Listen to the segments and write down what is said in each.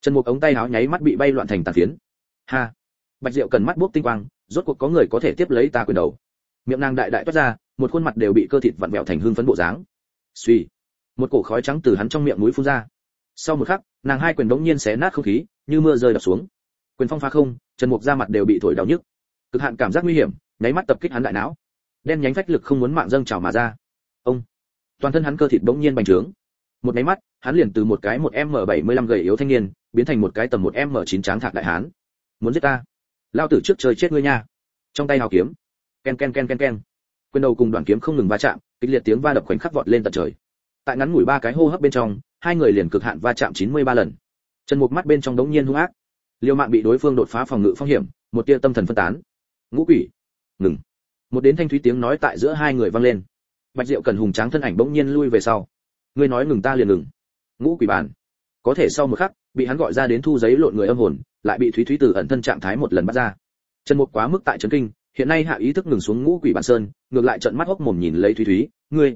Trần Mục ống tay áo nháy mắt bị bay loạn thành tàn phiến. Ha. Bạch Diệu Cần mắt buốc tinh quang, rốt cuộc có người có thể tiếp lấy ta quyền đầu. Miệng nàng đại đại toát ra, một khuôn mặt đều bị cơ thịt vặn vẹo thành hương phấn bộ dáng. Suy, một cổ khói trắng từ hắn trong miệng mũi phun ra. Sau một khắc, nàng hai quyền bỗng nhiên xé nát không khí, như mưa rơi đập xuống. Quyền phong phá không, Trần Mục da mặt đều bị thổi đau nhức. Cực hạn cảm giác nguy hiểm, nháy mắt tập kích hắn đại não. Đen nhánh phách lực không muốn mạng dâng trào mà ra. Ông, toàn thân hắn cơ thịt bỗng nhiên bành trướng. Một cái mắt, hắn liền từ một cái 1m75 gầy yếu thanh niên, biến thành một cái tầm 1m9 tráng thạc đại hán. Muốn giết ta? Lao tử trước chơi chết ngươi nha. Trong tay hào kiếm, ken ken ken ken ken. Quyền đầu cùng đoạn kiếm không ngừng va chạm, kịch liệt tiếng va đập khoảnh khắc vọt lên tận trời. Tại ngắn ngủi 3 cái hô hấp bên trong, hai người liền cực hạn va chạm 93 lần. Trần Mục mắt bên trong đống nhiên hung ác. Liêu mạng bị đối phương đột phá phòng ngự phong hiểm, một tia tâm thần phân tán. Ngũ quỷ, ngừng. Một đến thanh thúy tiếng nói tại giữa hai người vang lên. Bạch Diệu Cần hùng tráng thân ảnh bỗng nhiên lui về sau. Ngươi nói ngừng ta liền ngừng. Ngũ quỷ bản. Có thể sau một khắc, bị hắn gọi ra đến thu giấy lộn người âm hồn, lại bị Thúy Thúy từ ẩn thân trạng thái một lần bắt ra. Trần Mục quá mức tại chấn kinh, hiện nay hạ ý thức ngừng xuống ngũ quỷ bản sơn, ngược lại trợn mắt hốc mồm nhìn lấy Thúy Thúy, ngươi,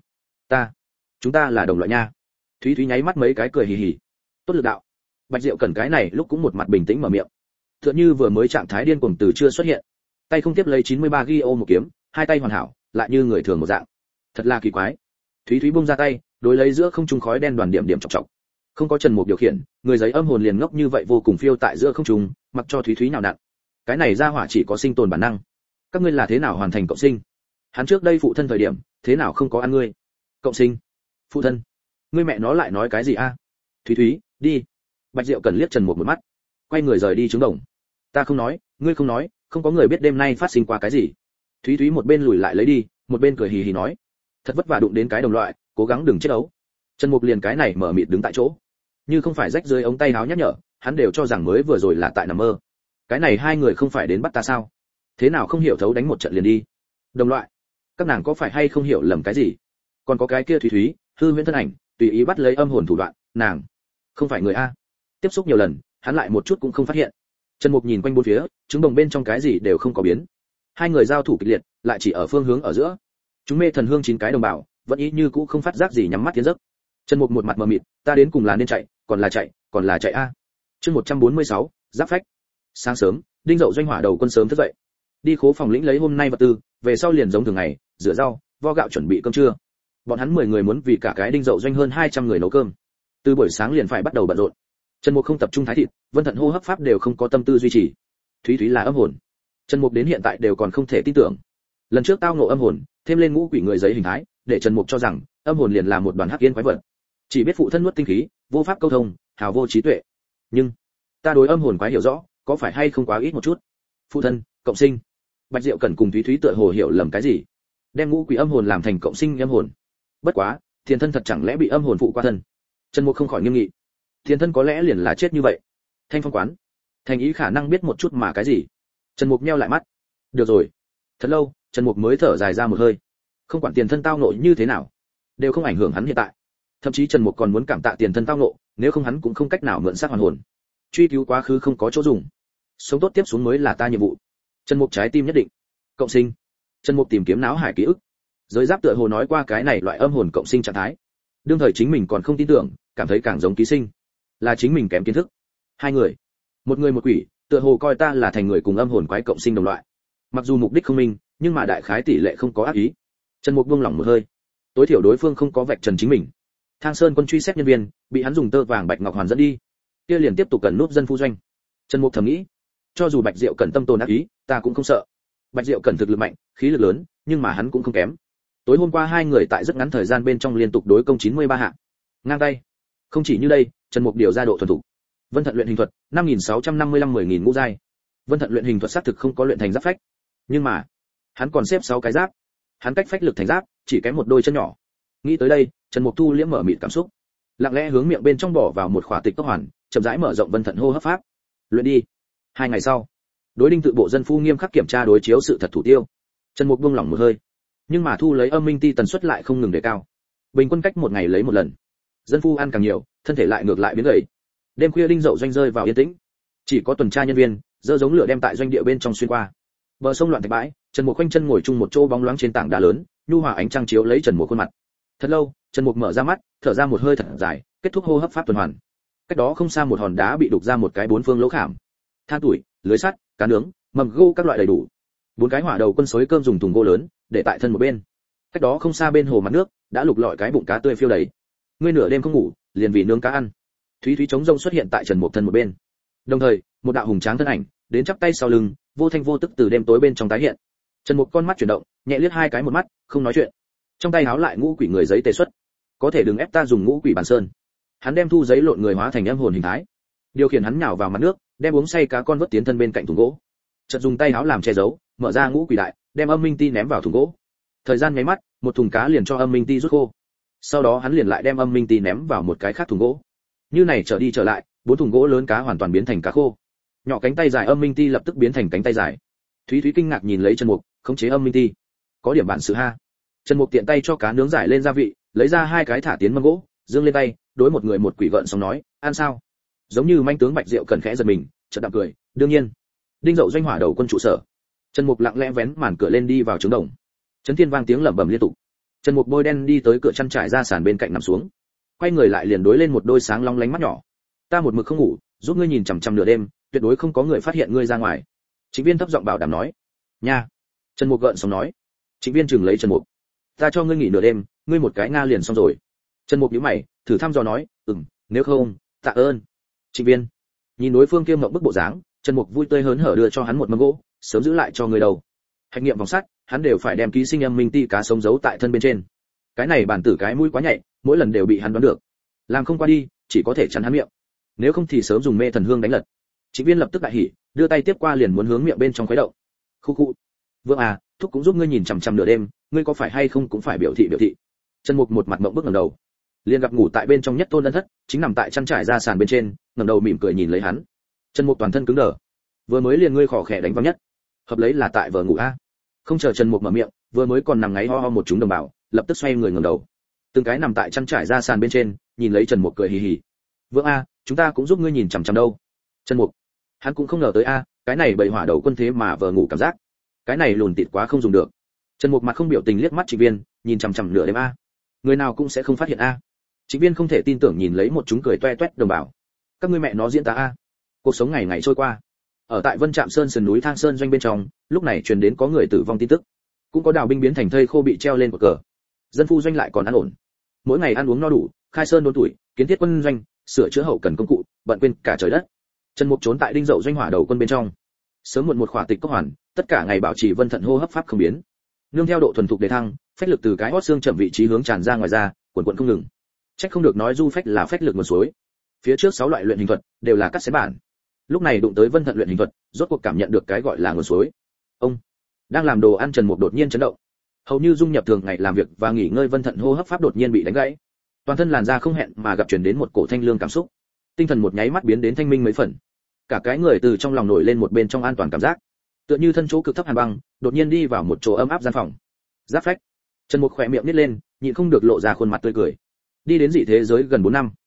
chúng ta là đồng loại nha. Thúy Thúy nháy mắt mấy cái cười hì hì. Tốt lực đạo. Bạch Diệu Cần cái này lúc cũng một mặt bình tĩnh mở miệng. Tựa như vừa mới trạng thái điên cuồng từ chưa xuất hiện. Tay không tiếp lấy 93 ghi ô một kiếm, hai tay hoàn hảo, lại như người thường một dạng. Thật là kỳ quái. Thúy Thúy buông ra tay, đối lấy giữa không trung khói đen đoàn điểm điểm chọc chọc. Không có Trần Mục điều khiển, người giấy âm hồn liền ngốc như vậy vô cùng phiêu tại giữa không trung, mặc cho Thúy Thúy nào nặn. Cái này ra hỏa chỉ có sinh tồn bản năng. Các ngươi là thế nào hoàn thành cộng sinh? Hắn trước đây phụ thân thời điểm, thế nào không có ăn ngươi? Cộng sinh? Phụ thân? Ngươi mẹ nó lại nói cái gì a? Thúy Thúy, đi. Bạch Diệu Cần liếc Trần Mục một mắt, quay người rời đi trứng đồng. Ta không nói, ngươi không nói, không có người biết đêm nay phát sinh qua cái gì. Thúy Thúy một bên lùi lại lấy đi, một bên cười hì hì nói, thật vất vả đụng đến cái đồng loại, cố gắng đừng chết ấu. Trần Mục liền cái này mở mịt đứng tại chỗ, như không phải rách dưới ống tay áo nhắc nhở, hắn đều cho rằng mới vừa rồi là tại nằm mơ. Cái này hai người không phải đến bắt ta sao? Thế nào không hiểu thấu đánh một trận liền đi? Đồng loại, các nàng có phải hay không hiểu lầm cái gì? Còn có cái kia Thúy Thúy, hư huyễn thân ảnh, tùy ý bắt lấy âm hồn thủ đoạn, nàng không phải người a. Tiếp xúc nhiều lần, hắn lại một chút cũng không phát hiện. Trần Mục nhìn quanh bốn phía, trứng đồng bên trong cái gì đều không có biến. Hai người giao thủ kịch liệt, lại chỉ ở phương hướng ở giữa. Chúng mê thần hương 9 cái đồng bào, vẫn ý như cũ không phát giác gì nhắm mắt tiến giấc. Trần Mục một mặt mờ mịt, ta đến cùng là nên chạy, còn là chạy a. Chương 146, giáp phách. Sáng sớm, Đinh Dậu Doanh hỏa đầu quân sớm thức dậy, đi khố phòng lĩnh lấy hôm nay vật tư, về sau liền giống thường ngày, rửa rau, vo gạo chuẩn bị cơm trưa. Bọn hắn 10 người muốn vì cả cái Đinh Dậu Doanh hơn 200 người nấu cơm. Từ buổi sáng liền phải bắt đầu bận rộn. Trần Mục không tập trung thái thịt, Vân Thận hô hấp pháp đều không có tâm tư duy trì. Thúy Thúy là âm hồn. Trần Mục đến hiện tại đều còn không thể tin tưởng. Lần trước tao ngộ âm hồn, thêm lên ngũ quỷ người giấy hình thái, để Trần Mục cho rằng âm hồn liền là một đoàn hắc yên quái vật, chỉ biết phụ thân nuốt tinh khí, vô pháp câu thông, hào vô trí tuệ. Nhưng ta đối âm hồn quái hiểu rõ, có phải hay không quá ít một chút? Phụ thân, cộng sinh. Bạch Diệu Cần cùng Thúy Thúy tựa hồ hiểu lầm cái gì, đem ngũ quỷ âm hồn làm thành cộng sinh âm hồn. Bất quá, Thiền thân thật chẳng lẽ bị âm hồn phụ qua thân? Trần Mục không khỏi nghiêm nghị. Thiền thân có lẽ liền là chết như vậy. Thanh Phong quán, thành ý khả năng biết một chút mà cái gì? Trần Mục nheo lại mắt. Được rồi. Thật lâu, Trần Mục mới thở dài ra một hơi. Không quản Tiền thân tao nộ như thế nào, đều không ảnh hưởng hắn hiện tại. Thậm chí Trần Mục còn muốn cảm tạ Tiền thân tao nộ, nếu không hắn cũng không cách nào mượn xác hoàn hồn. Truy cứu quá khứ không có chỗ dùng, sống tốt tiếp xuống mới là ta nhiệm vụ. Trần Mục trái tim nhất định. Cộng sinh. Trần Mục tìm kiếm náo hải ký ức. Giới giáp tựa hồ nói qua cái này loại âm hồn cộng sinh trạng thái. Đương thời chính mình còn không tin tưởng, cảm thấy càng giống ký sinh. Là chính mình kém kiến thức. Hai người, một người một quỷ, tựa hồ coi ta là thành người cùng âm hồn quái cộng sinh đồng loại. Mặc dù mục đích không minh, nhưng mà đại khái tỷ lệ không có ác ý. Trần Mục buông lỏng một hơi. Tối thiểu đối phương không có vạch trần chính mình. Thang Sơn quân truy xét nhân viên, bị hắn dùng tơ vàng bạch ngọc hoàn dẫn đi. Kia liền tiếp tục cần núp dân phu doanh. Trần Mục thầm nghĩ, cho dù Bạch Diệu Cẩn tâm tồn ác ý, ta cũng không sợ. Bạch Diệu Cẩn thực lực mạnh, khí lực lớn, nhưng mà hắn cũng không kém. Tối hôm qua hai người tại rất ngắn thời gian bên trong liên tục đối công 93 hạng. Ngang tay. Không chỉ như đây, Trần Mục điều ra độ thuần thục. Vân Thận luyện hình thuật, 5655 10000 ngũ giai. Vân Thận luyện hình thuật xác thực không có luyện thành giáp phách, nhưng mà hắn còn xếp 6 cái giáp. Hắn cách phách lực thành giáp, chỉ kém một đôi chân nhỏ. Nghĩ tới đây, Trần Mục thu liễm mở mịt cảm xúc, lặng lẽ hướng miệng bên trong bỏ vào một khỏa tịch tốc hoàn, chậm rãi mở rộng Vân Thận hô hấp pháp. Luyện đi. 2 ngày sau, đối Đinh tự bộ dân phu nghiêm khắc kiểm tra đối chiếu sự thật thủ tiêu. Trần Mục buông lỏng một hơi, nhưng mà thu lấy âm minh ti tần suất lại không ngừng đề cao. Bình quân cách một ngày lấy một lần. Dân phu ăn càng nhiều, thân thể lại ngược lại biến gầy. Đêm khuya Đinh Dậu Doanh rơi vào yên tĩnh, chỉ có tuần tra nhân viên dơ giống lửa đem tại doanh địa bên trong xuyên qua. Bờ sông loạn thạch bãi, Trần Mục khoanh chân ngồi chung một chỗ bóng loáng trên tảng đá lớn, nhu hòa ánh trăng chiếu lấy Trần Mục khuôn mặt. Thật lâu, Trần Mục mở ra mắt, thở ra một hơi thật dài, kết thúc hô hấp pháp tuần hoàn. Cách đó không xa một hòn đá bị đục ra một cái bốn phương lỗ khảm. Than tuổi, lưới sắt, cá nướng, mầm gỗ các loại đầy đủ. Bốn cái hỏa đầu quân xối cơm dùng thùng gỗ lớn để tại thân một bên. Cách đó không xa bên hồ mặt nước đã lục lọi cái bụng cá tươi phiêu đầy. Ngươi nửa đêm không ngủ, liền vì nướng cá ăn. Thúy Thúy chống rông xuất hiện tại Trần Mục thân một bên. Đồng thời, một đạo hùng tráng thân ảnh đến chắp tay sau lưng, vô thanh vô tức từ đêm tối bên trong tái hiện. Trần Mục con mắt chuyển động, nhẹ liếc hai cái một mắt, không nói chuyện. Trong tay háo lại ngũ quỷ người giấy tề xuất. Có thể đừng ép ta dùng ngũ quỷ bản sơn. Hắn đem thu giấy lộn người hóa thành âm hồn hình thái. Điều khiển hắn nhào vào mặt nước, đem uống say cá con vớt tiến thân bên cạnh thùng gỗ. Chợt dùng tay háo làm che giấu, mở ra ngũ quỷ đại, đem âm minh ti ném vào thùng gỗ. Thời gian nháy mắt, một thùng cá liền cho âm minh ti rút khô. Sau đó hắn liền lại đem âm minh ti ném vào một cái khác thùng gỗ. Như này trở đi trở lại, bốn thùng gỗ lớn cá hoàn toàn biến thành cá khô. Nhỏ cánh tay dài âm minh ti lập tức biến thành cánh tay dài. Thúy Thúy kinh ngạc nhìn lấy Trần Mục, khống chế âm minh ti. Có điểm bản sự ha. Trần Mục tiện tay cho cá nướng giải lên gia vị, lấy ra hai cái thả tiến mâm gỗ, dương lên tay, đối một người một quỷ gợn xong nói, ăn sao? Giống như manh tướng Bạch Diệu cần khẽ giật mình, chợt đạm cười, đương nhiên. Đinh Dậu doanh hỏa đầu quân trụ sở. Trần Mục lặng lẽ vén màn cửa lên đi vào trướng đồng. Trấn Thiên vang tiếng lẩm bẩm liên tục. Trần Mục bôi đen đi tới cửa chăn trải ra sàn bên cạnh nằm xuống. Quay người lại liền đối lên một đôi sáng long lánh mắt nhỏ. Ta một mực không ngủ, giúp ngươi nhìn chằm chằm nửa đêm, tuyệt đối không có người phát hiện ngươi ra ngoài. Trịnh Viên thấp giọng bảo đảm nói. Nha. Trần Mục gợn xong nói. Trịnh Viên chừng lấy Trần Mục. Ta cho ngươi nghỉ nửa đêm, ngươi một cái nga liền xong rồi. Trần Mục nhíu mày, thử thăm dò nói, nếu không, tạ ơn. Trịnh Viên. Nhìn đối phương kia ngậm bức bộ dáng, Trần Mục vui tươi hớn hở đưa cho hắn một mâm gỗ, sớm giữ lại cho người đầu. Hạch nghiệm vòng sắt, hắn đều phải đem ký sinh âm minh ti cá sống giấu tại thân bên trên. Cái này bản tử cái mũi quá nhạy, mỗi lần đều bị hắn đoán được. Làm không qua đi, chỉ có thể chắn hắn miệng. Nếu không thì sớm dùng mê thần hương đánh lật. Trịnh Viên lập tức đại hỉ, đưa tay tiếp qua liền muốn hướng miệng bên trong khuấy động. Khu khu. Vương à, thúc cũng giúp ngươi nhìn chằm chằm nửa đêm, ngươi có phải hay không cũng phải biểu thị biểu thị. Trần Mục một mặt ngậm bức ngẩng đầu. Liền gặp ngủ tại bên trong nhất thôn ân thất, chính nằm tại chăn trải ra sàn bên trên, ngẩng đầu mỉm cười nhìn lấy hắn. Trần Mục toàn thân cứng đờ. Vừa mới liền ngươi khỏ khẽ đánh văng nhất, hợp lấy là tại vợ ngủ a. Không chờ Trần Mục mở miệng, vừa mới còn nằm ngáy ho ho một chúng đồng bào, lập tức xoay người ngẩng đầu. Từng cái nằm tại chăn trải ra sàn bên trên, nhìn lấy Trần Mục cười hì hì. Vương a, chúng ta cũng giúp ngươi nhìn chằm chằm đâu. Trần Mục, hắn cũng không ngờ tới a, cái này bầy hỏa đầu quân thế mà vợ ngủ cảm giác. Cái này lùn tịt quá không dùng được. Trần Mục mặt không biểu tình liếc mắt Trịnh Viên, nhìn chằm chằm nửa đêm a. Người nào cũng sẽ không phát hiện a. Trịnh Viên không thể tin tưởng nhìn lấy một chúng cười toe toét đồng bào. Các ngươi mẹ nó diễn ta a. Cuộc sống ngày ngày trôi qua. Ở tại Vân Trạm Sơn sườn núi Thang Sơn doanh bên trong, lúc này truyền đến có người tử vong tin tức, cũng có đào binh biến thành thây khô bị treo lên cột cờ. Dân phu doanh lại còn ăn ổn, mỗi ngày ăn uống no đủ, khai sơn đốn tuổi, kiến thiết quân doanh, sửa chữa hậu cần công cụ, bận quên cả trời đất. Trần Mục trốn tại Đinh Dậu doanh hỏa đầu quân bên trong, sớm muộn một khỏa tịch cốc hoàn, tất cả ngày bảo trì Vân Thận hô hấp pháp không biến. Nương theo độ thuần thục đề thăng, phách lực từ cái hót xương chậm vị trí hướng tràn ra ngoài ra, quần quần không ngừng. Trách không được nói du phách là phách lực nguồn suối. Phía trước 6 loại luyện hình thuật đều là cắt xé bản. Lúc này đụng tới Vân Thận luyện hình thuật, rốt cuộc cảm nhận được cái gọi là nguồn suối. Ông đang làm đồ ăn, Trần Mục đột nhiên chấn động. Hầu như dung nhập thường ngày làm việc và nghỉ ngơi Vân Thận hô hấp pháp đột nhiên bị đánh gãy. Toàn thân làn da không hẹn mà gặp truyền đến một cổ thanh lương cảm xúc. Tinh thần một nháy mắt biến đến thanh minh mấy phần. Cả cái người từ trong lòng nổi lên một bên trong an toàn cảm giác. Tựa như thân chỗ cực thấp hàn băng, đột nhiên đi vào một chỗ ấm áp gian phòng. Giáp phách. Trần Mục khỏe miệng nít lên, nhịn không được lộ ra khuôn mặt tươi cười. Đi đến dị thế giới gần 4 năm.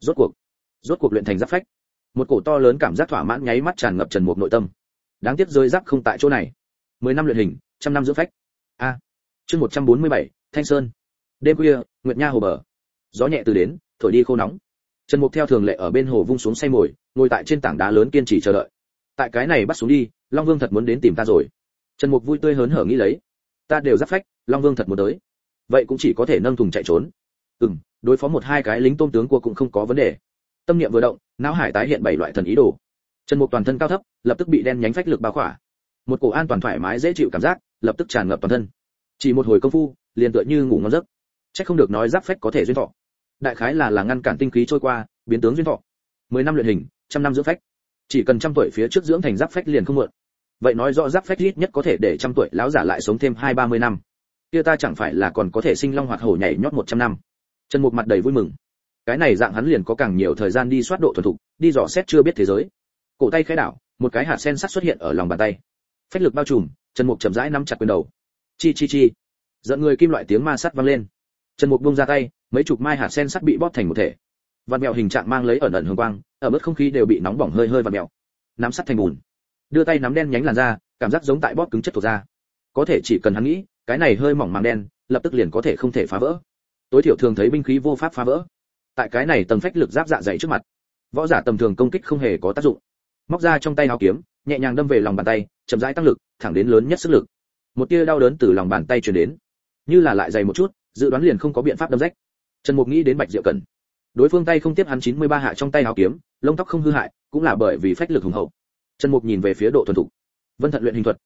Rốt cuộc luyện thành giáp phách. Một cổ to lớn cảm giác thỏa mãn nháy mắt tràn ngập Trần Mục nội tâm. Đáng tiếc rơi giáp không tại chỗ này. 10 năm luyện hình, 100 năm dưỡng phách. A. Chương 147, Thanh Sơn. Đêm khuya, Nguyệt Nha hồ bờ. Gió nhẹ từ đến, thổi đi khô nóng. Trần Mục theo thường lệ ở bên hồ vung xuống say mồi, ngồi tại trên tảng đá lớn kiên trì chờ đợi. Tại cái này bắt xuống đi, Long Vương thật muốn đến tìm ta rồi. Trần Mục vui tươi hớn hở nghĩ lấy. Ta đều giáp phách, Long Vương thật muốn tới. Vậy cũng chỉ có thể nâng thùng chạy trốn. Đối phó một hai cái lính tôm tướng cua cũng không có vấn đề. Tâm niệm vừa động, não hải tái hiện 7 loại thần ý đồ. Trần Mục toàn thân cao thấp, lập tức bị đen nhánh phách lực bao khỏa. Một cổ an toàn thoải mái dễ chịu cảm giác, lập tức tràn ngập toàn thân. Chỉ một hồi công phu, liền tựa như ngủ ngon giấc. Chắc không được nói giáp phách có thể duyên thọ. Đại khái là ngăn cản tinh khí trôi qua, biến tướng duyên thọ. 10 năm luyện hình, 100 năm dưỡng phách. Chỉ cần 100 tuổi phía trước dưỡng thành giáp phách liền không muộn. Vậy nói rõ giáp phách ít nhất có thể để 100 tuổi lão giả lại sống thêm 2-30 năm. Kia ta chẳng phải là còn có thể sinh long hoạt hổ nhảy nhót 100 năm. Trần Mục mặt đầy vui mừng. Cái này dạng hắn liền có càng nhiều thời gian đi soát độ thuần thục, đi dò xét chưa biết thế giới. Cổ tay khẽ đảo, một cái hạt sen sắt xuất hiện ở lòng bàn tay. Phách lực bao trùm, Trần Mục chậm rãi nắm chặt quyền đầu. Chi chi chi. Giận người kim loại tiếng ma sắt vang lên. Trần Mục buông ra tay, mấy chục mai hạt sen sắt bị bóp thành một thể. Vạt mèo hình trạng mang lấy ẩn ẩn hường quang, ở mức không khí đều bị nóng bỏng hơi hơi vạt mèo. Nắm sắt thành bùn. Đưa tay nắm đen nhánh làn da, cảm giác giống tại bóp cứng chất thuộc da. Có thể chỉ cần hắn nghĩ, cái này hơi mỏng màng đen, lập tức liền có thể không thể phá vỡ. Tối thiểu thường thấy binh khí vô pháp phá vỡ. Tại cái này tầng phách lực giáp dạ dày trước mặt, Võ giả tầm thường công kích không hề có tác dụng. Móc ra trong tay áo kiếm, nhẹ nhàng đâm về lòng bàn tay, chậm rãi tăng lực, thẳng đến lớn nhất sức lực. Một tia đau đớn từ lòng bàn tay truyền đến, như là lại dày một chút, dự đoán liền không có biện pháp đâm rách. Trần Mục nghĩ đến Bạch Diệu Cẩn. Đối phương tay không tiếp hắn 93 hạ trong tay áo kiếm, lông tóc không hư hại, cũng là bởi vì phách lực hùng hậu. Trần Mục nhìn về phía độ thuần thục. Vân Thận luyện hình thuật,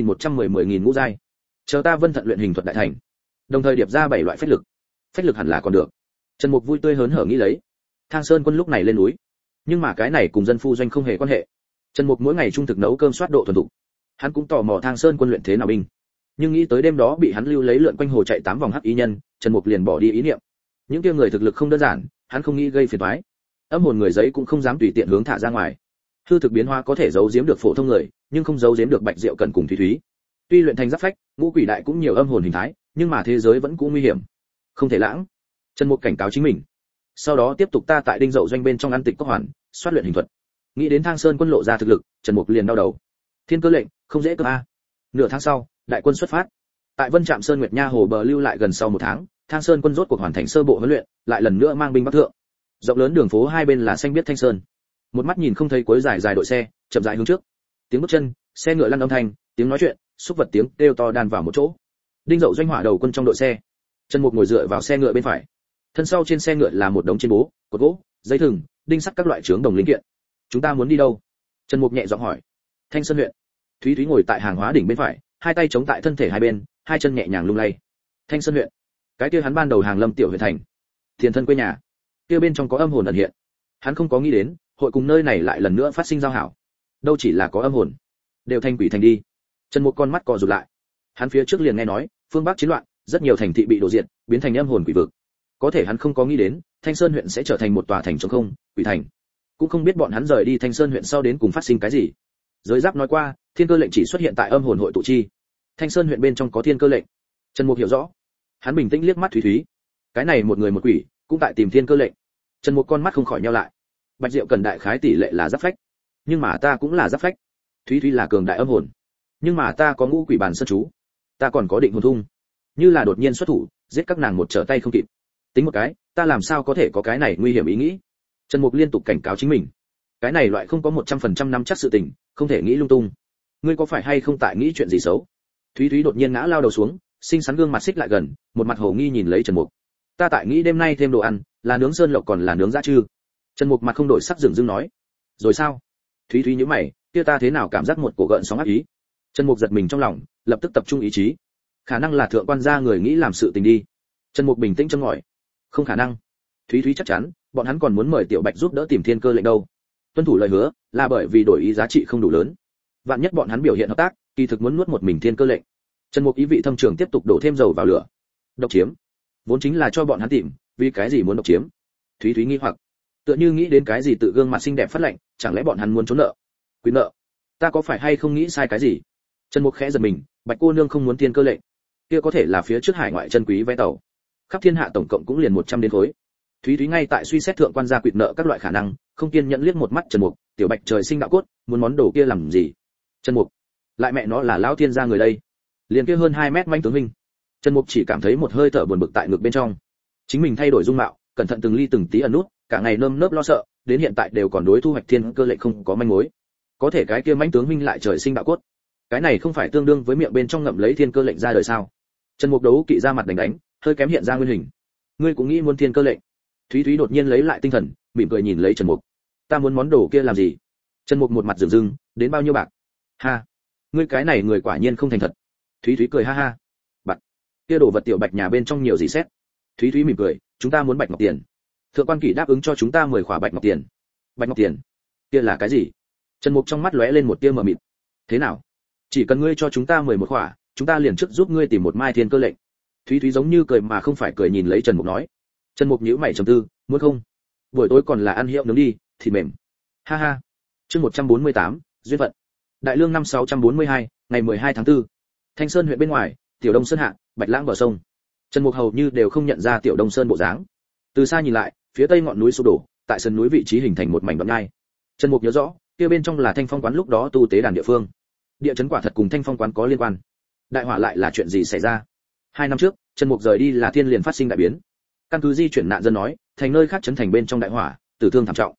6110 ngũ giai. Chờ ta Vân Thận luyện hình thuật đại thành, đồng thời điệp ra 7 loại phách lực. Phách lực hẳn là còn được. Trần Mục vui tươi hớn hở nghĩ lấy. Thang Sơn Quân lúc này lên núi, nhưng mà cái này cùng dân phu doanh không hề quan hệ. Trần Mục mỗi ngày trung thực nấu cơm soát độ thuần thục. Hắn cũng tò mò Thang Sơn Quân luyện thế nào binh. Nhưng nghĩ tới đêm đó bị hắn lưu lấy lượn quanh hồ chạy 8 vòng hắc ý nhân, Trần Mục liền bỏ đi ý niệm. Những kia người thực lực không đơn giản, hắn không nghĩ gây phiền toái. Âm hồn người giấy cũng không dám tùy tiện hướng thả ra ngoài. Hư thực biến hóa có thể giấu giếm được phổ thông người, nhưng không giấu giếm được Bạch Diệu Cẩn cùng Thúy Thúy. Tuy luyện thành giáp phách, ngũ quỷ đại cũng nhiều âm hồn hình thái, nhưng mà thế giới vẫn cũng nguy hiểm, không thể lãng. Trần Mục cảnh cáo chính mình. Sau đó tiếp tục ta tại Đinh Dậu doanh bên trong ăn tịch cốc hoàn, soát luyện hình thuật. Nghĩ đến Thang Sơn Quân lộ ra thực lực, Trần Mục liền đau đầu. Thiên cơ lệnh, không dễ cơ a. Nửa tháng sau, đại quân xuất phát. Tại Vân Trạm Sơn Nguyệt Nha hồ bờ lưu lại gần sau 1 tháng, Thang Sơn Quân rốt cuộc hoàn thành sơ bộ huấn luyện, lại lần nữa mang binh bắc thượng. Rộng lớn đường phố hai bên là xanh biếc thanh sơn. Một mắt nhìn không thấy cuối dài dài đội xe, chậm rãi hướng trước. Tiếng bước chân, xe ngựa lăn âm thanh, tiếng nói chuyện, xúc vật tiếng kêu to đan vào một chỗ. Đinh Dậu doanh hỏa đầu quân trong đội xe. Trần Mục ngồi dựa vào xe ngựa bên phải. Thân sau trên xe ngựa là một đống trên bố, cột gỗ, dây thừng, đinh sắt các loại chướng đồng linh kiện. Chúng ta muốn đi đâu? Trần Mục nhẹ giọng hỏi. Thanh Sơn huyện. Thúy Thúy ngồi tại hàng hóa đỉnh bên phải, hai tay chống tại thân thể hai bên, hai chân nhẹ nhàng lung lay. Thanh Sơn huyện. Cái kia hắn ban đầu hàng Lâm tiểu huyện thành. Tiền thân quê nhà. Kia bên trong có âm hồn ẩn hiện. Hắn không có nghĩ đến, hội cùng nơi này lại lần nữa phát sinh giao hảo. Đâu chỉ là có âm hồn, đều thành quỷ thành đi. Trần Mục con mắt co rụt lại. Hắn phía trước liền nghe nói, phương Bắc chiến loạn, rất nhiều thành thị bị đổ diệt, biến thành âm hồn quỷ vực. Có thể hắn không có nghĩ đến, Thanh Sơn huyện sẽ trở thành một tòa thành trống không, quỷ thành. Cũng không biết bọn hắn rời đi Thanh Sơn huyện sau đến cùng phát sinh cái gì. Giới Giáp nói qua, thiên cơ lệnh chỉ xuất hiện tại âm hồn hội tụ chi. Thanh Sơn huyện bên trong có thiên cơ lệnh. Trần Mục hiểu rõ. Hắn bình tĩnh liếc mắt Thúy Thúy. Cái này một người một quỷ, cũng tại tìm thiên cơ lệnh. Trần Mục con mắt không khỏi nheo lại. Bạch Diệu Cần đại khái tỷ lệ là giáp phách, nhưng mà ta cũng là giáp phách. Thúy Thúy là cường đại âm hồn, nhưng mà ta có ngũ quỷ bản sơn chú, ta còn có định hồn thung. Như là đột nhiên xuất thủ, giết các nàng một trở tay không kịp. Tính một cái, ta làm sao có thể có cái này nguy hiểm ý nghĩ. Trần Mục liên tục cảnh cáo chính mình. Cái này loại không có 100% nắm chắc sự tình, không thể nghĩ lung tung. Ngươi có phải hay không tại nghĩ chuyện gì xấu? Thúy Thúy đột nhiên ngã lao đầu xuống, xinh xắn gương mặt xích lại gần, một mặt hồ nghi nhìn lấy Trần Mục. Ta tại nghĩ đêm nay thêm đồ ăn, là nướng sơn lộc còn là nướng dã trư. Trần Mục mặt không đổi sắc dửng dưng nói. Rồi sao? Thúy Thúy nhíu mày, kia ta thế nào cảm giác một cổ gợn sóng ác ý. Trần Mục giật mình trong lòng, lập tức tập trung ý chí. Khả năng là thượng quan gia người nghĩ làm sự tình đi. Trần Mục bình tĩnh châm ngòi. Không khả năng. Thúy Thúy chắc chắn, bọn hắn còn muốn mời Tiểu Bạch giúp đỡ tìm thiên cơ lệnh đâu. Tuân thủ lời hứa, là bởi vì đổi ý giá trị không đủ lớn. Vạn nhất bọn hắn biểu hiện hợp tác, kỳ thực muốn nuốt một mình thiên cơ lệnh. Trần Mục ý vị thâm trường tiếp tục đổ thêm dầu vào lửa. Độc chiếm, vốn chính là cho bọn hắn tìm, vì cái gì muốn độc chiếm? Thúy Thúy nghi hoặc, tựa như nghĩ đến cái gì tự gương mặt xinh đẹp phát lạnh, chẳng lẽ bọn hắn muốn trốn nợ? Quý nợ? Ta có phải hay không nghĩ sai cái gì? Trần Mục khẽ giật mình, Bạch cô nương không muốn thiên cơ lệnh, kia có thể là phía trước hải ngoại chân quý vé tàu. Khắp thiên hạ tổng cộng cũng liền 100 đến khối. Thúy Thúy ngay tại suy xét thượng quan gia quỵt nợ các loại khả năng, không kiên nhẫn liếc một mắt Trần Mục, Tiểu Bạch trời sinh đạo cốt, muốn món đồ kia làm gì? Trần Mục, lại mẹ nó là lão thiên gia người đây. Liền kia hơn 2 mét manh tướng huynh. Trần Mục chỉ cảm thấy một hơi thở buồn bực tại ngực bên trong. Chính mình thay đổi dung mạo, cẩn thận từng ly từng tí ẩn nút, cả ngày nơm nớp lo sợ, đến hiện tại đều còn đối thu hoạch thiên cơ lệnh không có manh mối. Có thể cái kia manh tướng huynh lại trời sinh đạo cốt. Cái này không phải tương đương với miệng bên trong ngậm lấy thiên cơ lệnh ra đời sao? Trần Mục đấu kỵ ra mặt đánh, hơi kém hiện ra nguyên hình. Ngươi cũng nghĩ muốn thiên cơ lệnh? Thúy Thúy đột nhiên lấy lại tinh thần, mỉm cười nhìn lấy Trần Mục. Ta muốn món đồ kia làm gì? Trần Mục một mặt rừng rưng, đến bao nhiêu bạc? Ha, ngươi cái này người quả nhiên không thành thật. Thúy Thúy cười ha ha. Bạc? Kia đồ vật Tiểu Bạch nhà bên trong nhiều gì xét? Thúy Thúy mỉm cười, chúng ta muốn bạch ngọc tiền. Thượng quan Kỷ đáp ứng cho chúng ta 10 khỏa bạch ngọc tiền. Bạch ngọc tiền? Kia là cái gì? Trần Mục trong mắt lóe lên một tia mờ mịt. Thế nào? Chỉ cần ngươi cho chúng ta 11 khỏa, chúng ta liền trước giúp ngươi tìm một mai thiên cơ lệnh. Thúy Thúy giống như cười mà không phải cười nhìn lấy Trần Mục nói. Trần Mục nhíu mày trầm tư, muốn không? Buổi tối còn là ăn hiệu nướng đi, thịt mềm. Ha ha. Chương 148, duyên phận. Đại lương năm 642, ngày 12 tháng 4. Thanh Sơn huyện bên ngoài, Tiểu Đông Sơn hạ, Bạch Lãng bờ sông. Trần Mục hầu như đều không nhận ra Tiểu Đông Sơn bộ dáng. Từ xa nhìn lại, phía tây ngọn núi sụp đổ, tại sườn núi vị trí hình thành một mảnh đoạn nhai. Trần Mục nhớ rõ, kia bên trong là Thanh Phong quán lúc đó tu tế đàn địa phương. Địa chấn quả thật cùng Thanh Phong quán có liên quan. Đại hỏa lại là chuyện gì xảy ra? 2 năm trước, Trần Mục rời đi là thiên liền phát sinh đại biến. Căn cứ di chuyển nạn dân nói, thành nơi khác chấn thành bên trong đại hỏa, tử thương thảm trọng.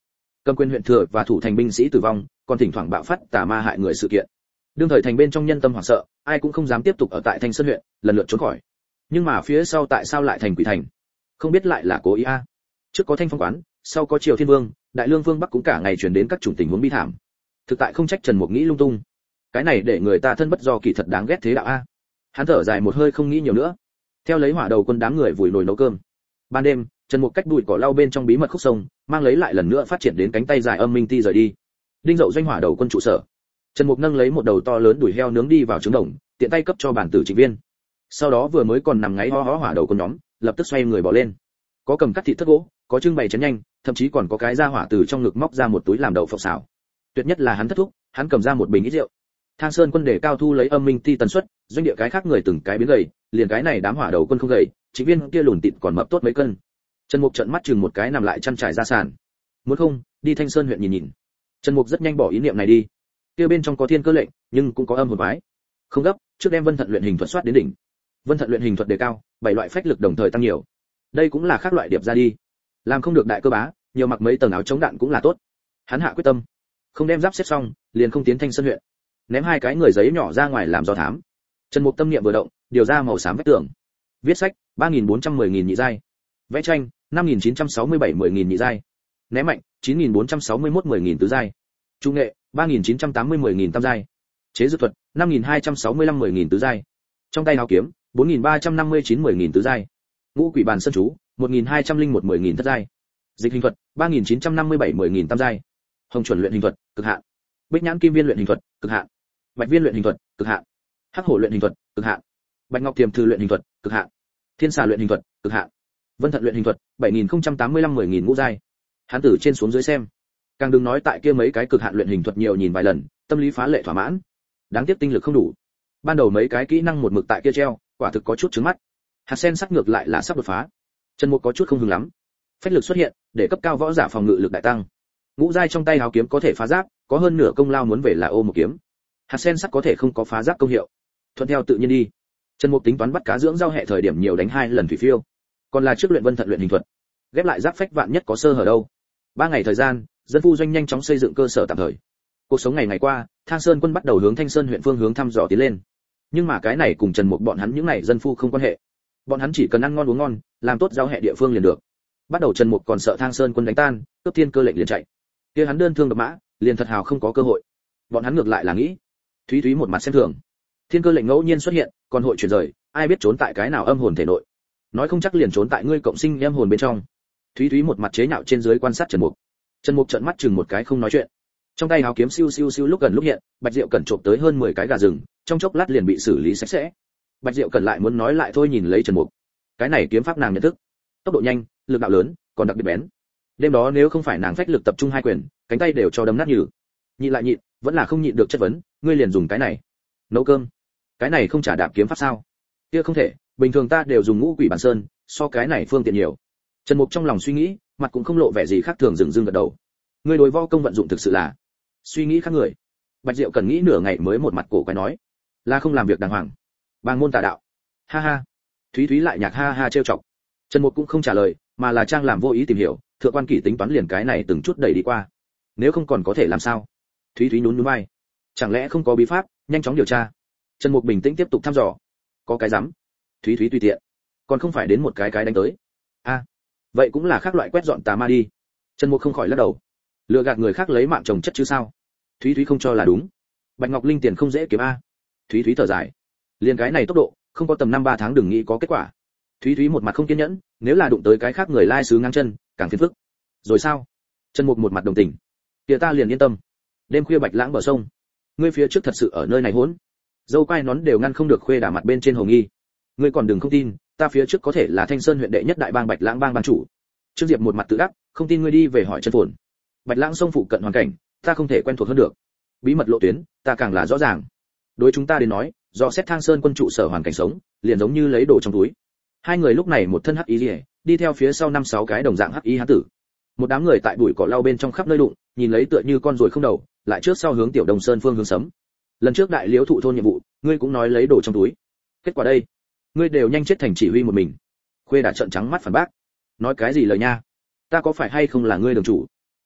cầm quyền huyện thừa và thủ thành binh sĩ tử vong, còn thỉnh thoảng bạo phát tà ma hại người sự kiện. Đương thời thành bên trong nhân tâm hoảng sợ, ai cũng không dám tiếp tục ở tại Thanh Sơn huyện, lần lượt trốn khỏi. Nhưng mà phía sau tại sao lại thành quỷ thành? Không biết lại là cố ý a. Trước có Thanh Phong quán, sau có Triều Thiên Vương, Đại Lương Vương Bắc cũng cả ngày truyền đến các chủng tình huống bi thảm. Thực tại không trách Trần Mục nghĩ lung tung. Cái này để người ta thân bất do kỳ thật đáng ghét thế đạo a. Hắn thở dài một hơi không nghĩ nhiều nữa. Theo lấy hỏa đầu quân đám người vùi nồi nấu cơm. Ban đêm, Trần Mục cách bụi cỏ lau bên trong bí mật khúc sông, mang lấy lại lần nữa phát triển đến cánh tay dài âm minh ti rời đi. Đinh Dậu doanh hỏa đầu quân trụ sở. Trần Mục nâng lấy một đầu to lớn đùi heo nướng đi vào trứng đồng, tiện tay cấp cho bản tử Trịnh Viên. Sau đó vừa mới còn nằm ngáy ho ho hỏa đầu quân nhóm, lập tức xoay người bỏ lên. Có cầm cắt thịt thất gỗ, có trưng bày chén nhanh, thậm chí còn có cái ra hỏa từ trong ngực móc ra một túi làm đậu phộng xào. Tuyệt nhất là hắn thất thúc, hắn cầm ra một bình ít rượu. Thang Sơn quân đề cao thu lấy âm minh ti tần suất, doanh địa cái khác người từng cái biến gầy, liền cái này đám hỏa đầu quân không gầy, Trịnh Viên kia lùn tịt còn mập tốt mấy cân. Trần Mục trợn mắt chừng một cái nằm lại chăn trải ra sàn. Muốn không, đi Thanh Sơn huyện nhìn nhìn. Trần Mục rất nhanh bỏ ý niệm này đi. Kia bên trong có thiên cơ lệnh, nhưng cũng có âm hồn vái. Không gấp, trước đem Vân Thận luyện hình thuật soát đến đỉnh. Vân Thận luyện hình thuật đề cao, 7 loại phách lực đồng thời tăng nhiều. Đây cũng là khác loại điệp ra đi. Làm không được đại cơ bá, nhiều mặc mấy tầng áo chống đạn cũng là tốt. Hắn hạ quyết tâm, không đem giáp xếp xong, liền không tiến Thanh Sơn huyện. Ném 2 cái người giấy nhỏ ra ngoài làm do thám. Trần Mục tâm niệm vừa động, điều ra màu xám vách tường. Viết sách, 3410.000 nhị giai. Vẽ tranh, 5967-10.000 nhị giai. Ném mạnh, 9461-10.000 tứ giai. Trung nghệ, 3980-10.000 tam giai. Chế dược thuật, 5265-10.000 tứ giai. Trong tay áo kiếm, 4359-10.000 tứ giai. Ngũ quỷ bàn sơn chú, 1201-10.000 thất giai. Dịch hình thuật, 3957-10.000 tam giai. Hồng chuẩn luyện hình thuật, cực hạn. Bích nhãn kim viên luyện hình thuật, cực hạn. Bạch viên luyện hình thuật, cực hạn. Hắc hổ luyện hình thuật, cực hạn. Bạch ngọc tiềm thư luyện hình thuật, cực hạn. Thiên xà luyện hình thuật, cực hạn. Vân Thận luyện hình thuật, 7085-10.000 ngũ giai. Hắn từ trên xuống dưới xem, càng đừng nói tại kia mấy cái cực hạn luyện hình thuật nhiều nhìn vài lần, tâm lý phá lệ thỏa mãn. Đáng tiếc tinh lực không đủ. Ban đầu mấy cái kỹ năng một mực tại kia treo, quả thực có chút chướng mắt. Hạt sen sắc ngược lại là sắp đột phá. Trần Mục có chút không hứng lắm. Phách lực xuất hiện, để cấp cao võ giả phòng ngự lực đại tăng. Ngũ giai trong tay háo kiếm có thể phá giáp, có hơn nửa công lao muốn về là ô một kiếm. Hạt sen sắc có thể không có phá giáp công hiệu. Thuận theo tự nhiên đi. Trần Mục tính toán bắt cá dưỡng giao hệ thời điểm nhiều đánh 2 lần thủy phiêu. Còn là trước luyện Vân Thận luyện hình thuật. Ghép lại giáp phách vạn nhất có sơ hở đâu. 3 ngày thời gian, dân phu doanh nhanh chóng xây dựng cơ sở tạm thời. Cuộc sống ngày qua, Thang Sơn quân bắt đầu hướng Thanh Sơn huyện phương hướng thăm dò tiến lên. Nhưng mà cái này cùng Trần Mục bọn hắn những này dân phu không quan hệ. Bọn hắn chỉ cần ăn ngon uống ngon, làm tốt giao hệ địa phương liền được. Bắt đầu Trần Mục còn sợ Thang Sơn quân đánh tan, cướp thiên cơ lệnh liền chạy. Kia hắn đơn thương độc mã, liền thật hào không có cơ hội. Bọn hắn ngược lại là nghĩ, Thúy Thúy một mặt xem thường. Thiên cơ lệnh ngẫu nhiên xuất hiện, còn hội chuyển rời, ai biết trốn tại cái nào âm hồn thể nội. Nói không chắc liền trốn tại ngươi cộng sinh âm hồn bên trong. Thúy Thúy một mặt chế nhạo trên dưới quan sát Trần Mục. Trần Mục trợn mắt chừng một cái không nói chuyện. Trong tay háo kiếm siêu siêu siêu lúc gần lúc hiện, Bạch Diệu Cẩn trộm tới hơn 10 cái gà rừng, trong chốc lát liền bị xử lý sạch sẽ. Bạch Diệu Cẩn lại muốn nói lại thôi nhìn lấy Trần Mục. Cái này kiếm pháp nàng nhận thức, tốc độ nhanh, lực đạo lớn, còn đặc biệt bén. Đêm đó nếu không phải nàng phách lực tập trung 2 quyền, cánh tay đều cho đấm nát nhừ. Nhịn lại nhịn, vẫn là không nhịn được chất vấn, ngươi liền dùng cái này nấu cơm. Cái này không trả đạp kiếm pháp sao? Kia không thể, bình thường ta đều dùng ngũ quỷ bản sơn, so cái này phương tiện nhiều. Trần Mục trong lòng suy nghĩ, mặt cũng không lộ vẻ gì khác thường, dừng dưng gật đầu. Ngươi đối võ công vận dụng thực sự là suy nghĩ khác người. Bạch Diệu Cần nghĩ nửa ngày mới một mặt cổ quái nói, là không làm việc đàng hoàng, bàng môn tà đạo. Ha ha. Thúy Thúy lại nhạc ha ha trêu chọc. Trần Mục cũng không trả lời, mà là trang làm vô ý tìm hiểu, thượng quan kỷ tính toán liền cái này từng chút đẩy đi qua. Nếu không còn có thể làm sao? Thúy Thúy nhún nhún vai. Chẳng lẽ không có bí pháp, nhanh chóng điều tra. Trần Mục bình tĩnh tiếp tục thăm dò. Có cái rắm. Thúy Thúy tùy tiện, còn không phải đến một cái đánh tới. A, vậy cũng là khác loại quét dọn tà ma đi. Trần Mục không khỏi lắc đầu. Lừa gạt người khác lấy mạng chồng chất chứ sao? Thúy Thúy không cho là đúng. Bạch Ngọc Linh tiền không dễ kiếm a. Thúy Thúy thở dài. Liên cái này tốc độ, không có tầm 5-3 tháng đừng nghĩ có kết quả. Thúy Thúy một mặt không kiên nhẫn, nếu là đụng tới cái khác người lai sứ ngang chân, càng phiền phức. Rồi sao? Trần Mục một mặt đồng tình. Kia ta liền yên tâm. Đêm khuya bạch lãng bờ sông, ngươi phía trước thật sự ở nơi này hỗn. Dâu quai nón đều ngăn không được khuê đả mặt bên trên hồ nghi. Ngươi còn đừng không tin, ta phía trước có thể là Thanh Sơn huyện đệ nhất đại bang Bạch Lãng bang bang chủ. Trương Diệp một mặt tự đắc, không tin ngươi đi về hỏi chân phồn. Bạch Lãng sông phụ cận hoàn cảnh, ta không thể quen thuộc hơn được. Bí mật lộ tuyến, ta càng là rõ ràng. Đối chúng ta đến nói, do xét Thang Sơn quân trụ sở hoàn cảnh sống, liền giống như lấy đồ trong túi. Hai người lúc này một thân hắc y liễu, đi theo phía sau 5-6 cái đồng dạng hắc y hán tử. Một đám người tại bụi cỏ lau bên trong khắp nơi đụng, nhìn lấy tựa như con ruồi không đầu, lại trước sau hướng Tiểu Đồng Sơn phương hướng sấm. Lần trước đại liễu thụ thôn nhiệm vụ, ngươi cũng nói lấy đồ trong túi. Kết quả đây, ngươi đều nhanh chết thành chỉ huy một mình. Khuê đã trợn trắng mắt phản bác. Nói cái gì lời nha? Ta có phải hay không là ngươi đường chủ?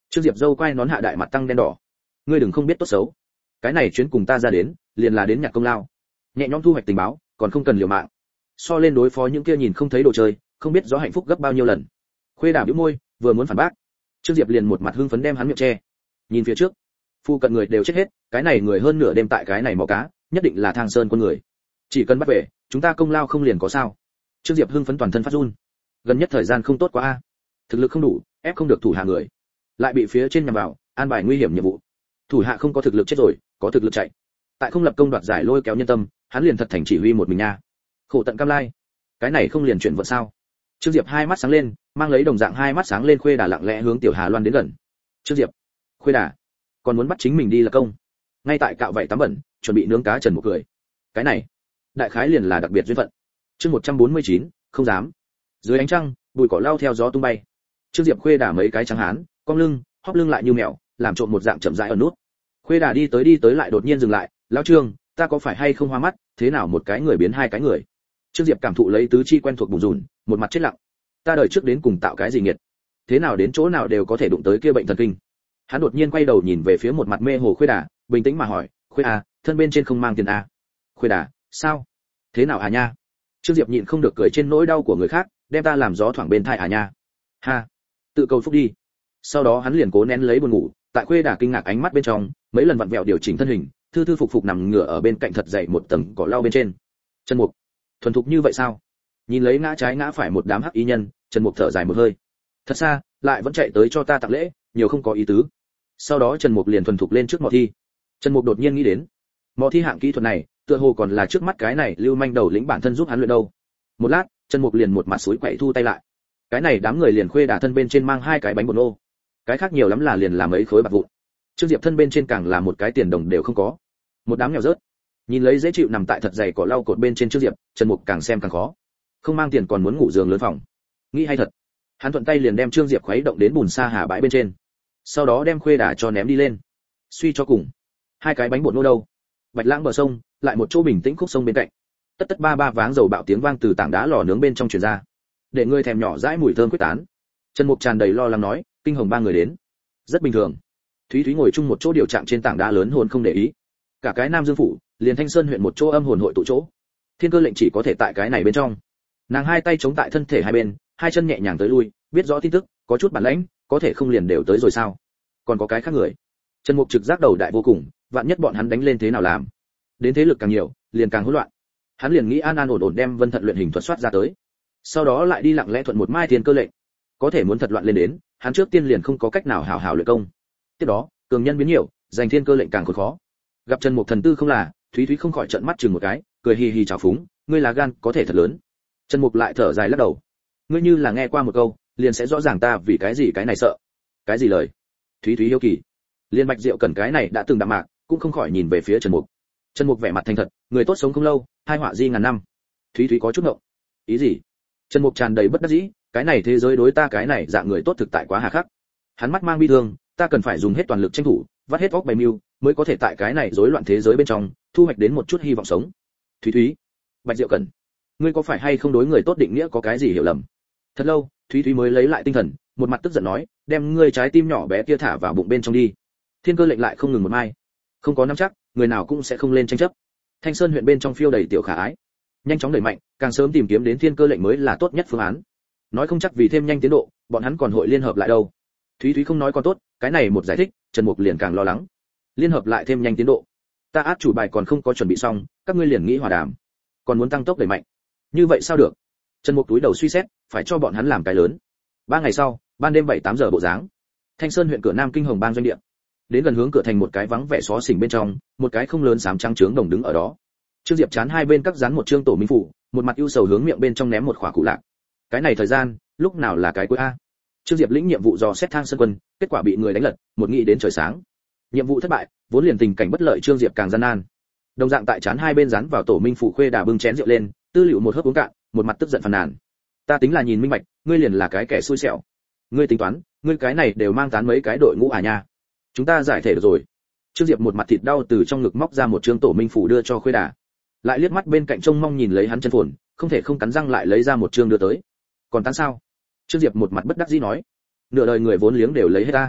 Trương Diệp dâu quay nón hạ đại mặt tăng đen đỏ. Ngươi đừng không biết tốt xấu. Cái này chuyến cùng ta ra đến, liền là đến nhặt công lao. Nhẹ nhõm thu hoạch tình báo, còn không cần liều mạng. So lên đối phó những kia nhìn không thấy đồ chơi, không biết rõ hạnh phúc gấp bao nhiêu lần. Khuê Đà bĩu môi, vừa muốn phản bác. Trương Diệp liền một mặt hưng phấn đem hắn miệng che. Nhìn phía trước, phu cận người đều chết hết, cái này người hơn nửa đêm tại cái này mò cá, nhất định là Thang Sơn quân người. Chỉ cần bắt về, chúng ta công lao không liền có sao? Trương Diệp hưng phấn toàn thân phát run. Gần nhất thời gian không tốt quá a. Thực lực không đủ, ép không được thủ hạ người. Lại bị phía trên nhằm vào, an bài nguy hiểm nhiệm vụ. Thủ hạ không có thực lực chết rồi, có thực lực chạy. Tại không lập công đoạt giải lôi kéo nhân tâm, hắn liền thật thành chỉ huy một mình nha. Khổ tận cam lai. Cái này không liền chuyển vận sao? Trương Diệp hai mắt sáng lên, mang lấy đồng dạng hai mắt sáng lên Khuê Đà lặng lẽ hướng Tiểu Hà Loan đến gần. Trương Diệp, Khuê Đà, còn muốn bắt chính mình đi là công. Ngay tại cạo vảy tắm bẩn, chuẩn bị nướng cá Trần Mục cười. Cái này, đại khái liền là đặc biệt duyên phận. Chương 149, không dám. Dưới ánh trăng, bụi cỏ lao theo gió tung bay. Trương Diệp Khuê Đà mấy cái trắng hán, cong lưng, hóp lưng lại như mèo, làm trộm một dạng chậm rãi ở nút. Khuê Đà đi tới lại đột nhiên dừng lại, "Lão Trương, ta có phải hay không hoa mắt, thế nào một cái người biến hai cái người?" Trương Diệp cảm thụ lấy tứ chi quen thuộc bùn rùn, một mặt chết lặng. Ta đời trước đến cùng tạo cái gì nghiệt? Thế nào đến chỗ nào đều có thể đụng tới kia bệnh thần kinh. Hắn đột nhiên quay đầu nhìn về phía một mặt mê hồ Khuê Đà, bình tĩnh mà hỏi, "Khuê à, thân bên trên không mang tiền à?" "Khuê Đà, sao? Thế nào à nha?" Trương Diệp nhịn không được cười trên nỗi đau của người khác, đem ta làm gió thoảng bên thai à nha. "Ha, tự cầu phúc đi." Sau đó hắn liền cố nén lấy buồn ngủ, tại Khuê Đà kinh ngạc ánh mắt bên trong, mấy lần vặn vẹo điều chỉnh thân hình, thư thư phục phục nằm ngửa ở bên cạnh thật dày một tầng cỏ lau bên trên. Trần Mục, thuần thục như vậy sao? Nhìn lấy ngã trái ngã phải một đám hắc y nhân, Trần Mục thở dài một hơi. Thật xa, lại vẫn chạy tới cho ta tặng lễ, nhiều không có ý tứ. Sau đó Trần Mục liền thuần thục lên trước mò thi. Trần Mục đột nhiên nghĩ đến, mò thi hạng kỹ thuật này, tựa hồ còn là trước mắt cái này lưu manh đầu lĩnh bản thân giúp hắn luyện đâu. Một lát, Trần Mục liền một mặt suối quậy thu tay lại. Cái này đám người liền Khuê Đà thân bên trên mang hai cái bánh bột nô, cái khác nhiều lắm là liền làm mấy khối bạc vụn. Trương Diệp thân bên trên càng là một cái tiền đồng đều không có. Một đám nghèo rớt. Nhìn lấy dễ chịu nằm tại thật dày cỏ lau cột bên trên Trương Diệp, Trần Mục càng xem càng khó. Không mang tiền còn muốn ngủ giường lớn phòng. Nghĩ hay thật. Hắn thuận tay liền đem Trương Diệp khuấy động đến bùn sa hà bãi bên trên. Sau đó đem Khuê Đà cho ném đi lên. Suy cho cùng, hai cái bánh bột nô đâu? Bạch Lãng bờ sông, lại một chỗ bình tĩnh khúc sông bên cạnh. Tất tất ba ba váng dầu bạo tiếng vang từ tảng đá lò nướng bên trong truyền ra. Để ngươi thèm nhỏ dãi mùi thơm quyết tán. Trần Mục tràn đầy lo lắng nói, kinh hồng ba người đến. Rất bình thường. Thúy Thúy ngồi chung một chỗ điều trạng trên tảng đá lớn hồn không để ý. Cả cái Nam Dương phủ, liền Thanh Sơn huyện một chỗ âm hồn hội tụ chỗ. Thiên cơ lệnh chỉ có thể tại cái này bên trong. Nàng hai tay chống tại thân thể hai bên, hai chân nhẹ nhàng tới lui, biết rõ tin tức, có chút bản lãnh, có thể không liền đều tới rồi sao? Còn có cái khác người. Trần Mục trực giác đầu đại vô cùng, vạn nhất bọn hắn đánh lên thế nào làm? Đến thế lực càng nhiều, liền càng hỗn loạn. Hắn liền nghĩ an an ổn ổn đem Vân Thận luyện hình thuật soát ra tới. Sau đó lại đi lặng lẽ thuận một mai thiên cơ lệnh. Có thể muốn thật loạn lên đến, hắn trước tiên liền không có cách nào hảo hảo luyện công. Tiếp đó, cường nhân biến nhiều, giành thiên cơ lệnh càng khó. Gặp Trần Mục thần tư không là, Thúy Thúy không khỏi trợn mắt chừng một cái, cười hì hì chào phúng, ngươi là gan có thể thật lớn. Trần Mục lại thở dài lắc đầu. Ngươi như là nghe qua một câu, liền sẽ rõ ràng ta vì cái gì cái này sợ. Cái gì lời? Thúy Thúy hiếu kỳ. Liên Bạch Diệu cần cái này đã từng đạm mạc, cũng không khỏi nhìn về phía Trần Mục. Trần Mục vẻ mặt thành thật, người tốt sống không lâu, hai họa di ngàn năm. Thúy Thúy có chút ngộng. Ý gì? Trần Mục tràn đầy bất đắc dĩ, cái này thế giới đối ta cái này dạng người tốt thực tại quá hà khắc. Hắn mắt mang bi thương, ta cần phải dùng hết toàn lực tranh thủ, vắt hết óc bày mưu, mới có thể tại cái này rối loạn thế giới bên trong, thu hoạch đến một chút hy vọng sống. Thúy Thúy, Bạch Diệu Cẩn, ngươi có phải hay không đối người tốt định nghĩa có cái gì hiểu lầm? Thật lâu, Thúy Thúy mới lấy lại tinh thần, một mặt tức giận nói, đem ngươi trái tim nhỏ bé kia thả vào bụng bên trong đi. Thiên cơ lệnh lại không ngừng một mai, không có nắm chắc, người nào cũng sẽ không lên tranh chấp. Thanh Sơn huyện bên trong phiêu đầy tiểu khả ái, nhanh chóng đẩy mạnh, càng sớm tìm kiếm đến thiên cơ lệnh mới là tốt nhất phương án. Nói không chắc vì thêm nhanh tiến độ, bọn hắn còn hội liên hợp lại đâu. Thúy Thúy không nói còn tốt, cái này một giải thích, Trần Mục liền càng lo lắng. Liên hợp lại thêm nhanh tiến độ. Ta át chủ bài còn không có chuẩn bị xong, các ngươi liền nghĩ hòa đàm, còn muốn tăng tốc đẩy mạnh. Như vậy sao được? Trần Mục túi đầu suy xét, phải cho bọn hắn làm cái lớn. 3 ngày sau, ban đêm 7-8 giờ bộ dáng. Thanh Sơn huyện cửa Nam Kinh Hồng Bang doanh địa. Đến gần hướng cửa thành một cái vắng vẻ xó xỉnh bên trong, một cái không lớn xám trắng trướng đồng đứng ở đó. Trương Diệp chán hai bên các dán một trương tổ minh phủ, một mặt ưu sầu hướng miệng bên trong ném một khỏa cụ lạc. Cái này thời gian, lúc nào là cái cuối a? Trương Diệp lĩnh nhiệm vụ dò xét Thang Sơn quân, kết quả bị người đánh lật, một nghĩ đến trời sáng. Nhiệm vụ thất bại, vốn liền tình cảnh bất lợi Trương Diệp càng gian nan. Đồng dạng tại chán hai bên dán vào tổ minh phủ Khuê Đà bưng chén rượu lên, tư liệu một hớp uống cạn, một mặt tức giận phàn nàn. Ta tính là nhìn minh bạch, ngươi liền là cái kẻ xui xẻo. Ngươi tính toán, ngươi cái này đều mang tán mấy cái đội ngũ à nha. Chúng ta giải thể được rồi. Trương Diệp một mặt thịt đau từ trong ngực móc ra một trương tổ minh phủ đưa cho Khuê Đà. Lại liếc mắt bên cạnh trông mong nhìn lấy hắn chân phồn, không thể không cắn răng lại lấy ra một trương đưa tới. Còn tán sao? Trương Diệp một mặt bất đắc dĩ nói, nửa đời người vốn liếng đều lấy hết ta.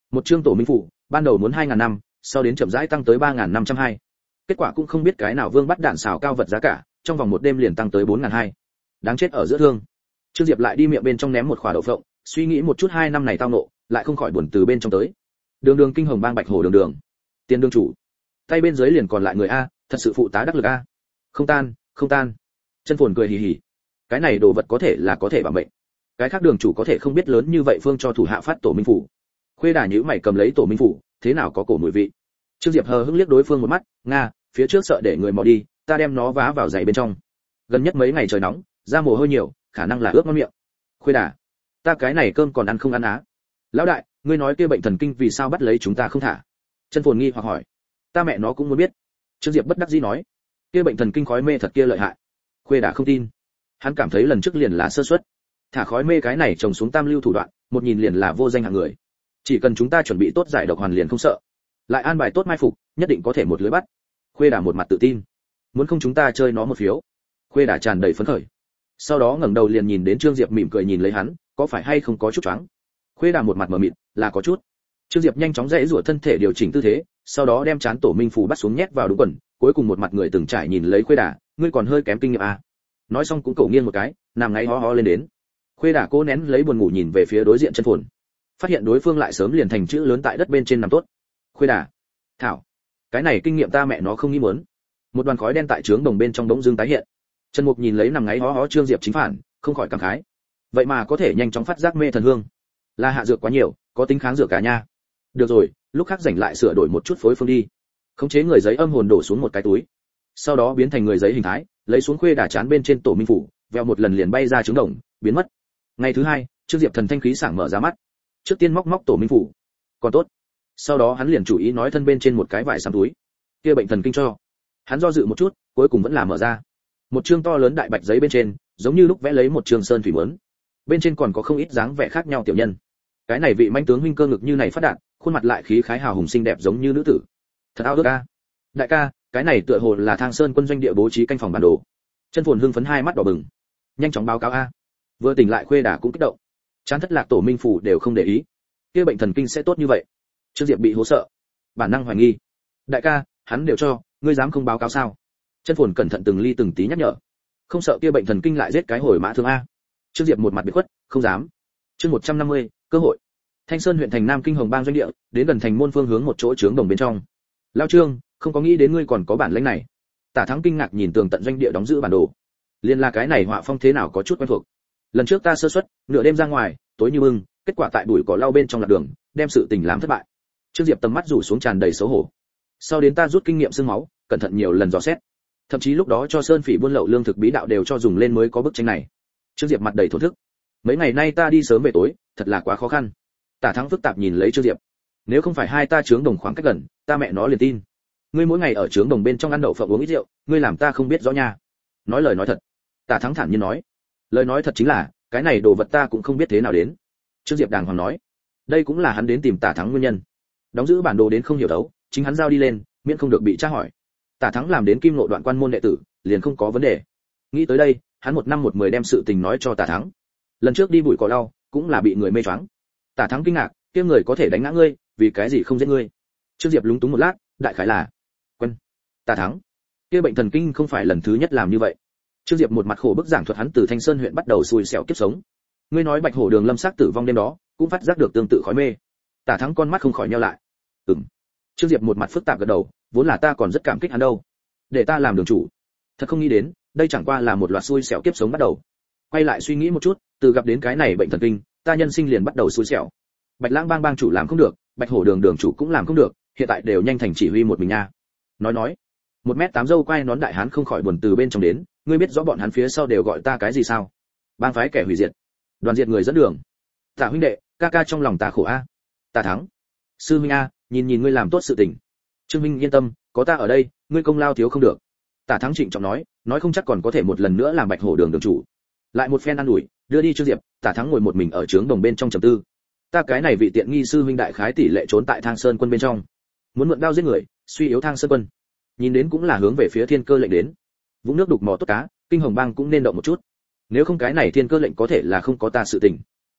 Một chương tổ minh phủ, ban đầu muốn 2.000 năm, sau đến chậm rãi tăng tới 3.520. Kết quả cũng không biết cái nào vương bắt đạn xào cao vật giá cả, trong vòng một đêm liền tăng tới 4.200. Đáng chết ở giữa thương. Trương Diệp lại đi miệng bên trong ném một quả đậu phộng, suy nghĩ một chút 2 năm này tao nộ, lại không khỏi buồn từ bên trong tới. Đường kinh hồng bang Bạch Hổ đường. Tiền đường chủ. Tay bên dưới liền còn lại người a, thật sự phụ tá đắc lực a. Không tan. Chân Phồn cười hì hì. Cái này đồ vật có thể bảo mệnh. Cái khác đường chủ có thể không biết lớn như vậy phương cho thủ hạ phát tổ minh phủ. Khuê Đà nhíu mày cầm lấy tổ minh phủ, thế nào có cổ mùi vị. Trương Diệp hờ hững liếc đối phương một mắt, nga, phía trước sợ để người mò đi, ta đem nó vá vào giày bên trong. Gần nhất mấy ngày trời nóng, ra mồ hôi nhiều, khả năng là ướt ngon miệng. Khuê Đà, ta cái này cơm còn ăn không ăn á? Lão đại, ngươi nói kia bệnh thần kinh vì sao bắt lấy chúng ta không thả? Chân Phồn nghi hoặc hỏi. Ta mẹ nó cũng muốn biết. Trương Diệp bất đắc dĩ nói, kia bệnh thần kinh khói mê thật kia lợi hại. Khuê Đà không tin. Hắn cảm thấy lần trước liền là sơ suất. Thả khói mê cái này trồng xuống tam lưu thủ đoạn, một nhìn liền là vô danh hạng người. Chỉ cần chúng ta chuẩn bị tốt giải độc hoàn liền không sợ. Lại an bài tốt mai phục, nhất định có thể một lưới bắt. Khuê Đà một mặt tự tin. Muốn không chúng ta chơi nó một phiếu. Khuê Đà tràn đầy phấn khởi. Sau đó ngẩng đầu liền nhìn đến Trương Diệp mỉm cười nhìn lấy hắn, có phải hay không có chút choáng. Khuê Đà một mặt mờ mịt, là có chút. Trương Diệp nhanh chóng dãy rủa thân thể điều chỉnh tư thế, sau đó đem chán tổ minh phù bắt xuống nhét vào đúng quần, cuối cùng một mặt người từng trải nhìn lấy Khuê Đà, ngươi còn hơi kém kinh nghiệm à? Nói xong cũng cậu nghiêng một cái, nằm ngáy ho ho lên đến. Khuê Đà cố nén lấy buồn ngủ nhìn về phía đối diện Chân Phồn, phát hiện đối phương lại sớm liền thành chữ lớn tại đất bên trên nằm tốt. Khuê Đà, thảo, cái này kinh nghiệm ta mẹ nó không nghĩ muốn. Một đoàn khói đen tại trướng đồng bên trong đống dương tái hiện. Trần Mục nhìn lấy nằm ngáy ho ho Trương Diệp chính phản, không khỏi cảm khái. Vậy mà có thể nhanh chóng phát giác mê thần hương, là hạ dược quá nhiều, có tính kháng dược cả nha. Được rồi, lúc khác rảnh lại sửa đổi một chút phối phương đi. Khống chế người giấy âm hồn đổ xuống một cái túi, sau đó biến thành người giấy hình thái, lấy xuống Khuê Đà chán bên trên tổ minh phủ, vèo một lần liền bay ra trứng đồng, biến mất. Ngày thứ hai, Trương Diệp thần thanh khí sảng mở ra mắt. Trước tiên móc tổ minh phủ, còn tốt. Sau đó hắn liền chủ ý nói thân bên trên một cái vải xám túi, kia bệnh thần kinh cho. Hắn do dự một chút, cuối cùng vẫn là mở ra. Một chương to lớn đại bạch giấy bên trên, giống như lúc vẽ lấy một trường sơn thủy muốn. Bên trên còn có không ít dáng vẻ khác nhau tiểu nhân. Cái này vị manh tướng huynh cơ ngực như này phát đạt, khuôn mặt lại khí khái hào hùng xinh đẹp giống như nữ tử. Thật ao ước a. Đại ca, cái này tựa hồ là Thang Sơn quân doanh địa bố trí canh phòng bản đồ. Chân Phồn hưng phấn hai mắt đỏ bừng. Nhanh chóng báo cáo a. Vừa tỉnh lại Khuê Đà cũng kích động. Chán thất lạc tổ minh phủ đều không để ý. Kia bệnh thần kinh sẽ tốt như vậy? Trương Diệp bị hố sợ, bản năng hoài nghi. Đại ca, hắn đều cho, ngươi dám không báo cáo sao? Chân Phồn cẩn thận từng ly từng tí nhắc nhở. Không sợ kia bệnh thần kinh lại giết cái hồi mã thương a? Trương Diệp một mặt biệt khuất, không dám. Chương 150, cơ hội. Thanh Sơn huyện thành Nam Kinh Hồng Bang doanh địa, đến gần thành môn phương hướng một chỗ trướng đồng bên trong. Lão Trương, không có nghĩ đến ngươi còn có bản lĩnh này. Tả Thắng kinh ngạc nhìn tường tận doanh địa đóng giữ bản đồ. Liên là cái này họa phong thế nào có chút quen thuộc. Lần trước ta sơ suất, nửa đêm ra ngoài, tối như mưng, kết quả tại bụi cỏ lau bên trong lạc đường, đem sự tình làm thất bại. Trương Diệp tầm mắt rủ xuống tràn đầy xấu hổ. Sau đến ta rút kinh nghiệm xương máu, cẩn thận nhiều lần dò xét. Thậm chí lúc đó cho Sơn Phỉ buôn lậu lương thực bí đạo đều cho dùng lên mới có bức tranh này. Trương Diệp mặt đầy thổn thức. Mấy ngày nay ta đi sớm về tối, thật là quá khó khăn. Tả Thắng phức tạp nhìn lấy Trương Diệp. Nếu không phải hai ta trướng đồng khoảng cách gần, ta mẹ nó liền tin. Ngươi mỗi ngày ở trướng đồng bên trong ăn đậu phộng uống ít rượu, ngươi làm ta không biết rõ nha. Nói lời nói thật. Tả Thắng thản nhiên nói. Lời nói thật chính là, cái này đồ vật ta cũng không biết thế nào đến. Trương Diệp đàng hoàng nói. Đây cũng là hắn đến tìm Tả Thắng nguyên nhân. Đóng giữ bản đồ đến không hiểu đấu, chính hắn giao đi lên, miễn không được bị tra hỏi. Tả Thắng làm đến kim ngộ đoạn quan môn đệ tử, liền không có vấn đề. Nghĩ tới đây, hắn một năm một mười đem sự tình nói cho Tả Thắng. Lần trước đi bụi cỏ lau, cũng là bị người mê choáng. Tả Thắng kinh ngạc, kia người có thể đánh ngã ngươi, vì cái gì không giết ngươi? Trương Diệp lúng túng một lát, đại khái là quen. Tả Thắng, kia bệnh thần kinh không phải lần thứ nhất làm như vậy. Trương Diệp một mặt khổ bức giảng thuật hắn từ Thanh Sơn huyện bắt đầu xui xẻo kiếp sống. Ngươi nói Bạch Hổ Đường lâm sắc tử vong đêm đó, cũng phát giác được tương tự khói mê. Tả Thắng con mắt không khỏi nheo lại. Trương Diệp một mặt phức tạp gật đầu, vốn là ta còn rất cảm kích hắn đâu, để ta làm đường chủ. Thật không nghĩ đến, đây chẳng qua là một loạt xui xẻo kiếp sống bắt đầu. Quay lại suy nghĩ một chút, từ gặp đến cái này bệnh thần kinh, ta nhân sinh liền bắt đầu xui xẻo. Bạch Lãng bang bang chủ làm không được, Bạch Hổ Đường đường chủ cũng làm không được, hiện tại đều nhanh thành chỉ huy một mình nha. Nói, 1m8 dâu quai nón đại hán không khỏi buồn từ bên trong đến, ngươi biết rõ bọn hắn phía sau đều gọi ta cái gì sao? Bang phái kẻ hủy diệt, đoàn diệt người dẫn đường. Tả huynh đệ, ca ca trong lòng ta khổ a. Tả Thắng, sư huynh a, nhìn ngươi làm tốt sự tình. Trương huynh yên tâm, có ta ở đây, ngươi công lao thiếu không được. Tả Thắng trịnh trọng nói không chắc còn có thể một lần nữa làm Bạch Hổ Đường đường chủ. Lại một phen ăn ủi, đưa đi Trương Diệp, Tả Thắng ngồi một mình ở trướng đồng bên trong trầm tư. Ta cái này vị tiện nghi sư huynh đại khái tỷ lệ trốn tại Thang Sơn quân bên trong, muốn mượn đao giết người, suy yếu Thang Sơn quân. Nhìn đến cũng là hướng về phía Thiên Cơ lệnh đến. Vũng nước đục mò tốt cá, Kinh Hồng Bang cũng nên động một chút. Nếu không cái này Thiên Cơ lệnh có thể là không có ta sự tình.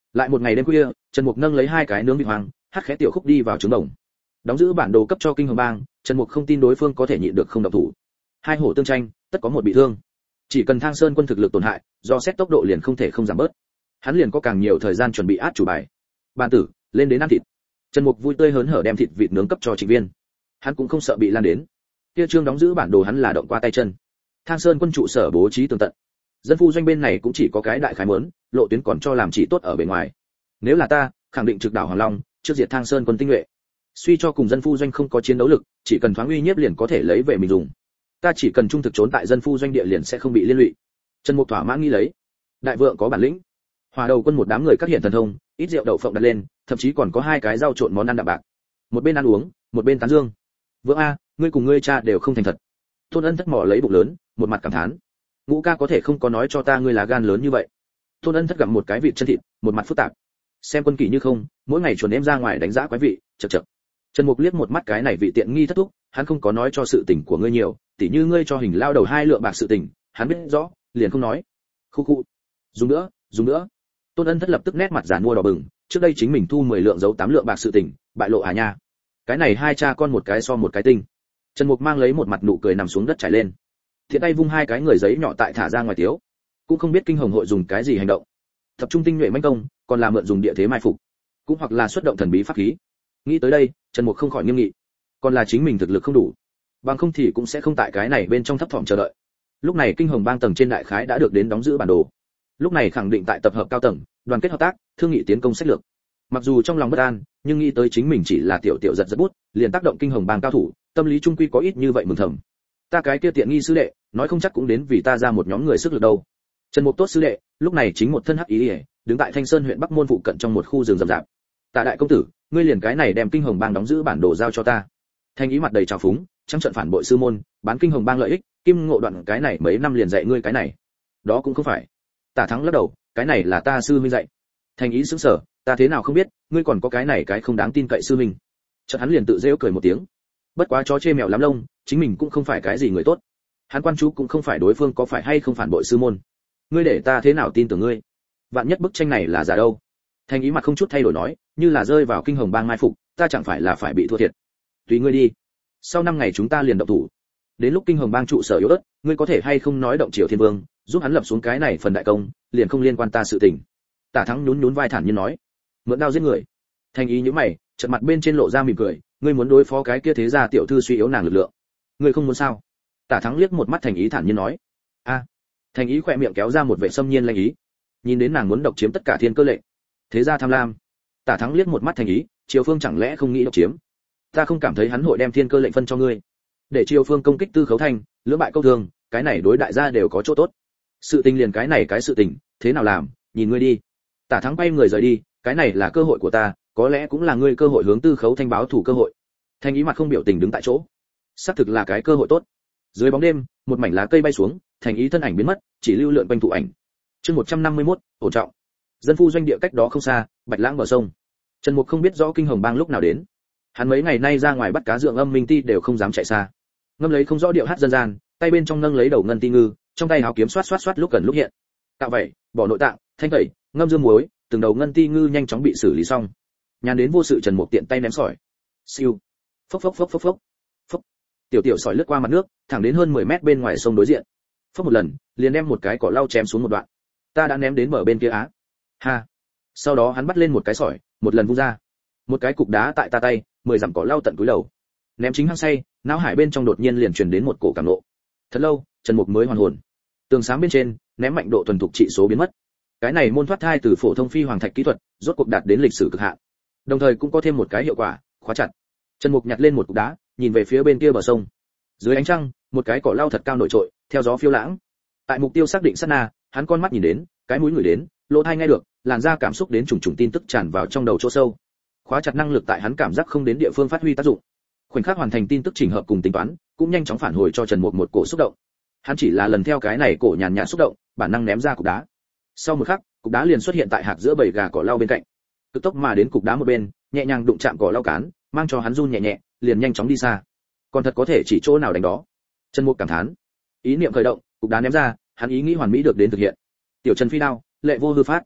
Lại một ngày đêm khuya, Trần Mục nâng lấy hai cái nướng vịt hoang, hát khẽ tiểu khúc đi vào trứng đồng. Đóng giữ bản đồ cấp cho Kinh Hồng Bang, Trần Mục không tin đối phương có thể nhịn được không động thủ. Hai hổ tương tranh, tất có một bị thương. Chỉ cần Thang Sơn quân thực lực tổn hại, do xét tốc độ liền không thể không giảm bớt. Hắn liền có càng nhiều thời gian chuẩn bị át chủ bài. Bàn tử, lên đến ăn thịt. Trần Mục vui tươi hớn hở đem thịt vịt nướng cấp cho Trịnh Viên. Hắn cũng không sợ bị lan đến. Kia Trương đóng giữ bản đồ hắn là động qua tay chân. Thang Sơn quân trụ sở bố trí tường tận. Dân phu doanh bên này cũng chỉ có cái đại khái muốn, lộ tuyến còn cho làm chỉ tốt ở bên ngoài. Nếu là ta, khẳng định trực đảo Hoàng Long, trước diệt Thang Sơn quân tinh nhuệ. Suy cho cùng dân phu doanh không có chiến đấu lực, chỉ cần thoáng uy nhiếp liền có thể lấy về mình dùng. Ta chỉ cần trung thực trốn tại dân phu doanh địa liền sẽ không bị liên lụy. Trần Mục thỏa mãn nghĩ lấy. Đại vượng có bản lĩnh. Hòa đầu quân một đám người các hiện thần thông, ít rượu đậu phộng đặt lên, thậm chí còn có hai cái rau trộn món ăn đạm bạc. Một bên ăn uống, một bên tán dương. Vượng a, ngươi cùng ngươi cha đều không thành thật. Tôn Ân thất mỏ lấy bụng lớn, một mặt cảm thán. Ngũ ca có thể không có nói cho ta ngươi là gan lớn như vậy. Tôn Ân thất gặm một cái vịt chân thịt, một mặt phức tạp. Xem quân kỷ như không, mỗi ngày chuồn em ra ngoài đánh giá quái vị, chậc chậc. Trần Mục liếc một mắt cái này vị tiện nghi thất thúc, hắn không có nói cho sự tình của ngươi nhiều, tỉ như ngươi cho hình lao đầu 2 lượng bạc sự tình, hắn biết rõ, liền không nói. Khu khu. Dùng nữa. Tôn Ân thất lập tức nét mặt giàn mua đỏ bừng, trước đây chính mình thu 10 lượng giấu 8 lượng bạc sự tình, bại lộ à nha. Cái này hai cha con một cái so một cái tinh. Trần Mục mang lấy một mặt nụ cười nằm xuống đất trải lên. Thiện tay vung hai cái người giấy nhỏ tại thả ra ngoài tiếu. Cũng không biết Kinh Hồng hội dùng cái gì hành động. Tập trung tinh nhuệ mãnh công, còn là mượn dùng địa thế mai phục, cũng hoặc là xuất động thần bí pháp khí. Nghĩ tới đây, Trần Mục không khỏi nghiêm nghị. Còn là chính mình thực lực không đủ, bằng không thì cũng sẽ không tại cái này bên trong thấp thỏm chờ đợi. Lúc này Kinh Hồng Bang tầng trên đại khái đã được đến đóng giữ bản đồ. Lúc này khẳng định tại tập hợp cao tầng, đoàn kết hợp tác, thương nghị tiến công sách lược. Mặc dù trong lòng bất an, nhưng nghĩ tới chính mình chỉ là tiểu giật bút, liền tác động Kinh Hồng Bang cao thủ, tâm lý trung quy có ít như vậy mừng thầm. Ta cái kia tiện nghi sư đệ, nói không chắc cũng đến vì ta ra một nhóm người sức lực đâu. Trần Mục tốt sư đệ, lúc này chính một thân hắc ý, đứng tại Thanh Sơn huyện Bắc Môn phụ cận trong một khu rừng rậm rạp. Tạ đại công tử, ngươi liền cái này đem Kinh Hồng Bang đóng giữ bản đồ giao cho ta. Thanh ý mặt đầy trào phúng, trắng trợn phản bội sư môn, bán Kinh Hồng Bang lợi ích, Kim Ngộ Đoạn cái này mấy năm liền dạy ngươi cái này. Đó cũng không phải. Tả Thắng lắc đầu, cái này là ta sư huynh dạy. Thanh ý sững sờ, ta thế nào không biết, ngươi còn có cái này cái không đáng tin cậy sư huynh. Chợt hắn liền tự giễu cười một tiếng. Bất quá chó chê mèo lắm lông, chính mình cũng không phải cái gì người tốt. Hắn quan chú cũng không phải đối phương có phải hay không phản bội sư môn. Ngươi để ta thế nào tin tưởng ngươi? Vạn nhất bức tranh này là giả đâu? Thanh ý mặt không chút thay đổi nói, như là rơi vào Kinh Hồng Bang mai phục, ta chẳng phải là phải bị thua thiệt. Tùy ngươi đi. Sau 5 ngày chúng ta liền động thủ. Đến lúc Kinh Hồng Bang trụ sở yếu ớt, ngươi có thể hay không nói động Triều Thiên Vương, giúp hắn lập xuống cái này phần đại công, liền không liên quan ta sự tình. Tả Thắng nhún vai thản nhiên nói, mượn đao giết người. Thanh ý nhíu mày, chợt mặt bên trên lộ ra mỉm cười, ngươi muốn đối phó cái kia thế gia tiểu thư suy yếu nàng lực lượng. Ngươi không muốn sao? Tả Thắng liếc một mắt Thành ý thản nhiên nói, a. Thành ý khỏe miệng kéo ra một vẻ xâm nhiên lanh ý, nhìn đến nàng muốn độc chiếm tất cả thiên cơ lệnh, thế gia tham lam. Tả Thắng liếc một mắt Thành ý, Triều Phương chẳng lẽ không nghĩ độc chiếm? Ta không cảm thấy hắn hội đem thiên cơ lệnh phân cho ngươi, để Triều Phương công kích Tư Khấu Thành, lưỡng bại câu thương, cái này đối đại gia đều có chỗ tốt. Sự tình liền cái này cái sự tình, thế nào làm, nhìn ngươi đi. Tả Thắng bay người rời đi, cái này là cơ hội của ta, có lẽ cũng là ngươi cơ hội hướng Tư Khấu Thanh báo thủ cơ hội. Thành ý mặt không biểu tình đứng tại chỗ, xác thực là cái cơ hội tốt. Dưới bóng đêm, một mảnh lá cây bay xuống, Thành ý thân ảnh biến mất, chỉ lưu lượn quanh thụ ảnh. Chương 151, ổn trọng. Dân phu doanh địa cách đó không xa, Bạch Lãng bờ sông. Trần Mục không biết rõ Kinh Hồng Bang lúc nào đến. Hắn mấy ngày nay ra ngoài bắt cá dượng âm minh ti đều không dám chạy xa. Ngâm lấy không rõ điệu hát dân gian, tay bên trong nâng lấy đầu ngân ti ngư, trong tay áo kiếm xoát xoát xoát lúc gần lúc hiện. Tạo vậy, bỏ nội tạng, thanh tẩy, ngâm dương muối, từng đầu ngân ti ngư nhanh chóng bị xử lý xong. Nhàn đến vô sự Trần Mục tiện tay ném sỏi. Siêu. Phốc phốc phốc phốc phốc. Phốc. Tiểu sỏi lướt qua mặt nước, thẳng đến hơn 10 mét bên ngoài sông đối diện. Phốc một lần, liền đem một cái cỏ lau chém xuống một đoạn. Ta đã ném đến bờ bên kia á. Ha. Sau đó hắn bắt lên một cái sỏi, một lần vung ra. Một cái cục đá tại ta tay, 10 dặm cỏ lau tận cúi đầu. Ném chính hăng say, não hải bên trong đột nhiên liền truyền đến một cổ cảm nộ. Thật lâu, Trần Mục mới hoàn hồn. Tường sáng bên trên, ném mạnh độ thuần thục trị số biến mất. Cái này môn thoát thai từ phổ thông phi hoàng thạch kỹ thuật, rốt cuộc đạt đến lịch sử cực hạn. Đồng thời cũng có thêm một cái hiệu quả, khóa chặt. Trần Mục nhặt lên một cục đá, nhìn về phía bên kia bờ sông. Dưới ánh trăng, một cái cỏ lau thật cao nổi trội, theo gió phiêu lãng. Tại mục tiêu xác định sát na, hắn con mắt nhìn đến, cái mũi ngửi đến, lỗ tai nghe được, làn da cảm xúc đến trùng trùng tin tức tràn vào trong đầu chỗ sâu. Khóa chặt năng lực tại hắn cảm giác không đến địa phương phát huy tác dụng. Khoảnh khắc hoàn thành tin tức chỉnh hợp cùng tính toán, cũng nhanh chóng phản hồi cho Trần Mục một cổ xúc động. Hắn chỉ là lần theo cái này cổ nhàn nhạt xúc động, bản năng ném ra cục đá. Sau một khắc, cục đá liền xuất hiện tại hạc giữa bầy gà cỏ lau bên cạnh. Cực tốc mà đến cục đá một bên, nhẹ nhàng đụng chạm cỏ lau cán, mang cho hắn run nhẹ nhẹ, liền nhanh chóng đi xa. Còn thật có thể chỉ chỗ nào đánh đó. Trần Mục cảm thán. Ý niệm khởi động, cục đá ném ra, hắn ý nghĩ hoàn mỹ được đến thực hiện. Tiểu Trần phi đao, lệ vô hư phát.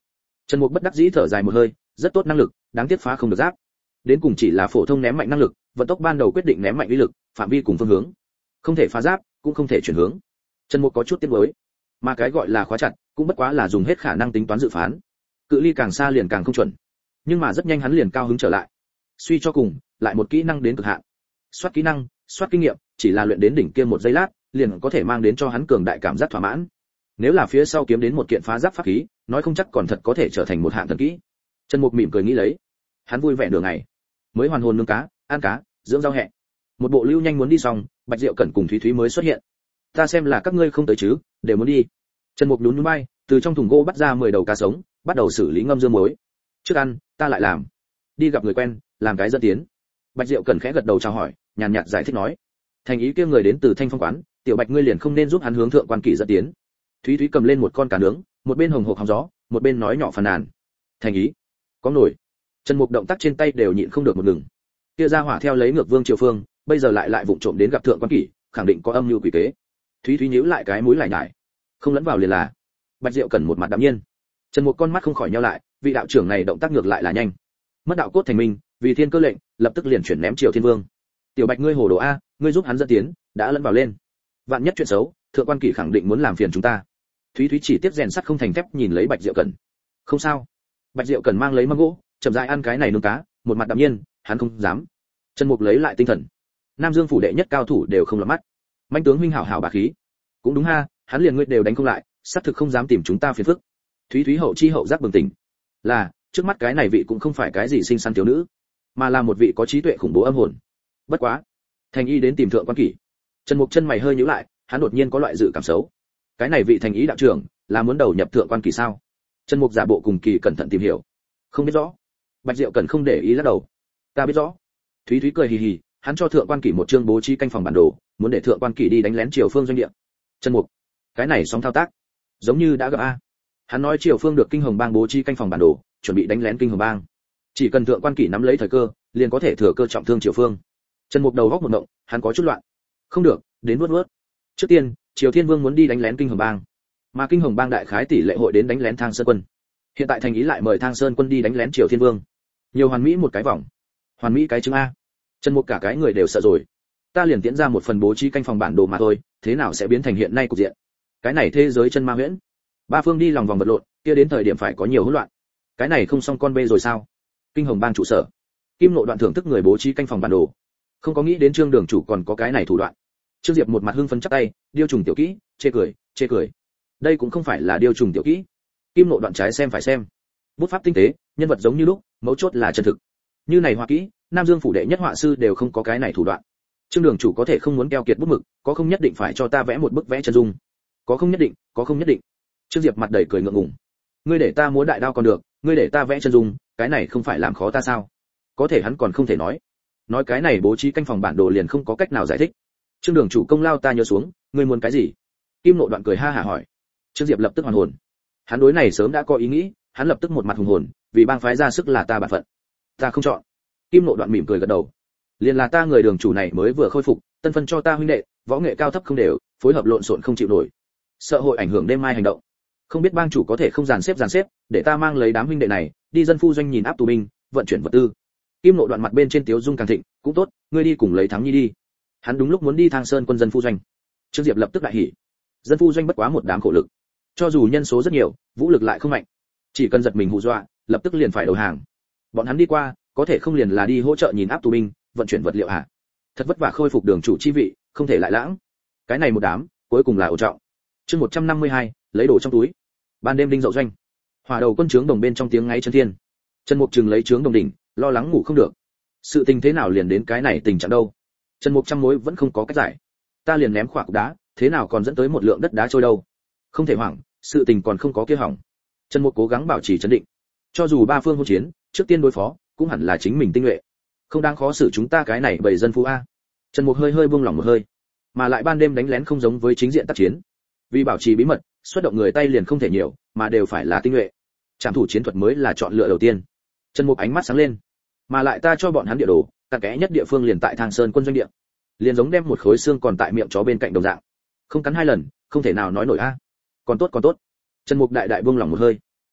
Trần Mục bất đắc dĩ thở dài một hơi, rất tốt năng lực, đáng tiếc phá không được giáp. Đến cùng chỉ là phổ thông ném mạnh năng lực, vận tốc ban đầu quyết định ném mạnh uy lực, phạm vi cùng phương hướng. Không thể phá giáp, cũng không thể chuyển hướng. Trần Mục có chút tiếc nuối. Mà cái gọi là khóa chặt, cũng bất quá là dùng hết khả năng tính toán dự phán. Cự ly càng xa liền càng không chuẩn. Nhưng mà rất nhanh hắn liền cao hứng trở lại. Suy cho cùng, lại một kỹ năng đến cực hạn. Soát kỹ năng, soát kinh nghiệm, chỉ là luyện đến đỉnh kia một giây lát, liền có thể mang đến cho hắn cường đại cảm giác thỏa mãn. Nếu là phía sau kiếm đến một kiện phá giáp pháp khí, nói không chắc còn thật có thể trở thành một hạng thần kỹ. Trần Mục mỉm cười nghĩ lấy. Hắn vui vẻ nửa ngày, mới hoàn hồn nướng cá, ăn cá, dưỡng rau hẹ. Một bộ lưu nhanh muốn đi xong, Bạch Diệu Cẩn cùng Thúy Thúy mới xuất hiện. Ta xem là các ngươi không tới chứ, đều muốn đi. Trần Mục nhún nhún vai, từ trong thùng gỗ bắt ra 10 đầu cá sống, bắt đầu xử lý ngâm dương muối. Trước ăn, ta lại làm. Đi gặp người quen, làm cái dẫn tiến. Bạch Diệu Cẩn khẽ gật đầu chào hỏi, nhàn nhạt giải thích nói. Thành ý kia người đến từ Thanh Phong quán, tiểu Bạch ngươi liền không nên giúp hắn hướng thượng quan kỷ dẫn tiến. Thúy Thúy cầm lên một con cá nướng, một bên hồng hộc hóng gió, một bên nói nhỏ phàn nàn. Thành ý, có nổi. Trần Mục động tác trên tay đều nhịn không được một ngừng. Kia ra hỏa theo lấy ngược Vương Triều Phương, bây giờ lại vụng trộm đến gặp thượng quan kỷ, khẳng định có âm mưu quỷ kế. Thúy Thúy nhíu lại cái mũi lại nhải. Không lẫn vào liền là. Bạch Diệu Cẩn một mặt đạm nhiên. Trần Mục con mắt không khỏi nheo lại, vị đạo trưởng này động tác ngược lại là nhanh. Mất đạo cốt thành minh, vì thiên cơ lệnh, lập tức liền chuyển ném Triều Thiên Vương. Tiểu Bạch ngươi hồ đồ a, ngươi giúp hắn dẫn tiến, đã lẫn vào lên. Vạn nhất chuyện xấu, thượng quan kỷ khẳng định muốn làm phiền chúng ta. Thúy Thúy chỉ tiếp rèn sắt không thành thép nhìn lấy Bạch Diệu Cẩn. Không sao. Bạch Diệu Cẩn mang lấy mâm gỗ, chậm rãi ăn cái này nướng cá, một mặt đạm nhiên, hắn không dám. Trần Mục lấy lại tinh thần. Nam Dương phủ đệ nhất cao thủ đều không lọt mắt. Mãnh tướng huynh hảo hảo bá khí. Cũng đúng ha, hắn liền ngươi đều đánh không lại, xác thực không dám tìm chúng ta phiền phức. Thúy Thúy hậu chi hậu giác bừng tỉnh. Là, trước mắt cái này vị cũng không phải cái gì xinh xắn thiếu nữ, mà là một vị có trí tuệ khủng bố âm hồn. Bất quá, thành y đến tìm thượng quan kỷ. Trần Mục chân mày hơi nhíu lại, hắn đột nhiên có loại dự cảm xấu. Cái này vị thành ý đạo trưởng là muốn đầu nhập thượng quan kỷ sao? Trần Mục giả bộ cùng kỳ cẩn thận tìm hiểu. Không biết rõ. Bạch Diệu Cẩn không để ý lắc đầu. Ta biết rõ. Thúy Thúy cười hì hì, hắn cho thượng quan kỷ một chương bố trí canh phòng bản đồ, muốn để thượng quan kỷ đi đánh lén Triều Phương doanh địa. Trần Mục, cái này sóng thao tác, giống như đã gặp a. Hắn nói Triều Phương được Kinh Hồng Bang bố trí canh phòng bản đồ, chuẩn bị đánh lén Kinh Hồng Bang. Chỉ cần thượng quan kỷ nắm lấy thời cơ, liền có thể thừa cơ trọng thương Triều Phương. Trần Mục đầu góc một động, hắn có chút loạn. Không được, đến vuốt. Trước tiên, Triều Thiên Vương muốn đi đánh lén Kinh Hồng Bang, mà Kinh Hồng Bang đại khái tỷ lệ hội đến đánh lén Thang Sơn quân. Hiện tại thành ý lại mời Thang Sơn quân đi đánh lén Triều Thiên Vương. Nhiều hoàn mỹ một cái vòng. Hoàn mỹ cái chứng a. Trần Mục cả cái người đều sợ rồi. Ta liền tiễn ra một phần bố trí canh phòng bản đồ mà thôi, thế nào sẽ biến thành hiện nay cục diện? Cái này thế giới chân ma huyễn. Ba phương đi lòng vòng vật lộn, kia đến thời điểm phải có nhiều hỗn loạn. Cái này không xong con bê rồi sao? Kinh Hồng Bang trụ sở. Kim Nội Đoạn thưởng thức người bố trí canh phòng bản đồ. Không có nghĩ đến Trương đường chủ còn có cái này thủ đoạn. Trương Diệp một mặt hưng phấn chắp tay, điêu trùng tiểu kỹ, chê cười. Đây cũng không phải là điêu trùng tiểu kỹ. Kim Nội Đoạn trái xem phải xem. Bút pháp tinh tế, nhân vật giống như lúc, mấu chốt là chân thực. Như này họa kỹ, Nam Dương phủ đệ nhất họa sư đều không có cái này thủ đoạn. Trương đường chủ có thể không muốn keo kiệt bút mực, có không nhất định phải cho ta vẽ một bức vẽ chân dung. Có không nhất định. Trương Diệp mặt đầy cười ngượng ngùng. Ngươi để ta múa đại đao còn được, ngươi để ta vẽ chân dung, cái này không phải làm khó ta sao? Có thể hắn còn không thể nói cái này bố trí canh phòng bản đồ liền không có cách nào giải thích. Trương đường chủ công lao ta nhớ xuống, ngươi muốn cái gì? Kim Nội Đoạn cười ha hả hỏi. Trương Diệp lập tức hoàn hồn. Hắn đối này sớm đã có ý nghĩ, hắn lập tức một mặt hùng hồn, vì bang phái ra sức là ta bản phận. Ta không chọn. Kim Nội Đoạn mỉm cười gật đầu. Liền là ta người đường chủ này mới vừa khôi phục, tân phân cho ta huynh đệ, võ nghệ cao thấp không đều, phối hợp lộn xộn không chịu nổi. Sợ hội ảnh hưởng đêm mai hành động. Không biết bang chủ có thể không dàn xếp, để ta mang lấy đám huynh đệ này, đi dân phu doanh nhìn áp tù binh, vận chuyển vật tư. Kim Nội Đoạn mặt bên trên tiếu dung càng thịnh, cũng tốt, ngươi đi cùng lấy thắng nhi đi. Hắn đúng lúc muốn đi Thang Sơn quân dân phu doanh. Trương Diệp lập tức đại hỉ. Dân phu doanh bất quá một đám khổ lực, cho dù nhân số rất nhiều, vũ lực lại không mạnh, chỉ cần giật mình hù dọa, lập tức liền phải đầu hàng. Bọn hắn đi qua, có thể không liền là đi hỗ trợ nhìn áp tù binh, vận chuyển vật liệu hả? Thật vất vả khôi phục đường chủ chi vị, không thể lại lãng. Cái này một đám, cuối cùng là ổ trọng. Chương 152, lấy đồ trong túi. Ban đêm đinh dậu doanh. Hỏa đầu quân trướng đồng bên trong tiếng ngáy chân thiên. Trần Mục Trừng lấy trướng đồng đỉnh, lo lắng ngủ không được. Sự tình thế nào liền đến cái này tình trạng đâu? Trần Mục trăm mối vẫn không có cách giải. Ta liền ném quả cục đá, thế nào còn dẫn tới một lượng đất đá trôi đâu? Không thể hoảng, sự tình còn không có kia hỏng. Trần Mục cố gắng bảo trì trấn định. Cho dù ba phương hỗn chiến, trước tiên đối phó, cũng hẳn là chính mình tinh nhuệ. Không đáng khó xử chúng ta cái này bầy dân phu a. Trần Mục hơi buông lỏng một hơi. Mà lại ban đêm đánh lén không giống với chính diện tác chiến. Vì bảo trì bí mật, xuất động người tay liền không thể nhiều, mà đều phải là tinh nhuệ. Trảm thủ chiến thuật mới là chọn lựa đầu tiên. Trần Mục ánh mắt sáng lên. Mà lại ta cho bọn hắn địa đồ, cặn kẽ nhất địa phương liền tại Thang Sơn quân doanh địa. Liền giống đem một khối xương còn tại miệng chó bên cạnh đồng dạng. Không cắn hai lần, không thể nào nói nổi a. Còn tốt. Trần Mục đại buông lỏng một hơi.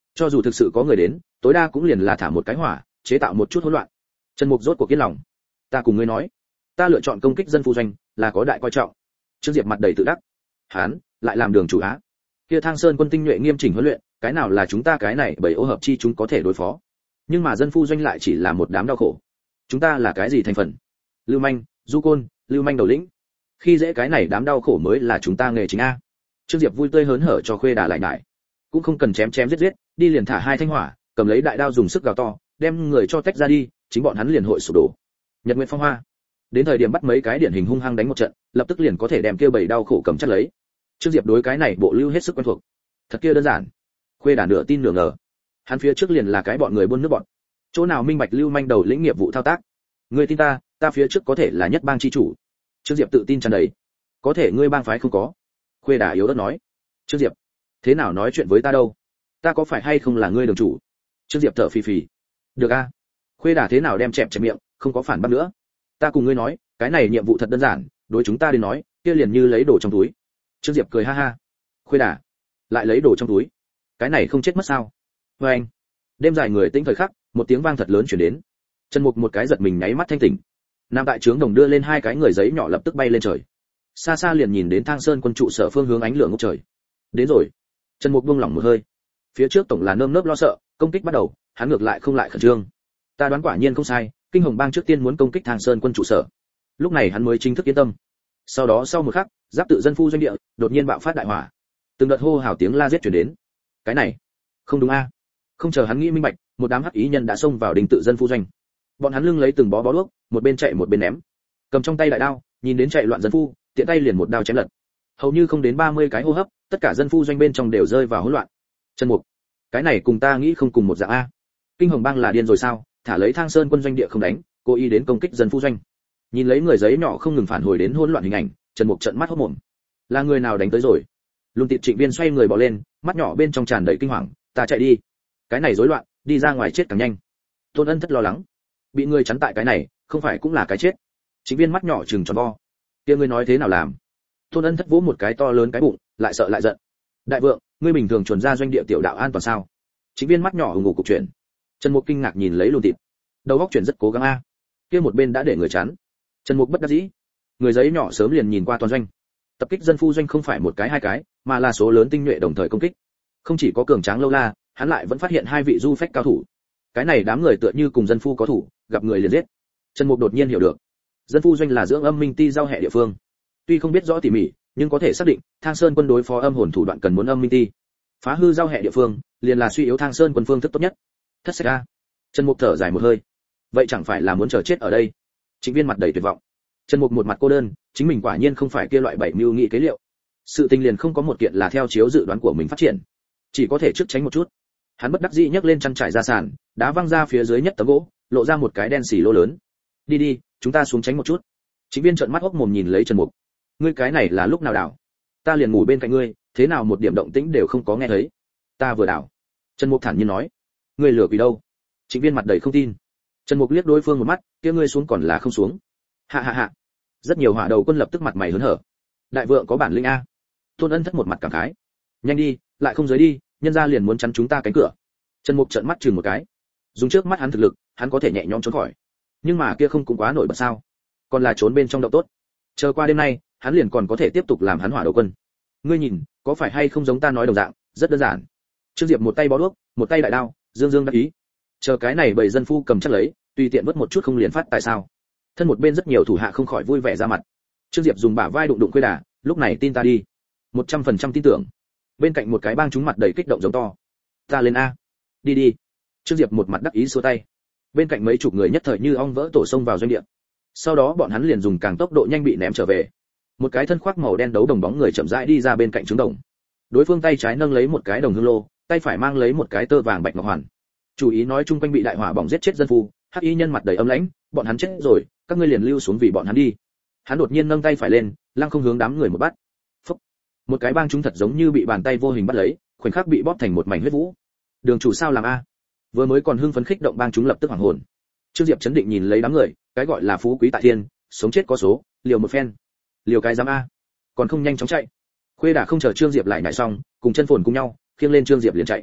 cho dù thực sự có người đến, tối đa cũng liền là thả một cái hỏa, chế tạo một chút hỗn loạn. Trần Mục rốt cuộc yên lòng. Ta cùng ngươi nói, ta lựa chọn công kích dân phu doanh là có đại coi trọng. Trương Diệp mặt đầy tự đắc. Hán lại làm đường chủ á. Kia Thang Sơn quân tinh nhuệ nghiêm chỉnh huấn luyện, cái nào là chúng ta cái này bảy ô hợp chi chúng có thể đối phó. Nhưng mà dân phu doanh lại chỉ là một đám đau khổ. Chúng ta là cái gì thành phần? Lưu manh, du côn, lưu manh đầu lĩnh. Khi dễ cái này đám đau khổ mới là chúng ta nghề chính a. Trương Diệp vui tươi hớn hở cho Khuê Đà lại nhải. Cũng không cần chém chém giết giết, đi liền thả hai thanh hỏa, cầm lấy đại đao dùng sức gào to, đem người cho tách ra đi, chính bọn hắn liền hội sụp đổ. Nhật Nguyệt Phong Hoa. Đến thời điểm bắt mấy cái điển hình hung hăng đánh một trận, lập tức liền có thể đem kia bảy đau khổ cầm chắc lấy. Trương Diệp đối cái này bộ lưu hết sức quen thuộc. Thật kia đơn giản. Khuê Đà nửa tin nửa ngờ. Hắn phía trước liền là cái bọn người buôn nước bọn. Chỗ nào minh bạch lưu manh đầu lĩnh nghiệp vụ thao tác. Ngươi tin ta, ta phía trước có thể là nhất bang chi chủ. Trương Diệp tự tin tràn đầy. Có thể ngươi bang phái không có. Khuê Đà yếu ớt nói. Trương Diệp, thế nào nói chuyện với ta đâu? Ta có phải hay không là ngươi đường chủ? Trương Diệp thở phì phì. Được a. Khuê Đà thế nào đem chẹp chẹp miệng, không có phản bác nữa. Ta cùng ngươi nói, cái này nhiệm vụ thật đơn giản, đối chúng ta đến nói, kia liền như lấy đồ trong túi. Trương Diệp cười ha ha. Khuê Đà, lại lấy đồ trong túi, cái này không chết mất sao? Với anh. Đêm dài người tĩnh thời khắc, một tiếng vang thật lớn truyền đến. Trần Mục một cái giật mình nháy mắt thanh tỉnh. Nam đại trướng đồng đưa lên hai cái người giấy nhỏ lập tức bay lên trời. Xa xa liền nhìn đến Thang Sơn quân trụ sở phương hướng ánh lửa ngút trời. Đến rồi. Trần Mục buông lỏng một hơi. Phía trước tổng là nơm nớp lo sợ, công kích bắt đầu, hắn ngược lại không lại khẩn trương. Ta đoán quả nhiên không sai, Kinh Hồng Bang trước tiên muốn công kích Thang Sơn quân trụ sở. Lúc này hắn mới chính thức yên tâm. Sau đó sau một khắc, giáp tự dân phu doanh địa đột nhiên bạo phát đại hỏa. Từng đợt hô hào tiếng la giết truyền đến. Cái này, không đúng a. Không chờ hắn nghĩ minh bạch, một đám hắc ý nhân đã xông vào đình tự dân phu doanh. Bọn hắn lưng lấy từng bó đuốc, một bên chạy một bên ném. Cầm trong tay đại đao, nhìn đến chạy loạn dân phu, tiện tay liền một đao chém lật. Hầu như không đến 30 cái hô hấp, tất cả dân phu doanh bên trong đều rơi vào hỗn loạn. Trần Mục, cái này cùng ta nghĩ không cùng một dạng a. Kinh Hồng Bang là điên rồi sao? Thả lấy Thang Sơn quân doanh địa không đánh, cố ý đến công kích dân phu doanh. Nhìn lấy người giấy nhỏ không ngừng phản hồi đến hỗn loạn hình ảnh, Trần Mục trợn mắt hốt mồm. Là người nào đánh tới rồi? Lùn Tịt Trịnh Viên xoay người bỏ lên, mắt nhỏ bên trong tràn đầy kinh hoàng, ta chạy đi. Cái này rối loạn, đi ra ngoài chết càng nhanh. Tôn Ân thất lo lắng, bị người chắn tại cái này, không phải cũng là cái chết. Trịnh Viên mắt nhỏ trừng tròn vo. Kia ngươi nói thế nào làm? Tôn Ân thất vỗ một cái to lớn cái bụng, lại sợ lại giận. Đại vượng, ngươi bình thường chuẩn ra doanh địa tiểu đạo an toàn sao? Trịnh Viên mắt nhỏ ù ngủ cục chuyển. Trần Mục kinh ngạc nhìn lấy Lùn Tịt. Đầu óc chuyển rất cố gắng a. Kia một bên đã để người chắn. Trần Mục bất đắc dĩ. Người giấy nhỏ sớm liền nhìn qua toàn doanh. Tập kích dân phu doanh không phải một cái hai cái, mà là số lớn tinh nhuệ đồng thời công kích. Không chỉ có cường tráng lâu la, hắn lại vẫn phát hiện hai vị du phách cao thủ. Cái này đám người tựa như cùng dân phu có thủ, gặp người liền giết. Trần Mục đột nhiên hiểu được, dân phu doanh là dưỡng âm minh ti giao hệ địa phương. Tuy không biết rõ tỉ mỉ, nhưng có thể xác định, Thang Sơn quân đối phó âm hồn thủ đoạn cần muốn âm minh ti. Phá hư giao hệ địa phương, liền là suy yếu Thang Sơn quân phương thức tốt nhất. Thất sách a. Trần Mục thở dài một hơi. Vậy chẳng phải là muốn chờ chết ở đây? Trịnh Viên mặt đầy tuyệt vọng. Trần Mục một mặt cô đơn, chính mình quả nhiên không phải kia loại bảy mưu nghị kế liệu. Sự tình liền không có một kiện là theo chiếu dự đoán của mình phát triển, chỉ có thể trước tránh một chút. Hắn bất đắc dĩ nhấc lên chăn trải ra sàn, đá văng ra phía dưới nhất tấm gỗ, lộ ra một cái đen xì lỗ lớn. Đi đi, chúng ta xuống tránh một chút. Trịnh Viên trợn mắt hốc mồm nhìn lấy Trần Mục. Ngươi cái này là lúc nào đảo? Ta liền ngủ bên cạnh ngươi, thế nào một điểm động tĩnh đều không có nghe thấy? Ta vừa đảo. Trần Mục thản nhiên nói. Ngươi lừa quỷ đâu? Trịnh Viên mặt đầy không tin. Trần Mục liếc đối phương một mắt, kia ngươi xuống còn là không xuống? Hạ hạ hạ. Rất nhiều hỏa đầu quân lập tức mặt mày hớn hở. Đại vượng có bản lĩnh a. Tôn Ân thất một mặt cảm khái. Nhanh đi, lại không dưới đi, nhân gia liền muốn chắn chúng ta cánh cửa. Trần Mục trợn mắt chừng một cái. Dùng trước mắt hắn thực lực, hắn có thể nhẹ nhõm trốn khỏi. Nhưng mà kia không cũng quá nổi bật sao? Còn là trốn bên trong động tốt. Chờ qua đêm nay, hắn liền còn có thể tiếp tục làm hắn hỏa đầu quân. Ngươi nhìn, có phải hay không giống ta nói đồng dạng, rất đơn giản. Trương Diệp một tay bó đuốc, một tay đại đao, dương dương đắc ý. Chờ cái này bầy dân phu cầm chắc lấy, tùy tiện vớt một chút không liền phát tại sao? Thân một bên rất nhiều thủ hạ không khỏi vui vẻ ra mặt. Trương Diệp dùng bả vai đụng đụng Khuê Đà, lúc này tin ta đi. 100% tin tưởng. Bên cạnh một cái bang chúng mặt đầy kích động giống to. Ta lên a. Đi đi. Trương Diệp một mặt đắc ý xua tay. Bên cạnh mấy chục người nhất thời như ong vỡ tổ xông vào doanh địa. Sau đó bọn hắn liền dùng càng tốc độ nhanh bị ném trở về. Một cái thân khoác màu đen đấu đồng bóng người chậm rãi đi ra bên cạnh trứng đồng. Đối phương tay trái nâng lấy một cái đồng hương lô, tay phải mang lấy một cái tơ vàng bạch ngọc hoàn. Chủ ý nói chung quanh bị đại hỏa bỏng giết chết dân phu, hắc y nhân mặt đầy âm lãnh, bọn hắn chết rồi, các ngươi liền lưu xuống vì bọn hắn đi. Hắn đột nhiên nâng tay phải lên, lăng không hướng đám người một bắt. Phúc. Một cái bang chúng thật giống như bị bàn tay vô hình bắt lấy, khoảnh khắc bị bóp thành một mảnh huyết vũ. Đường chủ sao làm a? Vừa mới còn hưng phấn khích động bang chúng lập tức hoảng hồn. Trương Diệp chấn định nhìn lấy đám người, cái gọi là phú quý tại thiên, sống chết có số, liều một phen. Liều cái dám a? Còn không nhanh chóng chạy. Khuê Đà không chờ Trương Diệp lại nhảy xong, cùng chân phồn cùng nhau, khiêng lên Trương Diệp liền chạy.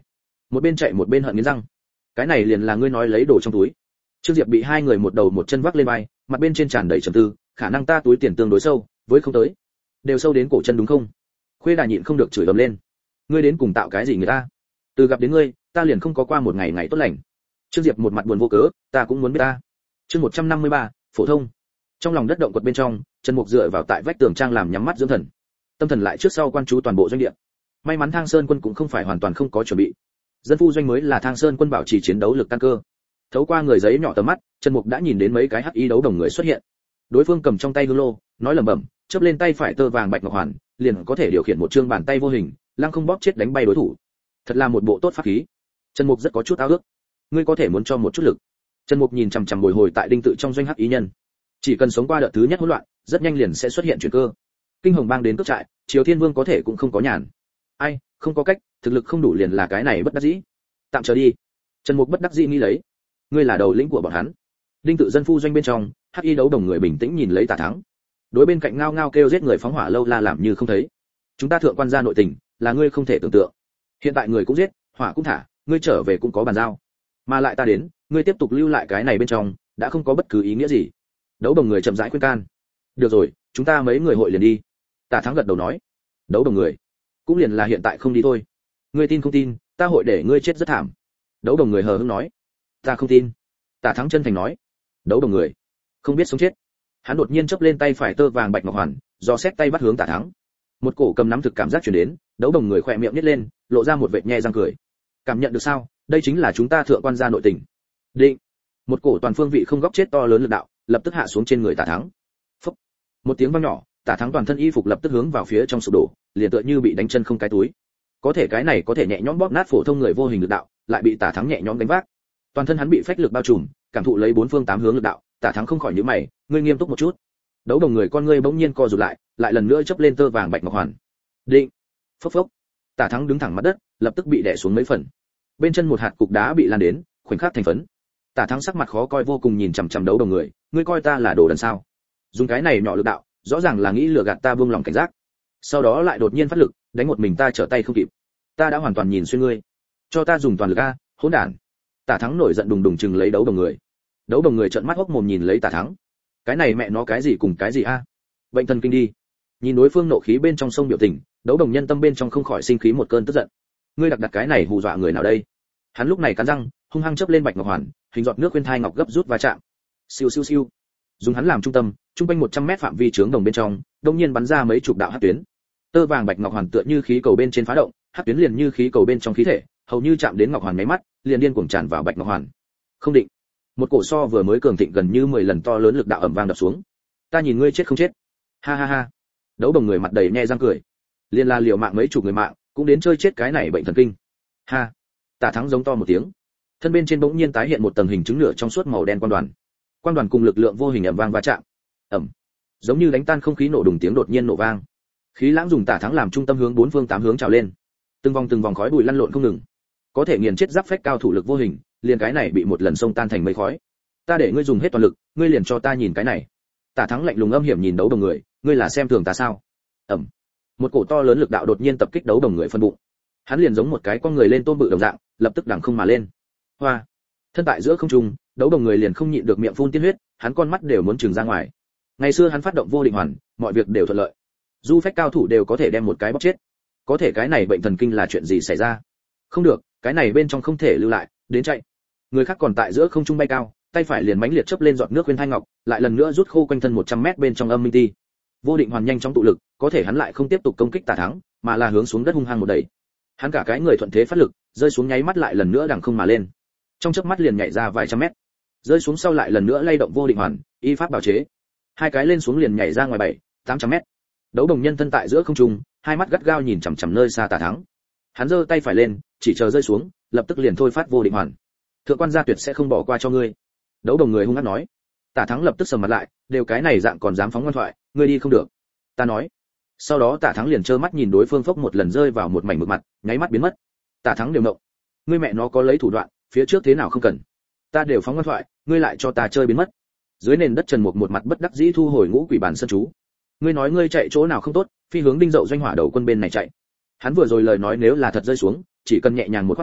một bên chạy một bên hận nghiến răng. Cái này liền là ngươi nói lấy đồ trong túi. Trương Diệp bị hai người một đầu một chân vác lên vai, mặt bên trên tràn đầy trầm tư, khả năng ta túi tiền tương đối sâu, với không tới, đều sâu đến cổ chân đúng không? Khuê Đà nhịn không được chửi ầm lên. Ngươi đến cùng tạo cái gì người ta? Từ gặp đến ngươi, ta liền không có qua một ngày ngày tốt lành. Trương Diệp một mặt buồn vô cớ, ta cũng muốn biết ta. Chương 153, phổ thông. Trong lòng đất động quật bên trong, Trần Mục dựa vào tại vách tường trang làm nhắm mắt dưỡng thần. Tâm thần lại trước sau quan chú toàn bộ doanh địa. May mắn Thang Sơn quân cũng không phải hoàn toàn không có chuẩn bị. Dân phu doanh mới là Thang Sơn quân bảo trì chiến đấu lực căn cơ. Thấu qua người giấy nhỏ tầm mắt, Trần Mục đã nhìn đến mấy cái hắc y đấu đồng người xuất hiện. Đối phương cầm trong tay hương lô, nói lẩm bẩm, chớp lên tay phải tơ vàng bạch ngọc hoàn, liền có thể điều khiển một chương bàn tay vô hình, lăng không bóp chết đánh bay đối thủ. Thật là một bộ tốt pháp khí. Trần Mục rất có chút ao ước. Ngươi có thể muốn cho một chút lực. Trần Mục nhìn chằm chằm bồi hồi tại đinh tự trong doanh hắc ý nhân. Chỉ cần sống qua đợt thứ nhất hỗn loạn, rất nhanh liền sẽ xuất hiện chuyển cơ. Kinh Hồng bang đến cướp trại, Triều Thiên Vương có thể cũng không có nhàn. Ai, không có cách, thực lực không đủ liền là cái này bất đắc dĩ. Tạm chờ đi. Trần Mục bất đắc dĩ nghĩ lấy. Ngươi là đầu lĩnh của bọn hắn. Đinh tự dân phu doanh bên trong, hắc y đấu đồng người bình tĩnh nhìn lấy Tả Thắng. Đối bên cạnh ngao ngao kêu giết người phóng hỏa lâu la làm như không thấy. Chúng ta thượng quan gia nội tình, là ngươi không thể tưởng tượng. Hiện tại người cũng giết, hỏa cũng thả, ngươi trở về cũng có bàn giao. Mà lại ta đến, ngươi tiếp tục lưu lại cái này bên trong, đã không có bất cứ ý nghĩa gì. Đấu đồng người chậm rãi khuyên can. Được rồi, chúng ta mấy người hội liền đi. Tả Thắng gật đầu nói. Đấu đồng người, cũng liền là hiện tại không đi thôi. Ngươi tin không tin, ta hội để ngươi chết rất thảm. Đấu đồng người hờ hững nói. Ta không tin. Tả Thắng chân thành nói. Đấu đồng người, không biết sống chết. Hắn đột nhiên chớp lên tay phải tơ vàng bạch ngọc hoàn, do xét tay bắt hướng Tả Thắng. Một cổ cầm nắm thực cảm giác truyền đến, đấu đồng người khỏe miệng nhếch lên, lộ ra một vệt nhe răng cười. Cảm nhận được sao? Đây chính là chúng ta thượng quan gia nội tình. Định. Một cổ toàn phương vị không góc chết to lớn lực đạo, lập tức hạ xuống trên người Tả Thắng. Phốc. Một tiếng vang nhỏ, Tả Thắng toàn thân y phục lập tức hướng vào phía trong sụp đổ, liền tựa như bị đánh chân không cái túi. Có thể cái này có thể nhẹ nhõm bóp nát phổ thông người vô hình lực đạo, lại bị Tả Thắng nhẹ nhõm đánh vác. Toàn thân hắn bị phách lực bao trùm, cảm thụ lấy bốn phương tám hướng lực đạo, Tả Thắng không khỏi nhíu mày, ngươi nghiêm túc một chút. Đấu đồng người con ngươi bỗng nhiên co rụt lại, lại lần nữa chớp lên tơ vàng bạch ngọc hoàn. Định. Phốc phốc. Tả Thắng đứng thẳng mặt đất, lập tức bị đè xuống mấy phần. Bên chân một hạt cục đá bị lan đến, khoảnh khắc thành phấn. Tả Thắng sắc mặt khó coi vô cùng nhìn chằm chằm đấu đồng người, ngươi coi ta là đồ đần sao? Dùng cái này nhỏ lực đạo, rõ ràng là nghĩ lừa gạt ta buông lòng cảnh giác. Sau đó lại đột nhiên phát lực, đánh một mình ta trở tay không kịp. Ta đã hoàn toàn nhìn xuyên ngươi. Cho ta dùng toàn lực a, hỗn đản. Tả Thắng nổi giận đùng đùng chừng lấy đấu đồng người. Đấu đồng người trợn mắt hốc mồm nhìn lấy Tả Thắng. Cái này mẹ nó cái gì cùng cái gì a? Bệnh thần kinh đi. Nhìn đối phương nộ khí bên trong sông biểu tình, đấu đồng nhân tâm bên trong không khỏi sinh khí một cơn tức giận. Ngươi đặt cái này hù dọa người nào đây? Hắn lúc này cắn răng, hung hăng chớp lên bạch ngọc hoàn, hình giọt nước khuyên thai ngọc gấp rút va chạm. Siêu siêu siêu. Dùng hắn làm trung tâm, trung quanh 100 mét phạm vi chướng đồng bên trong, đột nhiên bắn ra mấy chục đạo hắc tuyến. Tơ vàng bạch ngọc hoàn tựa như khí cầu bên trên phá động, hắc tuyến liền như khí cầu bên trong khí thể, hầu như chạm đến ngọc hoàn mấy mắt, liền điên cuồng tràn vào bạch ngọc hoàn. Không định. Một cổ so vừa mới cường thịnh gần như 10 lần to lớn lực đạo ầm vang đập xuống. Ta nhìn ngươi chết không chết. Ha ha ha. Đấu đồng người mặt đầy nhe răng cười. Liên la liều mạng mấy chục người mạng, cũng đến chơi chết cái này bệnh thần kinh. Ha. Tả Thắng giống to một tiếng. Thân bên trên bỗng nhiên tái hiện một tầng hình trứng nửa trong suốt màu đen quang đoàn cùng lực lượng vô hình ầm vang va chạm. Ầm. Giống như đánh tan không khí nổ đùng tiếng đột nhiên nổ vang. Khí lãng dùng Tả Thắng làm trung tâm hướng bốn phương tám hướng trào lên. Từng vòng khói bụi lăn lộn không ngừng. Có thể nghiền chết giáp phách cao thủ lực vô hình, liền cái này bị một lần xông tan thành mây khói. Ta để ngươi dùng hết toàn lực, ngươi liền cho ta nhìn cái này. Tả Thắng lạnh lùng âm hiểm nhìn đấu đồng người, ngươi là xem thường ta sao? Ầm. Một cổ to lớn lực đạo đột nhiên tập kích đấu đồng người phân bụng. Hắn liền giống một cái con người lên tôm bự đồng dạng, lập tức đằng không mà lên. Hoa. Thân tại giữa không trung, đấu đồng người liền không nhịn được miệng phun tiên huyết, hắn con mắt đều muốn trừng ra ngoài. Ngày xưa hắn phát động vô định hoàn, mọi việc đều thuận lợi. Du phách cao thủ đều có thể đem một cái bóc chết. Có thể cái này bệnh thần kinh là chuyện gì xảy ra? Không được, cái này bên trong không thể lưu lại, đến chạy. Người khác còn tại giữa không trung bay cao, tay phải liền mãnh liệt chớp lên giọt nước khuyên thai ngọc, lại lần nữa rút khô quanh thân 100 mét bên trong âm minh ti. Vô định hoàn nhanh chóng tụ lực, có thể hắn lại không tiếp tục công kích Tả Thắng, mà là hướng xuống đất hung hăng một đẩy. Hắn cả cái người thuận thế phát lực, rơi xuống nháy mắt lại lần nữa đằng không mà lên. Trong chớp mắt liền nhảy ra vài trăm mét. Rơi xuống sau lại lần nữa lay động vô định hoàn, y pháp bảo chế. Hai cái lên xuống liền nhảy ra ngoài 700-800 mét. Đấu đồng nhân thân tại giữa không trung, hai mắt gắt gao nhìn chằm chằm nơi xa Tả Thắng. Hắn giơ tay phải lên, chỉ chờ rơi xuống, lập tức liền thôi phát vô định hoàn. Thượng quan gia tuyệt sẽ không bỏ qua cho ngươi. Đấu đồng người hung hăng nói. Tả Thắng lập tức sầm mặt lại, đều cái này dạng còn dám phóng ngoan thoại, ngươi đi không được. Ta nói. Sau đó Tả Thắng liền trơ mắt nhìn đối phương phốc một lần rơi vào một mảnh mực mặt, nháy mắt biến mất. Tả Thắng đều động. Ngươi mẹ nó có lấy thủ đoạn, phía trước thế nào không cần. Ta đều phóng ngoan thoại, ngươi lại cho ta chơi biến mất. Dưới nền đất Trần Mục một mặt bất đắc dĩ thu hồi ngũ quỷ bản sân chú. Ngươi nói ngươi chạy chỗ nào không tốt, phi hướng Đinh Dậu doanh hỏa đầu quân bên này chạy. Hắn vừa rồi lời nói nếu là thật rơi xuống, chỉ cần nhẹ nhàng một khoát tay,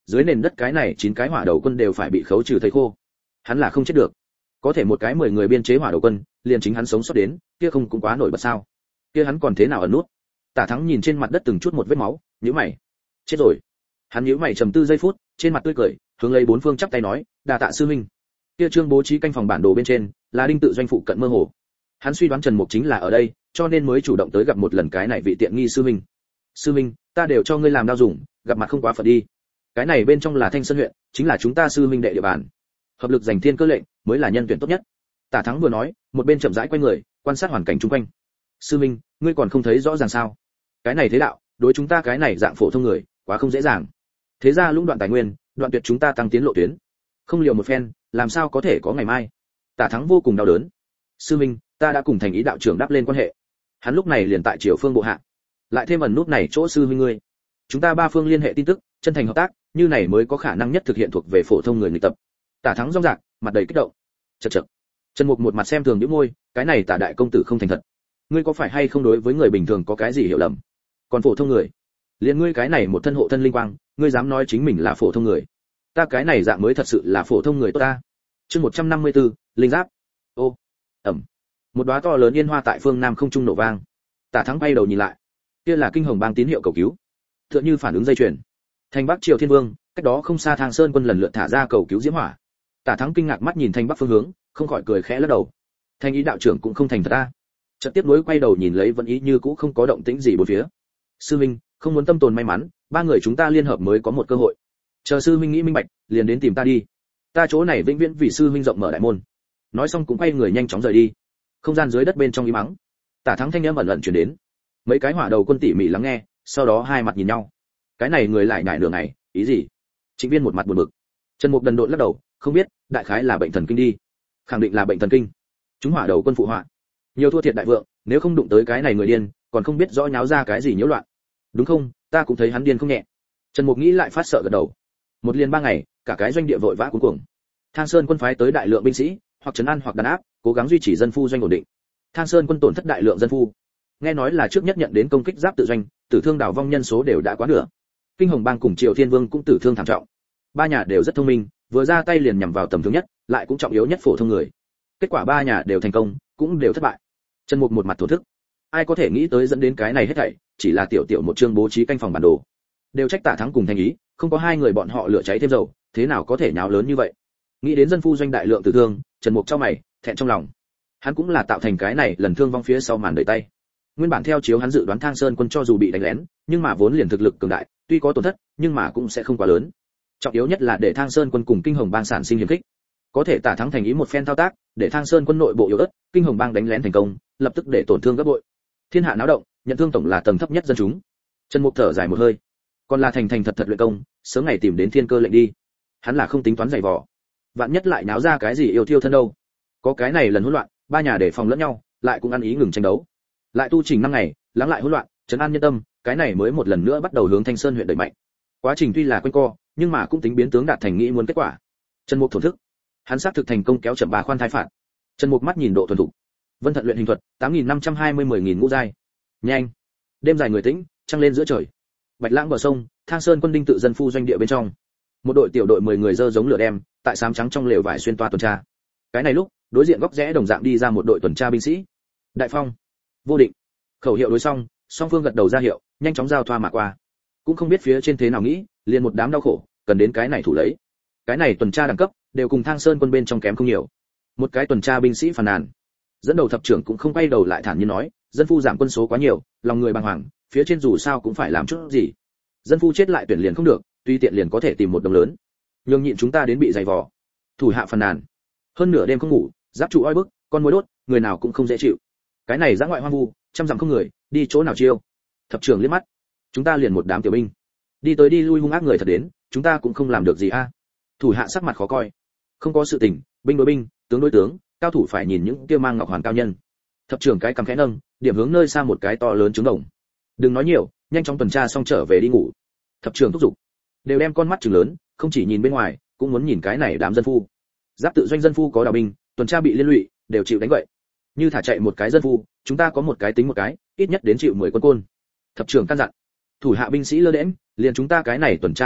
dưới nền đất cái này 9 cái hỏa đầu quân đều phải bị khấu trừ thây khô. Hắn là không chết được. Có thể một cái 10 người biên chế hỏa đầu quân, liền chính hắn sống sót đến, kia không cũng quá nổi bật sao? Kia hắn còn thế nào ẩn nút? Tả Thắng nhìn trên mặt đất từng chút một vết máu, nhíu mày. Chết rồi. Hắn nhíu mày trầm tư giây phút, trên mặt tươi cười, hướng lấy bốn phương chắp tay nói, đa tạ sư huynh. Kia trương bố trí canh phòng bản đồ bên trên, là đinh tự doanh phụ cận mơ hồ. Hắn suy đoán Trần Mục chính là ở đây, cho nên mới chủ động tới gặp một lần cái này vị tiện nghi sư huynh. Sư huynh, ta đều cho ngươi làm đao dùng, gặp mặt không quá phận đi. Cái này bên trong là Thanh Sơn huyện, chính là chúng ta sư huynh đệ địa bàn. Hợp lực giành thiên cơ lệnh, mới là nhân tuyển tốt nhất. Tả Thắng vừa nói, một bên chậm rãi quay người, quan sát hoàn cảnh xung quanh. Sư huynh, ngươi còn không thấy rõ ràng sao? Cái này thế đạo, đối chúng ta cái này dạng phổ thông người, quá không dễ dàng. Thế ra lũng đoạn tài nguyên, đoạn tuyệt chúng ta tăng tiến lộ tuyến. Không liều một phen, làm sao có thể có ngày mai? Tả Thắng vô cùng đau đớn. Sư huynh, ta đã cùng thành ý đạo trưởng đáp lên quan hệ. Hắn lúc này liền tại Triều Phương bộ hạ. Lại thêm ẩn nút này chỗ sư huynh ngươi. Chúng ta ba phương liên hệ tin tức, chân thành hợp tác, như này mới có khả năng nhất thực hiện thuộc về phổ thông người nghịch tập. Tả Thắng rong rạc, mặt đầy kích động. Chậc chậc. Trần Mục một mặt xem thường nhếch môi, cái này Tả đại công tử không thành thật. Ngươi có phải hay không đối với người bình thường có cái gì hiểu lầm? Còn phổ thông người, liền ngươi cái này một thân hộ thân linh quang, ngươi dám nói chính mình là phổ thông người? Ta cái này dạng mới thật sự là phổ thông người tốt ta. Chương 154, linh giáp. Ô. Ầm. Một đóa to lớn yên hoa tại phương nam không trung nổ vang. Tả Thắng bay đầu nhìn lại, kia là Kinh Hồng Bang tín hiệu cầu cứu, tựa như phản ứng dây chuyền. Thành Bắc Triều Thiên Vương, cách đó không xa Thang Sơn quân lần lượt thả ra cầu cứu diễm hỏa. Tả Thắng kinh ngạc mắt nhìn thành Bắc phương hướng, không khỏi cười khẽ lắc đầu. Thanh ý đạo trưởng cũng không thành thật ta. Chợt tiếp nối quay đầu nhìn lấy vẫn ý như cũ không có động tĩnh gì bốn phía. Sư minh, không muốn tâm tồn may mắn, ba người chúng ta liên hợp mới có một cơ hội. Chờ sư minh nghĩ minh bạch, liền đến tìm ta đi. Ta chỗ này vĩnh viễn vì sư minh rộng mở đại môn. Nói xong cũng quay người nhanh chóng rời đi. Không gian dưới đất bên trong im mắng. Tả Thắng thanh âm ẩn ẩn truyền đến. Mấy cái hỏa đầu quân tỉ mỉ lắng nghe, sau đó hai mặt nhìn nhau. Cái này người lại nhại nửa ngày, ý gì? Trịnh Viên một mặt buồn bực. Trần Mục đần độn lắc đầu, không biết, đại khái là bệnh thần kinh đi. Khẳng định là bệnh thần kinh. Chúng hỏa đầu quân phụ họa. Nhiều thua thiệt đại vượng, nếu không đụng tới cái này người điên, còn không biết rõ nháo ra cái gì nhiễu loạn. Đúng không, ta cũng thấy hắn điên không nhẹ. Trần Mục nghĩ lại phát sợ gật đầu. Một liên 3 ngày, cả cái doanh địa vội vã cuống cuồng. Thang Sơn quân phái tới đại lượng binh sĩ, hoặc trấn an hoặc đàn áp, cố gắng duy trì dân phu doanh ổn định. Thang Sơn quân tổn thất đại lượng dân phu. Nghe nói là trước nhất nhận đến công kích giáp tự doanh, tử thương đảo vong nhân số đều đã quá nửa. Kinh Hồng Bang cùng Triều Thiên Vương cũng tử thương thảm trọng. Ba nhà đều rất thông minh, vừa ra tay liền nhằm vào tầm thường nhất, lại cũng trọng yếu nhất phổ thông người. Kết quả ba nhà đều thành công, cũng đều thất bại. Trần Mục một mặt thổ thức. Ai có thể nghĩ tới dẫn đến cái này hết thảy, chỉ là tiểu tiểu một chương bố trí canh phòng bản đồ. Đều trách Tả Thắng cùng Thanh Ý, không có hai người bọn họ lửa cháy thêm dầu, thế nào có thể nháo lớn như vậy? Nghĩ đến dân phu doanh đại lượng tử thương, Trần Mục chau mày, thẹn trong lòng. Hắn cũng là tạo thành cái này lần thương vong phía sau màn đợi tay. Nguyên bản theo chiếu hắn dự đoán Thang Sơn quân cho dù bị đánh lén, nhưng mà vốn liền thực lực cường đại, tuy có tổn thất, nhưng mà cũng sẽ không quá lớn. Trọng yếu nhất là để Thang Sơn quân cùng Kinh Hồng Bang sản sinh hiểm khích. Có thể Tả Thắng Thành ý một phen thao tác, để Thang Sơn quân nội bộ yếu ớt, Kinh Hồng Bang đánh lén thành công, lập tức để tổn thương gấp bội. Thiên hạ náo động, nhận thương tổng là tầng thấp nhất dân chúng. Trần Mục thở dài một hơi, còn là thành thành thật thật luyện công, sớm ngày tìm đến thiên cơ lệnh đi. Hắn là không tính toán giày vò, vạn nhất lại náo ra cái gì yêu thiêu thân đâu. Có cái này lần hỗn loạn, ba nhà để phòng lẫn nhau, lại cũng ăn ý ngừng tranh đấu. Lại tu trình 5 ngày, lắng lại hỗn loạn, trấn an nhân tâm, cái này mới một lần nữa bắt đầu hướng Thanh Sơn huyện đẩy mạnh. Quá trình tuy là quanh co, nhưng mà cũng tính biến tướng đạt thành nghĩ muốn kết quả. Trần Mục thổn thức, hắn xác thực thành công kéo chậm bà khoan thai phạt. Trần Mục mắt nhìn độ thuần thục. Vân Thận luyện hình thuật, 8520 10000 ngũ giai. Nhanh. Đêm dài người tĩnh, trăng lên giữa trời. Bạch Lãng bờ sông, Thang Sơn quân đinh tự dân phu doanh địa bên trong. Một đội tiểu đội 10 người dơ giống lửa đem, tại sám trắng trong lều vải xuyên toa tuần tra. Cái này lúc, đối diện góc rẽ đồng dạng đi ra một đội tuần tra binh sĩ. Đại Phong, Vô Định. Khẩu hiệu đối xong, song phương gật đầu ra hiệu, nhanh chóng giao thoa mà qua. Cũng không biết phía trên thế nào nghĩ, liền một đám đau khổ, cần đến cái này thủ lấy. Cái này tuần tra đẳng cấp, đều cùng Thang Sơn quân bên trong kém không nhiều. Một cái tuần tra binh sĩ phàn nàn. Dẫn đầu thập trưởng cũng không quay đầu lại thản nhiên nói, dân phu giảm quân số quá nhiều, lòng người bàng hoàng, phía trên dù sao cũng phải làm chút gì. Dân phu chết lại tuyển liền không được, tuy tiện liền có thể tìm một đồng lớn. Nhưng nhịn chúng ta đến bị dày vò. Thủ hạ phàn nàn. Hơn nửa đêm không ngủ, giáp trụ oi bức, con muỗi đốt, người nào cũng không dễ chịu. Cái này dã ngoại hoang vu, trăm dặm không người, đi chỗ nào chiêu? Thập trưởng liếc mắt. Chúng ta liền một đám tiểu binh, đi tới đi lui hung ác người thật đến, chúng ta cũng không làm được gì a. Thủ hạ sắc mặt khó coi. Không có sự tình, binh đối binh, tướng đối tướng, cao thủ phải nhìn những kia mang ngọc hoàn cao nhân. Thập trưởng cái cầm khẽ nâng, điểm hướng nơi xa một cái to lớn trứng đồng. Đừng nói nhiều, nhanh chóng tuần tra xong trở về đi ngủ. Thập trưởng thúc giục. Đều đem con mắt trừng lớn, không chỉ nhìn bên ngoài, cũng muốn nhìn cái này đám dân phu. Giáp tự doanh dân phu có đào binh, tuần tra bị liên lụy, đều chịu đánh vậy. Như thả chạy một cái dân phu, chúng ta có một cái tính một cái, ít nhất đến chịu 10 quân côn. Thập trưởng căn dặn. Thủ hạ binh sĩ lơ đễnh, liền chúng ta cái này tuần tra cường độ,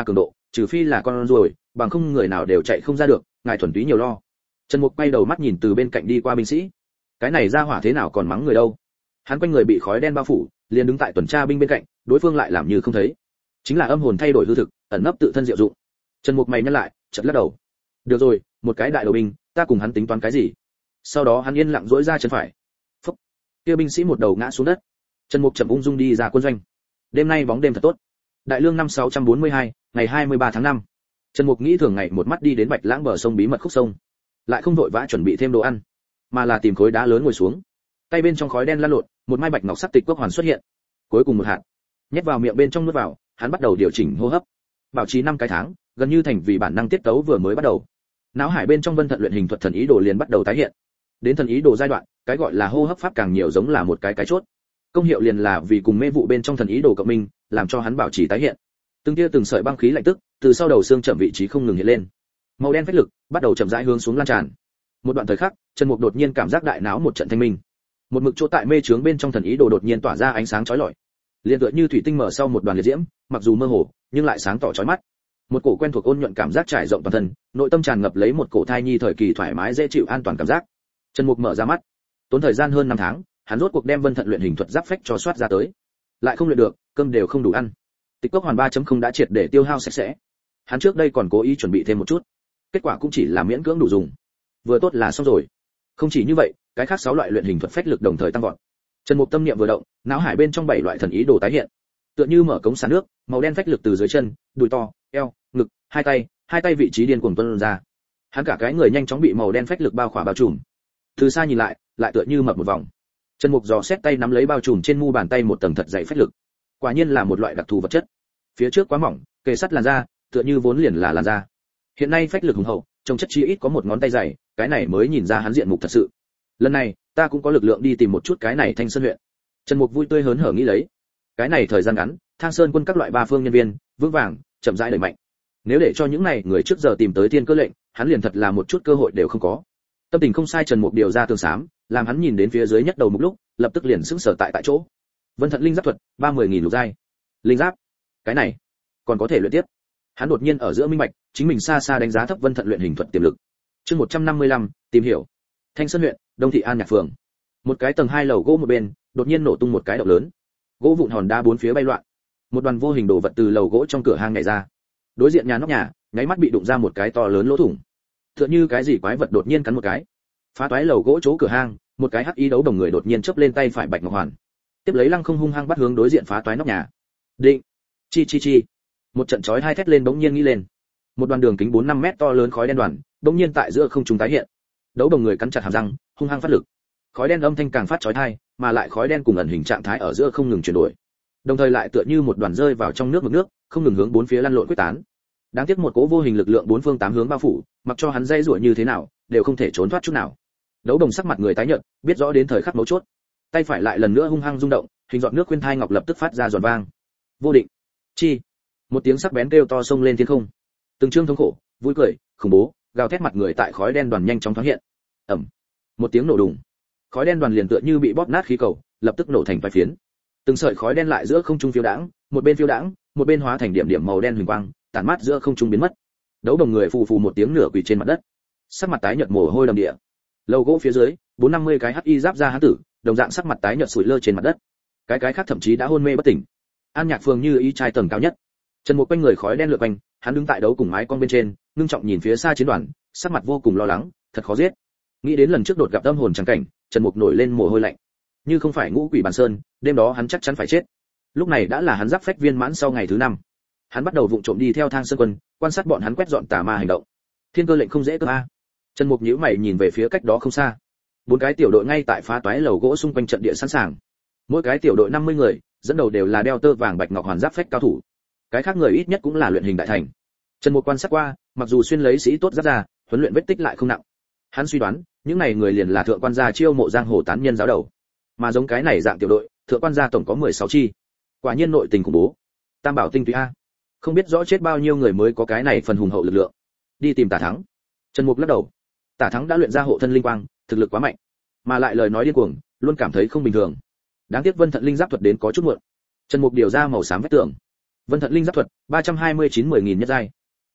trừ phi là con ruồi, bằng không người nào đều chạy không ra được, ngài thuần túy nhiều lo. Trần Mục quay đầu mắt nhìn từ bên cạnh đi qua binh sĩ. Cái này ra hỏa thế nào còn mắng người đâu? Hắn quanh người bị khói đen bao phủ, liền đứng tại tuần tra binh bên cạnh, đối phương lại làm như không thấy. Chính là âm hồn thay đổi hư thực, ẩn nấp tự thân diệu dụng. Trần Mục mày nhăn lại, chợt lắc đầu. Được rồi, một cái đại đầu binh, ta cùng hắn tính toán cái gì? Sau đó hắn yên lặng duỗi ra chân phải. Phốc. Kia binh sĩ một đầu ngã xuống đất. Trần Mục chậm ung dung đi ra quân doanh. Đêm nay bóng đêm thật tốt. Đại lương năm 642, ngày 23 tháng 5. Trần Mục nghĩ thường ngày một mắt đi đến Bạch Lãng bờ sông bí mật khúc sông, lại không vội vã chuẩn bị thêm đồ ăn, mà là tìm khối đá lớn ngồi xuống. Tay bên trong khói đen lan lộn, một mai bạch ngọc sắc tịch quốc hoàn xuất hiện. Cuối cùng một hạt, nhét vào miệng bên trong nuốt vào, hắn bắt đầu điều chỉnh hô hấp. Bảo trì 5 cái tháng, gần như thành vì bản năng tiết tấu vừa mới bắt đầu. Não hải bên trong Vân Thận luyện hình thuật thần ý đồ liền bắt đầu tái hiện. Đến thần ý đồ giai đoạn, cái gọi là hô hấp pháp càng nhiều giống là một cái chốt. Công hiệu liền là vì cùng mê vụ bên trong thần ý đồ cộng minh, làm cho hắn bảo trì tái hiện. Từng tia từng sợi băng khí lạnh tức từ sau đầu xương chậm vị trí không ngừng hiện lên. Màu đen phách lực bắt đầu chậm rãi hướng xuống lan tràn. Một đoạn thời khắc, Trần Mục đột nhiên cảm giác đại não một trận thanh minh. Một mực chỗ tại mê trướng bên trong thần ý đồ đột nhiên tỏa ra ánh sáng chói lọi, liền tựa như thủy tinh mở sau một đoàn liệt diễm, mặc dù mơ hồ, nhưng lại sáng tỏ chói mắt. Một cổ quen thuộc ôn nhuận cảm giác trải rộng toàn thân, nội tâm tràn ngập lấy một cổ thai nhi thời kỳ thoải mái dễ chịu an toàn cảm giác. Trần Mục mở ra mắt, tốn thời gian hơn 5 tháng, hắn rốt cuộc đem Vân Thận luyện hình thuật giáp phách cho soát ra tới. Lại không luyện được, cơm đều không đủ ăn. Tịch cốc hoàn 3.0 đã triệt để tiêu hao sạch sẽ. Hắn trước đây còn cố ý chuẩn bị thêm một chút, kết quả cũng chỉ là miễn cưỡng đủ dùng. Vừa tốt là xong rồi. Không chỉ như vậy, cái khác 6 loại luyện hình thuật phách lực đồng thời tăng vọt. Trần Mục tâm niệm vừa động, não hải bên trong 7 loại thần ý đồ tái hiện. Tựa như mở cống xả nước, màu đen phách lực từ dưới chân, đùi to, eo, ngực, hai tay vị trí điên cuồng tuôn ra. Hắn cả cái người nhanh chóng bị màu đen phách lực bao khỏa bao trùm. Từ xa nhìn lại tựa như mập một vòng. Trần Mục dò xét tay nắm lấy bao trùm trên mu bàn tay một tầng thật dày phách lực. Quả nhiên là một loại đặc thù vật chất. Phía trước quá mỏng, kề sát làn da, tựa như vốn liền là làn da. Hiện nay phách lực hùng hậu, trông chất chi ít có một ngón tay dày, cái này mới nhìn ra hắn diện mục thật sự. Lần này, ta cũng có lực lượng đi tìm một chút cái này Thanh Sơn huyện. Trần Mục vui tươi hớn hở nghĩ lấy. Cái này thời gian ngắn, Thang Sơn quân các loại 3 phương nhân viên, vững vàng, chậm rãi đẩy mạnh. Nếu để cho những này người trước giờ tìm tới Thiên Cơ lệnh, hắn liền thật là một chút cơ hội đều không có. Tâm tình không sai, Trần Mục điều ra tường xám, làm hắn nhìn đến phía dưới nhất đầu mục lúc, lập tức liền sững sờ tại chỗ. Vân Thận linh giáp thuật, 30.000 lục giai. Linh giáp, cái này còn có thể luyện tiếp. Hắn đột nhiên ở giữa minh bạch, chính mình xa xa đánh giá thấp Vân Thận luyện hình thuật tiềm lực. Chương 155, tìm hiểu. Thanh Sơn huyện, Đông Thị An Nhạc phường. Một cái tầng 2 lầu gỗ một bên, đột nhiên nổ tung một cái động lớn. Gỗ vụn hòn đá bốn phía bay loạn. Một đoàn vô hình đồ vật từ lầu gỗ trong cửa hang nhảy ra. Đối diện nhà nóc nhà, nháy mắt bị đụng ra một cái to lớn lỗ thủng. Tựa như cái gì quái vật đột nhiên cắn một cái. Phá toái lầu gỗ chỗ cửa hang, một cái hắc y đấu đồng người đột nhiên chớp lên tay phải bạch ngọc hoàn. Tiếp lấy lăng không hung hăng bắt hướng đối diện phá toái nóc nhà. Định. Chi. Một trận chói hai thét lên bỗng nhiên nghĩ lên. Một đoàn đường kính 4-5 mét to lớn khói đen đoàn, bỗng nhiên tại giữa không trung tái hiện. Đấu đồng người cắn chặt hàm răng, hung hăng phát lực. Khói đen âm thanh càng phát chói tai, mà lại khói đen cùng ẩn hình trạng thái ở giữa không ngừng chuyển đổi. Đồng thời lại tựa như một đoàn rơi vào trong nước mực nước, không ngừng hướng bốn phía lăn lộn quyết tán. Đáng tiếc một cỗ vô hình lực lượng bốn phương tám hướng bao phủ, mặc cho hắn dây rủa như thế nào, đều không thể trốn thoát chút nào. Đấu đồng sắc mặt người tái nhợt, biết rõ đến thời khắc mấu chốt. Tay phải lại lần nữa hung hăng rung động, hình giọt nước khuyên thai ngọc lập tức phát ra giòn vang. Vô định. Chi. Một tiếng sắc bén kêu to xông lên thiên không. Từng trương thống khổ, vui cười, khủng bố, gào thét mặt người tại khói đen đoàn nhanh chóng thoáng hiện. Ầm. Một tiếng nổ đùng. Khói đen đoàn liền tựa như bị bóp nát khí cầu, lập tức nổ thành vài phiến. Từng sợi khói đen lại giữa không trung phiêu đãng, một bên hóa thành điểm điểm màu đen huỳnh quang, tản mát giữa không trung biến mất. Đấu đồng người phù phù một tiếng nửa quỳ trên mặt đất, sắc mặt tái nhợt mồ hôi đầm địa. Lầu gỗ phía dưới, 450 cái hắc y giáp ra hán tử, đồng dạng sắc mặt tái nhợt sủi lơ trên mặt đất. Cái khác thậm chí đã hôn mê bất tỉnh. An Nhạc phường như ý trai tầng cao nhất. Trần Mục quanh người khói đen lượn quanh, hắn đứng tại đấu cùng mái con bên trên, ngưng trọng nhìn phía xa chiến đoàn, sắc mặt vô cùng lo lắng, thật khó giết. Nghĩ đến lần trước đột gặp âm hồn chẳng cảnh, Trần Mục nổi lên mồ hôi lạnh. Như không phải ngũ quỷ bàn sơn, đêm đó hắn chắc chắn phải chết. Lúc này đã là hắn giáp phách viên mãn sau ngày thứ 5. Hắn bắt đầu vụng trộm đi theo Thang Sơn quân, quan sát bọn hắn quét dọn tà ma hành động. Thiên Cơ lệnh không dễ cơ a. Trần Mục nhíu mày nhìn về phía cách đó không xa. 4 cái tiểu đội ngay tại phá toái lầu gỗ xung quanh trận địa sẵn sàng. Mỗi cái tiểu đội 50 người, dẫn đầu đều là đeo tơ vàng bạch ngọc hoàn giáp phách cao thủ. Cái khác người ít nhất cũng là luyện hình đại thành. Trần Mục quan sát qua, mặc dù xuyên lấy sĩ tốt giáp ra, huấn luyện vết tích lại không nặng. Hắn suy đoán, những này người liền là thượng quan gia chiêu mộ giang hồ tán nhân giáo đầu. Mà giống cái này dạng tiểu đội, thượng quan gia tổng có 16 chi. Quả nhiên nội tình khủng bố. Tam bảo tinh túy a. Không biết rõ chết bao nhiêu người mới có cái này phần hùng hậu lực lượng. Đi tìm Tả Thắng. Trần Mục lắc đầu. Tả Thắng đã luyện ra hộ thân linh quang, thực lực quá mạnh, mà lại lời nói điên cuồng, luôn cảm thấy không bình thường. Đáng tiếc Vân Thận linh giáp thuật đến có chút muộn. Trần Mục điều ra màu xám vết tường. Vân Thận linh giáp thuật, 329 10.000 nhất giai.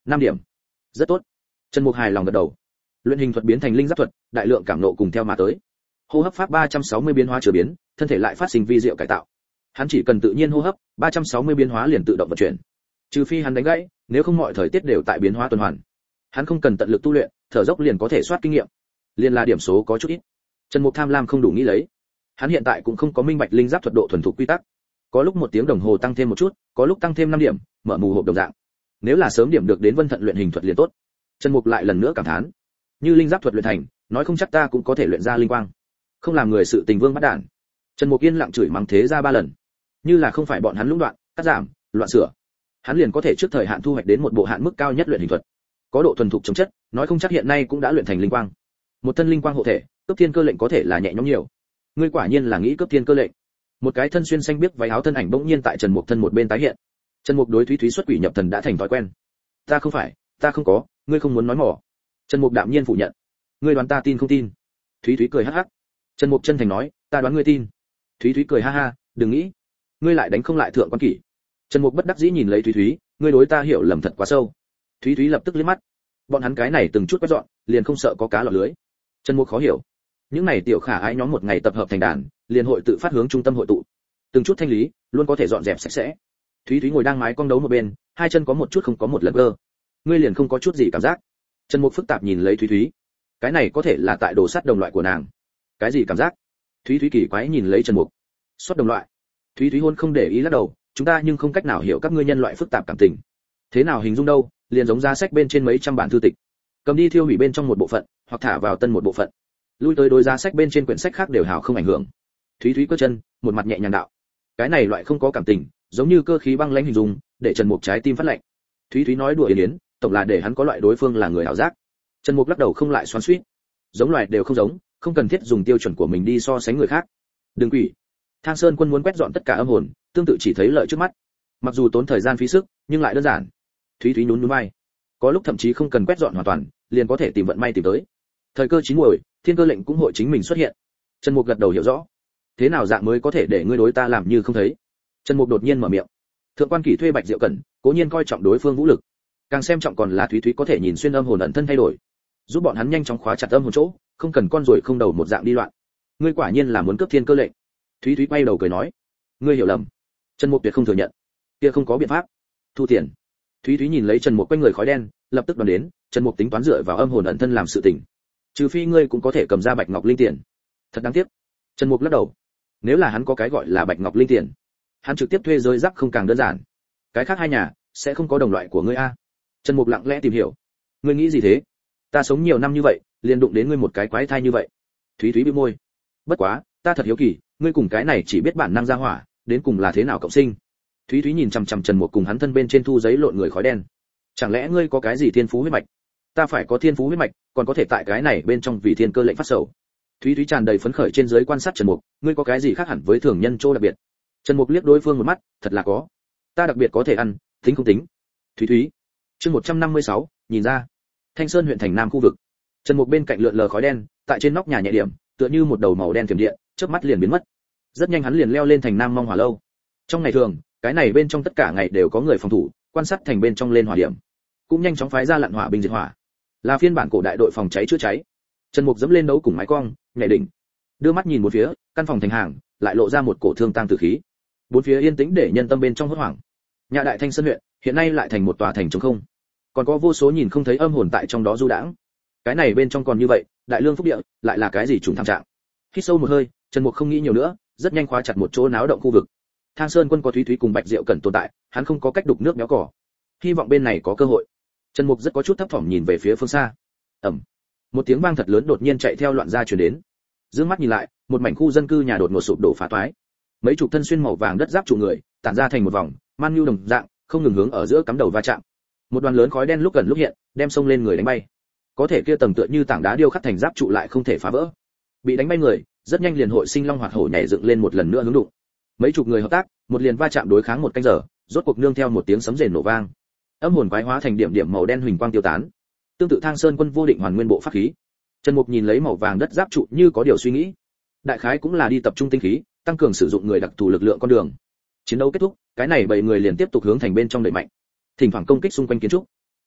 5 điểm. Rất tốt. Trần Mục hài lòng gật đầu. Luyện hình thuật biến thành linh giáp thuật, đại lượng cảm nộ cùng theo mà tới. Hô hấp pháp 360 biến hóa chứa biến, thân thể lại phát sinh vi diệu cải tạo. Hắn chỉ cần tự nhiên hô hấp, 360 biến hóa liền tự động vận chuyển. Trừ phi hắn đánh gãy, nếu không mọi thời tiết đều tại biến hóa tuần hoàn. Hắn không cần tận lực tu luyện, thở dốc liền có thể soát kinh nghiệm. Liên là điểm số có chút ít. Trần Mục tham lam không đủ nghĩ lấy. Hắn hiện tại cũng không có minh bạch linh giáp thuật độ thuần thục quy tắc. Có lúc 1 tiếng đồng hồ tăng thêm một chút, có lúc tăng thêm 5 điểm, mở mù hộp đồng dạng. Nếu là sớm điểm được đến Vân Thận luyện hình thuật liền tốt. Trần Mục lại lần nữa cảm thán, như linh giáp thuật luyện thành, nói không chắc ta cũng có thể luyện ra linh quang. Không làm người sự tình vương bắt đản. Trần Mục yên lặng chửi mắng thế ra 3 lần. Như là không phải bọn hắn lũng đoạn, cắt giảm, loạn sửa, hắn liền có thể trước thời hạn thu hoạch đến một bộ hạn mức cao nhất luyện hình thuật. Có độ thuần thục chống chất, nói không chắc hiện nay cũng đã luyện thành linh quang. Một thân linh quang hộ thể, cấp thiên cơ lệnh có thể là nhẹ nhõm nhiều. Ngươi quả nhiên là nghĩ cấp thiên cơ lệnh. Một cái thân xuyên xanh biếc váy áo thân ảnh bỗng nhiên tại Trần Mục thân một bên tái hiện. Trần Mục đối Thúy Thúy xuất quỷ nhập thần đã thành thói quen. Ta không phải, ta không có, ngươi không muốn nói mỏ. Trần Mục đạm nhiên phủ nhận. Ngươi đoán ta tin không tin? Thúy Thúy cười hắc hắc. Trần Mục chân thành nói, ta đoán ngươi tin. Thúy Thúy cười ha ha, đừng nghĩ, ngươi lại đánh không lại thượng quan kỷ. Trần Mục bất đắc dĩ nhìn lấy Thúy Thúy, ngươi đối ta hiểu lầm thật quá sâu. Thúy Thúy lập tức liếc mắt. Bọn hắn cái này từng chút quét dọn, liền không sợ có cá lọt lưới. Trần Mục khó hiểu. Những này tiểu khả ái nhóm một ngày tập hợp thành đàn, liền hội tự phát hướng trung tâm hội tụ. Từng chút thanh lý, luôn có thể dọn dẹp sạch sẽ. Thúy Thúy ngồi đang mái cong đấu một bên, hai chân có một chút không có một lần gơ. Ngươi liền không có chút gì cảm giác? Trần Mục phức tạp nhìn lấy Thúy Thúy. Cái này có thể là tại đồ sắt đồng loại của nàng. Cái gì cảm giác? Thúy Thúy kỳ quái nhìn lấy Trần Mục. Xuất đồng loại. Thúy Thúy hôn không để ý lắc đầu, chúng ta nhưng không cách nào hiểu các ngươi nhân loại phức tạp cảm tình. Thế nào hình dung đâu, liền giống ra sách bên trên mấy trăm bản thư tịch, cầm đi thiêu hủy bên trong một bộ phận, hoặc thả vào tân một bộ phận. Lui tới đối ra sách bên trên quyển sách khác đều hào không ảnh hưởng. Thúy Thúy cơ chân, một mặt nhẹ nhàng đạo. Cái này loại không có cảm tình, giống như cơ khí băng lãnh hình dung, để Trần Mục trái tim phát lạnh. Thúy Thúy nói đùa yến yến, tổng là để hắn có loại đối phương là người ảo giác. Trần Mục lắc đầu không lại xoắn xuýt. Giống loài đều không giống, không cần thiết dùng tiêu chuẩn của mình đi so sánh người khác. Đừng quỷ. Thang Sơn Quân muốn quét dọn tất cả âm hồn, tương tự chỉ thấy lợi trước mắt. Mặc dù tốn thời gian phí sức, nhưng lại đơn giản. Thúy Thúy nhún nhún vai. Có lúc thậm chí không cần quét dọn hoàn toàn, liền có thể tìm vận may tìm tới. Thời cơ chín muồi, thiên cơ lệnh cũng hội chính mình xuất hiện. Trần Mục gật đầu hiểu rõ. Thế nào dạng mới có thể để ngươi đối ta làm như không thấy? Trần Mục đột nhiên mở miệng. Thượng quan Kỷ thuê Bạch Diệu Cẩn, cố nhiên coi trọng đối phương vũ lực, càng xem trọng còn là Thúy Thúy có thể nhìn xuyên âm hồn ẩn thân thay đổi, giúp bọn hắn nhanh chóng khóa chặt âm hồn chỗ, không cần con ruồi không đầu một dạng đi loạn. Ngươi quả nhiên là muốn cướp thiên cơ lệnh. Thúy Thúy quay đầu cười nói. Ngươi hiểu lầm. Trần Mục tuyệt không thừa nhận. Kia không có biện pháp. Thu tiền. Thúy Thúy nhìn lấy Trần Mục quanh người khói đen, lập tức đoán đến, Trần Mục tính toán dựa vào âm hồn ẩn thân làm sự tình. Trừ phi ngươi cũng có thể cầm ra Bạch Ngọc Linh tiền. Thật đáng tiếc. Trần Mục lắc đầu. Nếu là hắn có cái gọi là Bạch Ngọc Linh tiền, hắn trực tiếp thuê rơi rắc không càng đơn giản. Cái khác hai nhà sẽ không có đồng loại của ngươi a. Trần Mục lặng lẽ tìm hiểu. Ngươi nghĩ gì thế? Ta sống nhiều năm như vậy, liền đụng đến ngươi một cái quái thai như vậy. Thúy Thúy bĩu môi. Bất quá, ta thật hiếu kỳ, ngươi cùng cái này chỉ biết bản năng ra hỏa, đến cùng là thế nào cộng sinh? Thúy Thúy nhìn chằm chằm Trần Mục cùng hắn thân bên trên thu giấy lộn người khói đen. Chẳng lẽ ngươi có cái gì thiên phú huyết mạch? Ta phải có thiên phú huyết mạch, còn có thể tại cái này bên trong vì thiên cơ lệnh phát sầu. Thúy Thúy tràn đầy phấn khởi trên dưới quan sát Trần Mục, ngươi có cái gì khác hẳn với thường nhân chỗ đặc biệt? Trần Mục liếc đối phương một mắt, thật là có. Ta đặc biệt có thể ăn, tính không tính? Thúy Thúy. Chương 156, nhìn ra. Thanh Sơn huyện thành Nam khu vực. Trần Mục bên cạnh lượn lờ khói đen, tại trên nóc nhà nhẹ điểm, tựa như một đầu màu đen thiểm điện, chớp mắt liền biến mất. Rất nhanh hắn liền leo lên thành Nam Mong Hỏa lâu. Trong ngày thường, cái này bên trong tất cả ngày đều có người phòng thủ, quan sát thành bên trong lên hỏa điểm, cũng nhanh chóng phái ra lặn hỏa binh diệt hỏa. Là phiên bản cổ đại đội phòng cháy chữa cháy. Trần Mục dẫm lên đấu cùng mái cong, nhảy đỉnh, đưa mắt nhìn một phía, căn phòng thành hàng, lại lộ ra một cổ thương tang tử khí. Bốn phía yên tĩnh để nhân tâm bên trong hốt hoảng. Nhà đại Thanh Sơn huyện, hiện nay lại thành một tòa thành trống không. Còn có vô số nhìn không thấy âm hồn tại trong đó du đãng. Cái này bên trong còn như vậy, đại lương phúc địa, lại là cái gì trùng thảm trạng. Hít sâu một hơi, Trần Mục không nghĩ nhiều nữa, rất nhanh khóa chặt một chỗ náo động khu vực. Thang Sơn Quân có Thúy Thúy cùng Bạch Diệu Cẩn tồn tại, hắn không có cách đục nước béo cỏ. Hy vọng bên này có cơ hội. Trần Mục rất có chút thấp thỏm nhìn về phía phương xa. Ầm. Một tiếng vang thật lớn đột nhiên chạy theo loạn ra truyền đến. Dương mắt nhìn lại, một mảnh khu dân cư nhà đột ngột sụp đổ phá toái. Mấy chục thân xuyên màu vàng đất giáp trụ người, tản ra thành một vòng, man nhu đồng dạng, không ngừng hướng ở giữa cắm đầu va chạm. Một đoàn lớn khói đen lúc gần lúc hiện, đem xông lên người đánh bay. Có thể kia tầng tựa như tảng đá điêu khắc thành giáp trụ lại không thể phá vỡ. Bị đánh bay người, rất nhanh liền hội sinh long hoạt hổ nhảy dựng lên một lần nữa hướng đụng. Mấy chục người hợp tác, một liền va chạm đối kháng một canh giờ, rốt cuộc nương theo một tiếng sấm rền nổ vang. Âm hồn quái hóa thành điểm điểm màu đen huỳnh quang tiêu tán. Tương tự Thang Sơn Quân vô định hoàn nguyên bộ pháp khí. Trần Mục nhìn lấy màu vàng đất giáp trụ như có điều suy nghĩ. Đại khái cũng là đi tập trung tinh khí, tăng cường sử dụng người đặc thù lực lượng con đường. Chiến đấu kết thúc, cái này 7 người liền tiếp tục hướng thành bên trong đẩy mạnh, thỉnh thoảng công kích xung quanh kiến trúc.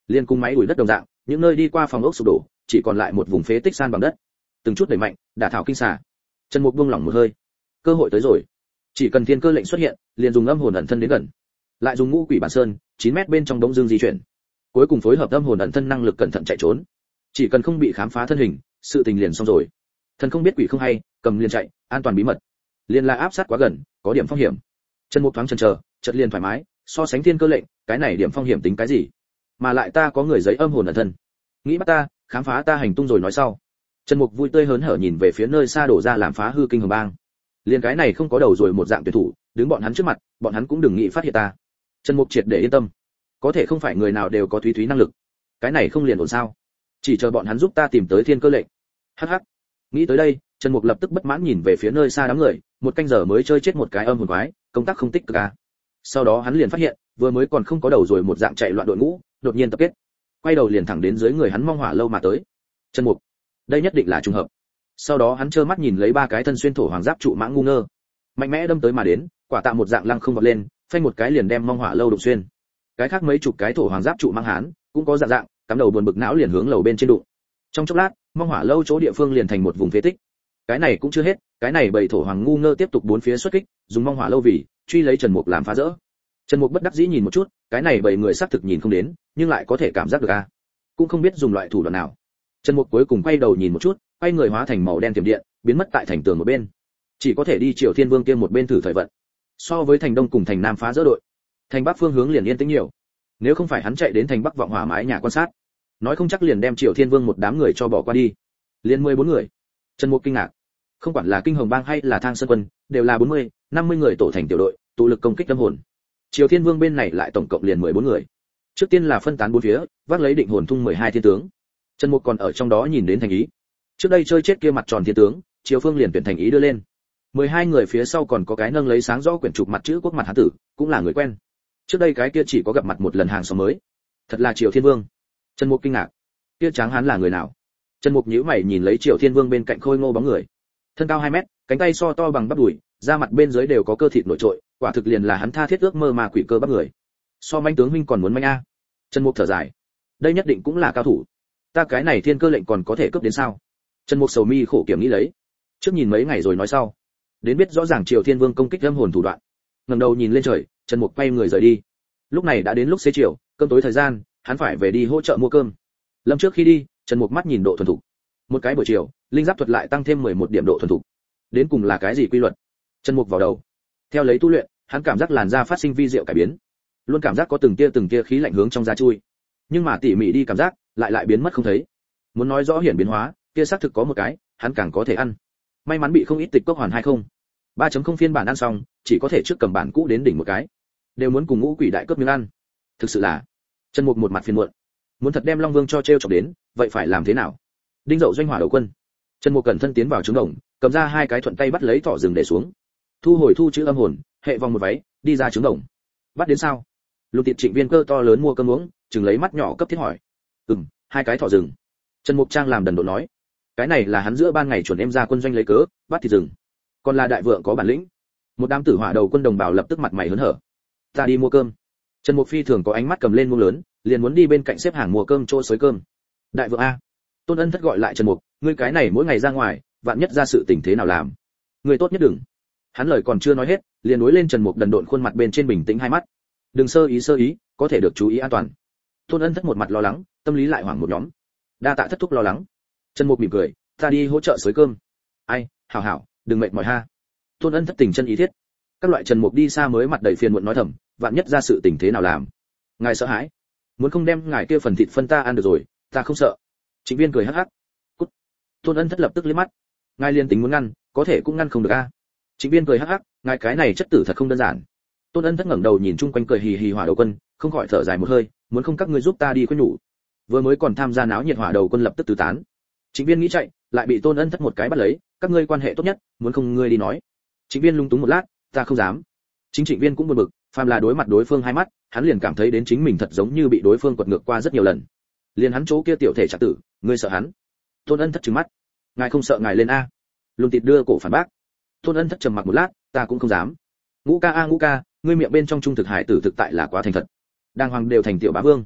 Liên cùng máy đuổi đất đồng dạng, những nơi đi qua phòng ốc sụp đổ, chỉ còn lại một vùng phế tích san bằng đất. Từng chút đẩy mạnh, đả thảo kinh xà. Trần Mục buông lỏng một hơi. Cơ hội tới rồi. Chỉ cần thiên cơ lệnh xuất hiện, liền dùng âm hồn ẩn thân đến gần. Lại dùng ngũ quỷ bản sơn, 9 mét bên trong đống dương di chuyển. Cuối cùng phối hợp âm hồn ẩn thân năng lực cẩn thận chạy trốn. Chỉ cần không bị khám phá thân hình, sự tình liền xong rồi. Thần không biết quỷ không hay, cầm liền chạy, an toàn bí mật. Liền là áp sát quá gần, có điểm phong hiểm. Trần Mục thoáng chần chờ, chợt liền thoải mái, so sánh thiên cơ lệnh, cái này điểm phong hiểm tính cái gì? Mà lại ta có người giấy âm hồn ẩn thân, nghĩ bắt ta, khám phá ta hành tung rồi nói sau. Trần Mục vui tươi hớn hở nhìn về phía nơi xa đổ ra làm phá hư kinh hồng bang. Liên cái này không có đầu rồi một dạng tuyển thủ, đứng bọn hắn trước mặt, bọn hắn cũng đừng nghĩ phát hiện ta. Trần Mục triệt để yên tâm. Có thể không phải người nào đều có thúy năng lực. Cái này không liền ổn sao? Chỉ chờ bọn hắn giúp ta tìm tới thiên cơ lệnh. Hắc hắc. Nghĩ tới đây, Trần Mục lập tức bất mãn nhìn về phía nơi xa đám người, một canh giờ mới chơi chết một cái âm hồn quái, công tác không tích cực à. Sau đó hắn liền phát hiện, vừa mới còn không có đầu rồi một dạng chạy loạn đội ngũ, đột nhiên tập kết. Quay đầu liền thẳng đến dưới người hắn mong hỏa lâu mà tới. Trần Mục, đây nhất định là trùng hợp. Sau đó hắn trơ mắt nhìn lấy ba cái thân xuyên thổ hoàng giáp trụ mãng ngu ngơ, mạnh mẽ đâm tới mà đến, quả tạ một dạng lăng không vọt lên, phanh một cái liền đem mong hỏa lâu đụng xuyên. Cái khác mấy chục cái thổ hoàng giáp trụ mãng hán, cũng có dạng, cắm đầu buồn bực não liền hướng lầu bên trên đụng. Trong chốc lát, mong hỏa lâu chỗ địa phương liền thành một vùng phế tích. Cái này cũng chưa hết, cái này bầy thổ hoàng ngu ngơ tiếp tục bốn phía xuất kích, dùng mong hỏa lâu vì truy lấy Trần Mục làm phá rỡ. Trần Mục bất đắc dĩ nhìn một chút, cái này bầy người xác thực nhìn không đến, nhưng lại có thể cảm giác được a. Cũng không biết dùng loại thủ đoạn nào. Trần Mục cuối cùng quay đầu nhìn một chút, quay người hóa thành màu đen tiềm điện, biến mất tại thành tường một bên. Chỉ có thể đi Triều Thiên Vương kia một bên thử thời vận. So với thành Đông cùng thành Nam phá rỡ đội, thành Bắc phương hướng liền yên tĩnh nhiều. Nếu không phải hắn chạy đến thành Bắc vọng hỏa mái nhà quan sát, nói không chắc liền đem Triều Thiên Vương một đám người cho bỏ qua đi. Liên 14 người. Trần Mục kinh ngạc. Không quản là Kinh Hồng Bang hay là Thang Sơn Quân, đều là 40, 50 người tổ thành tiểu đội, tụ lực công kích tâm hồn. Triều Thiên Vương bên này lại tổng cộng liền 14 người. Trước tiên là phân tán bốn phía, vác lấy định hồn thung 12 thiên tướng. Trần Mục còn ở trong đó nhìn đến thành ý. Trước đây chơi chết kia mặt tròn thiên tướng, Triều Phương liền tuyển thành ý đưa lên. 12 người phía sau còn có cái nâng lấy sáng rõ quyển trục mặt chữ quốc mặt hán tử, cũng là người quen. Trước đây cái kia chỉ có gặp mặt một lần hàng xóm mới. Thật là Triều Thiên Vương. Trần Mục kinh ngạc. Kia tráng hán là người nào? Trần Mục nhíu mày nhìn lấy Triều Thiên Vương bên cạnh khôi ngô bóng người. Thân cao 2 mét, cánh tay so to bằng bắp đùi, da mặt bên dưới đều có cơ thịt nổi trội, quả thực liền là hắn tha thiết ước mơ mà quỷ cơ bắp người. So manh tướng huynh còn muốn manh a. Trần Mục thở dài. Đây nhất định cũng là cao thủ. Ta cái này thiên cơ lệnh còn có thể cướp đến sao? Trần Mục sầu mi khổ kiểm nghĩ lấy. Trước nhìn mấy ngày rồi nói sau. Đến biết rõ ràng Triều Thiên Vương công kích âm hồn thủ đoạn. Ngẩng đầu nhìn lên trời, Trần Mục quay người rời đi. Lúc này đã đến lúc xế chiều, cơm tối thời gian, hắn phải về đi hỗ trợ mua cơm. Lâm trước khi đi, Trần Mục mắt nhìn độ thuần thục. Một cái buổi chiều, linh giáp thuật lại tăng thêm 11 điểm độ thuần thục. Đến cùng là cái gì quy luật? Trần Mục vào đầu. Theo lấy tu luyện, hắn cảm giác làn da phát sinh vi diệu cải biến. Luôn cảm giác có từng tia khí lạnh hướng trong da chui. Nhưng mà tỉ mỉ đi cảm giác, lại biến mất không thấy. Muốn nói rõ hiển biến hóa, kia xác thực có một cái, hắn càng có thể ăn. May mắn bị không ít tịch cốc hoàn 20. 3.0 phiên bản ăn xong, chỉ có thể trước cầm bản cũ đến đỉnh một cái. Đều muốn cùng ngũ quỷ đại cướp miếng ăn. Thực sự là, Trần Mục một mặt phiền muộn. Muốn thật đem Long Vương cho treo chọc đến, vậy phải làm thế nào? Đinh Dậu doanh hỏa đầu quân. Trần Mục cẩn thân tiến vào trứng đồng, cầm ra hai cái thuận tay bắt lấy thỏ rừng để xuống. Thu hồi thu chữ âm hồn, hệ vòng một váy, đi ra trứng đồng. Bắt đến sao? Lục Tiệp Trịnh Viên cơ to lớn mua cơm uống, chừng lấy mắt nhỏ cấp thiết hỏi. Hai cái thỏ rừng. Trần Mục Trang làm đần độn nói. Cái này là hắn giữa ban ngày chuẩn em ra quân doanh lấy cớ, bắt thịt rừng. Còn là đại vượng có bản lĩnh. Một đám tử hỏa đầu quân đồng bào lập tức mặt mày hớn hở. Ta đi mua cơm. Trần Mục phi thường có ánh mắt cầm lên muỗng lớn, liền muốn đi bên cạnh xếp hàng mua cơm chỗ xới cơm. Đại vượng a. Tôn Ân Thất gọi lại Trần Mục, ngươi cái này mỗi ngày ra ngoài, vạn nhất ra sự tình thế nào làm? Ngươi tốt nhất đừng. Hắn lời còn chưa nói hết, liền đối lên Trần Mục đần độn khuôn mặt bên trên bình tĩnh hai mắt. Đừng sơ ý, có thể được chú ý an toàn. Tôn Ân Thất một mặt lo lắng, tâm lý lại hoảng một nhóm. Đa tạ thất thúc lo lắng. Trần Mục mỉm cười, ta đi hỗ trợ xới cơm. Ai, hảo, đừng mệt mỏi ha. Tôn Ân Thất tình chân ý thiết. Các loại Trần Mục đi xa mới mặt đầy phiền muộn nói thầm, vạn nhất ra sự tình thế nào làm? Ngài sợ hãi? Muốn không đem ngài kia phần thịt phân ta ăn được rồi, ta không sợ. Trịnh Viên cười hắc hắc. Cút. Tôn Ân Thất lập tức liếc mắt. Ngài liên tính muốn ngăn, có thể cũng ngăn không được a. Trịnh Viên cười hắc hắc, ngài cái này chất tử thật không đơn giản. Tôn Ân Thất ngẩng đầu nhìn chung quanh cười hì hì hỏa đầu quân, không khỏi thở dài một hơi, muốn không các ngươi giúp ta đi khuyên nhủ. Vừa mới còn tham gia náo nhiệt hỏa đầu quân lập tức tứ tán. Trịnh Viên nghĩ chạy, lại bị Tôn Ân Thất một cái bắt lấy, các ngươi quan hệ tốt nhất, muốn không ngươi đi nói. Trịnh Viên lung túng một lát, ta không dám. Chính Trịnh Viên cũng buồn bực, phàm là đối mặt đối phương hai mắt, hắn liền cảm thấy đến chính mình thật giống như bị đối phương quật ngược qua rất nhiều lần. Liền hắn chỗ kia tiểu thể trạc tử, ngươi sợ hắn? Tôn Ân Thất trừng mắt, ngài không sợ ngài lên a? Lùng Tịt đưa cổ phản bác. Tôn Ân Thất trầm mặc một lát, ta cũng không dám. Ngũ ca, ngươi miệng bên trong trung thực hải tử thực tại là quá thành thật. Đàng hoàng đều thành tiểu bá vương.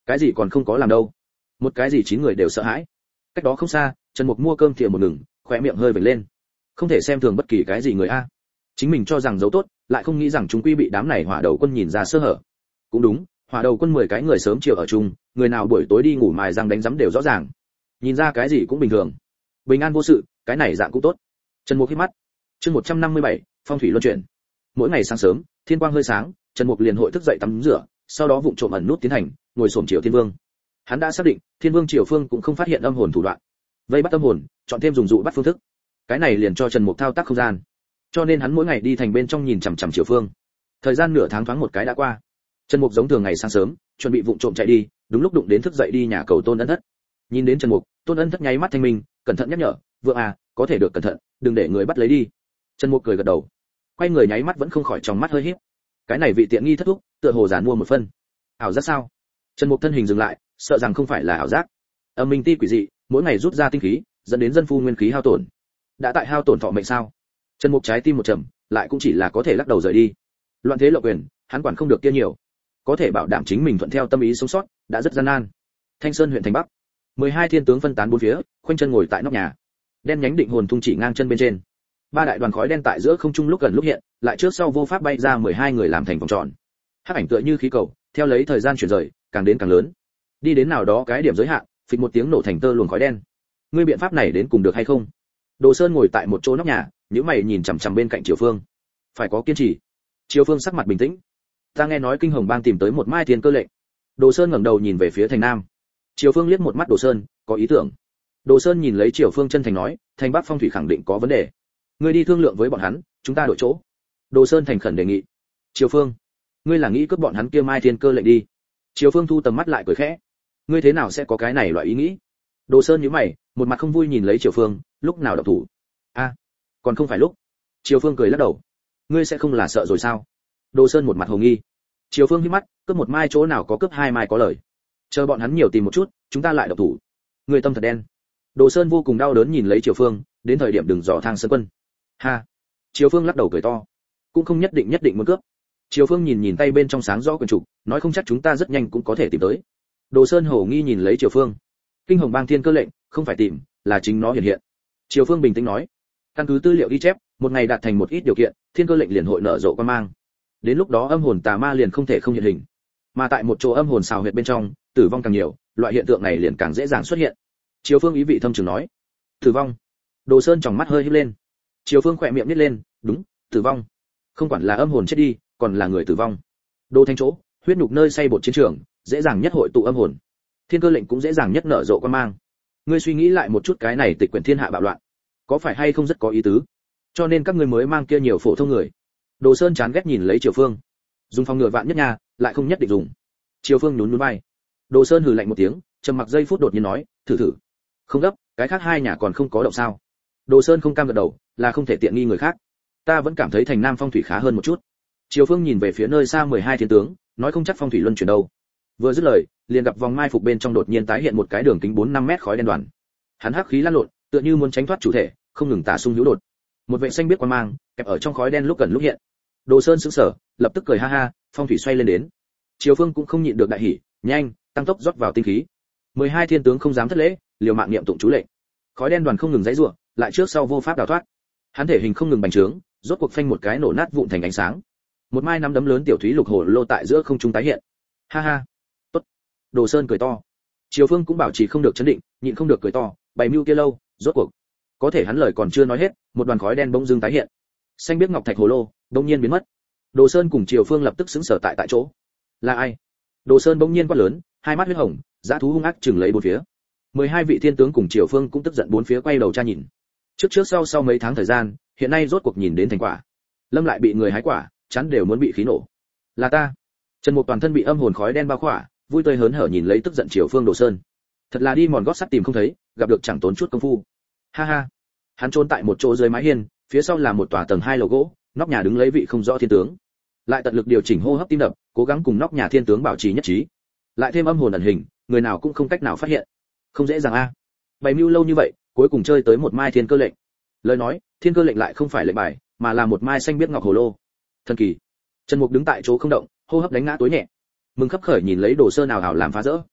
Cái gì còn không có làm đâu. Một cái gì 9 người đều sợ hãi. Cách đó không xa, Trần Mục mua cơm thìa một ngừng, khóe miệng hơi vểnh lên. Không thể xem thường bất kỳ cái gì người a. Chính mình cho rằng giấu tốt, lại không nghĩ rằng chúng quy bị đám này hỏa đầu quân nhìn ra sơ hở. Cũng đúng, hỏa đầu quân 10 cái người sớm chiều ở chung, người nào buổi tối đi ngủ mài răng đánh rắm đều rõ ràng. Nhìn ra cái gì cũng bình thường. Bình an vô sự, cái này dạng cũng tốt. Trần Mục hít mắt. Chương 157, phong thủy luân chuyển. Mỗi ngày sáng sớm, thiên quang hơi sáng, Trần Mục liền hội thức dậy tắm rửa, sau đó vụng trộm ẩn nút tiến hành, ngồi xổm chiều Thiên Vương. Hắn đã xác định, Thiên Vương Triều Phương cũng không phát hiện âm hồn thủ đoạn. Vây bắt âm hồn, chọn thêm dùng dụ bắt phương thức. Cái này liền cho Trần Mục thao tác không gian. Cho nên hắn mỗi ngày đi thành bên trong nhìn chằm chằm Triều Phương. Thời gian nửa tháng thoáng một cái đã qua. Trần Mục giống thường ngày sáng sớm, chuẩn bị vụng trộm chạy đi, đúng lúc đụng đến thức dậy đi nhà cầu Tôn Ân Thất. Nhìn đến Trần Mục, Tôn Ân Thất nháy mắt thanh minh, cẩn thận nhắc nhở, "Vượng à, có thể được cẩn thận, đừng để người bắt lấy đi." Trần Mục cười gật đầu. Quay người nháy mắt vẫn không khỏi tròng mắt hơi híp. Cái này vị tiện nghi thất thúc, tựa hồ giàn mua một phân. Ảo giác sao? Trần Mục thân hình dừng lại, sợ rằng không phải là ảo giác. Âm minh ti quỷ dị, mỗi ngày rút ra tinh khí, dẫn đến dân phu nguyên khí hao tổn. Đã tại hao tổn thọ mệnh sao? Trần Mục trái tim một trầm, lại cũng chỉ là có thể lắc đầu rời đi. Loạn thế lộ quyền, hắn quản không được kia nhiều. Có thể bảo đảm chính mình thuận theo tâm ý sống sót, đã rất gian nan. Thanh Sơn huyện thành Bắc, 12 thiên tướng phân tán bốn phía, khoanh chân ngồi tại nóc nhà. Đen nhánh định hồn thung chỉ ngang chân bên trên. Ba đại đoàn khói đen tại giữa không trung lúc gần lúc hiện, lại trước sau vô pháp bay ra 12 người làm thành vòng tròn. Hắc ảnh tựa như khí cầu, theo lấy thời gian chuyển rời, càng đến càng lớn. Đi đến nào đó cái điểm giới hạn, phịch một tiếng nổ thành tơ luồng khói đen. Ngươi biện pháp này đến cùng được hay không? Đồ Sơn ngồi tại một chỗ nóc nhà, nhíu mày nhìn chằm chằm bên cạnh Triều Phương. Phải có kiên trì. Triều Phương sắc mặt bình tĩnh. Ta nghe nói Kinh Hồng Bang tìm tới một mai thiên cơ lệnh. Đồ Sơn ngẩng đầu nhìn về phía thành Nam. Triều Phương liếc một mắt Đồ Sơn, có ý tưởng. Đồ Sơn nhìn lấy Triều Phương chân thành nói, thành Bắc phong thủy khẳng định có vấn đề. Ngươi đi thương lượng với bọn hắn, chúng ta đổi chỗ. Đồ Sơn thành khẩn đề nghị. Triều Phương, ngươi là nghĩ cướp bọn hắn kia mai thiên cơ lệnh đi? Triều Phương thu tầm mắt lại cười khẽ. Ngươi thế nào sẽ có cái này loại ý nghĩ? Đồ Sơn nhíu mày, một mặt không vui nhìn lấy Triều Phương, lúc nào động thủ? A, còn không phải lúc. Triều Phương cười lắc đầu. Ngươi sẽ không là sợ rồi sao? Đồ Sơn một mặt hồ nghi. Triều Phương hí mắt, cướp một mai chỗ nào có cướp hai mai có lời. Chờ bọn hắn nhiều tìm một chút, chúng ta lại động thủ. Ngươi tâm thật đen. Đồ Sơn vô cùng đau đớn nhìn lấy Triều Phương, đến thời điểm đừng dò thang sơn quân. Ha. Triều Phương lắc đầu cười to. Cũng không nhất định muốn cướp. Triều Phương nhìn nhìn tay bên trong sáng rõ quyển trục, nói không chắc chúng ta rất nhanh cũng có thể tìm tới. Đồ Sơn hổ nghi nhìn lấy Triều Phương. Kinh Hồng Bang thiên cơ lệnh, không phải tìm, là chính nó hiện hiện. Triều Phương bình tĩnh nói, căn cứ tư liệu ghi chép, một ngày đạt thành một ít điều kiện, thiên cơ lệnh liền hội nở rộ quan mang. Đến lúc đó âm hồn tà ma liền không thể không hiện hình. Mà tại một chỗ âm hồn xào huyệt bên trong, tử vong càng nhiều, loại hiện tượng này liền càng dễ dàng xuất hiện. Triều Phương ý vị thâm trường nói, tử vong. Đồ Sơn tròng mắt hơi híp lên. Triều Phương khỏe miệng nhếch lên, đúng, tử vong. Không quản là âm hồn chết đi, còn là người tử vong. Đồ Thanh chỗ, huyết nhục nơi xây bột chiến trường, dễ dàng nhất hội tụ âm hồn. Thiên cơ lệnh cũng dễ dàng nhất nở rộ quan mang. Ngươi suy nghĩ lại một chút cái này tịch quyển thiên hạ bạo loạn, có phải hay không rất có ý tứ? Cho nên các ngươi mới mang kia nhiều phổ thông người. Đồ Sơn chán ghét nhìn lấy Triều Phương. Dùng phòng ngừa vạn nhất nha, lại không nhất định dùng. Triều Phương nhún nhún vai. Đồ Sơn hừ lạnh một tiếng, trầm mặc giây phút đột nhiên nói, thử. Không gấp, cái khác hai nhà còn không có động sao? Đồ Sơn không cam gật đầu, là không thể tiện nghi người khác. Ta vẫn cảm thấy thành Nam phong thủy khá hơn một chút. Triều Phương nhìn về phía nơi xa 12 thiên tướng, nói không chắc phong thủy luân chuyển đâu. Vừa dứt lời, liền gặp vòng mai phục bên trong đột nhiên tái hiện một cái đường kính 4-5 mét khói đen đoàn. Hắn hắc khí lan lộn, tựa như muốn tránh thoát chủ thể, không ngừng tả xung hữu đột. Một vệ xanh biết quang mang, kẹp ở trong khói đen lúc gần lúc hiện. Đồ Sơn sững sờ, lập tức cười ha ha, phong thủy xoay lên đến. Triều Phương cũng không nhịn được đại hỉ, nhanh, tăng tốc rót vào tinh khí. 12 thiên tướng không dám thất lễ, liều mạng niệm tụng chú lệnh. Khói đen đoàn không ngừng giãy giụa, lại trước sau vô pháp đào thoát. Hắn thể hình không ngừng bành trướng, rốt cuộc phanh một cái nổ nát vụn thành ánh sáng. Một mai nắm đấm lớn tiểu thúy lục hồ lô tại giữa không trung tái hiện. Ha ha, tốt. Đồ Sơn cười to. Triều Phương cũng bảo trì không được chấn định, nhịn không được cười to, bày mưu kia lâu, rốt cuộc. Có thể hắn lời còn chưa nói hết, một đoàn khói đen bỗng dưng tái hiện. Xanh biết ngọc thạch hồ lô, bỗng nhiên biến mất. Đồ Sơn cùng Triều Phương lập tức sững sờ tại chỗ. Là ai? Đồ Sơn bỗng nhiên quát lớn, hai mắt huyết hồng, dã thú hung ác chừng lấy bốn phía. 12 vị thiên tướng cùng Triều Phương cũng tức giận bốn phía quay đầu tra nhìn. Trước sau mấy tháng thời gian, hiện nay rốt cuộc nhìn đến thành quả. Lâm lại bị người hái quả, chắn đều muốn bị khí nổ. Là ta. Trần Mục toàn thân bị âm hồn khói đen bao khỏa, vui tươi hớn hở nhìn lấy tức giận Triều Phương Đồ Sơn. Thật là đi mòn gót sắt tìm không thấy, gặp được chẳng tốn chút công phu. Ha ha. Hắn trốn tại một chỗ dưới mái hiên, phía sau là một tòa tầng 2 lầu gỗ, nóc nhà đứng lấy vị không rõ thiên tướng. Lại tận lực điều chỉnh hô hấp tim đập, cố gắng cùng nóc nhà thiên tướng bảo trì nhất trí. Lại thêm âm hồn ẩn hình, người nào cũng không cách nào phát hiện. Không dễ dàng a. Bày mưu lâu như vậy, cuối cùng chơi tới một mai thiên cơ lệnh. Lời nói, thiên cơ lệnh lại không phải lệnh bài, mà là một mai xanh biết ngọc hồ lô. Thần kỳ. Trần Mục đứng tại chỗ không động, hô hấp đánh ngã tối nhẹ. Mừng khấp khởi nhìn lấy Đồ Sơn nào hảo làm phá rỡ,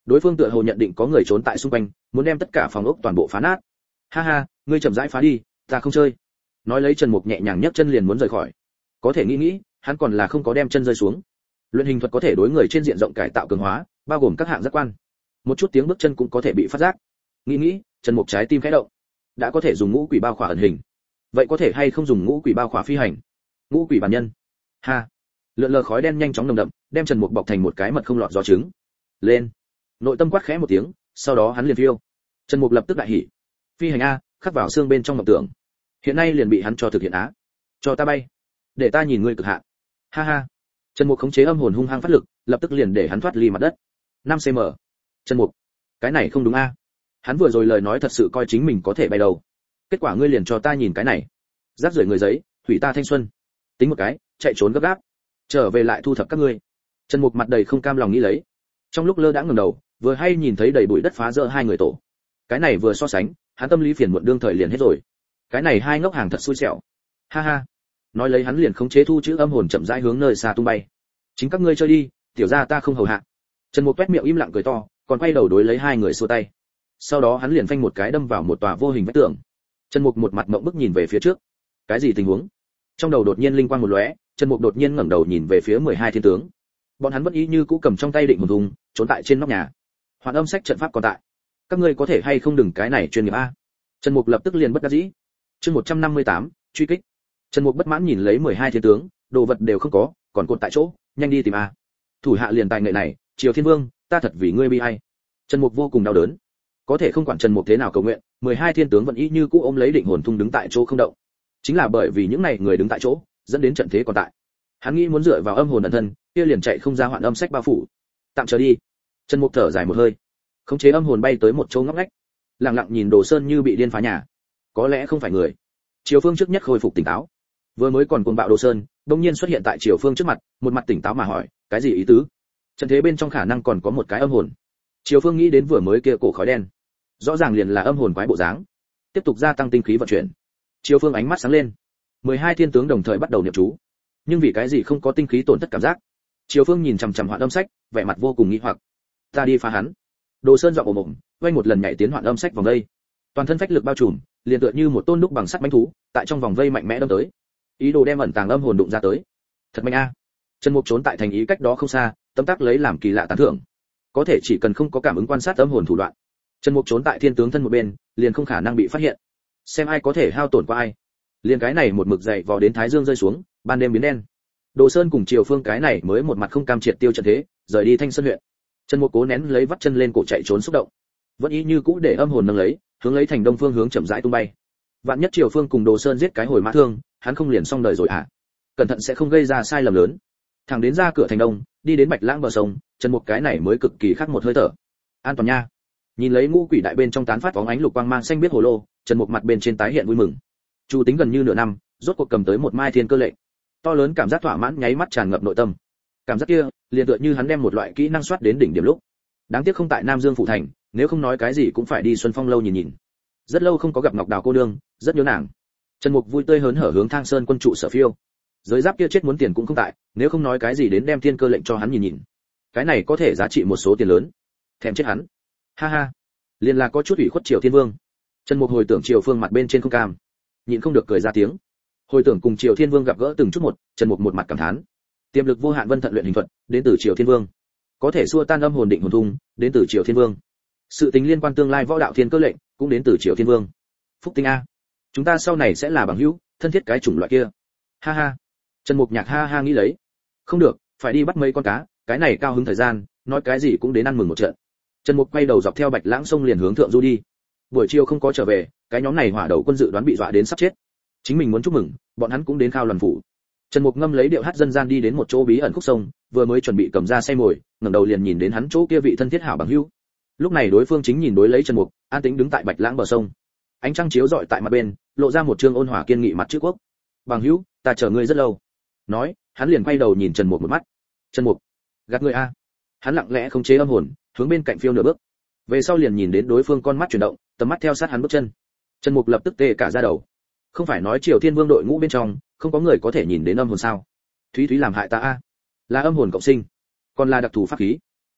đối phương tựa hồ nhận định có người trốn tại xung quanh, muốn đem tất cả phòng ốc toàn bộ phá nát. Ha ha, ngươi chậm rãi phá đi, ta không chơi. Nói lấy Trần Mục nhẹ nhàng nhấc chân liền muốn rời khỏi. Có thể nghĩ, hắn còn là không có đem chân rơi xuống. Luyện hình thuật có thể đối người trên diện rộng cải tạo cường hóa, bao gồm các hạng giác quan. Một chút tiếng bước chân cũng có thể bị phát giác. Nghĩ, Trần Mục trái tim khẽ động. Đã có thể dùng ngũ quỷ bao khỏa ẩn hình, vậy có thể hay không dùng ngũ quỷ bao khỏa phi hành? Ngũ quỷ bản nhân. Ha. Lượn lờ khói đen nhanh chóng nồng đậm, đem Trần Mục bọc thành một cái mật không lọt gió trứng. Lên. Nội tâm quát khẽ một tiếng, sau đó hắn liền phiêu. Trần Mục lập tức đại hỉ. Phi hành a, khắc vào xương bên trong mộng tưởng. Hiện nay liền bị hắn cho thực hiện á. Cho ta bay, để ta nhìn ngươi cực hạn. Ha ha. Trần Mục khống chế âm hồn hung hăng phát lực, lập tức liền để hắn thoát ly mặt đất. 5 cm. Trần Mục, cái này không đúng a. Hắn vừa rồi lời nói thật sự coi chính mình có thể bay đâu. Kết quả ngươi liền cho ta nhìn cái này. Rác rưởi người giấy, hủy ta thanh xuân. Tính một cái, chạy trốn gấp gáp. Trở về lại thu thập các ngươi. Trần Mục mặt đầy không cam lòng nghĩ lấy. Trong lúc lơ đãng ngẩng đầu, vừa hay nhìn thấy đầy bụi đất phá rỡ hai người tổ. Cái này vừa so sánh, hắn tâm lý phiền muộn đương thời liền hết rồi. Cái này hai ngốc hàng thật xui xẻo. Ha ha. Nói lấy hắn liền khống chế thu chữ âm hồn chậm rãi hướng nơi xa tung bay. Chính các ngươi chơi đi, tiểu gia ta không hầu hạ. Trần Mục toét miệng im lặng cười to, còn quay đầu đối lấy hai người xua tay. Sau đó hắn liền phanh một cái đâm vào một tòa vô hình vách tường. Trần Mục một mặt ngậm bức nhìn về phía trước. Cái gì tình huống? Trong đầu đột nhiên linh quang một lóe, Trần Mục đột nhiên ngẩng đầu nhìn về phía 12 thiên tướng. Bọn hắn vẫn ý như cũ cầm trong tay định hồn thùng, trốn tại trên nóc nhà. Hoàn âm sách trận pháp còn tại. Các ngươi có thể hay không đừng cái này chuyên nghiệp a. Trần Mục lập tức liền bất đắc dĩ. Chương 158, truy kích. Trần Mục bất mãn nhìn lấy 12 thiên tướng, đồ vật đều không có, còn cột tại chỗ, nhanh đi tìm a. Thủ hạ liền tài nghệ này, Triều Thiên Vương, ta thật vì ngươi bi ai. Trần Mục vô cùng đau đớn. Có thể không quản Trần Mục thế nào cầu nguyện, 12 thiên tướng vẫn ý như cũ ôm lấy định hồn thung đứng tại chỗ không động. Chính là bởi vì những này người đứng tại chỗ, dẫn đến trận thế còn tại. Hắn nghĩ muốn dựa vào âm hồn ẩn thân, kia liền chạy không ra hoạn âm sách bao phủ. Tạm chờ đi. Trần Mục thở dài một hơi, khống chế âm hồn bay tới một chỗ ngóc ngách, lặng lặng nhìn Đồ Sơn như bị điên phá nhà. Có lẽ không phải người. Triều Phương trước nhất khôi phục tỉnh táo. Vừa mới còn cuồng bạo Đồ Sơn, đột nhiên xuất hiện tại Triều Phương trước mặt, một mặt tỉnh táo mà hỏi, cái gì ý tứ? Trận thế bên trong khả năng còn có một cái âm hồn. Triều Phương nghĩ đến vừa mới kia cổ khói đen, rõ ràng liền là âm hồn quái bộ dáng. Tiếp tục gia tăng tinh khí vận chuyển. Triều Phương ánh mắt sáng lên. 12 thiên tướng đồng thời bắt đầu niệm chú. Nhưng vì cái gì không có tinh khí tổn thất cảm giác? Triều Phương nhìn chằm chằm Hoạn Âm sách, vẻ mặt vô cùng nghi hoặc. Ta đi phá hắn. Đồ Sơn giọng ồm ồm, quay một lần nhảy tiến Hoạn Âm sách vòng vây. Toàn thân phách lực bao trùm, liền tựa như một tôn đúc bằng sắt bánh thú, tại trong vòng vây mạnh mẽ đâm tới. Ý đồ đem ẩn tàng âm hồn đụng ra tới. Thật mạnh a. Trần Mục trốn tại thành ý cách đó không xa, tâm tác lấy làm kỳ lạ tán thưởng. Có thể chỉ cần không có cảm ứng quan sát âm hồn thủ đoạn, Trần Mục trốn tại thiên tướng thân một bên, liền không khả năng bị phát hiện. Xem ai có thể hao tổn qua ai. Liền cái này một mực dậy vò đến thái dương rơi xuống, ban đêm biến đen. Đồ Sơn cùng Triều Phương cái này mới một mặt không cam triệt tiêu trận thế, rời đi Thanh Sơn huyện. Trần Mục cố nén lấy vắt chân lên cổ chạy trốn xúc động, vẫn ý như cũ để âm hồn nâng lấy, hướng lấy thành đông phương hướng chậm rãi tung bay. Vạn nhất Triều Phương cùng Đồ Sơn giết cái hồi mã thương, hắn không liền xong đời rồi à? Cẩn thận sẽ không gây ra sai lầm lớn. Thẳng đến ra cửa thành đông, đi đến Bạch Lãng bờ sông, Trần Mục cái này mới cực kỳ khắc một hơi thở. An toàn nha. Nhìn lấy ngũ quỷ đại bên trong tán phát bóng ánh lục quang mang xanh biết hồ lô, Trần Mục mặt bên trên tái hiện vui mừng. Chu tính gần như nửa năm, rốt cuộc cầm tới một mai thiên cơ lệnh. To lớn cảm giác thỏa mãn nháy mắt tràn ngập nội tâm. Cảm giác kia, liền tựa như hắn đem một loại kỹ năng soát đến đỉnh điểm lúc. Đáng tiếc không tại Nam Dương phủ thành, nếu không nói cái gì cũng phải đi Xuân Phong lâu nhìn nhìn. Rất lâu không có gặp Ngọc Đào cô nương, rất nhớ nàng. Trần Mục vui tươi hớn hở hướng Thang Sơn quân trụ sở phiêu. Giới giáp kia chết muốn tiền cũng không tại, nếu không nói cái gì đến đem thiên cơ lệnh cho hắn nhìn nhìn. Cái này có thể giá trị một số tiền lớn. Thèm chết hắn. Ha ha. Liền là có chút ủy khuất Triều Thiên Vương. Trần Mục hồi tưởng Triều Phương mặt bên trên không cam, nhịn không được cười ra tiếng. Hồi tưởng cùng Triều Thiên Vương gặp gỡ từng chút một, Trần Mục một mặt cảm thán. Tiềm lực vô hạn vân thận luyện hình thuật, đến từ Triều Thiên Vương. Có thể xua tan âm hồn định hồn thung, đến từ Triều Thiên Vương. Sự tính liên quan tương lai võ đạo thiên cơ lệnh, cũng đến từ Triều Thiên Vương. Phúc tinh a, chúng ta sau này sẽ là bằng hữu, thân thiết cái chủng loại kia. Ha ha. Trần Mục nhạc ha ha nghĩ lấy. Không được, phải đi bắt mấy con cá, cái này cao hứng thời gian, nói cái gì cũng đến ăn mừng một trận. Trần Mục quay đầu dọc theo Bạch Lãng sông liền hướng thượng du đi. Buổi chiều không có trở về, cái nhóm này hỏa đầu quân dự đoán bị dọa đến sắp chết. Chính mình muốn chúc mừng, bọn hắn cũng đến khao luận phủ. Trần Mục ngâm lấy điệu hát dân gian đi đến một chỗ bí ẩn khúc sông, vừa mới chuẩn bị cầm ra say mồi, ngẩng đầu liền nhìn đến hắn chỗ kia vị thân thiết hảo bằng hữu. Lúc này đối phương chính nhìn đối lấy Trần Mục, an tĩnh đứng tại Bạch Lãng bờ sông. Ánh trăng chiếu rọi tại mặt bên, lộ ra một trương ôn hòa kiên nghị mặt chữ quốc. Bằng hữu, ta chờ ngươi rất lâu. Nói, hắn liền quay đầu nhìn Trần Mục một mắt. Trần Mục, gạt ngươi a. Hắn lặng lẽ không chế âm hồn, hướng bên cạnh phiêu nửa bước. Về sau liền nhìn đến đối phương con mắt chuyển động, tầm mắt theo sát hắn bước chân. Trần Mục lập tức tê cả da đầu. Không phải nói Triều Thiên Vương đội ngũ bên trong, không có người có thể nhìn đến âm hồn sao? Thúy Thúy làm hại ta a. Là âm hồn cộng sinh, còn là đặc thù pháp khí.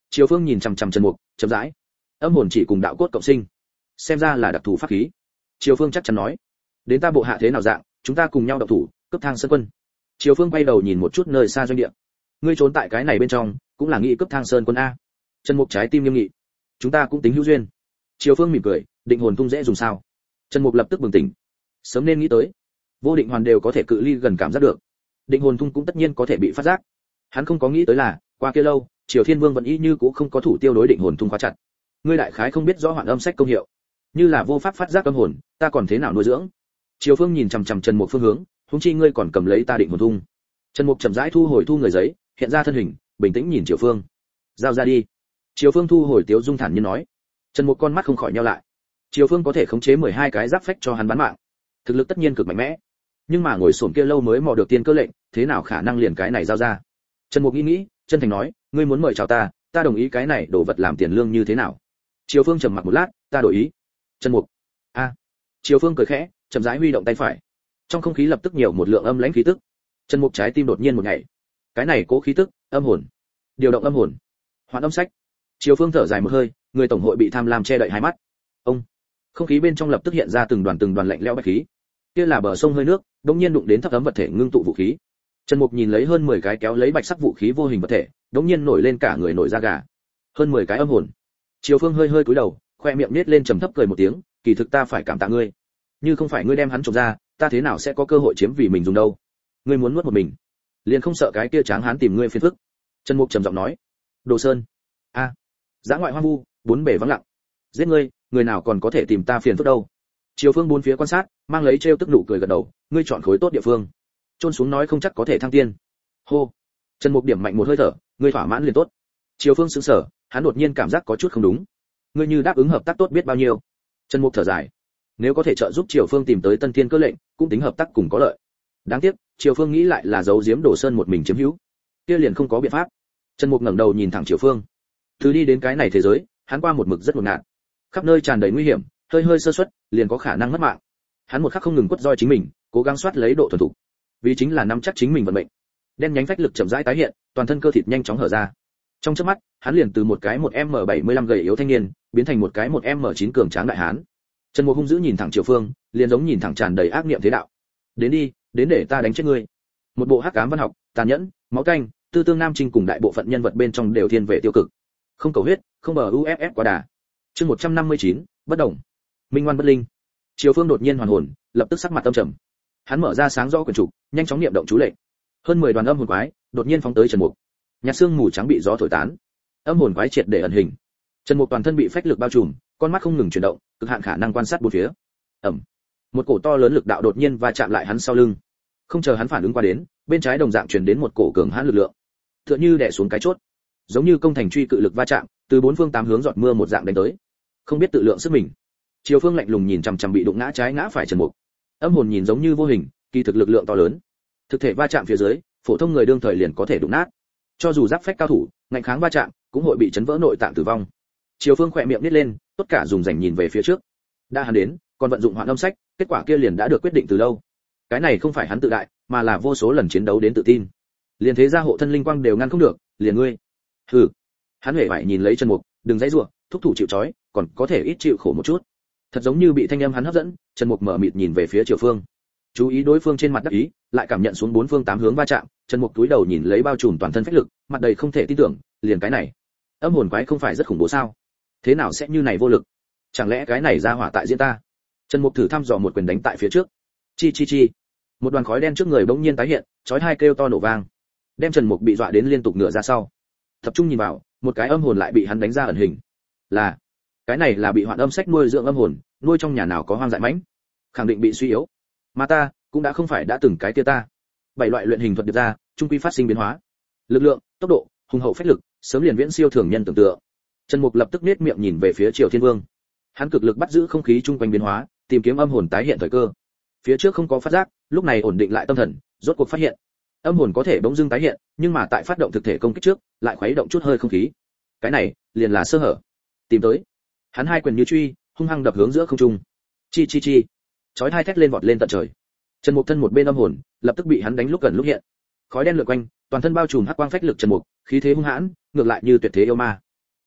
Triều Phương nhìn chằm chằm Trần Mục, chậm rãi. Âm hồn chỉ cùng đạo cốt cộng sinh, xem ra là đặc thù pháp khí. Triều Phương chắc chắn nói, đến ta bộ hạ thế nào dạng, chúng ta cùng nhau động thủ, cướp Thang Sơn quân. Triều Phương quay đầu nhìn một chút nơi xa doanh địa. Ngươi trốn tại cái này bên trong, cũng là nghĩ cướp Thang Sơn quân a? Trần Mục trái tim nghiêm nghị. Chúng ta cũng tính hữu duyên. Triều Phương mỉm cười, định hồn thung dễ dùng sao? Trần Mục lập tức bừng tỉnh. Sớm nên nghĩ tới. Vô định hoàn đều có thể cự ly gần cảm giác được. Định hồn thung cũng tất nhiên có thể bị phát giác. Hắn không có nghĩ tới là, qua kia lâu, Triều Thiên Vương vẫn y như cũng không có thủ tiêu đối định hồn thung khóa chặt. Ngươi đại khái không biết rõ Hoạn Âm sách công hiệu, như là vô pháp phát giác âm hồn, ta còn thế nào nuôi dưỡng? Triều Phương nhìn chằm chằm Trần Mục phương hướng, huống chi ngươi còn cầm lấy ta định hồn thung. Trần Mục chậm rãi thu hồi thu người giấy, hiện ra thân hình, bình tĩnh nhìn Triều Phương. Giao ra đi. Triều Phương thu hồi tiếu dung thản nhiên nói. Trần Mục con mắt không khỏi nheo lại. Triều Phương có thể khống chế 12 cái giáp phách cho hắn bán mạng, thực lực tất nhiên cực mạnh mẽ. Nhưng mà ngồi xổm kia lâu mới mò được tiên cơ lệnh, thế nào khả năng liền cái này giao ra? Trần Mục nghĩ, chân thành nói, ngươi muốn mời chào ta, ta đồng ý cái này đồ vật làm tiền lương như thế nào? Triều Phương trầm mặc một lát, ta đổi ý. Trần Mục. A. Triều Phương cười khẽ, chậm rãi huy động tay phải. Trong không khí lập tức nhiều một lượng âm lãnh khí tức. Trần Mục trái tim đột nhiên một nhảy. Cái này cố khí tức, âm hồn. Điều động âm hồn. Hoạn âm sách. Triều Phương thở dài một hơi, người tổng hội bị tham lam che đậy hai mắt. Ông. Không khí bên trong lập tức hiện ra từng đoàn lạnh lẽo bạch khí. Kia là bờ sông hơi nước, đột nhiên đụng đến thấp ấm vật thể ngưng tụ vũ khí. Trần Mục nhìn lấy hơn 10 cái kéo lấy bạch sắc vũ khí vô hình vật thể, đột nhiên nổi lên cả người nổi da gà. Hơn 10 cái âm hồn. Triều Phương hơi cúi đầu, khoe miệng nhếch lên trầm thấp cười một tiếng, kỳ thực ta phải cảm tạ ngươi. Như không phải ngươi đem hắn trộm ra, ta thế nào sẽ có cơ hội chiếm vì mình dùng đâu? Ngươi muốn nuốt một mình, liền không sợ cái kia tráng hán tìm ngươi phiền phức. Trần Mục trầm giọng nói. Đồ Sơn. A. Dã ngoại hoang vu, bốn bề vắng lặng. Giết ngươi, người nào còn có thể tìm ta phiền phức đâu? Triều Phương bốn phía quan sát, mang lấy trêu tức nụ cười gật đầu, ngươi chọn khối tốt địa phương. Trôn xuống nói không chắc có thể thăng tiên. Hô. Trần Mục điểm mạnh một hơi thở, ngươi thỏa mãn liền tốt. Triều Phương sững sờ, hắn đột nhiên cảm giác có chút không đúng. Ngươi như đáp ứng hợp tác tốt biết bao nhiêu. Trần Mục thở dài, nếu có thể trợ giúp Triều Phương tìm tới Tân Thiên cơ lệnh, cũng tính hợp tác cùng có lợi. Đáng tiếc, Triều Phương nghĩ lại là giấu giếm Đồ Sơn một mình chiếm hữu, kia liền không có biện pháp. Trần Mục ngẩng đầu nhìn thẳng Triều Phương. Từ đi đến cái này thế giới, hắn qua một mực rất hỗn nạn, khắp nơi tràn đầy nguy hiểm, hơi sơ suất, liền có khả năng mất mạng. Hắn một khắc không ngừng quất roi chính mình, cố gắng soát lấy độ thuần thục, vì chính là nắm chắc chính mình vận mệnh. Đen nhánh phách lực chậm rãi tái hiện, toàn thân cơ thịt nhanh chóng hở ra. Trong chớp mắt, hắn liền từ một cái 1m75 gầy yếu thanh niên, biến thành một cái 1m9 cường tráng đại hán. Trần Mục hung dữ nhìn thẳng Triều Phương, liền giống nhìn thẳng tràn đầy ác niệm thế đạo. Đến đi, đến để ta đánh chết ngươi. Một bộ hắc ám văn học, tàn nhẫn, máu canh, tư tương nam trinh cùng đại bộ phận nhân vật bên trong đều thiên về tiêu cực. Không cầu huyết, không bờ uff quá đà. Chương 159, bất động. Minh ngoan bất linh. Triều Phương đột nhiên hoàn hồn, lập tức sắc mặt âm trầm. Hắn mở ra sáng rõ quyển trục, nhanh chóng niệm động chú lệnh. Hơn 10 đoàn âm hồn quái đột nhiên phóng tới Trần Mục. Nhạt xương mù trắng bị gió thổi tán, âm hồn quái triệt để ẩn hình. Trần Mục toàn thân bị phách lực bao trùm, con mắt không ngừng chuyển động, cực hạn khả năng quan sát bốn phía. Một cổ to lớn lực đạo đột nhiên va chạm lại hắn sau lưng. Không chờ hắn phản ứng qua đến, bên trái đồng dạng truyền đến một cổ cường hãn lực lượng, tựa như đè xuống cái chốt, giống như công thành truy cự lực va chạm, từ bốn phương tám hướng giọt mưa một dạng đánh tới. Không biết tự lượng sức mình. Triều Phương lạnh lùng nhìn chằm chằm bị đụng ngã trái ngã phải Trần Mục. Âm hồn nhìn giống như vô hình, kỳ thực lực lượng to lớn. Thực thể va chạm phía dưới, phổ thông người đương thời liền có thể đụng nát. Cho dù giáp phách cao thủ, ngạnh kháng va chạm, cũng hội bị chấn vỡ nội tạng tử vong. Triều Phương khỏe miệng nít lên, tất cả dùng rảnh nhìn về phía trước. Đã hắn đến, còn vận dụng Hoạn Âm sách, kết quả kia liền đã được quyết định từ lâu. Cái này không phải hắn tự đại, mà là vô số lần chiến đấu đến tự tin. Liền thế gia hộ thân linh quang đều ngăn không được, liền ngươi. Hừ. Hắn hề bại nhìn lấy Trần Mục, đừng dãy rủa, thúc thủ chịu trói, còn có thể ít chịu khổ một chút. Thật giống như bị thanh âm hắn hấp dẫn, Trần Mục mở mịt nhìn về phía Triều Phương. Chú ý đối phương trên mặt đắc ý, lại cảm nhận xuống bốn phương tám hướng va chạm, Trần Mục túi đầu nhìn lấy bao trùm toàn thân phách lực, mặt đầy không thể tin tưởng, liền cái này, âm hồn quái không phải rất khủng bố sao? Thế nào sẽ như này vô lực? Chẳng lẽ cái này ra hỏa tại diễn ta? Trần Mục thử thăm dò một quyền đánh tại phía trước. Chi. Một đoàn khói đen trước người bỗng nhiên tái hiện, chói tai kêu to nổ vang. Đem Trần Mục bị dọa đến liên tục ngửa ra sau. Tập trung nhìn vào, một cái âm hồn lại bị hắn đánh ra ẩn hình. Cái này là bị Hoạn Âm sách nuôi dưỡng âm hồn, nuôi trong nhà nào có hoang dại mãnh, khẳng định bị suy yếu. Mà ta cũng đã không phải đã từng cái kia ta. 7 loại luyện hình thuật điệp ra, trung quy phát sinh biến hóa. Lực lượng, tốc độ, hùng hậu phách lực, sớm liền viễn siêu thường nhân tưởng tượng. Trần Mục lập tức nhếch miệng nhìn về phía Triều Thiên Vương. Hắn cực lực bắt giữ không khí chung quanh biến hóa, tìm kiếm âm hồn tái hiện thời cơ. Phía trước không có phát giác, lúc này ổn định lại tâm thần, rốt cuộc phát hiện. Âm hồn có thể bỗng dưng tái hiện, nhưng mà tại phát động thực thể công kích trước, lại khuấy động chút hơi không khí. Cái này, liền là sơ hở. Tìm tới. Hắn hai quyền như truy, hung hăng đập hướng giữa không trung. Chi. Chói tai thét lên vọt lên tận trời. Trần Mục thân một bên âm hồn, lập tức bị hắn đánh lúc gần lúc hiện. Khói đen lượn quanh, toàn thân bao trùm hắc quang phách lực Trần Mục, khí thế hung hãn, ngược lại như tuyệt thế yêu ma.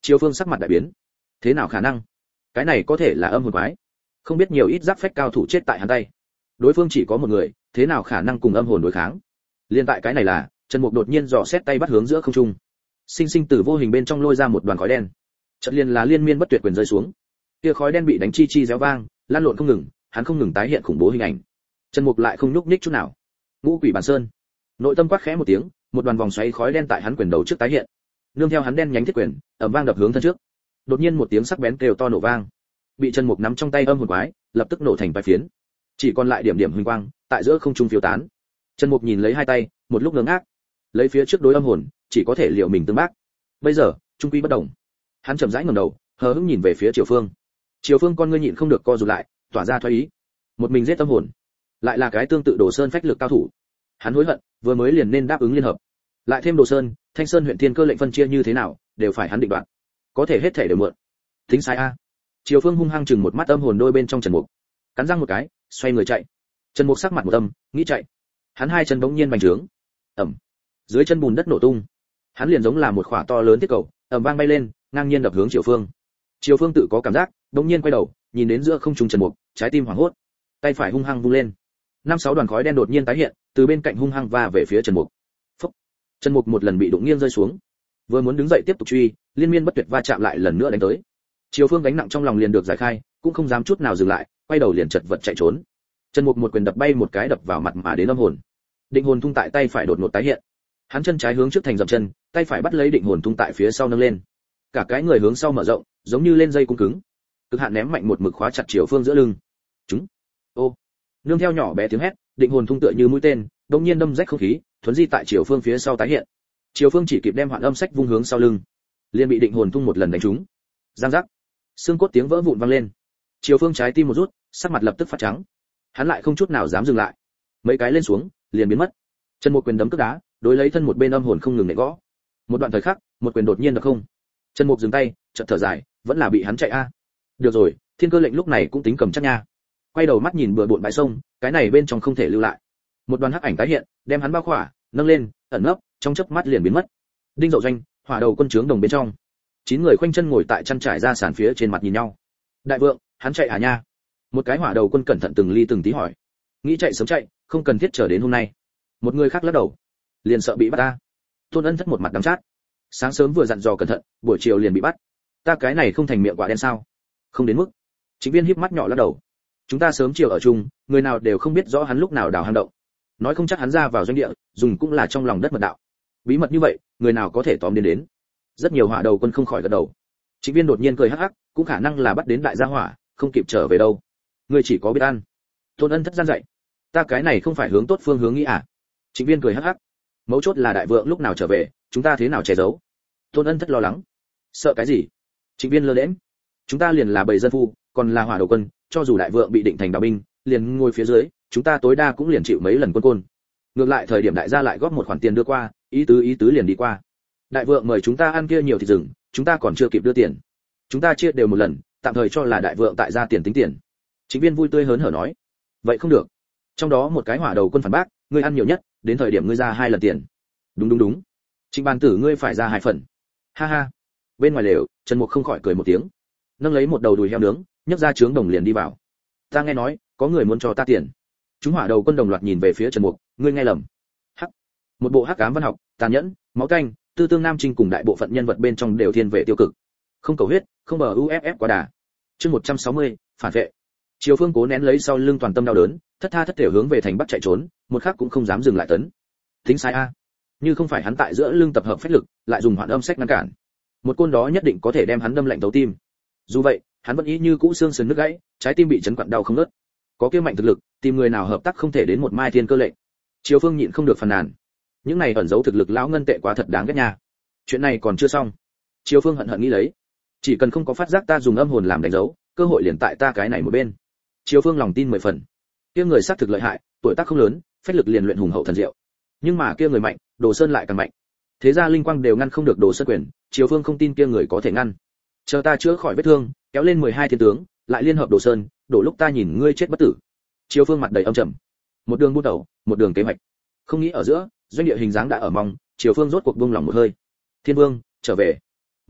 Triều Phương sắc mặt đại biến. Thế nào khả năng? Cái này có thể là âm hồn quái. Không biết nhiều ít giáp phách cao thủ chết tại hắn tay. Đối phương chỉ có một người, thế nào khả năng cùng âm hồn đối kháng? Liên tại cái này là, Trần Mục đột nhiên dò xét tay bắt hướng giữa không trung. Sinh sinh từ vô hình bên trong lôi ra một đoàn khói đen. Chợt liền là liên miên bất tuyệt quyền rơi xuống. Kia khói đen bị đánh chi chi réo vang, lan lộn không ngừng, hắn không ngừng tái hiện khủng bố hình ảnh. Trần Mục lại không nhúc nhích chút nào. Ngũ Quỷ Bản Sơn. Nội tâm quát khẽ một tiếng, một đoàn vòng xoáy khói đen tại hắn quyền đầu trước tái hiện. Nương theo hắn đen nhánh thiết quyền, ầm vang đập hướng thân trước. Đột nhiên một tiếng sắc bén kêu to nổ vang. Bị Trần Mục nắm trong tay âm hồn quái, lập tức nổ thành vài phiến. Chỉ còn lại điểm điểm huỳnh quang, tại giữa không trung phiêu tán. Trần Mục nhìn lấy hai tay, một lúc ngơ ngác. Lấy phía trước đối âm hồn, chỉ có thể liệu mình tương bác. Bây giờ, trung quy bất động. Hắn chậm rãi ngẩng đầu, hờ hững nhìn về phía Triều Phương. Triều Phương con ngươi nhịn không được co rụt lại, tỏa ra thoái ý. Một mình giết tâm hồn, lại là cái tương tự Đồ Sơn phách lực cao thủ. Hắn hối hận, vừa mới liền nên đáp ứng liên hợp. Lại thêm Đồ Sơn, Thanh Sơn huyện Thiên Cơ lệnh phân chia như thế nào, đều phải hắn định đoạt. Có thể hết thể đều mượn. Tính sai a. Triều Phương hung hăng chừng một mắt âm hồn đôi bên trong Trần Mục, cắn răng một cái, xoay người chạy. Trần Mục sắc mặt một âm, nghĩ chạy. Hắn hai chân bỗng nhiên bành trướng. Ầm. Dưới chân bùn đất nổ tung. Hắn liền giống là một khỏa to lớn thiết cầu, ầm vang bay lên, ngang nhiên đập hướng Triều Phương. Triều Phương tự có cảm giác, bỗng nhiên quay đầu, nhìn đến giữa không trung Trần Mục, trái tim hoảng hốt. Tay phải hung hăng vung lên. 5-6 đoàn khói đen đột nhiên tái hiện, từ bên cạnh hung hăng va về phía Trần Mục. Phốc. Trần Mục một lần bị đụng nghiêng rơi xuống. Vừa muốn đứng dậy tiếp tục truy, liên miên bất tuyệt va chạm lại lần nữa đánh tới. Triều Phương gánh nặng trong lòng liền được giải khai, cũng không dám chút nào dừng lại, quay đầu liền chật vật chạy trốn. Trần Mục một quyền đập bay một cái đập vào mặt mà đến âm hồn. Định hồn thung tại tay phải đột ngột tái hiện. Hắn chân trái hướng trước thành dậm chân, tay phải bắt lấy định hồn thung tại phía sau nâng lên. Cả cái người hướng sau mở rộng, giống như lên dây cung cứng. Cực hạn ném mạnh một mực khóa chặt Triều Phương giữa lưng. Chúng. Ô. Nương theo nhỏ bé tiếng hét, định hồn thung tựa như mũi tên, đột nhiên đâm rách không khí, thuấn di tại Triều Phương phía sau tái hiện. Triều Phương chỉ kịp đem Hoạn Âm Sách vung hướng sau lưng, liền bị định hồn thung một lần đánh trúng. Giang giác. Xương cốt tiếng vỡ vụn vang lên. Triều Phương trái tim một rút, sắc mặt lập tức phát trắng. Hắn lại không chút nào dám dừng lại, mấy cái lên xuống, liền biến mất. Trần Mục quyền đấm cước đá, đối lấy thân một bên âm hồn không ngừng nện gõ. Một đoạn thời khắc, một quyền đột nhiên đập không. Trần Mục dừng tay, chợt thở dài, vẫn là bị hắn chạy a. Được rồi, Thiên Cơ lệnh lúc này cũng tính cầm chắc nha. Quay đầu mắt nhìn bừa bộn bãi sông, cái này bên trong không thể lưu lại. Một đoàn hắc ảnh tái hiện, đem hắn bao khỏa, nâng lên, ẩn nấp, trong chớp mắt liền biến mất. Đinh Dậu Doanh, Hỏa Đầu Quân trướng đồng bên trong. 9 người khoanh chân ngồi tại chăn trải ra sàn phía trên mặt nhìn nhau. Đại vượng, hắn chạy à nha? Một cái Hỏa Đầu Quân cẩn thận từng ly từng tí hỏi. Nghĩ chạy sớm chạy, không cần thiết chờ đến hôm nay. Một người khác lắc đầu, liền sợ bị bắt ta. Tôn Ân Thất một mặt đắng chát. Sáng sớm vừa dặn dò cẩn thận, buổi chiều liền bị bắt. Ta cái này không thành miệng quả đen sao? Không đến mức. Chính Viên híp mắt nhỏ lắc đầu. Chúng ta sớm chiều ở chung, người nào đều không biết rõ hắn lúc nào đào hang động. Nói không chắc hắn ra vào doanh địa, dùng cũng là trong lòng đất mật đạo. Bí mật như vậy, người nào có thể tóm đến. Rất nhiều Hỏa Đầu Quân không khỏi gật đầu. Chính Viên đột nhiên cười hắc hắc, cũng khả năng là bắt đến đại gia hỏa, không kịp trở về đâu. Ngươi chỉ có biết ăn. Tôn Ân Thất gian dạy. Ta cái này không phải hướng tốt phương hướng nghĩ à? Chính Viên cười hắc hắc. Mấu chốt là đại vượng lúc nào trở về, chúng ta thế nào che giấu? Tôn Ân Thất lo lắng. Sợ cái gì? Chính Viên lơ lẽm. Chúng ta liền là bầy dân phu, còn là Hỏa Đầu Quân, cho dù đại vượng bị định thành đạo binh, liền ngồi phía dưới, chúng ta tối đa cũng liền chịu mấy lần quân côn. Ngược lại thời điểm đại gia lại góp một khoản tiền đưa qua, ý tứ liền đi qua. Đại vượng mời chúng ta ăn kia nhiều thịt rừng, chúng ta còn chưa kịp đưa tiền. Chúng ta chia đều một lần, tạm thời cho là đại vượng tại gia tiền tính tiền. Chính Viên vui tươi hớn hở nói. Vậy không được. Trong đó một cái Hỏa Đầu Quân phản bác, ngươi ăn nhiều nhất, đến thời điểm ngươi ra 2 lần tiền. Đúng. Trịnh Bàn Tử ngươi phải ra 2 phần. Ha ha. Bên ngoài lều, Trần Mục không khỏi cười một tiếng, nâng lấy một đầu đùi heo nướng, nhấc ra trướng đồng liền đi vào. Ta nghe nói, có người muốn cho ta tiền. Chúng Hỏa Đầu Quân đồng loạt nhìn về phía Trần Mục, ngươi nghe lầm. Hắc. Một bộ hắc ám văn học, tàn nhẫn, máu tanh, tư tương nam trinh cùng đại bộ phận nhân vật bên trong đều thiên về tiêu cực. Không cầu huyết, không bờ uff quá đà. Chương 160, phản vệ. Triều Phương cố nén lấy sau lưng toàn tâm đau đớn, thất tha thất thểu hướng về thành bắc chạy trốn, một khắc cũng không dám dừng lại tấn. Tính sai a. Như không phải hắn tại giữa lưng tập hợp phách lực, lại dùng Hoạn Âm Sách ngăn cản, một côn đó nhất định có thể đem hắn đâm lạnh thấu tim. Dù vậy, hắn vẫn ý như cũ xương sườn nứt gãy, trái tim bị chấn quặn đau không ngớt. Có kia mạnh thực lực, tìm người nào hợp tác không thể đến một mai thiên cơ lệnh. Triều Phương nhịn không được phàn nàn. Những này ẩn giấu thực lực lão ngân tệ quá thật đáng ghét nha. Chuyện này còn chưa xong. Triều Phương hận hận nghĩ lấy, chỉ cần không có phát giác ta dùng âm hồn làm đánh dấu, cơ hội liền tại ta cái này một bên. Triều Phương lòng tin 10 phần. Kia người xác thực lợi hại, tuổi tác không lớn, phách lực liền luyện hùng hậu thần diệu. Nhưng mà kia người mạnh, Đồ Sơn lại càng mạnh. Thế ra linh quang đều ngăn không được Đồ Sơn quyền, Triều Phương không tin kia người có thể ngăn. Chờ ta chữa khỏi vết thương, kéo lên 12 thiên tướng, lại liên hợp Đồ Sơn, đổ lúc ta nhìn ngươi chết bất tử. Triều Phương mặt đầy âm trầm. Một đường buôn đầu, một đường kế hoạch. Không nghĩ ở giữa, doanh địa hình dáng đã ở mong, Triều Phương rốt cuộc buông lòng một hơi. Thiên Vương, trở về.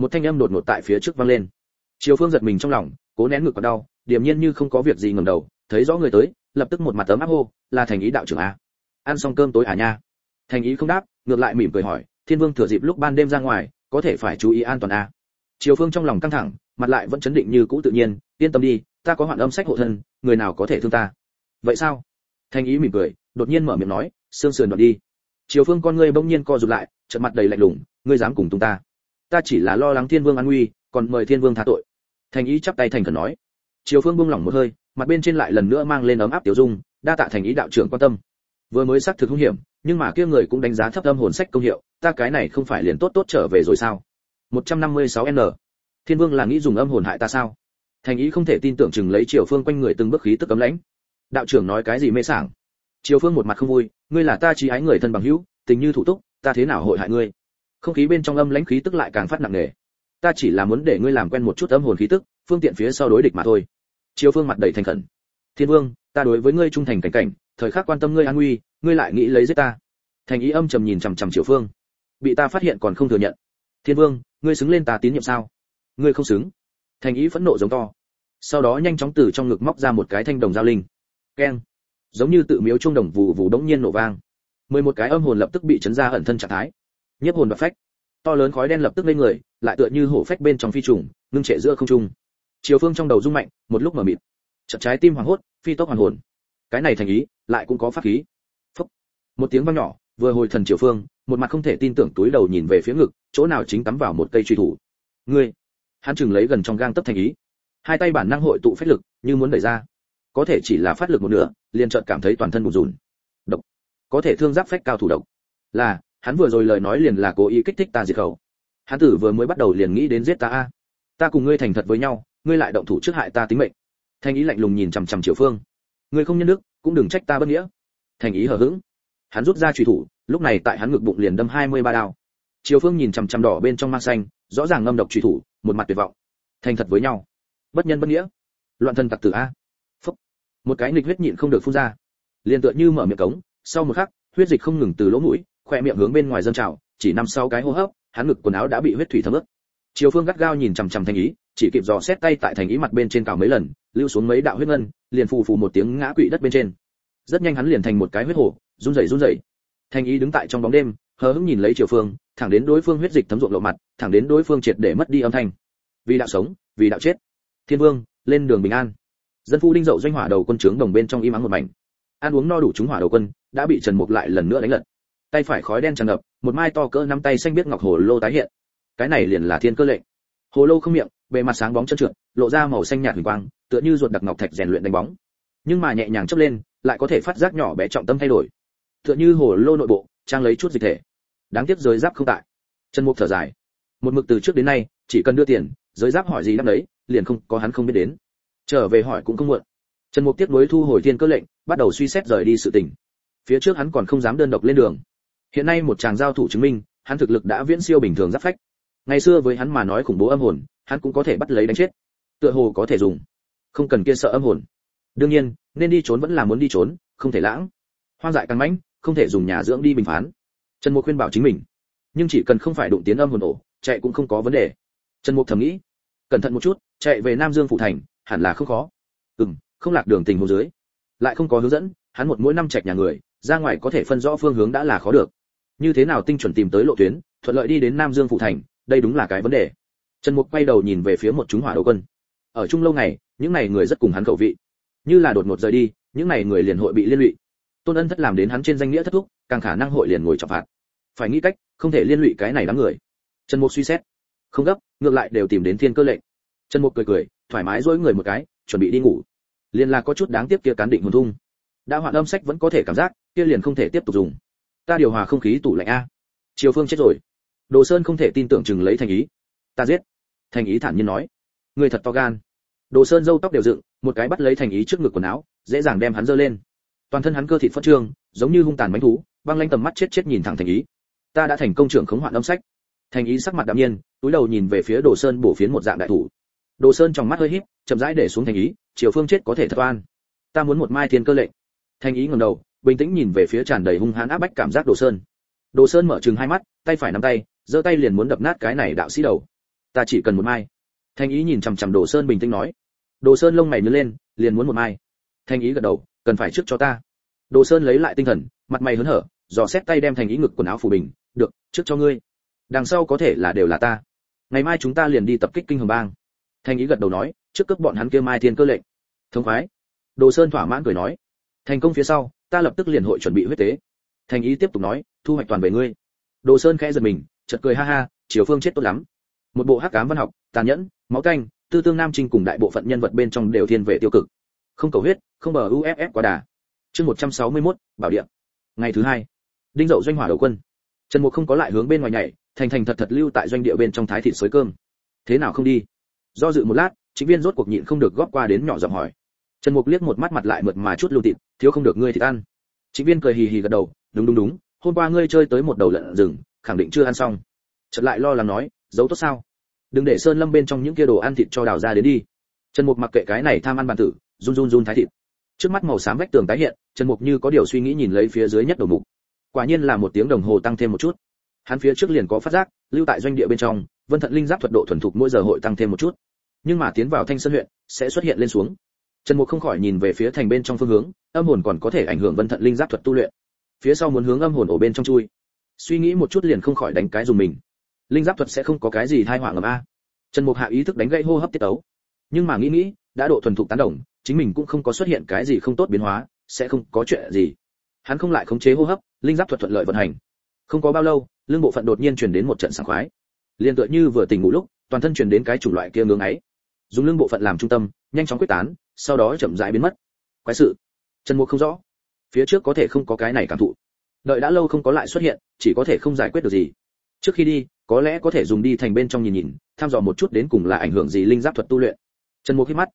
Một thanh âm đột ngột tại phía trước vang lên. Triều Phương giật mình trong lòng, cố nén ngực còn đau, điềm nhiên như không có việc gì ngẩng đầu, thấy rõ người tới, lập tức một mặt ấm áp hô, là Thành Ý đạo trưởng à? Ăn xong cơm tối à nha? Thành Ý không đáp, ngược lại mỉm cười hỏi, Thiên Vương thừa dịp lúc ban đêm ra ngoài, có thể phải chú ý an toàn à? Triều Phương trong lòng căng thẳng, mặt lại vẫn chấn định như cũ tự nhiên, yên tâm đi, ta có Hoạn Âm sách hộ thân, người nào có thể thương ta. Vậy sao? Thành Ý mỉm cười, đột nhiên mở miệng nói, xương sườn đoạn đi. Triều Phương con ngươi bỗng nhiên co rụt lại, trợn mặt đầy lạnh lùng, ngươi dám cùng tung ta? Ta chỉ là lo lắng Thiên Vương an nguy, còn mời Thiên Vương tha tội. Thành Ý chắp tay thành khẩn nói. Triều Phương buông lỏng một hơi, mặt bên trên lại lần nữa mang lên ấm áp tiểu dung, đa tạ Thành Ý đạo trưởng quan tâm. Vừa mới xác thực hung hiểm, nhưng mà kia người cũng đánh giá thấp âm hồn sách công hiệu, ta cái này không phải liền tốt tốt trở về rồi sao? 156N. Thiên Vương là nghĩ dùng âm hồn hại ta sao? Thành Ý không thể tin tưởng chừng lấy Triều Phương quanh người từng bước khí tức cấm lãnh. Đạo trưởng nói cái gì mê sảng? Triều Phương một mặt không vui, ngươi là ta chí ái người thân bằng hữu, tình như thủ túc, ta thế nào hội hại ngươi? Không khí bên trong âm lãnh khí tức lại càng phát nặng nề. Ta chỉ là muốn để ngươi làm quen một chút âm hồn khí tức, phương tiện phía sau đối địch mà thôi. Triều Phương mặt đầy thành khẩn. Thiên Vương, ta đối với ngươi trung thành cảnh cảnh, thời khắc quan tâm ngươi an nguy, ngươi lại nghĩ lấy giết ta. Thành Ý âm trầm nhìn chằm chằm Triều Phương. Bị ta phát hiện còn không thừa nhận. Thiên Vương, ngươi xứng lên ta tín nhiệm sao? Ngươi không xứng. Thành Ý phẫn nộ giống to. Sau đó nhanh chóng từ trong ngực móc ra một cái thanh đồng giao linh. Keng. Giống như tự miếu chuông đồng vù vù đống nhiên nổ vang. 11 cái âm hồn lập tức bị chấn ra ẩn thân trạng thái. Nhiếp hồn và phách. To lớn khói đen lập tức lên người, lại tựa như hổ phách bên trong phi trùng, ngưng trệ giữa không trung. Triều Phương trong đầu rung mạnh, một lúc mở mịt. Chợt trái tim hoảng hốt, phi tốc hoàn hồn. Cái này Thành Ý, lại cũng có pháp khí. Phốc. Một tiếng vang nhỏ, vừa hồi thần Triều Phương, một mặt không thể tin tưởng túi đầu nhìn về phía ngực, chỗ nào chính cắm vào một cây truy thủ. Ngươi, hắn chừng lấy gần trong gang tấc Thành Ý, hai tay bản năng hội tụ phách lực, như muốn đẩy ra, có thể chỉ là phát lực một nửa, liền chợt cảm thấy toàn thân bủn rủn. Độc, có thể thương giáp phách cao thủ độc. Là, hắn vừa rồi lời nói liền là cố ý kích thích ta diệt khẩu. Hắn tử vừa mới bắt đầu liền nghĩ đến giết ta a. Ta cùng ngươi thành thật với nhau, ngươi lại động thủ trước hại ta tính mệnh. Thành Ý lạnh lùng nhìn chằm chằm Triều Phương. Ngươi không nhân đức, cũng đừng trách ta bất nghĩa. Thành Ý hờ hững. Hắn rút ra chùy thủ, lúc này tại hắn ngực bụng liền đâm 23 đao. Triều Phương nhìn chằm chằm đỏ bên trong mang xanh, rõ ràng ngâm độc chùy thủ, một mặt tuyệt vọng. Thành thật với nhau, bất nhân bất nghĩa, loạn thân tặc tử a. Phốc. Một cái nghịch huyết nhịn không được phun ra, liền tựa như mở miệng cống, sau một khắc, huyết dịch không ngừng từ lỗ mũi, khoe miệng hướng bên ngoài dâng trào, chỉ 5-6 cái hô hấp, hắn ngực quần áo đã bị huyết thủy thấm ướt. Triều Phương gắt gao nhìn chằm chằm Thành Ý, chỉ kịp dò xét tay tại Thành Ý mặt bên trên cào mấy lần, lưu xuống mấy đạo huyết ngân, liền phù phù một tiếng ngã quỵ đất bên trên. Rất nhanh hắn liền thành một cái huyết hổ, run rẩy. Thành Ý đứng tại trong bóng đêm, hờ hững nhìn lấy Triều Phương, thẳng đến đối phương huyết dịch thấm ruộng lộ mặt, thẳng đến đối phương triệt để mất đi âm thanh. Vì đạo sống, vì đạo chết. Thiên Vương, lên đường bình an. Dân phu đinh dậu doanh hỏa đầu quân trướng đồng bên trong im ắng một mảnh. Ăn uống no đủ chúng hỏa đầu quân, đã bị Trần Mục lại lần nữa đánh lật. Tay phải khói đen tràn ngập, một mai to cỡ nắm tay xanh biếc ngọc hồ lô tái hiện. Cái này liền là thiên cơ lệnh. Hồ lô không miệng, bề mặt sáng bóng trơn trượt, lộ ra màu xanh nhạt huỳnh quang, tựa như ruột đặc ngọc thạch rèn luyện đánh bóng. Nhưng mà nhẹ nhàng chớp lên, lại có thể phát giác nhỏ bé trọng tâm thay đổi. Tựa như hồ lô nội bộ trang lấy chút dịch thể. Đáng tiếc giới giáp không tại. Trần Mục thở dài. Một mực từ trước đến nay, chỉ cần đưa tiền, giới giáp hỏi gì đáp đấy, liền không có hắn không biết đến. Trở về hỏi cũng không muộn. Trần Mục tiếc nuối thu hồi thiên cơ lệnh, bắt đầu suy xét rời đi sự tình. Phía trước hắn còn không dám đơn độc lên đường. Hiện nay một tràng giao thủ chứng minh, hắn thực lực đã viễn siêu bình thường giáp phách. Ngày xưa với hắn mà nói khủng bố âm hồn, hắn cũng có thể bắt lấy đánh chết. Tựa hồ có thể dùng, không cần kia sợ âm hồn. Đương nhiên, nên đi trốn vẫn là muốn đi trốn, không thể lãng. Hoang dại càng mãnh, không thể dùng nhà dưỡng đi bình phán. Trần Mục khuyên bảo chính mình, nhưng chỉ cần không phải đụng tiến âm hồn ổ, chạy cũng không có vấn đề. Trần Mục thầm nghĩ, cẩn thận một chút, chạy về Nam Dương phủ thành, hẳn là không khó. Không lạc đường tình huống dưới, lại không có hướng dẫn, hắn một mỗi năm trạch nhà người, ra ngoài có thể phân rõ phương hướng đã là khó được. Như thế nào tinh chuẩn tìm tới lộ tuyến, thuận lợi đi đến Nam Dương phủ thành, đây đúng là cái vấn đề. Trần Mục quay đầu nhìn về phía một chúng hỏa đầu quân. Ở chung lâu ngày, những này người rất cùng hắn khẩu vị. Như là đột ngột rời đi, những này người liền hội bị liên lụy. Tôn Ân thất làm đến hắn trên danh nghĩa thất thúc, càng khả năng hội liền ngồi trọng phạt. Phải nghĩ cách, không thể liên lụy cái này đám người. Trần Mục suy xét, không gấp, ngược lại đều tìm đến thiên cơ lệnh. Trần Mục cười, thoải mái dỗi người một cái, chuẩn bị đi ngủ. Liền là có chút đáng tiếc kia cán định hồn thung. Đã Hoạn Âm sách vẫn có thể cảm giác, kia liền không thể tiếp tục dùng. Ta điều hòa không khí tủ lạnh a. Triều Phương chết rồi. Đồ Sơn không thể tin tưởng chừng lấy Thành Ý. Ta giết. Thành Ý thản nhiên nói. Người thật to gan. Đồ Sơn râu tóc đều dựng, một cái bắt lấy Thành Ý trước ngực quần áo, dễ dàng đem hắn giơ lên. Toàn thân hắn cơ thịt phất trương, giống như hung tàn mãnh thú, băng lãnh tầm mắt chết nhìn thẳng Thành Ý. Ta đã thành công trưởng khống Hoạn Âm sách. Thành Ý sắc mặt đạm nhiên, túi đầu nhìn về phía Đồ Sơn bổ phiến một dạng đại thủ. Đồ Sơn trong mắt hơi híp, chậm rãi để xuống Thành Ý, Triều Phương chết có thể thật oan. Ta muốn một mai thiên cơ lệnh. Thành Ý ngẩng đầu, bình tĩnh nhìn về phía tràn đầy hung hãn áp bách cảm giác Đồ Sơn. Đồ Sơn mở trừng hai mắt, tay phải nắm tay, giơ tay liền muốn đập nát cái này đạo sĩ đầu. Ta chỉ cần một mai. Thanh ý nhìn chằm chằm Đồ Sơn bình tĩnh nói. Đồ Sơn lông mày nhướng lên, liền muốn một mai. Thanh ý gật đầu, cần phải trước cho ta. Đồ Sơn lấy lại tinh thần, mặt mày hớn hở, dò xét tay đem Thanh ý ngực quần áo phủ bình, được, trước cho ngươi. Đằng sau có thể là đều là ta. Ngày mai chúng ta liền đi tập kích Kinh Hồng Bang. Thanh ý gật đầu nói, trước cướp bọn hắn kia mai thiên cơ lệnh. Thông khoái. Đồ Sơn thỏa mãn cười nói, thành công phía sau, ta lập tức liền hội chuẩn bị huyết tế. Thanh ý tiếp tục nói, thu hoạch toàn về ngươi. Đồ Sơn khẽ giật mình, chợt cười ha ha, Triều Phương chết tốt lắm. Một bộ hắc ám văn học, tàn nhẫn, máu tanh, tư tương nam trinh cùng đại bộ phận nhân vật bên trong đều thiên về tiêu cực. Không cầu huyết, không bờ UFF quá đà. Chương 161, bảo địa. Ngày thứ hai, đinh dậu doanh hỏa đầu quân. Trần Mục không có lại hướng bên ngoài nhảy, thành thành thật thật lưu tại doanh địa bên trong thái thịt xới cơm. Thế nào không đi? Do dự một lát, Trịnh Viên rốt cuộc nhịn không được góp qua đến nhỏ giọng hỏi. Trần Mục liếc một mắt mặt lại mượt mà chút lưu thịt, thiếu không được ngươi thịt ăn. Trịnh Viên cười hì hì gật đầu, đúng, hôm qua ngươi chơi tới một đầu lợn rừng, khẳng định chưa ăn xong. Chợt lại lo lắng nói, giấu tốt sao? Đừng để Sơn Lâm bên trong những kia đồ ăn thịt cho đào ra đến đi. Trần Mục mặc kệ cái này tham ăn bản tử, run thái thịt. Trước mắt màu xám vách tường tái hiện, Trần Mục như có điều suy nghĩ nhìn lấy phía dưới nhất đầu mục. Quả nhiên là một tiếng đồng hồ tăng thêm một chút. Hắn phía trước liền có phát giác, lưu tại doanh địa bên trong, Vân Thận linh giáp thuật độ thuần thục mỗi giờ hội tăng thêm một chút. Nhưng mà tiến vào Thanh Sơn huyện, sẽ xuất hiện lên xuống. Trần Mục không khỏi nhìn về phía thành bên trong phương hướng, âm hồn còn có thể ảnh hưởng Vân Thận linh giáp thuật tu luyện. Phía sau muốn hướng âm hồn ở bên trong chui. Suy nghĩ một chút liền không khỏi đánh cái dùng mình. Linh giáp thuật sẽ không có cái gì tai họa ngầm a. Trần Mục hạ ý thức đánh gãy hô hấp tiết tấu. Nhưng mà nghĩ, đã độ thuần thục tán đồng, chính mình cũng không có xuất hiện cái gì không tốt biến hóa, sẽ không có chuyện gì. Hắn không lại khống chế hô hấp, linh giáp thuật thuận lợi vận hành. Không có bao lâu, lưng bộ phận đột nhiên truyền đến một trận sảng khoái. Liên tựa như vừa tỉnh ngủ lúc, toàn thân truyền đến cái chủng loại kia ngưỡng ấy. Dùng lưng bộ phận làm trung tâm, nhanh chóng quyết tán, sau đó chậm rãi biến mất. Quái sự. Trần Mục không rõ. Phía trước có thể không có cái này cảm thụ. Đợi đã lâu không có lại xuất hiện, chỉ có thể không giải quyết được gì. Trước khi đi, có lẽ có thể dùng đi thành bên trong nhìn, thăm dò một chút đến cùng là ảnh hưởng gì linh giáp thuật tu luyện. Trần Mục hít mắt.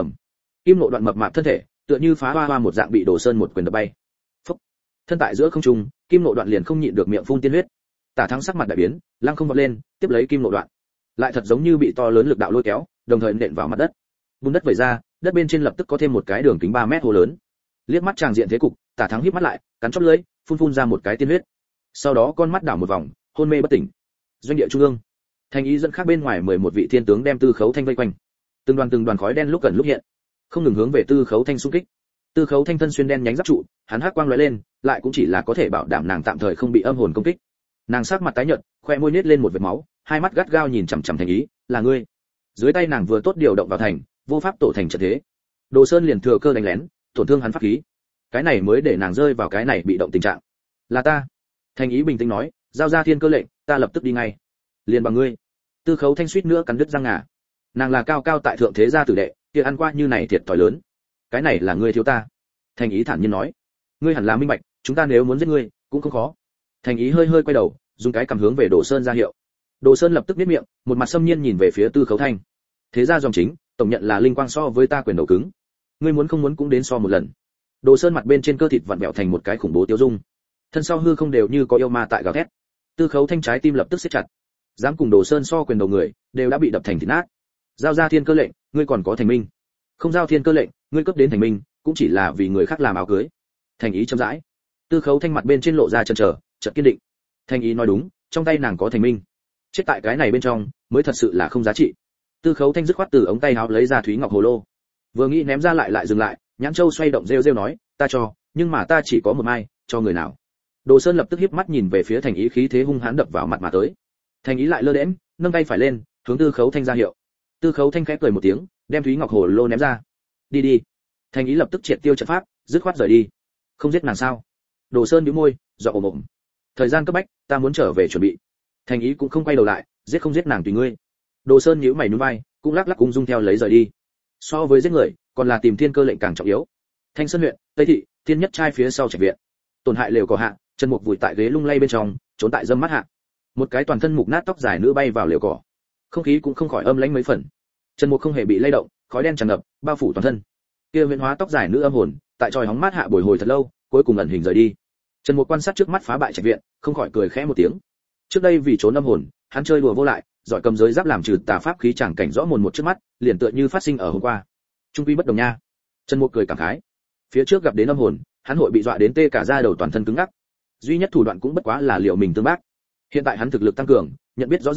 Kim Nộ Đoạn mập mạp thân thể, tựa như phá hoa một dạng bị Đồ Sơn một quyền đập bay. Phốc. Thân tại giữa không trung, Kim Nộ Đoạn liền không nhịn được miệng phun tiên huyết. Tả Thắng sắc mặt đại biến, lăng không vọt lên, tiếp lấy Kim Nộ Đoạn. Lại thật giống như bị to lớn lực đạo lôi kéo, đồng thời nện vào mặt đất. Bùn đất vẩy ra, đất bên trên lập tức có thêm một cái đường kính 3 mét hồ lớn. Liếc mắt tràng diện thế cục, Tả Thắng híp mắt lại, cắn chóp lưỡi, phun ra một cái tiên huyết. Sau đó con mắt đảo một vòng, hôn mê bất tỉnh. Doanh địa trung ương, Thành ý dẫn khác bên ngoài 11 vị thiên tướng đem Tư Khấu Thanh vây quanh. Từng đoàn khói đen lúc gần lúc hiện, không ngừng hướng về Tư Khấu Thanh xung kích. Tư Khấu Thanh thân xuyên đen nhánh giáp trụ, hắn hắc quang lóe lên, lại cũng chỉ là có thể bảo đảm nàng tạm thời không bị âm hồn công kích. Nàng sắc mặt tái nhợt, khoe môi nhếch lên một vệt máu, hai mắt gắt gao nhìn chằm chằm Thành ý, là ngươi. Dưới tay nàng vừa tốt điều động vào thành, vô pháp tổ thành trận thế. Đồ Sơn liền thừa cơ đánh lén, tổn thương hắn pháp khí. Cái này mới để nàng rơi vào cái này bị động tình trạng. Là ta. Thành ý bình tĩnh nói, giao ra thiên cơ lệnh, ta lập tức đi ngay. Liền bằng ngươi. Tư Khấu Thanh suýt nữa cắn đứt răng ngà. Nàng là cao cao tại thượng thế gia tử đệ, kia ăn qua như này thiệt thòi lớn. Cái này là ngươi thiếu ta. Thành ý thản nhiên nói, ngươi hẳn là minh bạch, chúng ta nếu muốn giết ngươi, cũng không khó. Thành ý hơi quay đầu, dùng cái cầm hướng về Đồ Sơn ra hiệu. Đồ Sơn lập tức biết miệng, một mặt xâm nhiên nhìn về phía Tư Khấu Thanh. Thế gia dòng chính, tổng nhận là linh quang so với ta quyền đầu cứng. Ngươi muốn không muốn cũng đến so một lần. Đồ Sơn mặt bên trên cơ thịt vặn vẹo thành một cái khủng bố tiêu dung. Thân sau hư không đều như có yêu ma tại gào thét. Tư Khấu Thanh trái tim lập tức siết chặt. Dám cùng Đồ Sơn so quyền đầu người, đều đã bị đập thành thịt nát. Giao ra thiên cơ lệnh, ngươi còn có thành minh. Không giao thiên cơ lệnh, ngươi cấp đến thành minh, cũng chỉ là vì người khác làm áo cưới. Thành ý chậm rãi. Tư Khấu Thanh mặt bên trên lộ ra chần chờ, chợt kiên định. Thành ý nói đúng, trong tay nàng có thành minh. Chết tại cái này bên trong, mới thật sự là không giá trị. Tư Khấu Thanh dứt khoát từ ống tay áo lấy ra thúy ngọc hồ lô. Vừa nghĩ ném ra lại dừng lại, Nhãn Châu xoay động rêu nói, ta cho, nhưng mà ta chỉ có một mai, cho người nào? Đồ Sơn lập tức híp mắt nhìn về phía Thành ý, khí thế hung hãn đập vào mặt mà tới. Thành ý lại lơ đễnh, nâng tay phải lên, hướng Tư Khấu Thanh ra hiệu. Tư Khấu Thanh khẽ cười một tiếng, đem thúy ngọc hồ lô ném ra. Đi. Thành ý lập tức triệt tiêu trận pháp, dứt khoát rời đi. Không giết nàng sao? Đồ Sơn nhíu môi, dọa ồm ồm. Thời gian cấp bách, ta muốn trở về chuẩn bị. Thành ý cũng không quay đầu lại, giết không giết nàng tùy ngươi. Đồ Sơn nhíu mày nhún vai, cũng lắc cung dung theo lấy rời đi. So với giết người, còn là tìm thiên cơ lệnh càng trọng yếu. Thanh Sơn huyện, Tây thị, Thiên Nhất trai phía sau trạch viện. Tổn hại lều cỏ hạ, Trần Mục vùi tại ghế lung lay bên trong, trốn tại dâm mắt hạ. Một cái toàn thân mục nát tóc dài nữ bay vào lều cỏ. Không khí cũng không khỏi âm lãnh mấy phần. Trần Mục không hề bị lay động, khói đen tràn ngập, bao phủ toàn thân. Kia huyễn hóa tóc dài nữ âm hồn, tại tròi hóng mát hạ bồi hồi thật lâu, cuối cùng ẩn hình rời đi. Trần Mục quan sát trước mắt phá bại trạch viện, không khỏi cười khẽ một tiếng. Trước đây vì trốn âm hồn, hắn chơi đùa vô lại, giỏi cầm giới giáp làm trừ tà pháp khí chẳng cảnh rõ mồn một trước mắt, liền tựa như phát sinh ở hôm qua. Trung quy bất đồng nha. Trần Mục cười cảm khái. Phía trước gặp đến âm hồn, hắn hội bị dọa đến tê cả da đầu toàn thân cứng ngắc. Duy nhất thủ đoạn cũng bất quá là liệu mình tương bác. Hiện tại hắn thực lực tăng cường, nhận biết rõ ràng,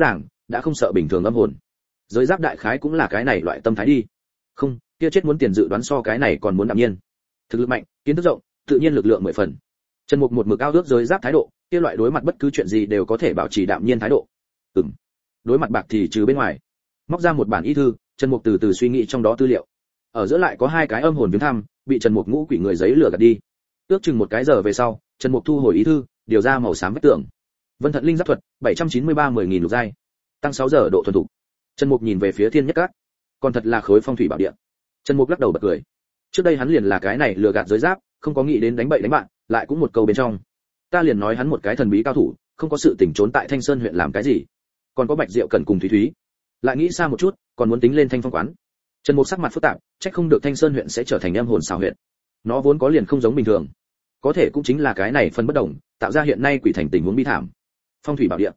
đã không sợ bình thường âm hồn. Giới giáp đại khái cũng là cái này loại tâm thái đi. Không, kia chết muốn tiền dự đoán so cái này còn muốn đạm nhiên. Thực lực mạnh, kiến thức rộng, tự nhiên lực lượng 10 phần. Trần Mục một mực ao ước giới giáp thái độ, kia loại đối mặt bất cứ chuyện gì đều có thể bảo trì đạm nhiên thái độ. Đối mặt bạc thì trừ bên ngoài. Móc ra một bản y thư, Trần Mục từ từ suy nghĩ trong đó tư liệu. Ở giữa lại có 2 cái âm hồn viếng thăm, bị Trần Mục ngũ quỷ người giấy lửa gạt đi. Ước chừng 1 cái giờ về sau, Trần Mục thu hồi y thư, điều ra màu xám vách tường. Vân Thận Linh Giáp thuật, 793-10.000 lục giai. Tăng 6 giờ độ thuần thục. Trần Mục nhìn về phía Thiên Nhất Các. Còn thật là khối phong thủy bảo địa. Trần Mục lắc đầu bật cười. Trước đây hắn liền là cái này lừa gạt giới giáp, không có nghĩ đến đánh bậy đánh bạn, lại cũng một câu bên trong. Ta liền nói hắn một cái thần bí cao thủ, không có sự tỉnh trốn tại Thanh Sơn huyện làm cái gì. Còn có Bạch Diệu Cẩn cùng Thúy Thúy. Lại nghĩ xa một chút, còn muốn tính lên Thanh Phong quán. Trần Mục sắc mặt phức tạp, trách không được Thanh Sơn huyện sẽ trở thành âm hồn xảo huyện. Nó vốn có liền không giống bình thường. Có thể cũng chính là cái này phân bất đồng, tạo ra hiện nay quỷ thành tình huống bi thảm. Phong thủy bảo địa.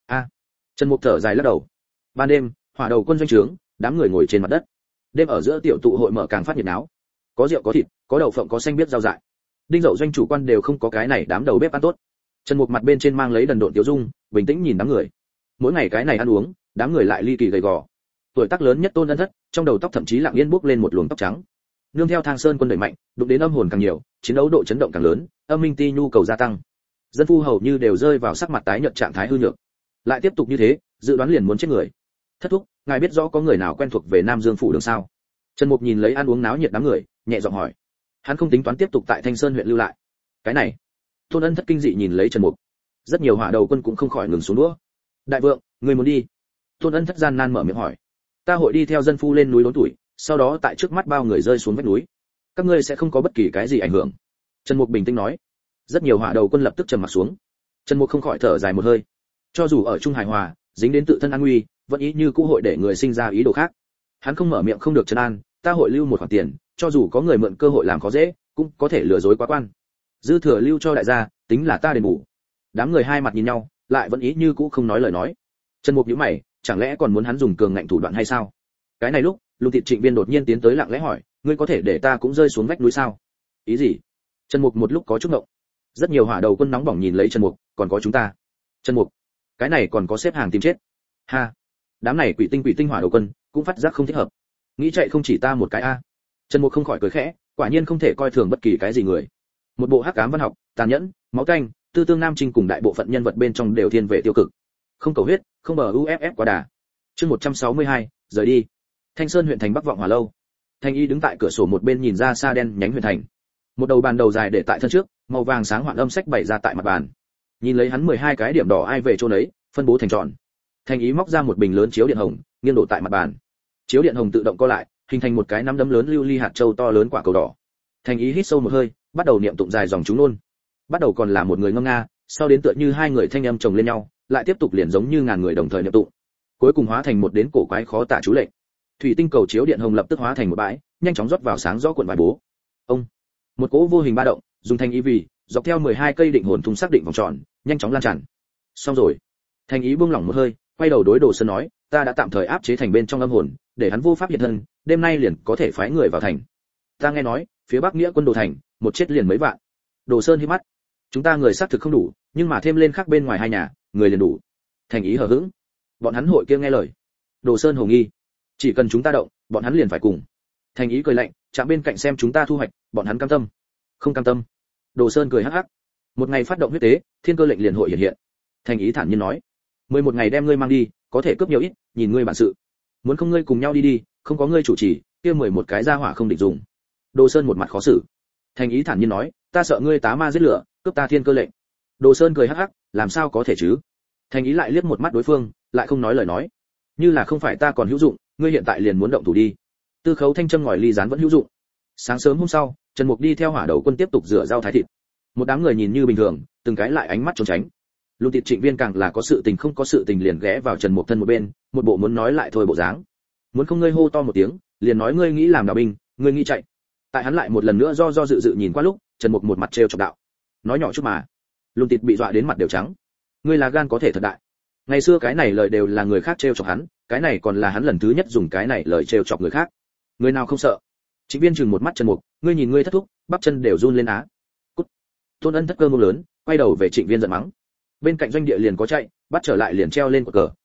Trần Mục thở dài lắc đầu. Ban đêm, hỏa đầu quân doanh trướng, đám người ngồi trên mặt đất. Đêm ở giữa tiểu tụ hội mở càng phát nhiệt náo. Có rượu có thịt, có đậu phộng có xanh biết rau dại. Đinh Dậu doanh chủ quan đều không có cái này đám đầu bếp ăn tốt. Trần Mục mặt bên trên mang lấy đần độn tiêu dung, bình tĩnh nhìn đám người. Mỗi ngày cái này ăn uống, đám người lại ly kỳ gầy gò. Tuổi tác lớn nhất Tôn Ân Thất, trong đầu tóc thậm chí lặng yên bước lên một luồng tóc trắng. Nương theo Thang Sơn quân đẩy mạnh, đụng đến âm hồn càng nhiều, chiến đấu độ chấn động càng lớn, âm minh ti nhu cầu gia tăng. Dân phu hầu như đều rơi vào sắc mặt tái nhợt trạng thái hư nhược. Lại tiếp tục như thế, dự đoán liền muốn chết người. Thất thúc, ngài biết rõ có người nào quen thuộc về Nam Dương phủ đường sao? Trần Mục nhìn lấy ăn uống náo nhiệt đám người, nhẹ giọng hỏi. Hắn không tính toán tiếp tục tại Thanh Sơn huyện lưu lại. Cái này, Tôn Ân Thất kinh dị nhìn lấy Trần Mục. Rất nhiều hỏa đầu quân cũng không khỏi ngừng xuống đũa. Đại vượng, người muốn đi? Tôn Ân Thất gian nan mở miệng hỏi. Ta hội đi theo dân phu lên núi đốn tuổi, sau đó tại trước mắt bao người rơi xuống vách núi. Các ngươi sẽ không có bất kỳ cái gì ảnh hưởng. Trần Mục bình tĩnh nói. Rất nhiều hỏa đầu quân lập tức trầm mặt xuống. Trần Mục không khỏi thở dài một hơi. Cho dù ở trung hài hòa, dính đến tự thân an nguy, vẫn ý như cũ hội để người sinh ra ý đồ khác. Hắn không mở miệng không được trấn an, ta hội lưu một khoản tiền, cho dù có người mượn cơ hội làm khó dễ, cũng có thể lừa dối quá quan. Dư thừa lưu cho đại gia, tính là ta đền bù. Đám người hai mặt nhìn nhau, lại vẫn ý như cũ không nói lời nói. Trần Mục nhíu mày, chẳng lẽ còn muốn hắn dùng cường ngạnh thủ đoạn hay sao? Cái này lúc, Lục Thịt Trịnh Viên đột nhiên tiến tới lặng lẽ hỏi, ngươi có thể để ta cũng rơi xuống vách núi sao? Ý gì? Trần Mục một lúc có chút ngộng. Rất nhiều hỏa đầu quân nóng bỏng nhìn lấy Trần Mục, còn có chúng ta. Trần Mục, cái này còn có xếp hàng tìm chết. Ha, đám này quỷ tinh hỏa đầu quân cũng phát giác không thích hợp. Nghĩ chạy không chỉ ta một cái a. Trần Mục không khỏi cười khẽ, quả nhiên không thể coi thường bất kỳ cái gì người. Một bộ hắc ám văn học, tàn nhẫn, máu tanh, tư tương nam trinh cùng đại bộ phận nhân vật bên trong đều thiên về tiêu cực. Không cầu huyết, không bờ uff quá đà. Chương 162, rời đi. Thanh Sơn huyện thành Bắc Vọng Hòa lâu. Thanh Y đứng tại cửa sổ một bên nhìn ra xa đen nhánh huyện thành. Một đầu bàn đầu dài để tại thân trước, màu vàng sáng hoạn âm sách bày ra tại mặt bàn. Nhìn lấy hắn 12 cái điểm đỏ ai về chỗ nấy, phân bố thành tròn. Thanh Y móc ra một bình lớn chiếu điện hồng, nghiêng đổ tại mặt bàn. Chiếu điện hồng tự động co lại, hình thành một cái nắm đấm lớn lưu ly hạt châu to lớn quả cầu đỏ. Thanh Y hít sâu một hơi, bắt đầu niệm tụng dài dòng chú nôn. Bắt đầu còn là một người ngâm nga, sau đến tựa như hai người thanh âm chồng lên nhau, lại tiếp tục liền giống như ngàn người đồng thời niệm tụng. Cuối cùng hóa thành một đến cổ quái khó tả chú lệnh. Thủy tinh cầu chiếu điện hồng lập tức hóa thành một bãi, nhanh chóng rót vào sáng rõ cuộn vải bố. Ông, một cỗ vô hình ba động, dùng Thanh Y vì dọc theo 12 cây định hồn thung xác định vòng tròn, nhanh chóng lan tràn. Xong rồi. Thanh Y buông lỏng một hơi, quay đầu đối Đồ Sơn nói, ta đã tạm thời áp chế thành bên trong âm hồn, để hắn vô pháp hiện thân, đêm nay liền có thể phái người vào thành. Ta nghe nói, phía Bắc Nghĩa quân Đồ thành, một chết liền mấy vạn. Đồ Sơn hí mắt. Chúng ta người xác thực không đủ, nhưng mà thêm lên khác bên ngoài hai nhà, người liền đủ. Thanh Y hờ hững. Bọn hắn hội kia nghe lời. Đồ Sơn hồ nghi. Chỉ cần chúng ta động, bọn hắn liền phải cùng. Thanh Y cười lạnh, chạm bên cạnh xem chúng ta thu hoạch, bọn hắn cam tâm. Không cam tâm. Đồ Sơn cười hắc hắc. Một ngày phát động huyết tế, thiên cơ lệnh liền hội hiện hiện. Thanh Y thản nhiên nói, 11 ngày đem ngươi mang đi, có thể cướp nhiều ít, nhìn ngươi bản sự. Muốn không ngươi cùng nhau đi đi, không có ngươi chủ trì, kia 11 cái gia hỏa không định dùng. Đồ Sơn một mặt khó xử. Thanh Y thản nhiên nói, ta sợ ngươi tá ma giết lửa, cướp ta thiên cơ lệnh. Đồ Sơn cười hắc hắc, làm sao có thể chứ? Thanh Y lại liếc một mắt đối phương, lại không nói lời nói. Như là không phải ta còn hữu dụng, ngươi hiện tại liền muốn động thủ đi. Tư Khấu Thanh châm ngòi ly gián vẫn hữu dụng. Sáng sớm hôm sau, Trần Mục đi theo hỏa đầu quân tiếp tục rửa rau thái thịt. Một đám người nhìn như bình thường, từng cái lại ánh mắt trốn tránh. Lục Tiệp Trịnh Viên càng là có sự tình không có sự tình liền ghé vào Trần Mục thân một bên, một bộ muốn nói lại thôi bộ dáng. Muốn không ngươi hô to một tiếng, liền nói ngươi nghĩ làm đạo binh, ngươi nghĩ chạy. Tại hắn lại một lần nữa do dự nhìn qua lúc, Trần Mục một mặt trêu chọc đạo. Nói nhỏ chút mà. Lục Tiệp bị dọa đến mặt đều trắng. Ngươi là gan có thể thật đại. Ngày xưa cái này lời đều là người khác trêu chọc hắn, cái này còn là hắn lần thứ nhất dùng cái này lời trêu chọc người khác. Người nào không sợ? Trịnh Viên chừng một mắt Trần Mục, ngươi nhìn ngươi thất thúc, bắp chân đều run lên á. Cút. Tôn Ân thất cơ mông lớn, quay đầu về Trịnh Viên giận mắng. Bên cạnh doanh địa liền có chạy, bắt trở lại liền treo lên cột cờ,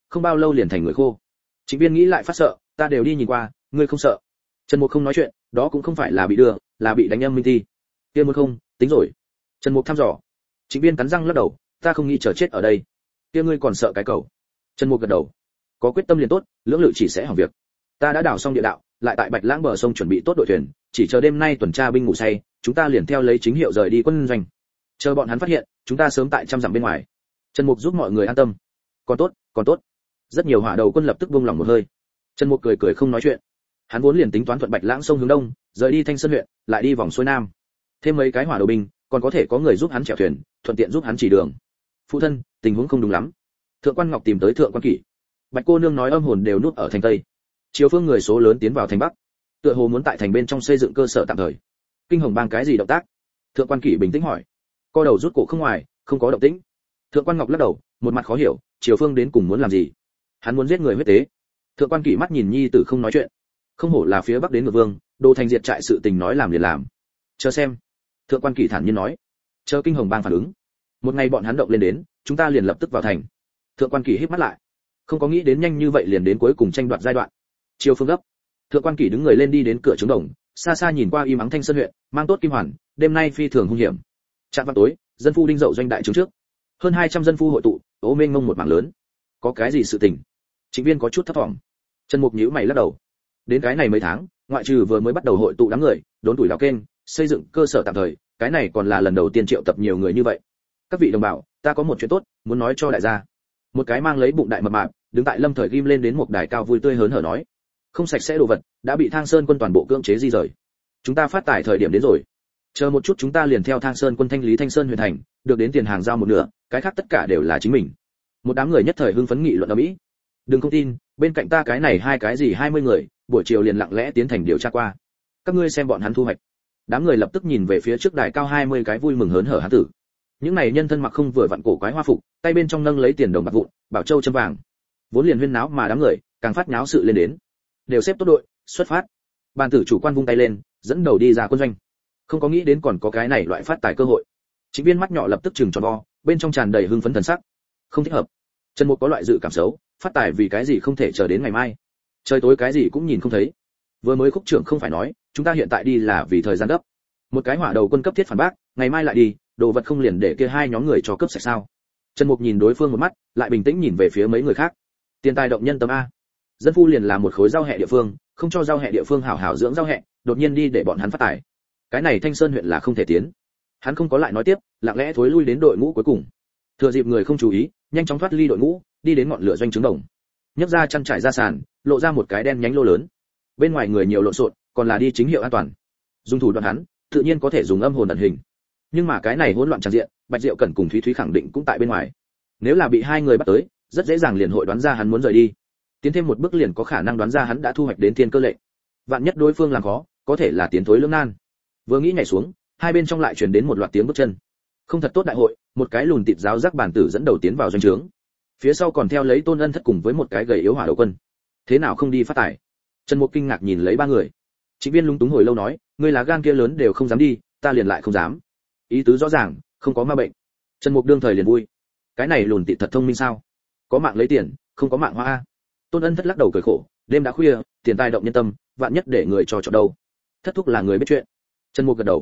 không bao lâu liền thành người khô. Trịnh Viên nghĩ lại phát sợ, ta đều đi nhìn qua, ngươi không sợ? Trần Mục không nói chuyện, đó cũng không phải là bị đưa, là bị đánh âm minh thi. Tiên muốn không, tính rồi. Trần Mục thăm dò. Trịnh Viên cắn răng lắc đầu, ta không nghĩ chờ chết ở đây. Kia ngươi còn sợ cái cầu? Trần Mục gật đầu. Có quyết tâm liền tốt, lưỡng lự chỉ sẽ hỏng việc. Ta đã đào xong địa đạo, lại tại Bạch Lãng bờ sông chuẩn bị tốt đội thuyền, chỉ chờ đêm nay tuần tra binh ngủ say, chúng ta liền theo lấy chính hiệu rời đi quân doanh. Chờ bọn hắn phát hiện, chúng ta sớm tại trăm dặm bên ngoài. Trần Mục giúp mọi người an tâm. Còn tốt, còn tốt. Rất nhiều hỏa đầu quân lập tức buông lòng một hơi. Trần Mục cười cười không nói chuyện. Hắn vốn liền tính toán thuận Bạch Lãng sông hướng đông, rời đi Thanh Sơn huyện, lại đi vòng xuôi nam. Thêm mấy cái hỏa đầu binh, còn có thể có người giúp hắn chèo thuyền, thuận tiện giúp hắn chỉ đường. Phụ thân, tình huống không đúng lắm. Thượng quan Ngọc tìm tới Thượng quan Kỷ. Bạch cô nương nói âm hồn đều nuốt ở thành tây. Chiều phương người số lớn tiến vào thành bắc, tựa hồ muốn tại thành bên trong xây dựng cơ sở tạm thời. Kinh Hồng Bang cái gì động tác? Thượng quan Kỷ bình tĩnh hỏi. Co đầu rút cổ không ngoài, không có động tĩnh. Thượng quan Ngọc lắc đầu, một mặt khó hiểu, Triều Phương đến cùng muốn làm gì? Hắn muốn giết người huyết tế. Thượng quan Kỷ mắt nhìn nhi tử không nói chuyện. Không hổ là phía bắc đến ngược vương, đồ thành diệt trại sự tình nói làm liền làm. Chờ xem. Thượng quan Kỷ thản nhiên nói. Chờ Kinh Hồng Bang phản ứng. Một ngày bọn hắn động lên đến, chúng ta liền lập tức vào thành. Thượng quan Kỷ híp mắt lại. Không có nghĩ đến nhanh như vậy liền đến cuối cùng tranh đoạt giai đoạn. Triều Phương gấp. Thượng quan Kỷ đứng người lên đi đến cửa trướng đồng, xa xa nhìn qua im ắng Thanh Sơn huyện, mang tốt kim hoàn, đêm nay phi thường hung hiểm. Trạm vào tối, dân phu đinh dậu doanh đại trướng trước. Hơn 200 dân phu hội tụ, ố mênh mông một mảng lớn. Có cái gì sự tình? Trịnh Viên có chút thấp thỏm. Trần Mục nhíu mày lắc đầu. Đến cái này mấy tháng, ngoại trừ vừa mới bắt đầu hội tụ đám người, đốn tuổi đào kênh, xây dựng cơ sở tạm thời, cái này còn là lần đầu tiên triệu tập nhiều người như vậy. Các vị đồng bào, ta có một chuyện tốt, muốn nói cho đại gia. Một cái mang lấy bụng đại mập mạp, đứng tại Lâm Thời ghim lên đến một đài cao vui tươi hớn hở nói. Không sạch sẽ đồ vật, đã bị Thang Sơn quân toàn bộ cưỡng chế di rời. Chúng ta phát tải thời điểm đến rồi. Chờ một chút chúng ta liền theo Thang Sơn quân thanh lý Thanh Sơn huyện thành, được đến tiền hàng giao một nửa, cái khác tất cả đều là chính mình. Một đám người nhất thời hưng phấn nghị luận ầm ĩ. Đừng không tin, bên cạnh ta cái này hai cái gì 20 người, buổi chiều liền lặng lẽ tiến thành điều tra qua. Các ngươi xem bọn hắn thu hoạch. Đám người lập tức nhìn về phía trước đài cao 20 cái vui mừng hớn hở hán tử. Những này nhân thân mặc không vừa vặn cổ quái hoa phục, tay bên trong nâng lấy tiền đồng bạc vụn, bảo châu châm vàng. Vốn liền huyên náo mà đám người càng phát nháo sự lên đến. Đều xếp tốt đội, xuất phát. Ban tử chủ quan vung tay lên, dẫn đầu đi ra quân doanh. Không có nghĩ đến còn có cái này loại phát tài cơ hội. Trịnh Viên mắt nhỏ lập tức trừng tròn vo, bên trong tràn đầy hưng phấn thần sắc. Không thích hợp. Trần Mục có loại dự cảm xấu, phát tài vì cái gì không thể chờ đến ngày mai? Trời tối cái gì cũng nhìn không thấy. Vừa mới khúc trưởng không phải nói, chúng ta hiện tại đi là vì thời gian gấp. Một cái hỏa đầu quân cấp thiết phản bác, ngày mai lại đi, đồ vật không liền để kia hai nhóm người cho cướp sạch sao? Trần Mục nhìn đối phương một mắt, lại bình tĩnh nhìn về phía mấy người khác. Tiền tài động nhân tâm a. Dân phu liền là một khối rau hẹ địa phương, không cho rau hẹ địa phương hảo hảo dưỡng rau hẹ, đột nhiên đi để bọn hắn phát tài. Cái này Thanh Sơn huyện là không thể tiến. Hắn không có lại nói tiếp, lặng lẽ thối lui đến đội ngũ cuối cùng. Thừa dịp người không chú ý, nhanh chóng thoát ly đội ngũ, đi đến ngọn lửa doanh trướng đồng. Nhấc ra chăn trải ra sàn, lộ ra một cái đen nhánh lô lớn. Bên ngoài người nhiều lộn xộn, còn là đi chính hiệu an toàn. Dùng thủ đoạn hắn, tự nhiên có thể dùng âm hồn ẩn hình. Nhưng mà cái này hỗn loạn tràn diện, Bạch Diệu Cẩn cùng Thúy Thúy khẳng định cũng tại bên ngoài. Nếu là bị hai người bắt tới, rất dễ dàng liền hội đoán ra hắn muốn rời đi. Tiến thêm một bước liền có khả năng đoán ra hắn đã thu hoạch đến thiên cơ lệnh. Vạn nhất đối phương làm khó, có thể là tiến thối lưỡng nan. Vừa nghĩ nhảy xuống, hai bên trong lại truyền đến một loạt tiếng bước chân. Không thật tốt đại hội, một cái lùn tịt giáo giác bản tử dẫn đầu tiến vào doanh trướng. Phía sau còn theo lấy Tôn Ân Thất cùng với một cái gầy yếu hỏa đầu quân. Thế nào không đi phát tài? Trần Mục kinh ngạc nhìn lấy ba người. Trịnh Viên lúng túng hồi lâu nói, ngươi lá gan kia lớn đều không dám đi, ta liền lại không dám. Ý tứ rõ ràng, không có ma bệnh. Trần Mục đương thời liền vui. Cái này lùn tịt thật thông minh sao? Có mạng lấy tiền, không có mạng hoa a. Tôn Ân Thất lắc đầu cười khổ, đêm đã khuya, tiền tài động nhân tâm, vạn nhất để người cho chọn đâu. Thất thúc là người biết chuyện. Trần Mục gật đầu.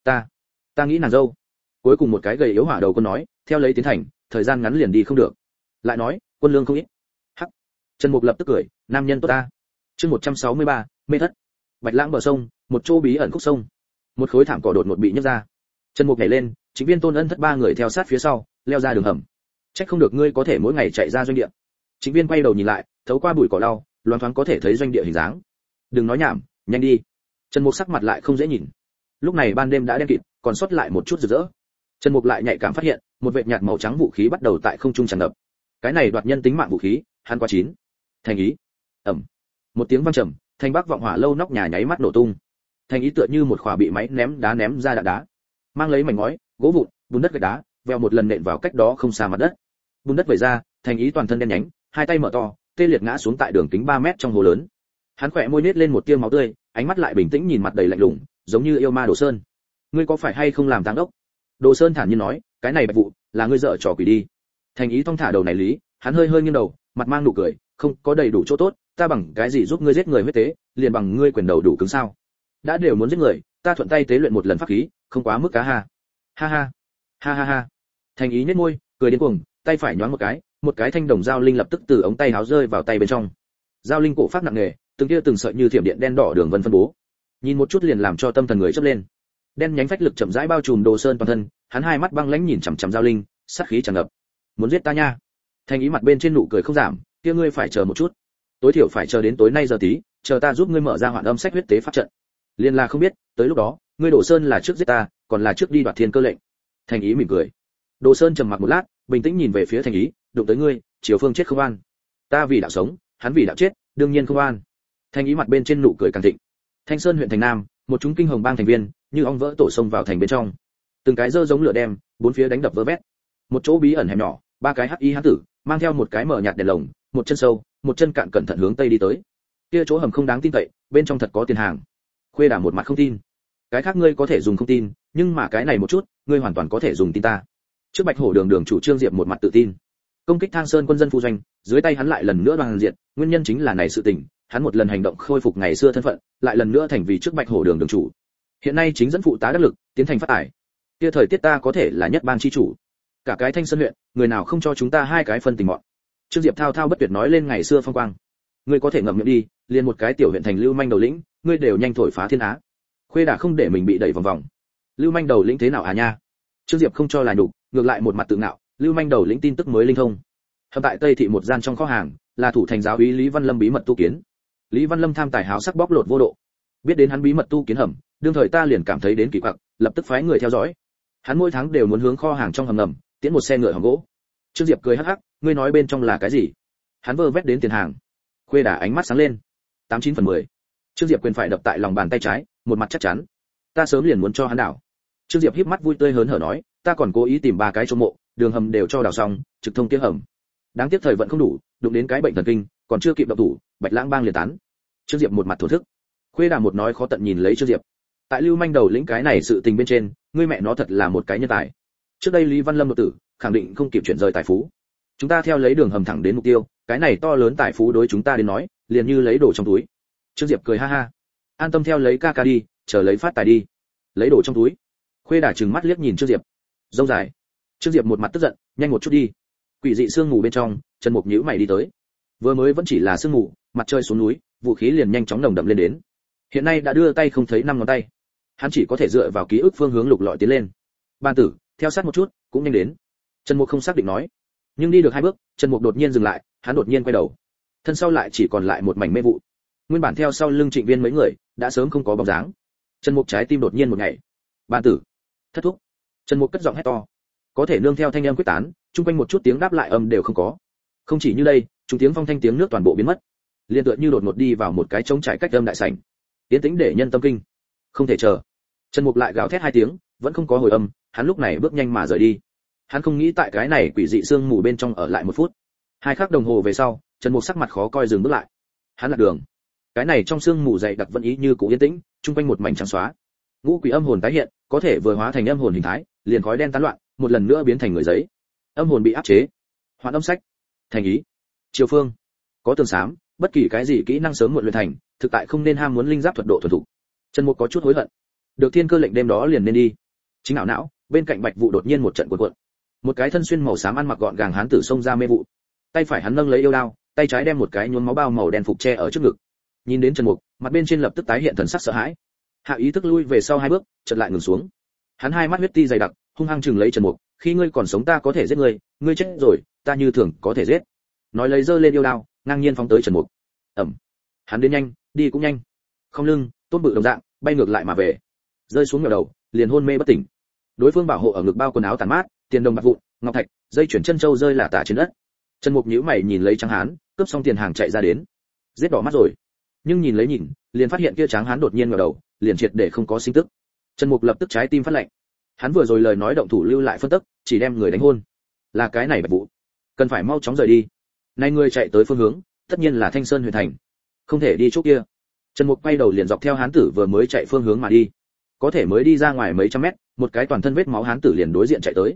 Ta nghĩ nàng dâu. Cuối cùng một cái gầy yếu hỏa đầu quân nói, theo lấy tiến thành, thời gian ngắn liền đi không được. Lại nói, quân lương không ít. Hắc. Trần Mục lập tức cười, nam nhân tốt ta. Chương 163, mê thất. Bạch Lãng bờ sông, một chỗ bí ẩn khúc sông. Một khối thảm cỏ đột ngột bị nhấc ra. Trần Mục nhảy lên, Chính Viên Tôn Ân Thất ba người theo sát phía sau, leo ra đường hầm. Trách không được ngươi có thể mỗi ngày chạy ra doanh địa. Chính Viên quay đầu nhìn lại, thấu qua bụi cỏ lau, loáng thoáng có thể thấy doanh địa hình dáng. Đừng nói nhảm, nhanh đi. Trần Mục sắc mặt lại không dễ nhìn. Lúc này ban đêm đã đen kịt, còn sót lại một chút rực rỡ. Trần Mục lại nhạy cảm phát hiện, một vệt nhạt màu trắng vũ khí bắt đầu tại không trung tràn ngập. Cái này đoạt nhân tính mạng vũ khí, hắn quá chín. Thành ý. Ầm. Một tiếng vang trầm, thành Bắc Vọng Hỏa lâu nóc nhà nháy mắt nổ tung. Thành ý tựa như một khỏa bị máy ném ra đạn đá. Mang lấy mảnh ngói, gỗ vụn, bùn đất gạch đá, vèo một lần nện vào cách đó không xa mặt đất. Bùn đất vẩy ra, thành ý toàn thân đen nhánh, hai tay mở to, tê liệt ngã xuống tại đường kính 3 mét trong hồ lớn. Hắn khỏe môi nết lên một tia máu tươi, ánh mắt lại bình tĩnh nhìn mặt đầy lạnh lùng, giống như yêu ma Đồ Sơn. Ngươi có phải hay không làm táng đốc? Đồ Sơn thản nhiên nói, cái này Bạch Vụ, là ngươi dở trò quỷ đi. Thành ý thong thả đầu này lý, hắn hơi nghiêng đầu, mặt mang nụ cười, không có đầy đủ chỗ tốt, ta bằng cái gì giúp ngươi giết người huyết tế, liền bằng ngươi quyền đầu đủ cứng sao? Đã đều muốn giết người, ta thuận tay tế luyện một lần pháp khí, không quá mức cá ha. Ha ha, ha ha ha. Thành ý nhếch môi, cười điên cuồng, tay phải nhoáng một cái thanh đồng dao linh lập tức từ ống tay áo rơi vào tay bên trong. Dao linh cổ phát nặng nề, từng tia từng sợi như thiểm điện đen đỏ đường vân phân bố. Nhìn một chút liền làm cho tâm thần người chớp lên. Đen nhánh phách lực chậm rãi bao trùm Đồ Sơn toàn thân, hắn hai mắt băng lãnh nhìn chằm chằm dao linh, sát khí tràn ngập. Muốn giết ta nha? Thành ý mặt bên trên nụ cười không giảm, kia ngươi phải chờ một chút. Tối thiểu phải chờ đến tối nay giờ tí, chờ ta giúp ngươi mở ra Hoạn Âm Sách huyết tế pháp trận. Liên là không biết, tới lúc đó, ngươi Đồ Sơn là trước giết ta, còn là trước đi đoạt thiên cơ lệnh. Thành ý mỉm cười. Đồ Sơn trầm mặc một lát, bình tĩnh nhìn về phía Thành ý, đụng tới ngươi, Triều Phương chết không an. Ta vì đạo sống, hắn vì đạo chết, đương nhiên không an. Thành ý mặt bên trên nụ cười càng thịnh. Thanh Sơn huyện thành Nam, một chúng kinh hồng bang thành viên, như ong vỡ tổ sông vào thành bên trong. Từng cái dơ giống lửa đem, bốn phía đánh đập vỡ vét. Một chỗ bí ẩn hẻm nhỏ, ba cái hắc y hán tử, mang theo một cái mở nhạt đèn lồng, một chân sâu, một chân cạn cẩn thận hướng tây đi tới. Kia chỗ hầm không đáng tin cậy, bên trong thật có tiền hàng. Khuê Đả một mặt không tin. Cái khác ngươi có thể dùng không tin, nhưng mà cái này một chút, ngươi hoàn toàn có thể dùng tin ta. Trước Bạch Hổ Đường đường chủ Trương Diệp một mặt tự tin. Công kích Thang Sơn quân dân phu doanh, dưới tay hắn lại lần nữa đoàn diện, nguyên nhân chính là này sự tình, hắn một lần hành động khôi phục ngày xưa thân phận, lại lần nữa thành vì trước Bạch Hổ Đường đường chủ. Hiện nay chính dẫn phụ tá đắc lực, tiến thành phát tài. Kia thời tiết ta có thể là nhất bang chi chủ. Cả cái Thanh Sơn huyện, người nào không cho chúng ta hai cái phân tình mọn. Trương Diệp thao thao bất tuyệt nói lên ngày xưa phong quang. Ngươi có thể ngậm miệng đi, liền một cái tiểu huyện thành lưu manh đầu lĩnh, ngươi đều nhanh thổi phá thiên á. Khuê Đả không để mình bị đẩy vòng vòng. Lưu manh đầu lĩnh thế nào à nha? Trương Diệp không cho là nhục, ngược lại một mặt tự ngạo, lưu manh đầu lĩnh tin tức mới linh thông. Hầm tại Tây thị một gian trong kho hàng, là thủ thành giáo úy Lý Văn Lâm bí mật tu kiến. Lý Văn Lâm tham tài háo sắc bóc lột vô độ. Biết đến hắn bí mật tu kiến hầm, đương thời ta liền cảm thấy đến kỳ quặc, lập tức phái người theo dõi. Hắn mỗi tháng đều muốn hướng kho hàng trong hầm ngầm, tiến một xe ngựa hầm gỗ. Trương Diệp cười hắc hắc, ngươi nói bên trong là cái gì? Hắn vơ vét đến tiền hàng. Khuê Đả ánh mắt sáng lên. 89/10. Trương Diệp quyền phải đập tại lòng bàn tay trái, một mặt chắc chắn. Ta sớm liền muốn cho hắn đảo. Trương Diệp híp mắt vui tươi hớn hở nói, ta còn cố ý tìm ba cái trộm mộ, đường hầm đều cho đào xong, trực thông tiếng hầm. Đáng tiếc thời vận không đủ, đụng đến cái bệnh thần kinh, còn chưa kịp động thủ, Bạch Lãng bang liền tán. Trương Diệp một mặt thổ thức. Khuê Đả một nói khó tận nhìn lấy Trương Diệp. Tại lưu manh đầu lĩnh cái này sự tình bên trên, ngươi mẹ nó thật là một cái nhân tài. Trước đây Lý Văn Lâm đột tử, khẳng định không kịp chuyển rời tài phú. Chúng ta theo lấy đường hầm thẳng đến mục tiêu, cái này to lớn tài phú đối chúng ta đến nói, liền như lấy đồ trong túi. Trương Diệp cười ha ha. An tâm theo lấy ca ca đi, chờ lấy phát tài đi. Lấy đồ trong túi. Khuê Đả trừng mắt liếc nhìn Trương Diệp. Rông dài. Trương Diệp một mặt tức giận, nhanh một chút đi. Quỷ dị sương mù bên trong, Trần Mục nhíu mày đi tới. Vừa mới vẫn chỉ là sương mù, mặt trời xuống núi, vũ khí liền nhanh chóng nồng đậm lên đến. Hiện nay đã đưa tay không thấy năm ngón tay. Hắn chỉ có thể dựa vào ký ức phương hướng lục lọi tiến lên. Ban tử, theo sát một chút, cũng nhanh đến. Trần Mục không xác định nói. Nhưng đi được hai bước, Trần Mục đột nhiên dừng lại, hắn đột nhiên quay đầu. Thân sau lại chỉ còn lại một mảnh mê vụ. Nguyên bản theo sau lưng Trịnh Viên mấy người, đã sớm không có bóng dáng. Trần Mục trái tim đột nhiên một nhảy. Ban tử, thất thúc. Trần Mục cất giọng hét to. Có thể nương theo thanh âm quyết tán, chung quanh một chút tiếng đáp lại âm đều không có. Không chỉ như đây, chúng tiếng phong thanh tiếng nước toàn bộ biến mất. Liên tựa như đột ngột đi vào một cái trống trải cách âm đại sảnh. Tiến tĩnh để nhân tâm kinh. Không thể chờ. Trần Mục lại gào thét hai tiếng, vẫn không có hồi âm, hắn lúc này bước nhanh mà rời đi. Hắn không nghĩ tại cái này quỷ dị sương mù bên trong ở lại một phút. 2 khắc đồng hồ về sau, Trần Mục sắc mặt khó coi dừng bước lại. Hắn lạc đường. Cái này trong sương mù dày đặc vẫn ý như cũ yên tĩnh, chung quanh một mảnh trắng xóa. Ngũ quỷ âm hồn tái hiện, có thể vừa hóa thành âm hồn hình thái, liền khói đen tán loạn, một lần nữa biến thành người giấy. Âm hồn bị áp chế. Hoạn âm sách. Thành ý. Triều Phương. Có tường xám, bất kỳ cái gì kỹ năng sớm muộn luyện thành, thực tại không nên ham muốn linh giáp thuật độ thuần thục. Trần Mục có chút hối hận. Được thiên cơ lệnh đêm đó liền nên đi. Chính não não, bên cạnh Bạch Vụ đột nhiên một trận cuộn cuộn. Một cái thân xuyên màu xám ăn mặc gọn gàng hán tử xông ra mê vụ. Tay phải hắn nâng lấy yêu đao, tay trái đem một cái nhuốm máu bao màu đen phục che ở trước ngực. Nhìn đến Trần Mục, mặt bên trên lập tức tái hiện thần sắc sợ hãi. Hạ ý thức lui về sau 2 bước, chợt lại ngừng xuống. Hắn hai mắt huyết ti dày đặc, hung hăng chừng lấy Trần Mục, khi ngươi còn sống ta có thể giết ngươi chết rồi, ta như thường có thể giết. Nói lấy giơ lên yêu đao, ngang nhiên phóng tới Trần Mục. Ầm. Hắn đến nhanh, đi cũng nhanh. Không lưng, tôn bự đồng dạng, bay ngược lại mà về. Rơi xuống ngửa đầu, liền hôn mê bất tỉnh. Đối phương bảo hộ ở ngực bao quần áo tàn mát, tiền đồng bạc vụn, ngọc thạch, dây chuyển chân châu rơi lả tả trên đất. Trần Mục nhíu mày nhìn lấy Tráng Hán, cướp xong tiền hàng chạy ra đến. Giết đỏ mắt rồi. Nhưng nhìn lấy nhìn, liền phát hiện kia Tráng Hán đột nhiên ngửa đầu, liền triệt để không có sinh tức. Trần Mục lập tức trái tim phát lạnh. Hắn vừa rồi lời nói động thủ lưu lại phân tức, chỉ đem người đánh hôn. Là cái này Bạch Vũ, cần phải mau chóng rời đi. Nay người chạy tới phương hướng, tất nhiên là Thanh Sơn huyện thành. Không thể đi chỗ kia. Trần Mục quay đầu liền dọc theo hán tử vừa mới chạy phương hướng mà đi. Có thể mới đi ra ngoài mấy trăm mét, một cái toàn thân vết máu hán tử liền đối diện chạy tới.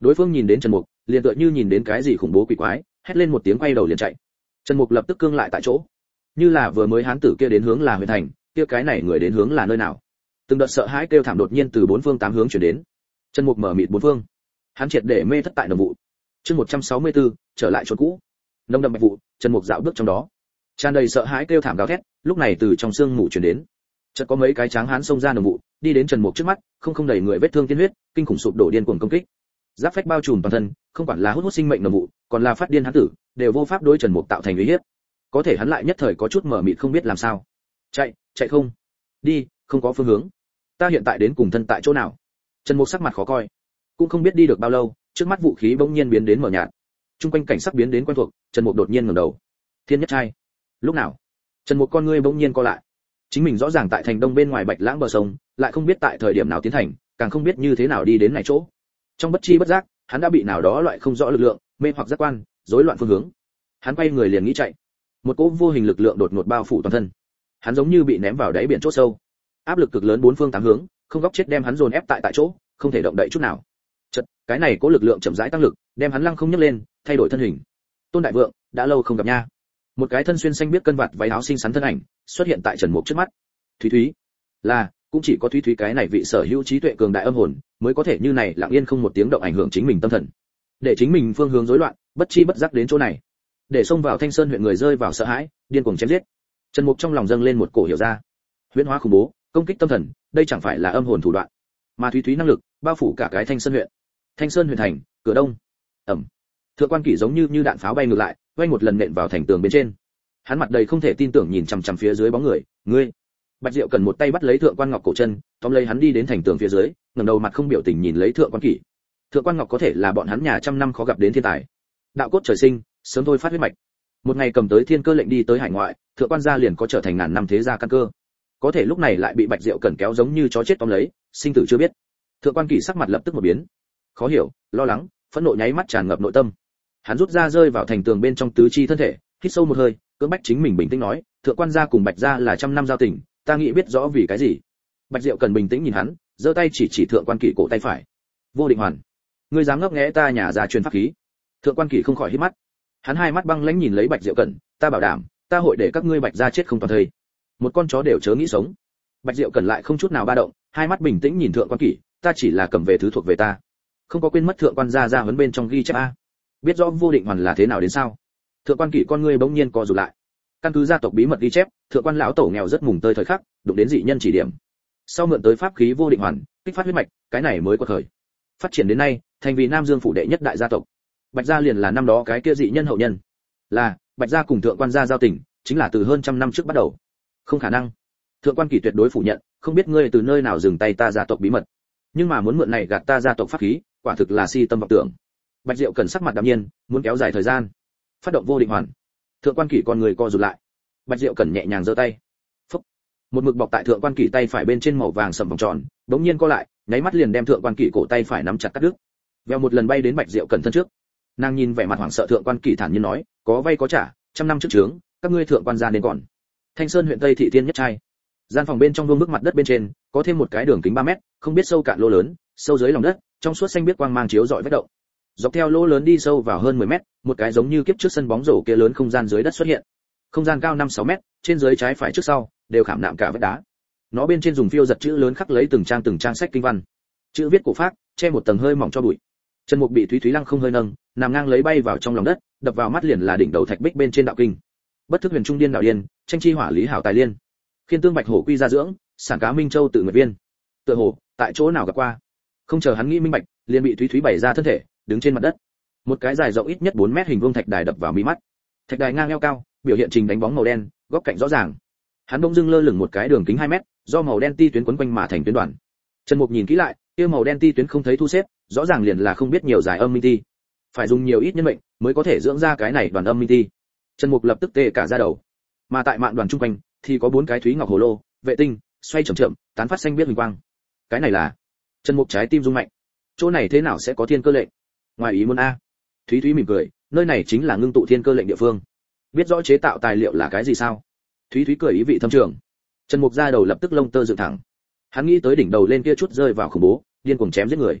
Đối phương nhìn đến Trần Mục, liền tựa như nhìn đến cái gì khủng bố quỷ quái, hét lên một tiếng quay đầu liền chạy. Trần Mục lập tức cương lại tại chỗ, như là vừa mới hán tử kia đến hướng là Huyền Thành, kia cái này người đến hướng là nơi nào? Từng đợt sợ hãi kêu thảm đột nhiên từ bốn phương tám hướng truyền đến. Trần Mục mở mịt bốn phương, hắn triệt để mê thất tại nồng vụ. Chương 164, trở lại chỗ cũ. Nồng đậm bạch vụ, Trần Mục dạo bước trong đó, tràn đầy sợ hãi kêu thảm gào thét, lúc này từ trong sương mù truyền đến. Chợt có mấy cái tráng hán xông ra nồng vụ, đi đến Trần Mục trước mắt, không đầy người vết thương tiên huyết, kinh khủng sụp đổ điên cuồng công kích. Giáp phách bao trùm toàn thân, không quản là hút sinh mệnh nồng vụ, còn là phát điên hán tử, đều vô pháp đối Trần Mục tạo thành uy hiếp. Có thể hắn lại nhất thời có chút mở mịt không biết làm sao. Chạy không? Đi, không có phương hướng. Ta hiện tại đến cùng thân tại chỗ nào? Trần Mục sắc mặt khó coi, cũng không biết đi được bao lâu, trước mắt vũ khí bỗng nhiên biến đến mờ nhạt. Trung quanh cảnh sắc biến đến quen thuộc, Trần Mục đột nhiên ngẩng đầu. Thiên Nhất Trai. Lúc nào? Trần Mục con ngươi bỗng nhiên co lại. Chính mình rõ ràng tại thành đông bên ngoài Bạch Lãng bờ sông, lại không biết tại thời điểm nào tiến thành, càng không biết như thế nào đi đến này chỗ. Trong bất chi bất giác, hắn đã bị nào đó loại không rõ lực lượng mê hoặc giác quan, rối loạn phương hướng. Hắn quay người liền nghĩ chạy. Một cỗ vô hình lực lượng đột ngột bao phủ toàn thân. Hắn giống như bị ném vào đáy biển chỗ sâu. Áp lực cực lớn bốn phương tám hướng, không góc chết đem hắn dồn ép tại chỗ, không thể động đậy chút nào. Chợt, cái này có lực lượng chậm rãi tăng lực, đem hắn lăng không nhấc lên, thay đổi thân hình. Tôn Đại Vượng, đã lâu không gặp nha. Một cái thân xuyên xanh biết cân vạt váy áo xinh xắn thân ảnh xuất hiện tại Trần Mục trước mắt. Thúy Thúy, là, cũng chỉ có Thúy Thúy cái này vị sở hữu trí tuệ cường đại âm hồn, mới có thể như này lặng yên không một tiếng động ảnh hưởng chính mình tâm thần, để chính mình phương hướng rối loạn, bất chi bất giác đến chỗ này, để xông vào Thanh Sơn huyện người rơi vào sợ hãi, điên cuồng chém giết. Trần Mục trong lòng dâng lên một cổ hiểu ra, huyễn hóa khủng bố, công kích tâm thần, đây chẳng phải là âm hồn thủ đoạn, mà Thúy Thúy năng lực bao phủ cả cái Thanh Sơn huyện. Thanh Sơn huyện thành, cửa đông. Ầm. Thượng quan Kỷ giống như đạn pháo bay ngược lại, quay một lần nện vào thành tường bên trên. Hắn mặt đầy không thể tin tưởng nhìn chằm chằm phía dưới bóng người, ngươi. Bạch Diệu cần một tay bắt lấy Thượng quan Ngọc cổ chân, tóm lấy hắn đi đến thành tường phía dưới, ngẩng đầu mặt không biểu tình nhìn lấy Thượng quan Kỷ. Thượng quan Ngọc có thể là bọn hắn nhà trăm năm khó gặp đến thiên tài, đạo cốt trời sinh, sớm thôi phát huyết mạch. Một ngày cầm tới thiên cơ lệnh đi tới hải ngoại, Thượng quan gia liền có trở thành ngàn năm thế gia căn cơ. Có thể lúc này lại bị Bạch Diệu Cẩn kéo giống như chó chết tóm lấy, sinh tử chưa biết. Thượng quan Kỷ sắc mặt lập tức một biến, khó hiểu, lo lắng, phẫn nộ nháy mắt tràn ngập nội tâm. Hắn rút ra rơi vào thành tường bên trong tứ chi thân thể, hít sâu một hơi, cưỡng bách chính mình bình tĩnh nói, Thượng quan gia cùng Bạch gia là trăm năm giao tình, ta nghĩ biết rõ vì cái gì. Bạch Diệu Cẩn bình tĩnh nhìn hắn, giơ tay chỉ Thượng quan Kỷ cổ tay phải. Vô Định Hoàn, ngươi dám ngấp nghé ta nhà gia truyền pháp khí? Thượng quan Kỷ không khỏi hít mắt. Hắn hai mắt băng lãnh nhìn lấy Bạch Diệu Cẩn, ta bảo đảm, ta hội để các ngươi Bạch gia chết không toàn thây. Một con chó đều chớ nghĩ sống. Bạch Diệu Cẩn lại không chút nào ba động, hai mắt bình tĩnh nhìn Thượng quan Kỷ, ta chỉ là cầm về thứ thuộc về ta, không có quên mất Thượng quan gia gia huấn bên trong ghi chép a. Biết rõ Vô Định Hoàn là thế nào đến sao? Thượng quan Kỷ con ngươi bỗng nhiên co rụt lại. Căn cứ gia tộc bí mật ghi chép, Thượng quan lão tổ nghèo rất mùng tơi thời khắc, đụng đến dị nhân chỉ điểm. Sau mượn tới pháp khí Vô Định Hoàn, kích phát huyết mạch, cái này mới có khởi. Phát triển đến nay, thành vì Nam Dương phủ đệ nhất đại gia tộc. Bạch gia liền là năm đó cái kia dị nhân hậu nhân. Là, Bạch gia cùng Thượng quan gia giao tình, chính là từ hơn trăm năm trước bắt đầu. Không khả năng. Thượng quan Kỷ tuyệt đối phủ nhận, không biết ngươi từ nơi nào dừng tay ta gia tộc bí mật. Nhưng mà muốn mượn này gạt ta gia tộc pháp khí, quả thực là si tâm vọng tưởng. Bạch Diệu Cẩn sắc mặt đạm nhiên, muốn kéo dài thời gian, phát động Vô Định Hoàn. Thượng quan Kỷ con người co rụt lại. Bạch Diệu Cẩn nhẹ nhàng giơ tay, phúc, một mực bọc tại Thượng quan Kỷ tay phải bên trên màu vàng sẫm vòng tròn, đống nhiên co lại, nháy mắt liền đem Thượng quan Kỷ cổ tay phải nắm chặt cắt đứt. Vèo một lần bay đến Bạch Diệu Cẩn thân trước. Nàng nhìn vẻ mặt hoảng sợ Thượng quan Kỷ thản nhiên nói, có vay có trả, trăm năm trước trướng, các ngươi Thượng quan gia nên còn. Thanh Sơn huyện Tây thị Thiên Nhất Trai. Gian phòng bên trong vuông bức mặt đất bên trên, có thêm một cái đường kính 3 mét, không biết sâu cạn lỗ lớn, sâu dưới lòng đất, trong suốt xanh biết quang mang chiếu rọi vết động. Dọc theo lỗ lớn đi sâu vào hơn 10 mét, một cái giống như kiếp trước sân bóng rổ kia lớn không gian dưới đất xuất hiện. Không gian cao 5-6 mét, trên dưới trái phải trước sau đều khảm nạm cả vách đá. Nó bên trên dùng phiêu giật chữ lớn khắc lấy từng trang sách kinh văn. Chữ viết cổ phác, che một tầng hơi mỏng cho bụi. Trần Mục bị Thúy Thúy lăng không hơi nâng, nằm ngang lấy bay vào trong lòng đất, đập vào mắt liền là đỉnh đầu thạch bích bên trên đạo kinh. Bất thức huyền trung điên đạo điên, tranh chi hỏa lý hảo tài liên. Khiên tương bạch hổ quy gia dưỡng, sản cá minh châu tự nguyệt viên. Tựa hồ, tại chỗ nào gặp qua. Không chờ hắn nghĩ minh bạch, liền bị Thúy Thúy bày ra thân thể, đứng trên mặt đất. Một cái dài rộng ít nhất 4 mét hình vuông thạch đài đập vào mi mắt. Thạch đài ngang eo cao, biểu hiện trình đánh bóng màu đen, góc cạnh rõ ràng. Hắn bỗng dưng lơ lửng một cái đường kính 2 mét, do màu đen ti tuyến quấn quanh mà thành tuyến đoàn. Trần Mục nhìn kỹ lại, kia màu đen ti tuyến không thấy thu xếp, rõ ràng liền là không biết nhiều dài âm minh ti. Phải dùng nhiều ít nhân mệnh mới có thể dưỡng ra cái này đoàn âm minh ti. Trần Mục lập tức tê cả da đầu. Mà tại mạng đoàn trung quanh thì có 4 cái thúy ngọc hồ lô, vệ tinh, xoay chậm chậm, tán phát xanh biết huỳnh quang. Cái này là... Trần Mục trái tim rung mạnh. Chỗ này thế nào sẽ có thiên cơ lệnh? Ngoài ý muốn a. Thúy Thúy mỉm cười, nơi này chính là ngưng tụ thiên cơ lệnh địa phương. Biết rõ chế tạo tài liệu là cái gì sao? Thúy Thúy cười ý vị thâm trường. Trần Mục ra đầu lập tức lông tơ dựng thẳng. Hắn nghĩ tới đỉnh đầu lên kia chút rơi vào khủng bố, điên cuồng chém giết người.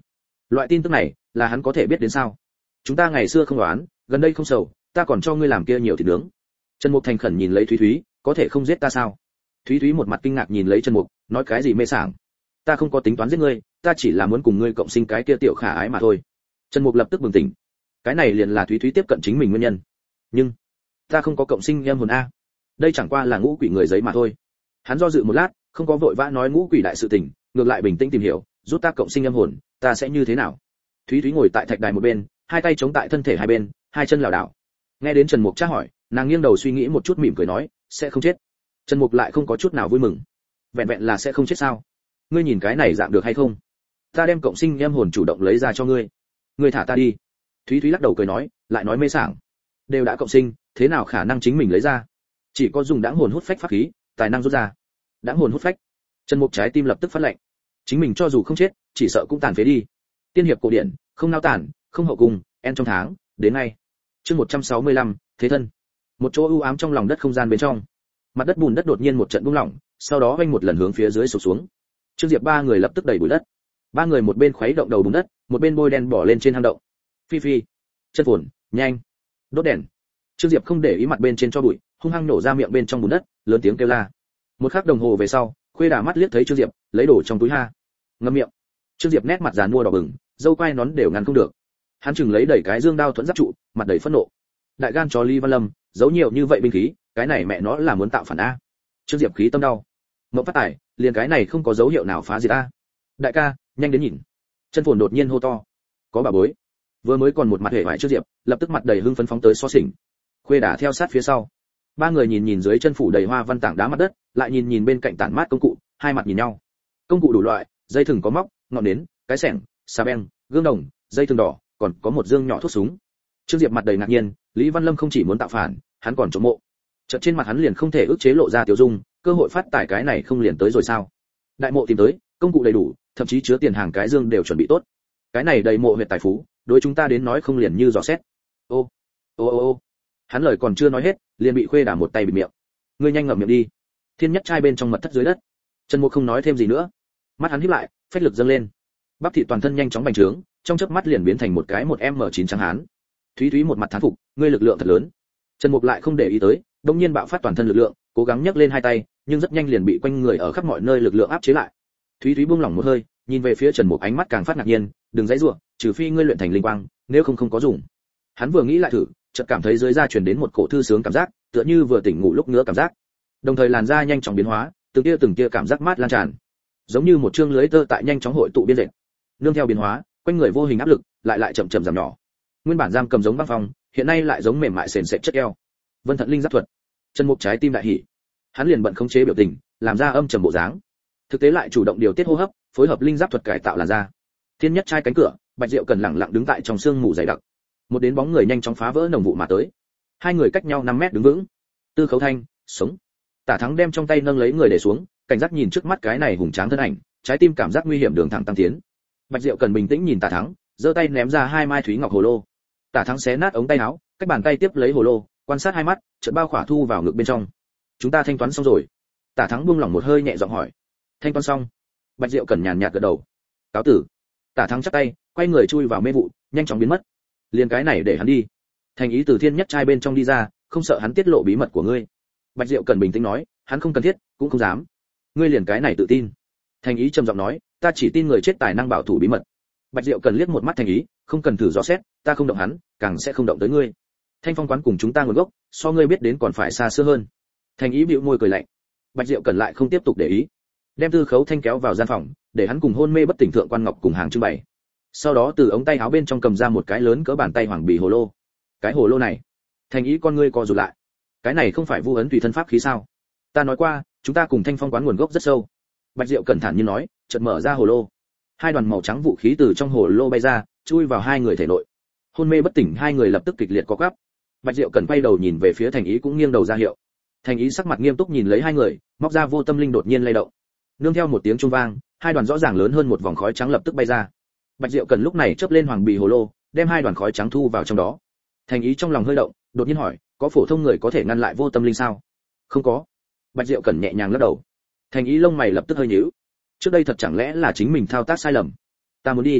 Loại tin tức này là hắn có thể biết đến sao? Chúng ta ngày xưa không đoán, gần đây không sầu, ta còn cho ngươi làm kia nhiều thịt nướng. Trần Mục thành khẩn nhìn lấy Thúy Thúy, có thể không giết ta sao? Thúy Thúy một mặt kinh ngạc nhìn lấy Trần Mục, nói cái gì mê sảng? Ta không có tính toán giết ngươi, ta chỉ là muốn cùng ngươi cộng sinh cái kia tiểu khả ái mà thôi. Trần Mục lập tức bừng tỉnh, cái này liền là Thúy Thúy tiếp cận chính mình nguyên nhân. Nhưng ta không có cộng sinh em hồn a, đây chẳng qua là ngũ quỷ người giấy mà thôi. Hắn do dự một lát, không có vội vã nói ngũ quỷ đại sự tình, ngược lại bình tĩnh tìm hiểu, rút ta cộng sinh em hồn, ta sẽ như thế nào? Thúy Thúy ngồi tại thạch đài một bên, hai tay chống tại thân thể hai bên, hai chân lảo đảo. Nghe đến Trần Mục tra hỏi, nàng nghiêng đầu suy nghĩ một chút mỉm cười nói, sẽ không chết. Trần Mục lại không có chút nào vui mừng. Vẹn vẹn là sẽ không chết sao? Ngươi nhìn cái này dạng được hay không? Ta đem cộng sinh em hồn chủ động lấy ra cho ngươi. Ngươi thả ta đi. Thúy Thúy lắc đầu cười nói, lại nói mê sảng. Đều đã cộng sinh, thế nào khả năng chính mình lấy ra? Chỉ có dùng đãng hồn hút phách pháp khí, tài năng rút ra. Đãng hồn hút phách. Trần Mục trái tim lập tức phát lạnh. Chính mình cho dù không chết, chỉ sợ cũng tàn phế đi. Tiên hiệp cổ điển, không nao tản, không hậu cung, en trong tháng, đến ngay. Chương 165, thế thân. Một chỗ u ám trong lòng đất không gian bên trong. Mặt đất bùn đất đột nhiên một trận rung lỏng, sau đó vênh một lần hướng phía dưới sụp xuống. Trương Diệp ba người lập tức đẩy bụi đất. Ba người một bên khuấy động đầu bùn đất, một bên bôi đen bỏ lên trên hang động. Phi phi, chân phồn, nhanh, đốt đèn. Trương Diệp không để ý mặt bên trên cho bụi, hung hăng nổ ra miệng bên trong bùn đất, lớn tiếng kêu la. Một khắc đồng hồ về sau, Khuê Đà mắt liếc thấy Trương Diệp, lấy đồ trong túi ha. Ngậm miệng. Trương Diệp nét mặt giàn mua đỏ bừng, dâu quai nón đều ngăn không được. Hắn chừng lấy đẩy cái dương đao thuẫn giáp trụ, mặt đầy phẫn nộ. Đại gan chó Lý Văn Lâm, giấu nhiều như vậy binh khí, cái này mẹ nó là muốn tạo phản a. Trương Diệp khí tâm đau. Mộng phát tài, liền cái này không có dấu hiệu nào phá diệt a. Đại ca, nhanh đến nhìn. Chân phồn đột nhiên hô to. Có bà bối. Vừa mới còn một mặt hề hoại Trương Diệp, lập tức mặt đầy hưng phấn phóng tới xó xỉnh. Khuê Đà theo sát phía sau. Ba người nhìn nhìn dưới chân phủ đầy hoa văn tảng đá mặt đất, lại nhìn nhìn bên cạnh tản mát công cụ, hai mặt nhìn nhau. Công cụ đủ loại, dây thừng có móc, ngọn nến, cái xẻng, xà beng, gương đồng, dây thừng đỏ, còn có một dương nhỏ thuốc súng. Trương Diệp mặt đầy ngạc nhiên, Lý Văn Lâm không chỉ muốn tạo phản, hắn còn trộm mộ. Chợt trên mặt hắn liền không thể ức chế lộ ra tiểu dung, cơ hội phát tài cái này không liền tới rồi sao? Đại mộ tìm tới, công cụ đầy đủ, thậm chí chứa tiền hàng cái dương đều chuẩn bị tốt. Cái này đầy mộ huyệt tài phú, đối chúng ta đến nói không liền như dò xét. Ô, ô ô ô. Hắn lời còn chưa nói hết, liền bị Khuê Đà một tay bịt miệng. Ngươi nhanh ngậm miệng đi. Thiên nhất trai bên trong mật thất dưới đất. Trần Mục không nói thêm gì nữa. Mắt hắn híp lại, phách lực dâng lên. Bắp thịt toàn thân nhanh chóng bành trướng, trong chớp mắt liền biến thành một cái 1m9 trắng hán. Thúy Thúy một mặt thán phục, ngươi lực lượng thật lớn. Trần Mục lại không để ý tới, đột nhiên bạo phát toàn thân lực lượng, cố gắng nhấc lên hai tay, nhưng rất nhanh liền bị quanh người ở khắp mọi nơi lực lượng áp chế lại. Thúy Thúy buông lỏng một hơi, nhìn về phía Trần Mục ánh mắt càng phát ngạc nhiên, đừng dãy rủa, trừ phi ngươi luyện thành linh quang, nếu không có dùng. Hắn vừa nghĩ lại thử, chợt cảm thấy dưới da truyền đến một cổ thư sướng cảm giác, tựa như vừa tỉnh ngủ lúc nữa cảm giác. Đồng thời làn da nhanh chóng biến hóa, từng tia cảm giác mát lan tràn, giống như một chương lưới tơ tại nhanh chóng hội tụ biên dệt. Nương theo biến hóa, quanh người vô hình áp lực lại chậm chậm giảm nhỏ. Nguyên bản giam cầm giống băng phong, hiện nay lại giống mềm mại sền sệt chất eo. Vân Thận Linh giáp thuật. Trần Mục trái tim đại hỉ. Hắn liền bận khống chế biểu tình, làm ra âm trầm bộ dáng. Thực tế lại chủ động điều tiết hô hấp, phối hợp linh giáp thuật cải tạo làn da. Thiên nhất trai cánh cửa, Bạch Diệu cần lẳng lặng đứng tại trong sương mù dày đặc. Một đến bóng người nhanh chóng phá vỡ nồng vụ mà tới. Hai người cách nhau 5 mét đứng vững. Tư Khấu Thanh, sống. Tả Thắng đem trong tay nâng lấy người để xuống, cảnh giác nhìn trước mắt cái này hùng tráng thân ảnh, trái tim cảm giác nguy hiểm đường thẳng tăng tiến. Bạch Diệu cần bình tĩnh nhìn Tả Thắng, giơ tay ném ra hai mai thúy ngọc hồ lô. Tả Thắng xé nát ống tay áo, cách bàn tay tiếp lấy hồ lô, quan sát hai mắt, chợt bao khỏa thu vào ngực bên trong. Chúng ta thanh toán xong rồi. Tả Thắng buông lỏng một hơi nhẹ giọng hỏi. Thanh toán xong. Bạch Diệu cần nhàn nhạt gật đầu. Cáo tử. Tả Thắng chắp tay, quay người chui vào mê vụ, nhanh chóng biến mất. Liền cái này để hắn đi. Thành ý từ thiên nhất trai bên trong đi ra, không sợ hắn tiết lộ bí mật của ngươi. Bạch Diệu cần bình tĩnh nói, hắn không cần thiết, cũng không dám. Ngươi liền cái này tự tin. Thành ý trầm giọng nói, ta chỉ tin người chết tài năng bảo thủ bí mật. Bạch Diệu cần liếc một mắt Thành ý, không cần thử dò xét, ta không động hắn, càng sẽ không động tới ngươi. Thanh Phong quán cùng chúng ta nguồn gốc, so ngươi biết đến còn phải xa xưa hơn. Thành ý bĩu môi cười lạnh. Bạch Diệu cần lại không tiếp tục để ý, đem Tư Khấu Thanh kéo vào gian phòng, để hắn cùng hôn mê bất tỉnh thượng quan ngọc cùng hàng trưng bày. Sau đó từ ống tay áo bên trong cầm ra một cái lớn cỡ bàn tay hoàng bì hồ lô. Cái hồ lô này, Thành ý con ngươi co rụt lại. Cái này không phải vu ấn tùy thân pháp khí sao? Ta nói qua, chúng ta cùng Thanh Phong quán nguồn gốc rất sâu. Bạch Diệu cẩn thận như nói, chợt mở ra hồ lô. Hai đoàn màu trắng vũ khí từ trong hồ lô bay ra, chui vào hai người thể nội. Hôn mê bất tỉnh hai người lập tức kịch liệt co quắp. Bạch Diệu cẩn quay đầu nhìn về phía Thành ý cũng nghiêng đầu ra hiệu. Thành ý sắc mặt nghiêm túc nhìn lấy hai người, móc ra vô tâm linh đột nhiên lay động. Nương theo một tiếng chuông vang, hai đoàn rõ ràng lớn hơn một vòng khói trắng lập tức bay ra. Bạch Diệu cần lúc này chớp lên hoàng bì hồ lô, đem hai đoàn khói trắng thu vào trong đó. Thành ý trong lòng hơi động, đột nhiên hỏi, có phổ thông người có thể ngăn lại vô tâm linh sao? Không có. Bạch Diệu cần nhẹ nhàng lắc đầu. Thành ý lông mày lập tức hơi nhíu. Trước đây thật chẳng lẽ là chính mình thao tác sai lầm? Ta muốn đi.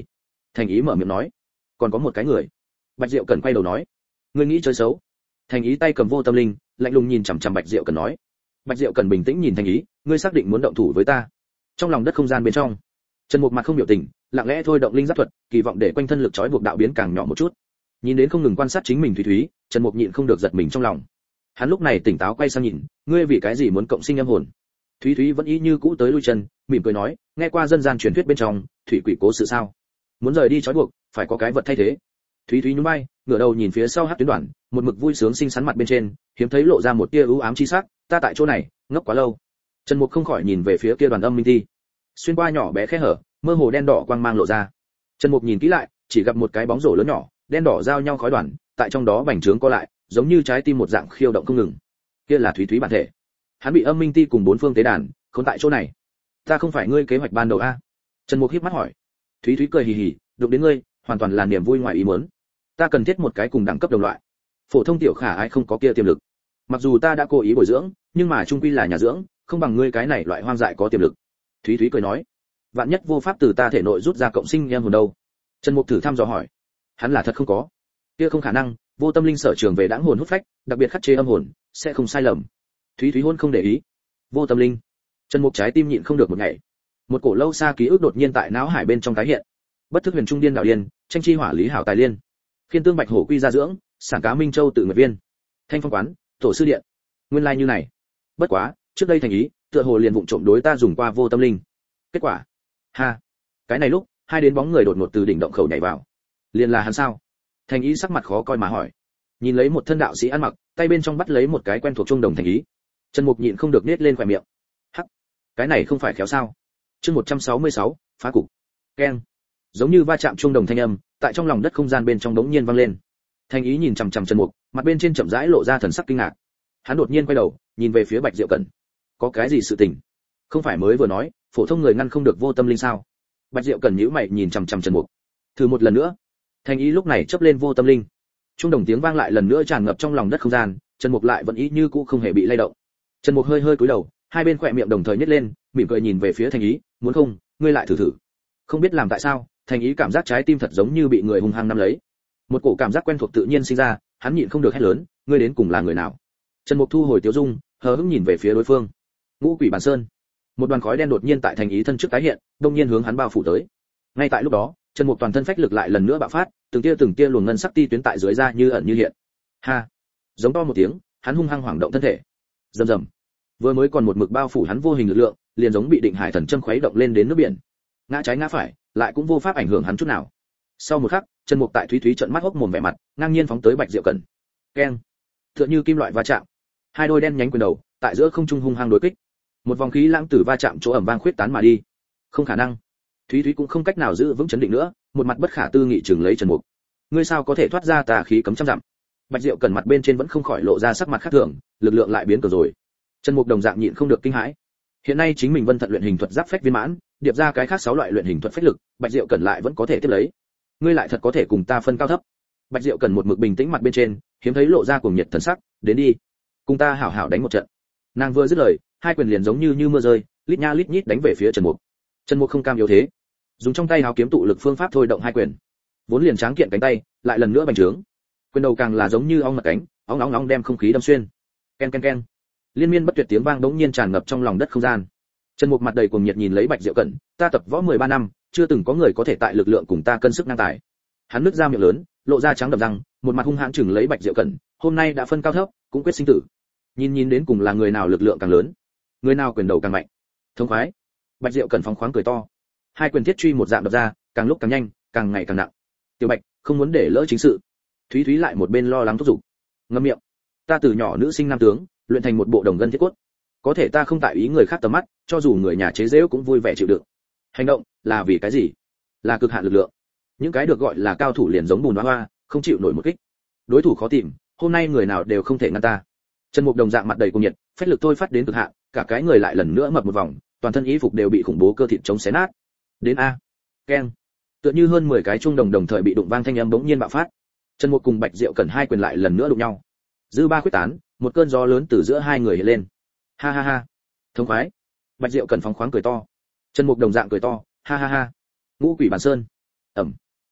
Thành Ý mở miệng nói. Còn có một cái người. Bạch Diệu Cẩn quay đầu nói. Ngươi nghĩ chơi xấu? Thành Ý tay cầm Vô Tâm Linh, lạnh lùng nhìn chằm chằm Bạch Diệu Cẩn nói. Bạch Diệu Cẩn bình tĩnh nhìn Thành Ý, ngươi xác định muốn động thủ với ta? Trong lòng đất không gian bên trong, Trần Mục mặt không biểu tình, lặng lẽ thôi động linh giáp thuật, kỳ vọng để quanh thân lực trói buộc đạo biến càng nhỏ một chút. Nhìn đến không ngừng quan sát chính mình Thúy Thúy, Trần Mục nhịn không được giật mình trong lòng. Hắn lúc này tỉnh táo quay sang nhìn, ngươi vì cái gì muốn cộng sinh âm hồn? Thúy Thúy vẫn y như cũ tới lui chân, mỉm cười nói, nghe qua dân gian truyền thuyết bên trong, thủy quỷ cố sự sao? Muốn rời đi trói buộc, phải có cái vật thay thế. Thúy Thúy nhún vai, ngửa đầu nhìn phía sau Hắc Tuyến Đoàn, một mực vui sướng xinh xắn mặt bên trên, hiếm thấy lộ ra một tia ưu ám chi sắc, ta tại chỗ này, ngốc quá lâu. Trần Mục không khỏi nhìn về phía kia đoàn âm minh thi. Xuyên qua nhỏ bé khe hở, mơ hồ đen đỏ quang mang lộ ra. Trần Mục nhìn kỹ lại, chỉ gặp một cái bóng rổ lớn nhỏ, đen đỏ giao nhau khói đoàn, tại trong đó bành trướng co lại, giống như trái tim một dạng khiêu động không ngừng. Kia là Thúy Thúy bản thể. Hắn bị âm minh ti cùng bốn phương tế đàn, khốn tại chỗ này. Ta không phải ngươi kế hoạch ban đầu a? Trần Mục híp mắt hỏi. Thúy Thúy cười hì hì, đụng đến ngươi, hoàn toàn là niềm vui ngoài ý muốn. Ta cần thiết một cái cùng đẳng cấp đồng loại. Phổ thông tiểu khả ai không có kia tiềm lực. Mặc dù ta đã cố ý bồi dưỡng, nhưng mà trung quy là nhà dưỡng, không bằng ngươi cái này loại hoang dại có tiềm lực. Thúy Thúy cười nói. Vạn nhất vô pháp từ ta thể nội rút ra cộng sinh em hồn đâu? Trần Mục thử thăm dò hỏi. Hắn là thật không có. Kia không khả năng, Vô Tâm Linh sở trường về đãng hồn hút phách, đặc biệt khắc chế âm hồn, sẽ không sai lầm. Thúy Thúy hôn không để ý. Vô Tâm Linh. Trần Mục trái tim nhịn không được một ngày. Một cổ lâu xa ký ức đột nhiên tại não hải bên trong tái hiện. Bất thức huyền trung điên đạo liên, tranh chi hỏa lý hảo tài liên. Khiên tương bạch hổ quy gia dưỡng, sản cá minh châu tự nguyệt viên. Thanh phong quán, tổ sư điện. Nguyên lai như này. Bất quá, trước đây Thành Ý, tựa hồ liền vụng trộm đối ta dùng qua Vô Tâm Linh. Kết quả, ha, cái này lúc, hai đến bóng người đột ngột từ đỉnh động khẩu nhảy vào. Liền là hắn sao? Thành Ý sắc mặt khó coi mà hỏi. Nhìn lấy một thân đạo sĩ ăn mặc, tay bên trong bắt lấy một cái quen thuộc trung đồng Thành Ý. Trần Mục nhịn không được nết lên khóe miệng. Hắc, cái này không phải khéo sao? Chương 166, phá cục. Keng. Giống như va chạm trung đồng thanh âm, tại trong lòng đất không gian bên trong đống nhiên vang lên. Thành Ý nhìn chằm chằm Trần Mục, mặt bên trên chậm rãi lộ ra thần sắc kinh ngạc. Hắn đột nhiên quay đầu, nhìn về phía Bạch Diệu Cẩn. Có cái gì sự tình? Không phải mới vừa nói, phổ thông người ngăn không được Vô Tâm Linh sao? Bạch Diệu Cẩn nhíu mày nhìn chằm chằm Trần Mục. Thử một lần nữa. Thành Ý lúc này chớp lên Vô Tâm Linh. Trung đồng tiếng vang lại lần nữa tràn ngập trong lòng đất không gian, Trần Mục lại vẫn ý như cũ không hề bị lay động. Trần Mục hơi hơi cúi đầu, hai bên khóe miệng đồng thời nhếch lên, mỉm cười nhìn về phía Thành Ý, muốn không, ngươi lại thử thử. Không biết làm tại sao, Thành Ý cảm giác trái tim thật giống như bị người hung hăng nắm lấy. Một cổ cảm giác quen thuộc tự nhiên sinh ra, hắn nhịn không được hét lớn, ngươi đến cùng là người nào? Trần Mục thu hồi tiêu dung, hờ hững nhìn về phía đối phương. Ngũ Quỷ Bản Sơn. Một đoàn khói đen đột nhiên tại Thành Ý thân trước tái hiện, đông nhiên hướng hắn bao phủ tới. Ngay tại lúc đó, Trần Mục toàn thân phách lực lại lần nữa bạo phát, từng tia luồng ngân sắc ti tuyến tại dưới da như ẩn như hiện. Ha! Giống to một tiếng, hắn hung hăng hoảng động thân thể. Rầm rầm. Vừa mới còn một mực bao phủ hắn vô hình lực lượng, liền giống bị định hải thần châm khuấy động lên đến nước biển. Ngã trái ngã phải, lại cũng vô pháp ảnh hưởng hắn chút nào. Sau một khắc, Trần Mục tại Thúy Thúy trợn mắt hốc mồm vẻ mặt, ngang nhiên phóng tới Bạch Diệu Cẩn. Keng! Tựa như kim loại va chạm. Hai đôi đen nhánh quyền đầu, tại giữa không trung hung hăng đối kích. Một vòng khí lãng tử va chạm chỗ ẩm vang khuyết tán mà đi. Không khả năng. Thúy Thúy cũng không cách nào giữ vững chấn định nữa, một mặt bất khả tư nghị chừng lấy Trần Mục. Ngươi sao có thể thoát ra tà khí cấm trăm dặm? Bạch Diệu Cẩn mặt bên trên vẫn không khỏi lộ ra sắc mặt khác thường, lực lượng lại biến cờ rồi. Trần Mục đồng dạng nhịn không được kinh hãi. Hiện nay chính mình Vân Thận luyện hình thuật giáp phách viên mãn, điệp ra cái khác 6 loại luyện hình thuật phách lực, Bạch Diệu Cẩn lại vẫn có thể tiếp lấy. Ngươi lại thật có thể cùng ta phân cao thấp. Bạch Diệu Cẩn một mực bình tĩnh mặt bên trên, hiếm thấy lộ ra cuồng nhiệt thần sắc, đến đi, cùng ta hảo hảo đánh một trận. Nàng vừa dứt lời, hai quyền liền giống như mưa rơi, lít nha lít nhít đánh về phía Trần Mục. Trần Mục không cam yếu thế, dùng trong tay háo kiếm tụ lực phương pháp thôi động hai quyền. Vốn liền tráng kiện cánh tay, lại lần nữa bành trướng. Quyền đầu càng là giống như ong mật cánh, óng óng đem không khí đâm xuyên. Ken ken ken. Liên miên bất tuyệt tiếng vang đống nhiên tràn ngập trong lòng đất không gian. Trần Mục mặt đầy cuồng nhiệt nhìn lấy Bạch Diệu Cẩn, ta tập võ 13 năm, chưa từng có người có thể tại lực lượng cùng ta cân sức ngang tài. Hắn nứt ra miệng lớn, lộ ra trắng đậm răng, một mặt hung hãn chừng lấy Bạch Diệu Cẩn, hôm nay đã phân cao thấp, cũng quyết sinh tử. Nhìn đến cùng là người nào lực lượng càng lớn, người nào quyền đầu càng mạnh. Thông khoái. Bạch Diệu Cẩn phóng khoáng cười to. Hai quyền thiết truy một dạng đập ra, càng lúc càng nhanh, càng ngày càng nặng. Tiểu Bạch, không muốn để lỡ chính sự. Thúy Thúy lại một bên lo lắng thúc giục. Ngậm miệng. Ta từ nhỏ nữ sinh nam tướng, luyện thành một bộ đồng gân thiết cốt. Có thể ta không tại ý người khác tầm mắt, cho dù người nhà chế giễu cũng vui vẻ chịu đựng. Hành động là vì cái gì? Là cực hạn lực lượng. Những cái được gọi là cao thủ liền giống bùn hoa hoa, không chịu nổi một kích. Đối thủ khó tìm, hôm nay người nào đều không thể ngăn ta. Trần Mục đồng dạng mặt đầy cuồng nhiệt, phách lực thôi phát đến cực hạn, cả cái người lại lần nữa mập một vòng, toàn thân y phục đều bị khủng bố cơ thịt chống xé nát. Đến a. Keng. Tựa như hơn 10 cái chuông đồng đồng thời bị đụng vang thanh âm bỗng nhiên bạo phát. Trần Mục cùng Bạch Diệu Cẩn hai quyền lại lần nữa đụng nhau. Dư ba khuyết tán, một cơn gió lớn từ giữa hai người hiện lên. Ha ha ha. Thông khoái. Bạch Diệu Cẩn phóng khoáng cười to. Trần Mục đồng dạng cười to, ha ha ha. Ngũ Quỷ Bản Sơn. Ầm.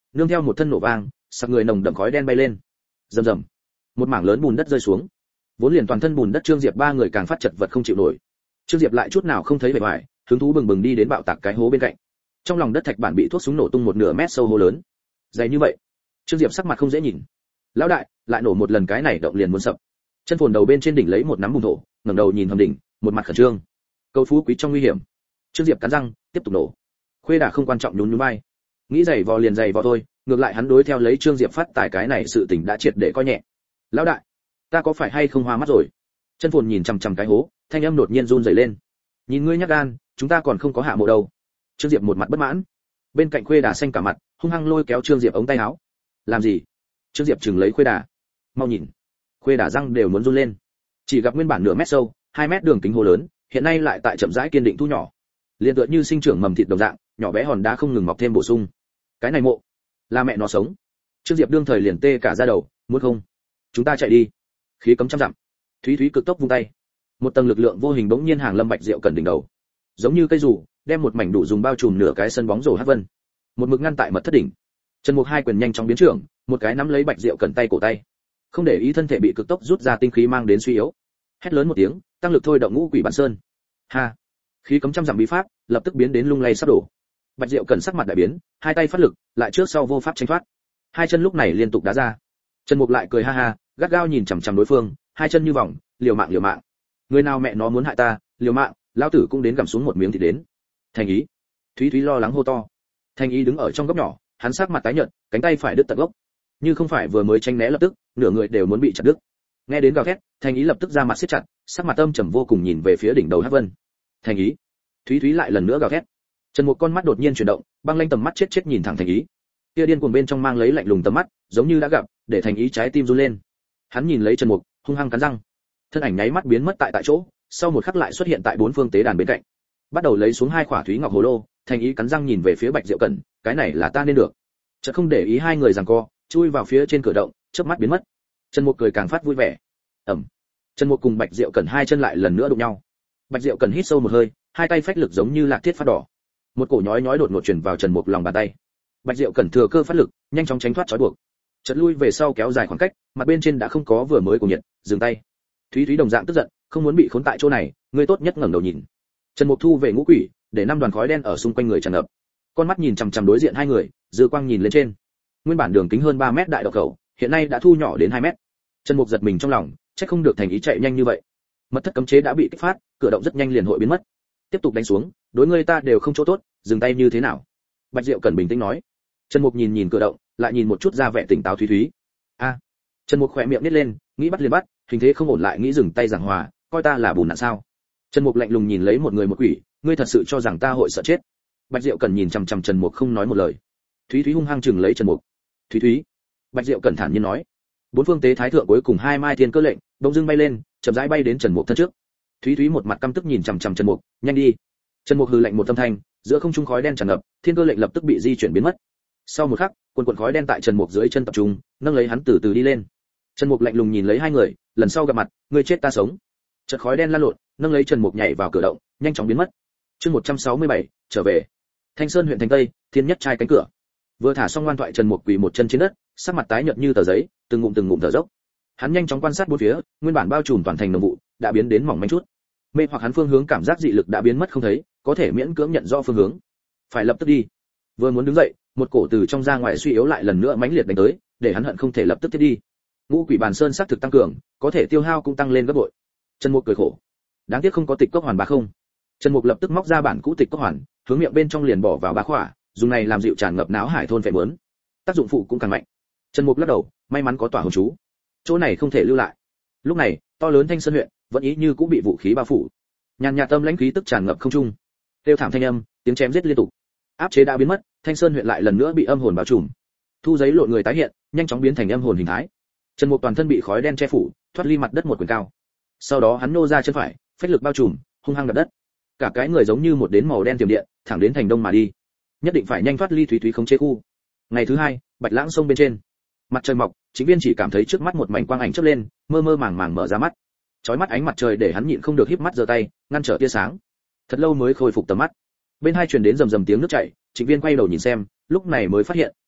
nương theo một thân nổ vang, sặc người nồng đậm khói đen bay lên. Rầm rầm, một mảng lớn bùn đất rơi xuống. Vốn liền toàn thân bùn đất Trương Diệp ba người càng phát chật vật không chịu nổi. Trương Diệp lại chút nào không thấy bề ngoài, hứng thú bừng bừng đi đến bạo tạc cái hố bên cạnh. Trong lòng đất thạch bản bị thuốc súng nổ tung một nửa mét sâu hố lớn. Dày như vậy. Trương Diệp sắc mặt không dễ nhìn. Lão đại, lại nổ một lần cái này động liền muốn sập. Chân phồn đầu bên trên đỉnh lấy một nắm bùn thổ, ngẩng đầu nhìn hầm đỉnh, một mặt khẩn trương. Cầu phú quý trong nguy hiểm. Trương Diệp cắn răng, tiếp tục nổ. Khuê Đà không quan trọng nhún nhún vai. Nghĩ giày vò liền giày vò thôi, ngược lại hắn đối theo lấy Trương Diệp phát tài cái này sự tình đã triệt để coi nhẹ. Lão đại, ta có phải hay không hoa mắt rồi? Chân phồn nhìn chằm chằm cái hố, thanh âm đột nhiên run rẩy lên. Nhìn ngươi nhát gan, chúng ta còn không có hạ mộ đâu. Trương Diệp một mặt bất mãn. Bên cạnh Khuê Đà xanh cả mặt, hung hăng lôi kéo Trương Diệp ống tay áo. Làm gì? Trương Diệp chừng lấy Khuê Đà. Mau nhìn. Khuê Đà răng đều muốn run lên. Chỉ gặp nguyên bản nửa mét sâu, 2 mét đường kính hố lớn, hiện nay lại tại chậm rãi kiên định thu nhỏ. Liên tựa như sinh trưởng mầm thịt đồng dạng, nhỏ bé hòn đá không ngừng mọc thêm bổ sung. Cái này mộ, là mẹ nó sống. Trương Diệp đương thời liền tê cả da đầu, muốn không? Chúng ta chạy đi. Khí cấm trăm dặm. Thúy Thúy cực tốc vung tay. Một tầng lực lượng vô hình bỗng nhiên hàng lâm Bạch Diệu Cẩn đỉnh đầu. Giống như cây dù, đem một mảnh đủ dùng bao trùm nửa cái sân bóng rổ hắc vân. Một mực ngăn tại mật thất đỉnh. Trần Mục hai quyền nhanh chóng biến trưởng, một cái nắm lấy Bạch Diệu Cẩn tay cổ tay. Không để ý thân thể bị cực tốc rút ra tinh khí mang đến suy yếu. Hét lớn một tiếng, tăng lực thôi động Ngũ Quỷ Bản Sơn. Ha! Khí cấm trăm dặm bí pháp, lập tức biến đến lung lay sắp đổ. Bạch Diệu Cẩn sắc mặt đại biến, hai tay phát lực, lại trước sau vô pháp tránh thoát. Hai chân lúc này liên tục đá ra. Trần Mục lại cười ha ha, gắt gao nhìn chằm chằm đối phương, hai chân như vòng, liều mạng liều mạng. Người nào mẹ nó muốn hại ta, liều mạng, lão tử cũng đến gặm xuống một miếng thịt đến. Thành Ý. Thúy Thúy lo lắng hô to. Thành Ý đứng ở trong góc nhỏ, hắn sắc mặt tái nhợt, cánh tay phải đứt tận gốc. Như không phải vừa mới tránh né lập tức, nửa người đều muốn bị chặt đứt. Nghe đến gào thét, Thành Ý lập tức ra mặt siết chặt, sắc mặt âm trầm vô cùng nhìn về phía đỉnh đầu Hắc Vân. Thành Ý. Thúy Thúy lại lần nữa gào thét. Trần Mục con mắt đột nhiên chuyển động, băng lanh tầm mắt chết chết nhìn thẳng Thành Ý. Kia điên cuồng bên trong mang lấy lạnh lùng tầm mắt, giống như đã gặp, để Thành Ý trái tim run lên. Hắn nhìn lấy Trần Mục, hung hăng cắn răng. Thân ảnh nháy mắt biến mất tại chỗ, sau một khắc lại xuất hiện tại bốn phương tế đàn bên cạnh. Bắt đầu lấy xuống hai quả thúy ngọc hồ lô, Thành Ý cắn răng nhìn về phía Bạch Diệu Cẩn, cái này là ta nên được. Chợt không để ý hai người giằng co, chui vào phía trên cửa động, chớp mắt biến mất. Trần Mục cười càng phát vui vẻ. Ầm. Trần Mục cùng Bạch Diệu Cẩn hai chân lại lần nữa đụng nhau. Bạch Diệu Cẩn hít sâu một hơi, hai tay phách lực giống như lạc thiết phát đỏ. Một cổ nhói nhói đột ngột truyền vào Trần Mục lòng bàn tay. Bạch Diệu Cẩn thừa cơ phát lực, nhanh chóng tránh thoát trói buộc. Chợt lui về sau kéo dài khoảng cách, mặt bên trên đã không có vừa mới của nhiệt, dừng tay. Thúy Thúy đồng dạng tức giận, không muốn bị khốn tại chỗ này, ngươi tốt nhất ngẩng đầu nhìn. Trần Mục thu về ngũ quỷ, để năm đoàn khói đen ở xung quanh người tràn ngập. Con mắt nhìn chằm chằm đối diện hai người, dư quang nhìn lên trên. Nguyên bản đường kính hơn 3 mét đại độc khẩu, hiện nay đã thu nhỏ đến 2 mét. Trần Mục giật mình trong lòng, chắc không được Thành Ý chạy nhanh như vậy. Mật thất cấm chế đã bị kích phát, cửa động rất nhanh liền hội biến mất. Tiếp tục đánh xuống, đối ngươi ta đều không chỗ tốt, dừng tay như thế nào? Bạch Diệu Cẩn bình tĩnh nói. Trần Mục nhìn nhìn cửa động, lại nhìn một chút ra vẻ tỉnh táo Thúy Thúy. A. Trần Mục khỏe miệng nhếch lên, nghĩ bắt liền bắt, hình thế không ổn lại nghĩ dừng tay giảng hòa, coi ta là bùn nạn sao? Trần Mục lạnh lùng nhìn lấy một người một quỷ, ngươi thật sự cho rằng ta hội sợ chết? Bạch Diệu Cẩn nhìn chằm chằm Trần Mục không nói một lời. Thúy Thúy hung hăng chừng lấy Trần Mục. Thúy Thúy. Bạch Diệu Cẩn thản nhiên nói. Bốn phương tế thái thượng cuối cùng hai mai thiên cơ lệnh, bỗng dưng bay lên, chậm rãi bay đến Trần Mục thân trước. Thúy Thúy một mặt căm tức nhìn chằm chằm Trần Mục, nhanh đi. Trần Mục hừ lạnh một âm thanh, giữa không trung khói đen tràn ngập, thiên cơ lệnh lập tức bị di chuyển biến mất. Sau một khắc, quần khói đen tại Trần Mục dưới chân tập trung, nâng lấy hắn từ từ đi lên. Trần Mục lạnh lùng nhìn lấy hai người, lần sau gặp mặt, ngươi chết ta sống. Chợt khói đen lan lộn, nâng lấy Trần Mục nhảy vào cửa động, nhanh chóng biến mất. Chương 167, trở về. Thanh Sơn huyện thành Tây, Thiên Nhất trai cánh cửa. Vừa thả xong ngoan thoại Trần Mục quỳ một chân trên đất, sắc mặt tái nhợt như tờ giấy, từng ngụm thở dốc. Hắn nhanh chóng quan sát bốn phía, nguyên bản bao trùm toàn thành đồng vụ, đã biến đến mỏng manh chút. Mê hoặc hắn phương hướng cảm giác dị lực đã biến mất không thấy, có thể miễn cưỡng nhận rõ phương hướng. Phải lập tức đi. Vừa muốn đứng dậy, một cổ từ trong ra ngoài suy yếu lại lần nữa mãnh liệt đánh tới, để hắn hận không thể lập tức tiếp đi. Ngũ Quỷ Bản Sơn sắc thực tăng cường, có thể tiêu hao cũng tăng lên gấp bội. Trần Mục cười khổ. Đáng tiếc không có tịch cốc hoàn bá không. Trần Mục lập tức móc ra bản cũ tịch cốc hoàn, hướng miệng bên trong liền bỏ vào bá khỏa, dùng này làm dịu tràn ngập não hải thôn phệ muốn. Tác dụng phụ cũng càng mạnh. Trần Mục lắc đầu, may mắn có tỏa hồn chú. Chỗ này không thể lưu lại. Lúc này, to lớn Thanh Sơn huyện vẫn ý như cũng bị vũ khí bao phủ. Nhàn nhạt tâm lãnh khí tức tràn ngập không trung. Tiêu thảm thanh âm, tiếng chém giết liên tục. Áp chế đã biến mất, Thanh Sơn huyện lại lần nữa bị âm hồn bao trùm. Thu giấy lộn người tái hiện, nhanh chóng biến thành âm hồn hình thái. Trần Mục toàn thân bị khói đen che phủ, thoát ly mặt đất một quyền cao. Sau đó hắn nô ra chân phải, phách lực bao trùm, hung hăng đập đất. Cả cái người giống như một đến màu đen tiềm điện, thẳng đến thành đông mà đi. Nhất định phải nhanh thoát ly Thúy Thúy khống chế khu. Ngày thứ hai, Bạch Lãng sông bên trên. Mặt trời mọc, Chính Viên chỉ cảm thấy trước mắt một mảnh quang ảnh chớp lên, mơ mơ màng màng mở ra mắt. Chói mắt ánh mặt trời để hắn nhịn không được híp mắt giơ tay, ngăn trở tia sáng. Thật lâu mới khôi phục tầm mắt. Bên hai truyền đến rầm rầm tiếng nước chảy, Chính Viên quay đầu nhìn xem, lúc này mới phát hiện,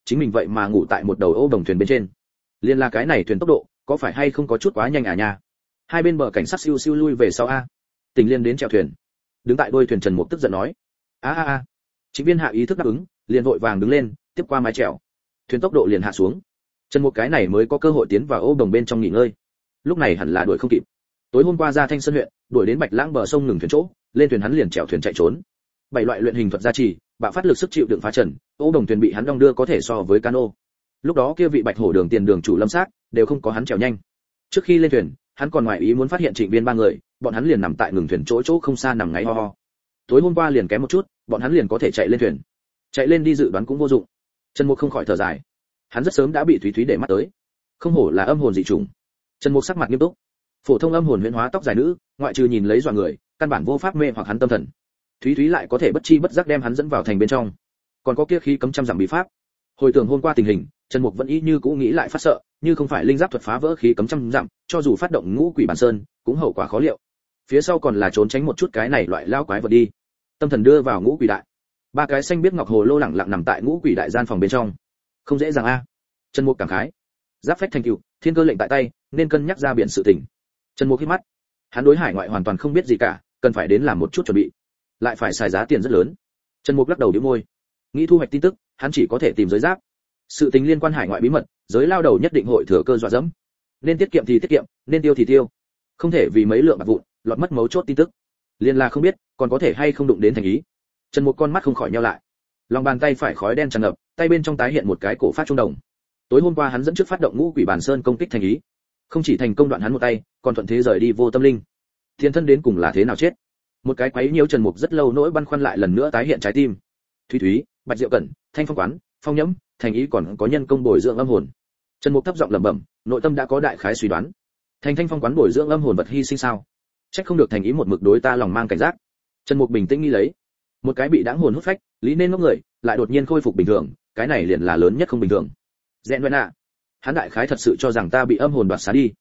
chính mình vậy mà ngủ tại một đầu ô đồng thuyền bên trên. Liên là cái này thuyền tốc độ, có phải hay không có chút quá nhanh à nha? Hai bên bờ cảnh sát siêu siêu lui về sau a. Tình Liên đến chèo thuyền. Đứng tại đuôi thuyền Trần Mục tức giận nói: "A. Trịnh Viên hạ ý thức đáp ứng, liền vội vàng đứng lên, tiếp qua mái chèo. Thuyền tốc độ liền hạ xuống. Trần Mục cái này mới có cơ hội tiến vào ô đồng bên trong nghỉ ngơi. Lúc này hẳn là đuổi không kịp. Tối hôm qua ra Thanh Sơn huyện, đuổi đến Bạch Lãng bờ sông ngừng thuyền chỗ, lên thuyền hắn liền chèo thuyền chạy trốn. 7 loại luyện hình thuật gia trì, bạo phát lực sức chịu đựng phá trần, ô đồng thuyền bị hắn đong đưa có thể so với cano. Lúc đó kia vị Bạch Hổ đường tiền đường chủ Lâm Sát đều không có hắn chèo nhanh. Trước khi lên thuyền, hắn còn ngoài ý muốn phát hiện Trịnh Viên ba người, bọn hắn liền nằm tại ngừng thuyền chỗ không xa nằm ngáy ho ho. Tối hôm qua liền kém một chút, bọn hắn liền có thể chạy lên thuyền. Chạy lên đi dự đoán cũng vô dụng. Trần Mục không khỏi thở dài. Hắn rất sớm đã bị Thúy Thúy để mắt tới. Không hổ là âm hồn dị chủng. Trần Mục sắc mặt nghiêm túc. Phổ thông âm hồn huyễn hóa tóc dài nữ, ngoại trừ nhìn lấy dọa người, căn bản vô pháp mê hoặc hắn tâm thần. Thúy Thúy lại có thể bất chi bất giác đem hắn dẫn vào thành bên trong. Còn có kia khí cấm trăm dặm bí pháp. Hồi tưởng hôm qua tình hình, Trần Mục vẫn y như cũ nghĩ lại phát sợ, như không phải linh giáp thuật phá vỡ khí cấm trăm dặm, cho dù phát động ngũ quỷ bản sơn, cũng hậu quả khó liệu. Phía sau còn là trốn tránh một chút cái này loại lao quái vật đi. Tâm thần đưa vào ngũ quỷ đại. 3 cái xanh biết ngọc hồ lô lẳng lặng nằm tại ngũ quỷ đại gian phòng bên trong. Không dễ dàng a. Trần Mục cảm khái. Giáp phách thành tựu, thiên cơ lệnh tại tay, nên cân nhắc ra biển sự tình. Trần Mục hít mắt. Hắn đối hải ngoại hoàn toàn không biết gì cả, cần phải đến làm một chút chuẩn bị. Lại phải xài giá tiền rất lớn. Trần Mục lắc đầu bĩu môi. Nghĩ thu hoạch tin tức, hắn chỉ có thể tìm giới giáp. Sự tình liên quan hải ngoại bí mật, giới lao đầu nhất định hội thừa cơ dọa dẫm. Nên tiết kiệm thì tiết kiệm, nên tiêu thì tiêu. Không thể vì mấy lượng bạc vụn, lọt mất mấu chốt tin tức. Liên là không biết, còn có thể hay không đụng đến thành ý. Trần Mục con mắt không khỏi nheo lại. Lòng bàn tay phải khói đen tràn ngập, tay bên trong tái hiện một cái cổ phát trung đồng. Tối hôm qua hắn dẫn trước phát động ngũ quỷ bản sơn công kích thành ý, không chỉ thành công đoạn hắn một tay, còn thuận thế rời đi vô tâm linh. Thiên thân đến cùng là thế nào chết? Một cái quấy nhiễu Trần Mục rất lâu nỗi băn khoăn lại lần nữa tái hiện trái tim. Thúy Thúy, Bạch Diệu Cẩn, Thanh Phong quán, Phong Nhẫm, thành ý còn có nhân công bồi dưỡng âm hồn. Trần Mục thấp giọng lẩm bẩm, nội tâm đã có đại khái suy đoán. Thanh Phong quán bồi dưỡng âm hồn vật hy sinh sao? Chắc không được thành ý một mực đối ta lòng mang cảnh giác. Trần Mục bình tĩnh nghĩ lấy. Một cái bị đãng hồn hút phách, lý nên ngốc người, lại đột nhiên khôi phục bình thường, cái này liền là lớn nhất không bình thường. Dẹn Nguyên ạ. Hắn đại khái thật sự cho rằng ta bị âm hồn đoạt xá đi.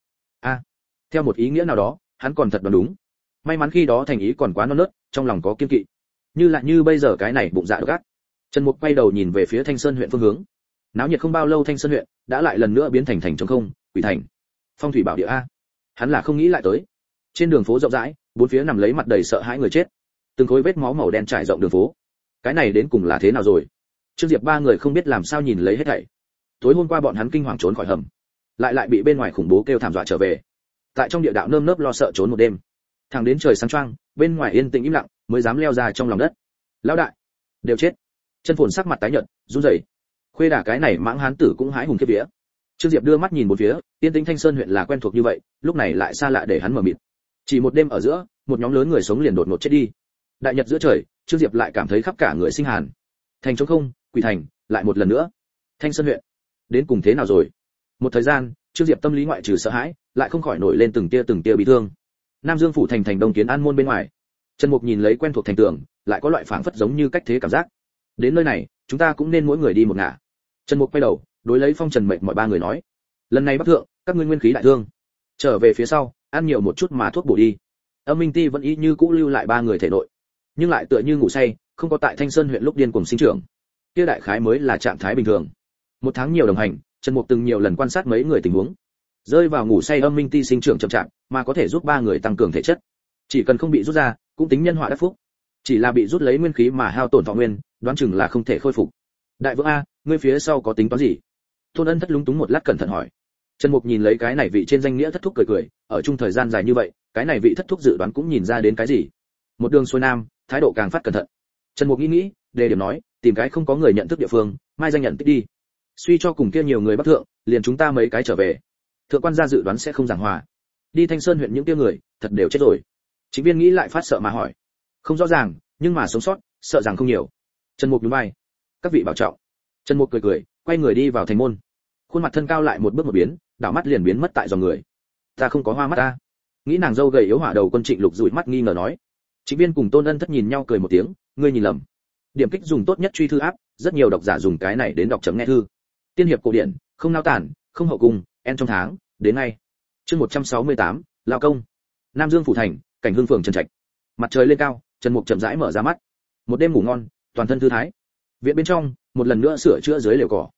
Theo một ý nghĩa nào đó, hắn còn thật đoán đúng. May mắn khi đó thành ý còn quá non nớt, trong lòng có kiên kỵ. Như bây giờ cái này bụng dạ gắt. Trần Mục quay đầu nhìn về phía Thanh Sơn huyện phương hướng. Náo nhiệt không bao lâu Thanh Sơn huyện đã lại lần nữa biến thành thành trống không, quỷ thành. Phong thủy bảo địa a. Hắn là không nghĩ lại tới. Trên đường phố rộng rãi, bốn phía nằm lấy mặt đầy sợ hãi người chết. Từng khối vết máu màu đen trải rộng đường phố. Cái này đến cùng là thế nào rồi? Trương Diệp ba người không biết làm sao nhìn lấy hết thảy. Tối hôm qua bọn hắn kinh hoàng trốn khỏi hầm, lại bị bên ngoài khủng bố kêu thảm dọa trở về. Tại trong địa đạo nơm nớp lo sợ trốn một đêm. Thẳng đến trời sáng choang, bên ngoài yên tĩnh im lặng, mới dám leo ra trong lòng đất. Lão đại, đều chết. Chân Phồn sắc mặt tái nhợt, run rẩy. Khuê đả cái này mãng hán tử cũng hãi hùng khiếp vía. Trương Diệp đưa mắt nhìn một phía, yên tĩnh Thanh Sơn huyện là quen thuộc như vậy, lúc này lại xa lạ để hắn mở mịt. Chỉ một đêm ở giữa, một nhóm lớn người sống liền đột ngột chết đi. Đại nhật giữa trời, Trương Diệp lại cảm thấy khắp cả người sinh hàn. Thành trống không, quỷ thành, lại một lần nữa. Thanh Sơn huyện, đến cùng thế nào rồi? Một thời gian, Trương Diệp tâm lý ngoại trừ sợ hãi, lại không khỏi nổi lên từng tia bị thương. Nam Dương phủ thành Đông Kiến An môn bên ngoài. Trần Mục nhìn lấy quen thuộc thành tường, lại có loại phảng phất giống như cách thế cảm giác. Đến nơi này, chúng ta cũng nên mỗi người đi một ngả. Trần Mục quay đầu, đối lấy Phong Trần Mệnh mọi 3 người nói: lần này bắc thượng, các ngươi nguyên khí đại thương, trở về phía sau, ăn nhiều một chút mà thuốc bổ đi. Âm Minh Ti vẫn y như cũ lưu lại 3 người thể nội, nhưng lại tựa như ngủ say, không có tại Thanh Sơn huyện lúc điên cuồng sinh trưởng. Kia đại khái mới là trạng thái bình thường. Một tháng nhiều đồng hành, Trần Mục từng nhiều lần quan sát mấy người tình huống. Rơi vào ngủ say Âm Minh Ti sinh trưởng chậm chạp, mà có thể giúp 3 người tăng cường thể chất. Chỉ cần không bị rút ra, cũng tính nhân họa đắc phúc. Chỉ là bị rút lấy nguyên khí mà hao tổn thọ nguyên, đoán chừng là không thể khôi phục. Đại vương a, ngươi phía sau có tính toán gì? Tôn Ân Thất lúng túng một lát cẩn thận hỏi. Trần Mục nhìn lấy cái này vị trên danh nghĩa thất thúc cười, ở chung thời gian dài như vậy, cái này vị thất thúc dự đoán cũng nhìn ra đến cái gì. Một đường xuôi nam, thái độ càng phát cẩn thận. Trần Mục nghĩ, đề điểm nói, tìm cái không có người nhận thức địa phương, mai danh nhận tích đi. Suy cho cùng kia nhiều người bắc thượng, liền chúng ta mấy cái trở về. Thượng quan gia dự đoán sẽ không giảng hòa. Đi Thanh Sơn huyện những kia người, thật đều chết rồi. Chính viên nghĩ lại phát sợ mà hỏi. Không rõ ràng, nhưng mà sống sót, sợ rằng không nhiều. Trần Mục nhún vai. Các vị bảo trọng. Trần Mục cười, quay người đi vào thành môn. Khuôn mặt thân cao lại một bước một biến, đảo mắt liền biến mất tại dòng người. Ta không có hoa mắt ta. Nghĩ nàng dâu gầy yếu hỏa đầu quân Trịnh Lục dụi mắt nghi ngờ nói. Chính viên cùng Tôn Ân Thất nhìn nhau cười một tiếng, ngươi nhìn lầm. Điểm kích dùng tốt nhất truy thư áp, rất nhiều độc giả dùng cái này đến đọc chấm nghe thư. Tiên hiệp cổ điển, không nao tản, không hậu cung, en trong tháng, đến ngay. Chương 168, lao công. Nam Dương phủ thành, cảnh Hương phường Trần Trạch. Mặt trời lên cao, Trần Mục chậm rãi mở ra mắt. Một đêm ngủ ngon, toàn thân thư thái. Viện bên trong, một lần nữa sửa chữa dưới lều cỏ.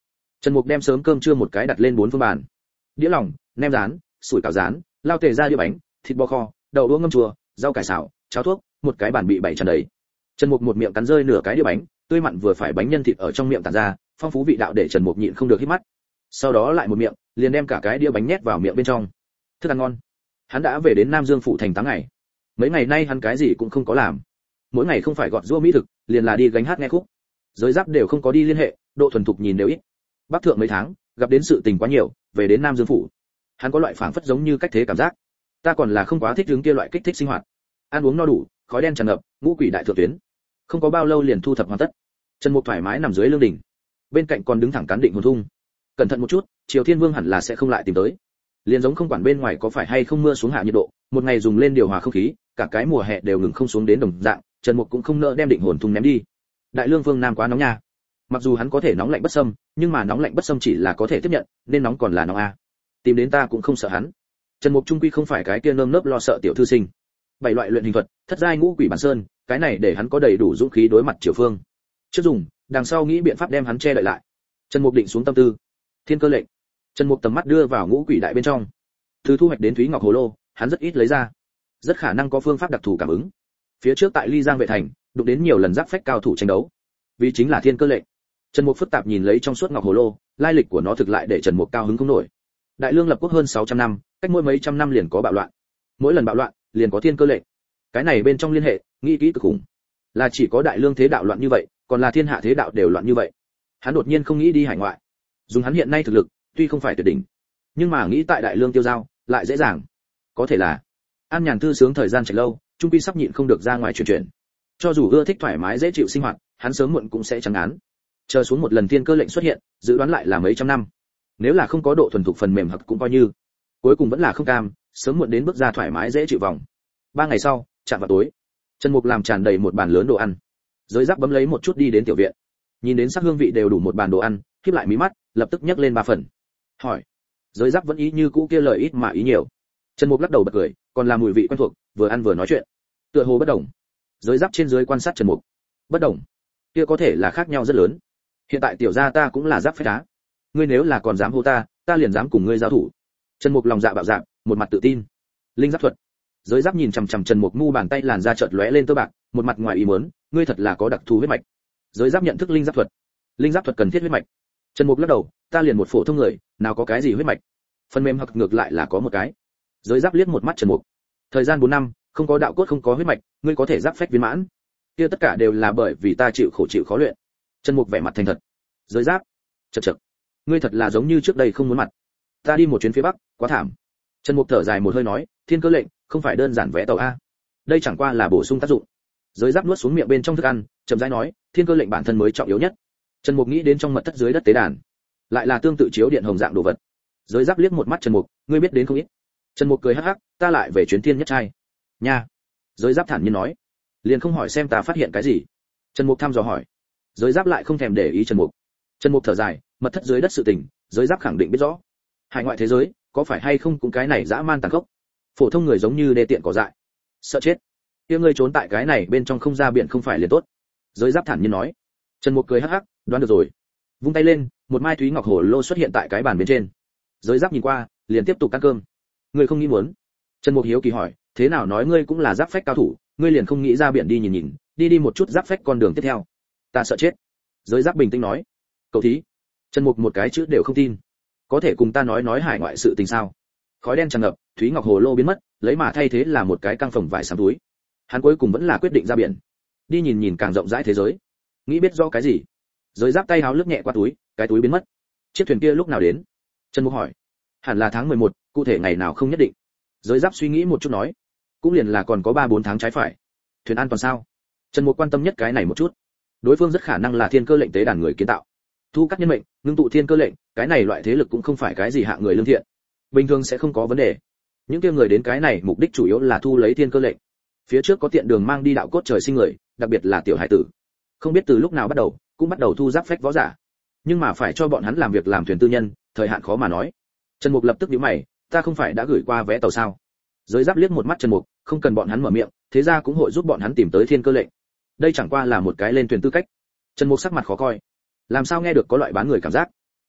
Trần Mục đem sớm cơm trưa một cái đặt lên 4 phương bàn. Đĩa lòng, nem rán, sủi cảo rán, lao tề ra đĩa bánh, thịt bò kho, đậu đũa ngâm chua, rau cải xào, cháo thuốc, một cái bàn bị bày tràn đầy. Trần Mục một miệng cắn rơi nửa cái đĩa bánh, tươi mặn vừa phải bánh nhân thịt ở trong miệng tản ra, phong phú vị đạo để Trần Mục nhịn không được hít mắt. Sau đó lại một miệng, liền đem cả cái đĩa bánh nhét vào miệng bên trong. Thức ăn ngon. Hắn đã về đến Nam Dương phủ thành 8 ngày. Mấy ngày nay hắn cái gì cũng không có làm. Mỗi ngày không phải gọt giũa mỹ thực, liền là đi gánh hát nghe khúc. Giới giáp đều không có đi liên hệ, độ thuần thục nhìn đều ít. Bắc thượng mấy tháng, gặp đến sự tình quá nhiều, về đến Nam Dương phủ. Hắn có loại phảng phất giống như cách thế cảm giác. Ta còn là không quá thích hướng kia loại kích thích sinh hoạt. Ăn uống no đủ, khói đen tràn ngập, ngũ quỷ đại thượng tuyến. Không có bao lâu liền thu thập hoàn tất. Trần Mục thoải mái nằm dưới lưng đỉnh. Bên cạnh còn đứng thẳng cán định hồn thung. Cẩn thận một chút, Triều Thiên Vương hẳn là sẽ không lại tìm tới. Liền giống không quản bên ngoài có phải hay không mưa xuống hạ nhiệt độ, một ngày dùng lên điều hòa không khí, cả cái mùa hè đều ngừng không xuống đến đồng dạng, Trần Mục cũng không nỡ đem định hồn thung ném đi. Đại Lương Vương Nam quá nóng nha. Mặc dù hắn có thể nóng lạnh bất xâm, nhưng mà nóng lạnh bất xâm chỉ là có thể tiếp nhận, nên nóng còn là nóng a. Tìm đến ta cũng không sợ hắn. Trần Mục trung quy không phải cái kia nơm nớp lo sợ tiểu thư sinh. 7 loại luyện hình thuật, thất giai ngũ quỷ bản sơn, cái này để hắn có đầy đủ dũng khí đối mặt Triều Phương. Trước dùng, đằng sau nghĩ biện pháp đem hắn che đậy lại. Trần Mục định xuống tâm tư. Thiên cơ lệnh. Trần Mục tầm mắt đưa vào ngũ quỷ đại bên trong. Từ thu hoạch đến Thúy Ngọc Hồ Lô, hắn rất ít lấy ra. Rất khả năng có phương pháp đặc thù cảm ứng. Phía trước tại Ly Giang vệ thành, đụng đến nhiều lần giáp phách cao thủ tranh đấu. Vì chính là thiên cơ lệnh. Trần Mục phức tạp nhìn lấy trong suốt ngọc hồ lô, lai lịch của nó thực lại để Trần Mục cao hứng không nổi. Đại Lương lập quốc hơn 600 năm, cách mỗi mấy trăm năm liền có bạo loạn. Mỗi lần bạo loạn, liền có thiên cơ lệnh. Cái này bên trong liên hệ, nghĩ kỹ cực khủng. Là chỉ có Đại Lương thế đạo loạn như vậy, còn là thiên hạ thế đạo đều loạn như vậy. Hắn đột nhiên không nghĩ đi hải ngoại. Dùng hắn hiện nay thực lực, tuy không phải tuyệt đỉnh, nhưng mà nghĩ tại Đại Lương tiêu giao, lại dễ dàng. Có thể là an nhàn thư sướng thời gian chạy lâu, trung quy sắp nhịn không được ra ngoài chuyển. Cho dù ưa thích thoải mái dễ chịu sinh hoạt, hắn sớm muộn cũng sẽ chán ngán. Chờ xuống một lần thiên cơ lệnh xuất hiện, dự đoán lại là mấy trăm năm. Nếu là không có độ thuần thục phần mềm hoặc cũng coi như. Cuối cùng vẫn là không cam, sớm muộn đến bước ra thoải mái dễ chịu vòng. 3 ngày sau, chạm vào tối, Trần Mục làm tràn đầy một bàn lớn đồ ăn. Giới Giáp bấm lấy một chút đi đến tiểu viện. Nhìn đến sắc hương vị đều đủ một bàn đồ ăn, khép lại mí mắt, lập tức nhấc lên 3 phần. Hỏi. Giới Giáp vẫn ý như cũ kia lời ít mà ý nhiều. Trần Mục lắc đầu bật cười, còn là mùi vị quen thuộc, vừa ăn vừa nói chuyện. Tựa hồ bất đồng. Giới Giáp trên dưới quan sát Trần Mục. Bất đồng. Kia có thể là khác nhau rất lớn. Hiện tại tiểu gia ta cũng là giáp phách đá. Ngươi nếu là còn dám hô ta, ta liền dám cùng ngươi giao thủ. Trần Mục lòng dạ bạo dạn, một mặt tự tin. Linh giáp thuật. Giới Giáp nhìn chằm chằm Trần Mục mu bàn tay làn da chợt lóe lên tơ bạc, một mặt ngoài ý muốn, ngươi thật là có đặc thù huyết mạch. Giới Giáp nhận thức linh giáp thuật. Linh giáp thuật cần thiết huyết mạch. Trần Mục lắc đầu, ta liền một phổ thông người, nào có cái gì huyết mạch. Phần mềm hoặc ngược lại là có một cái. Giới Giáp liếc một mắt Trần Mục. Thời gian 4 năm, không có đạo cốt không có huyết mạch, ngươi có thể giáp phách viên mãn. Kia tất cả đều là bởi vì ta chịu khổ chịu khó luyện. Trần Mục vẻ mặt thành thật. Giới Giáp, chậc chậc, ngươi thật là giống như trước đây không muốn mặt. Ta đi một chuyến phía bắc, quá thảm. Trần Mục thở dài một hơi nói, thiên cơ lệnh không phải đơn giản vé tàu a. Đây chẳng qua là bổ sung tác dụng. Giới Giáp nuốt xuống miệng bên trong thức ăn, chậm rãi nói, thiên cơ lệnh bản thân mới trọng yếu nhất. Trần Mục nghĩ đến trong mật thất dưới đất tế đàn, lại là tương tự chiếu điện hồng dạng đồ vật. Giới Giáp liếc một mắt Trần Mục, ngươi biết đến không ít. Trần Mục cười hắc hắc, ta lại về chuyến thiên nhất trai. Nha. Giới Giáp thản nhiên nói, liền không hỏi xem ta phát hiện cái gì. Trần Mục thăm dò hỏi. Giới Giáp lại không thèm để ý Trần Mục. Trần Mục thở dài, mật thất dưới đất sự tình, Giới Giáp khẳng định biết rõ. Hải ngoại thế giới, có phải hay không cũng cái này dã man tàn khốc. Phổ thông người giống như đê tiện cỏ dại, sợ chết. Kia ngươi trốn tại cái này bên trong không ra biển không phải liền tốt. Giới Giáp thản nhiên nói. Trần Mục cười hắc hắc, đoán được rồi. Vung tay lên, một mai thúy ngọc hồ lô xuất hiện tại cái bàn bên trên. Giới Giáp nhìn qua, liền tiếp tục ăn cơm. Ngươi không nghĩ muốn? Trần Mục hiếu kỳ hỏi, thế nào nói ngươi cũng là giáp phách cao thủ, ngươi liền không nghĩ ra biển đi nhìn nhìn, đi một chút giáp phách con đường tiếp theo. Ta sợ chết. Giới Giáp bình tĩnh nói. Cậu thí. Trần Mục một cái chữ đều không tin. Có thể cùng ta nói hải ngoại sự tình sao? Khói đen tràn ngập, thúy ngọc hồ lô biến mất, lấy mà thay thế là một cái căng phồng vải xám túi. Hắn cuối cùng vẫn là quyết định ra biển, đi nhìn nhìn càng rộng rãi thế giới. Nghĩ biết do cái gì? Giới Giáp tay háo lướt nhẹ qua túi, cái túi biến mất. Chiếc thuyền kia lúc nào đến? Trần Mục hỏi. Hẳn là tháng 11, cụ thể ngày nào không nhất định. Giới Giáp suy nghĩ một chút nói, cũng liền là còn có 3-4 tháng trái phải. Thuyền an toàn sao? Trần Mục quan tâm nhất cái này một chút. Đối phương rất khả năng là thiên cơ lệnh tế đàn người kiến tạo. Thu cắt nhân mệnh, ngưng tụ thiên cơ lệnh, cái này loại thế lực cũng không phải cái gì hạng người lương thiện. Bình thường sẽ không có vấn đề. Những kia người đến cái này mục đích chủ yếu là thu lấy thiên cơ lệnh. Phía trước có tiện đường mang đi đạo cốt trời sinh người, đặc biệt là tiểu hải tử. Không biết từ lúc nào bắt đầu, cũng bắt đầu thu giáp phách võ giả. Nhưng mà phải cho bọn hắn làm việc làm thuyền tư nhân, thời hạn khó mà nói. Trần Mục lập tức nhíu mày, ta không phải đã gửi qua vé tàu sao? Giới Giáp liếc một mắt Trần Mục, không cần bọn hắn mở miệng, thế ra cũng hội giúp bọn hắn tìm tới thiên cơ lệnh. Đây chẳng qua là một cái lên thuyền tư cách. Trần Mục sắc mặt khó coi. Làm sao nghe được có loại bán người cảm giác?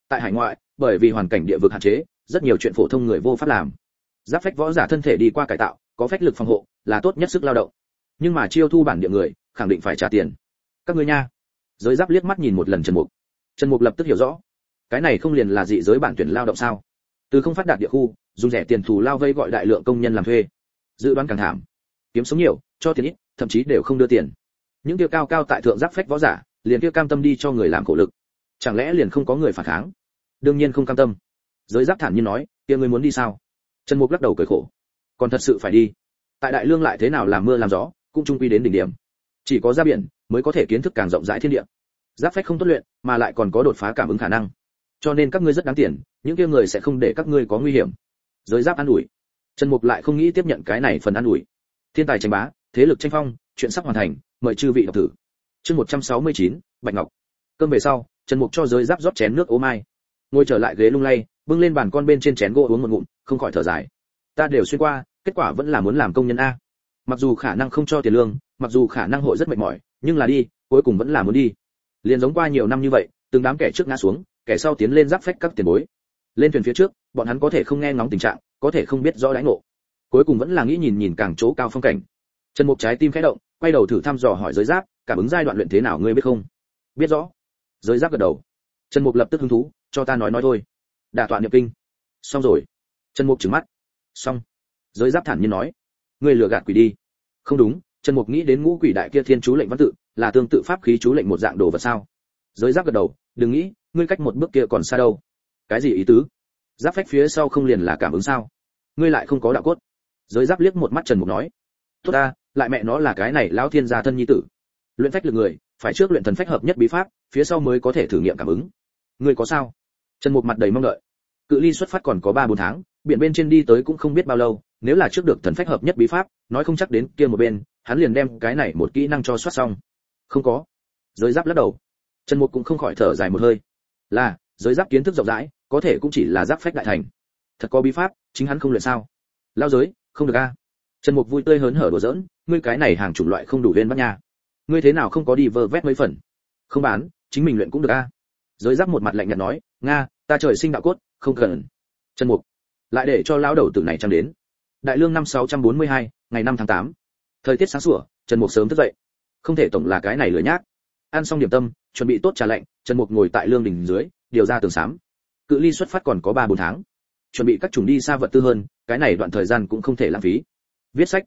Tại hải ngoại, bởi vì hoàn cảnh địa vực hạn chế, rất nhiều chuyện phổ thông người vô pháp làm. Giáp phách võ giả thân thể đi qua cải tạo, có phách lực phòng hộ, là tốt nhất sức lao động. Nhưng mà chiêu thu bản địa người, khẳng định phải trả tiền. Các ngươi nha. Giới Giáp liếc mắt nhìn một lần Trần Mục. Trần Mục lập tức hiểu rõ, cái này không liền là dị giới bản tuyển lao động sao? Từ không phát đạt địa khu, dùng rẻ tiền thù lao vây gọi đại lượng công nhân làm thuê. Dự đoán càng thảm, kiếm sống nhiều, cho tiền ít, thậm chí đều không đưa tiền. Những kia cao cao tại thượng giáp phách võ giả, liền kia cam tâm đi cho người làm khổ lực. Chẳng lẽ liền không có người phản kháng? Đương nhiên không cam tâm. Giới Giáp thản nhiên nói, kia ngươi muốn đi sao? Trần Mục lắc đầu cười khổ, còn thật sự phải đi. Tại đại lương lại thế nào làm mưa làm gió, cũng chung quy đến đỉnh điểm. Chỉ có ra biển mới có thể kiến thức càng rộng rãi thiên địa. Giáp phách không tốt luyện, mà lại còn có đột phá cảm ứng khả năng. Cho nên các ngươi rất đáng tiền, những kia người sẽ không để các ngươi có nguy hiểm. Giới Giáp an ủi. Trần Mục lại không nghĩ tiếp nhận cái này phần an ủi. Thiên tài tranh bá, thế lực tranh phong, chuyện sắp hoàn thành, mời chư vị đọc thử. Chương 169, Bạch Ngọc. Cơm về sau, Trần Mục cho Giới Giáp rót chén nước ô mai. Ngồi trở lại ghế lung lay, bưng lên bàn con bên trên chén gỗ uống một ngụm, không khỏi thở dài. Ta đều xuyên qua, kết quả vẫn là muốn làm công nhân a. Mặc dù khả năng không cho tiền lương, mặc dù khả năng hội rất mệt mỏi, nhưng là đi, cuối cùng vẫn là muốn đi. Liền giống qua nhiều năm như vậy, từng đám kẻ trước ngã xuống, kẻ sau tiến lên giáp phách các tiền bối. Lên thuyền phía trước, bọn hắn có thể không nghe ngóng tình trạng, có thể không biết rõ đãi ngộ, cuối cùng vẫn là nghĩ nhìn nhìn càng chỗ cao phong cảnh. Trần Mục trái tim khẽ động, quay đầu thử thăm dò hỏi Giới Giáp, cảm ứng giai đoạn luyện thế nào ngươi biết không? Biết rõ. Giới Giáp gật đầu. Trần Mục lập tức hứng thú, cho ta nói thôi. Đả tọa niệm kinh. Xong rồi. Trần Mục trừng mắt. Xong. Giới Giáp thản nhiên nói, ngươi lừa gạt quỷ đi. Không đúng, Trần Mục nghĩ đến ngũ quỷ đại kia thiên chú lệnh văn tự, là tương tự pháp khí chú lệnh một dạng đồ vật sao? Giới Giáp gật đầu, đừng nghĩ, ngươi cách một bước kia còn xa đâu. Cái gì ý tứ? Giáp phách phía sau không liền là cảm ứng sao? Ngươi lại không có đạo cốt. Giới Giáp liếc một mắt Trần Mục nói, tốt ta, lại mẹ nó là cái này lão thiên gia thân nhi tử. Luyện phách lực người, phải trước luyện thần phách hợp nhất bí pháp, phía sau mới có thể thử nghiệm cảm ứng. Ngươi có sao? Trần Mục mặt đầy mong đợi. Cự ly xuất phát còn có 3-4 tháng, biển bên trên đi tới cũng không biết bao lâu, nếu là trước được thần phách hợp nhất bí pháp, nói không chắc đến kia một bên, hắn liền đem cái này một kỹ năng cho soát xong. Không có. Giới Giáp lắc đầu. Trần Mục cũng không khỏi thở dài một hơi. Là, Giới Giáp kiến thức rộng rãi, có thể cũng chỉ là giáp phách đại thành. Thật có bí pháp, chính hắn không luyện sao? Lao giới, không được a. Trần Mục vui tươi hớn hở đùa giỡn, ngươi cái này hàng chủng loại không đủ viên bắt nha. Ngươi thế nào không có đi vơ vét mấy phần? Không bán, chính mình luyện cũng được a. Giới Giáp một mặt lạnh nhạt nói, nga, ta trời sinh đạo cốt, không cần. Trần Mục lại để cho lão đầu tử này chăm đến. Đại lương năm 642, ngày 5 tháng 8. Thời tiết sáng sủa, Trần Mục sớm thức dậy. Không thể tổng là cái này lười nhác. Ăn xong điểm tâm, chuẩn bị tốt trà lạnh, Trần Mục ngồi tại lương đỉnh dưới, điều ra tường xám. Cự ly xuất phát còn có 3-4 tháng. Chuẩn bị các chủng đi xa vật tư hơn, cái này đoạn thời gian cũng không thể lãng phí. Viết sách,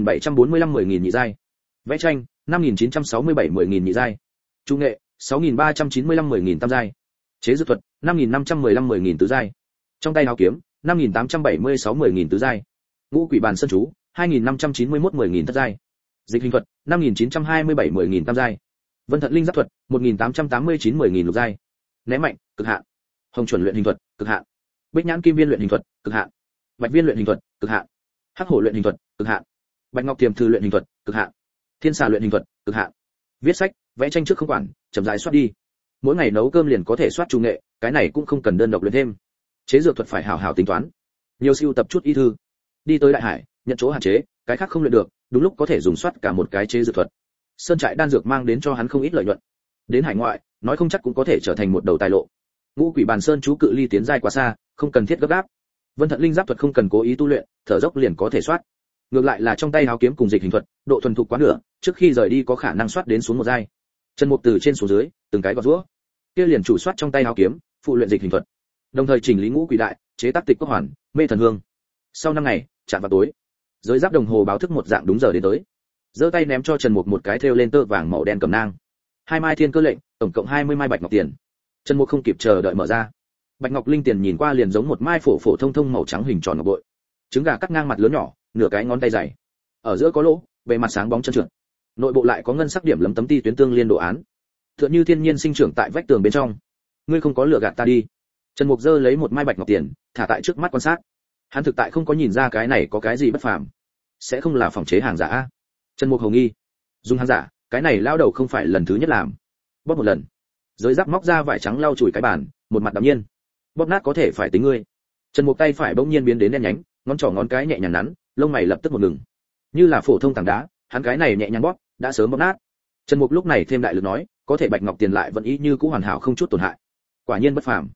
3745 10.000 nhị giai. Vẽ tranh, 5967 10.000 nhị giai. Trung nghệ, 6395 10.000 tam giai. Chế dược thuật, 5515 10.000 tứ giai. Trong tay áo kiếm, 5876 10.000 tứ giai. Ngũ quỷ bàn sơn chú, 2591 10.000 thất giai. Dịch hình thuật, 5927 10.000 tam giai. Vân Thận Linh Giáp thuật, 1889 10.000 lục giai. Ném mạnh, cực hạn. Hồng chuẩn luyện hình thuật, cực hạn. Bích nhãn kim viên luyện hình thuật, cực hạn. Bạch viên luyện hình thuật, cực hạn. Hắc hổ luyện hình thuật, cực hạn. Bạch ngọc tiềm thư luyện hình thuật, cực hạn. Thiên xà luyện hình thuật, cực hạn. Viết sách, vẽ tranh trước không quản, chậm rãi soát đi. Mỗi ngày nấu cơm liền có thể soát trung nghệ, cái này cũng không cần đơn độc luyện thêm. Chế dược thuật phải hảo hảo tính toán. Nhiều siêu tập chút y thư. Đi tới đại hải, nhận chỗ hạn chế, cái khác không luyện được, đúng lúc có thể dùng soát cả một cái chế dược thuật. Sơn trại đan dược mang đến cho hắn không ít lợi nhuận. Đến hải ngoại, nói không chắc cũng có thể trở thành một đầu tài lộ. Ngũ quỷ bàn sơn chú cự ly tiến giai quá xa, không cần thiết gấp gáp. Vân Thận Linh Giáp thuật không cần cố ý tu luyện, thở dốc liền có thể soát. Ngược lại là trong tay áo kiếm cùng dịch hình thuật, độ thuần thục quá nửa, trước khi rời đi có khả năng soát đến xuống một giai. Trần Mục từ trên xuống dưới, từng cái gọt giũa. Kia liền chủ soát trong tay áo kiếm, phụ luyện dịch hình thuật. Đồng thời chỉnh lý ngũ quỷ đại, chế tác tịch quốc hoàn, mê thần hương. Sau 5 ngày, chạm vào tối, Giới Giáp đồng hồ báo thức một dạng đúng giờ đến tới. Giơ tay ném cho Trần Mục một cái thêu lên tơ vàng màu đen cầm nang. 2 mai thiên cơ lệnh, tổng cộng 20 mai bạch ngọc tiền. Trần Mục không kịp chờ đợi mở ra. Bạch ngọc linh tiền nhìn qua liền giống một mai phổ phổ thông thông màu trắng hình tròn ngọc bội. Trứng gà cắt ngang mặt lớn nhỏ, nửa cái ngón tay dày. Ở giữa có lỗ, bề mặt sáng bóng chân trượt. Nội bộ lại có ngân sắc điểm lấm tấm ti tuyến tương liên đồ án. Tựa như thiên nhiên sinh trưởng tại vách tường bên trong. Ngươi không có lừa gạt ta đi. Trần Mục giơ lấy một mai bạch ngọc tiền, thả tại trước mắt quan sát. Hắn thực tại không có nhìn ra cái này có cái gì bất phàm. Sẽ không là phòng chế hàng giả a? Trần Mục hầu nghi. Dùng hàng giả, cái này lao đầu không phải lần thứ nhất làm. Bóp một lần. Giới Giáp móc ra vải trắng lau chùi cái bàn, một mặt đạm nhiên. Bóp nát có thể phải tính ngươi. Trần Mục tay phải bỗng nhiên biến đến đen nhánh, ngón trỏ ngón cái nhẹ nhàng nắn, lông mày lập tức một ngừng. Như là phổ thông tảng đá, hắn cái này nhẹ nhàng bóp, đã sớm bóp nát. Trần Mục lúc này thêm đại lực nói, có thể bạch ngọc tiền lại vẫn ý như cũ hoàn hảo không chút tổn hại. Quả nhiên bất phàm.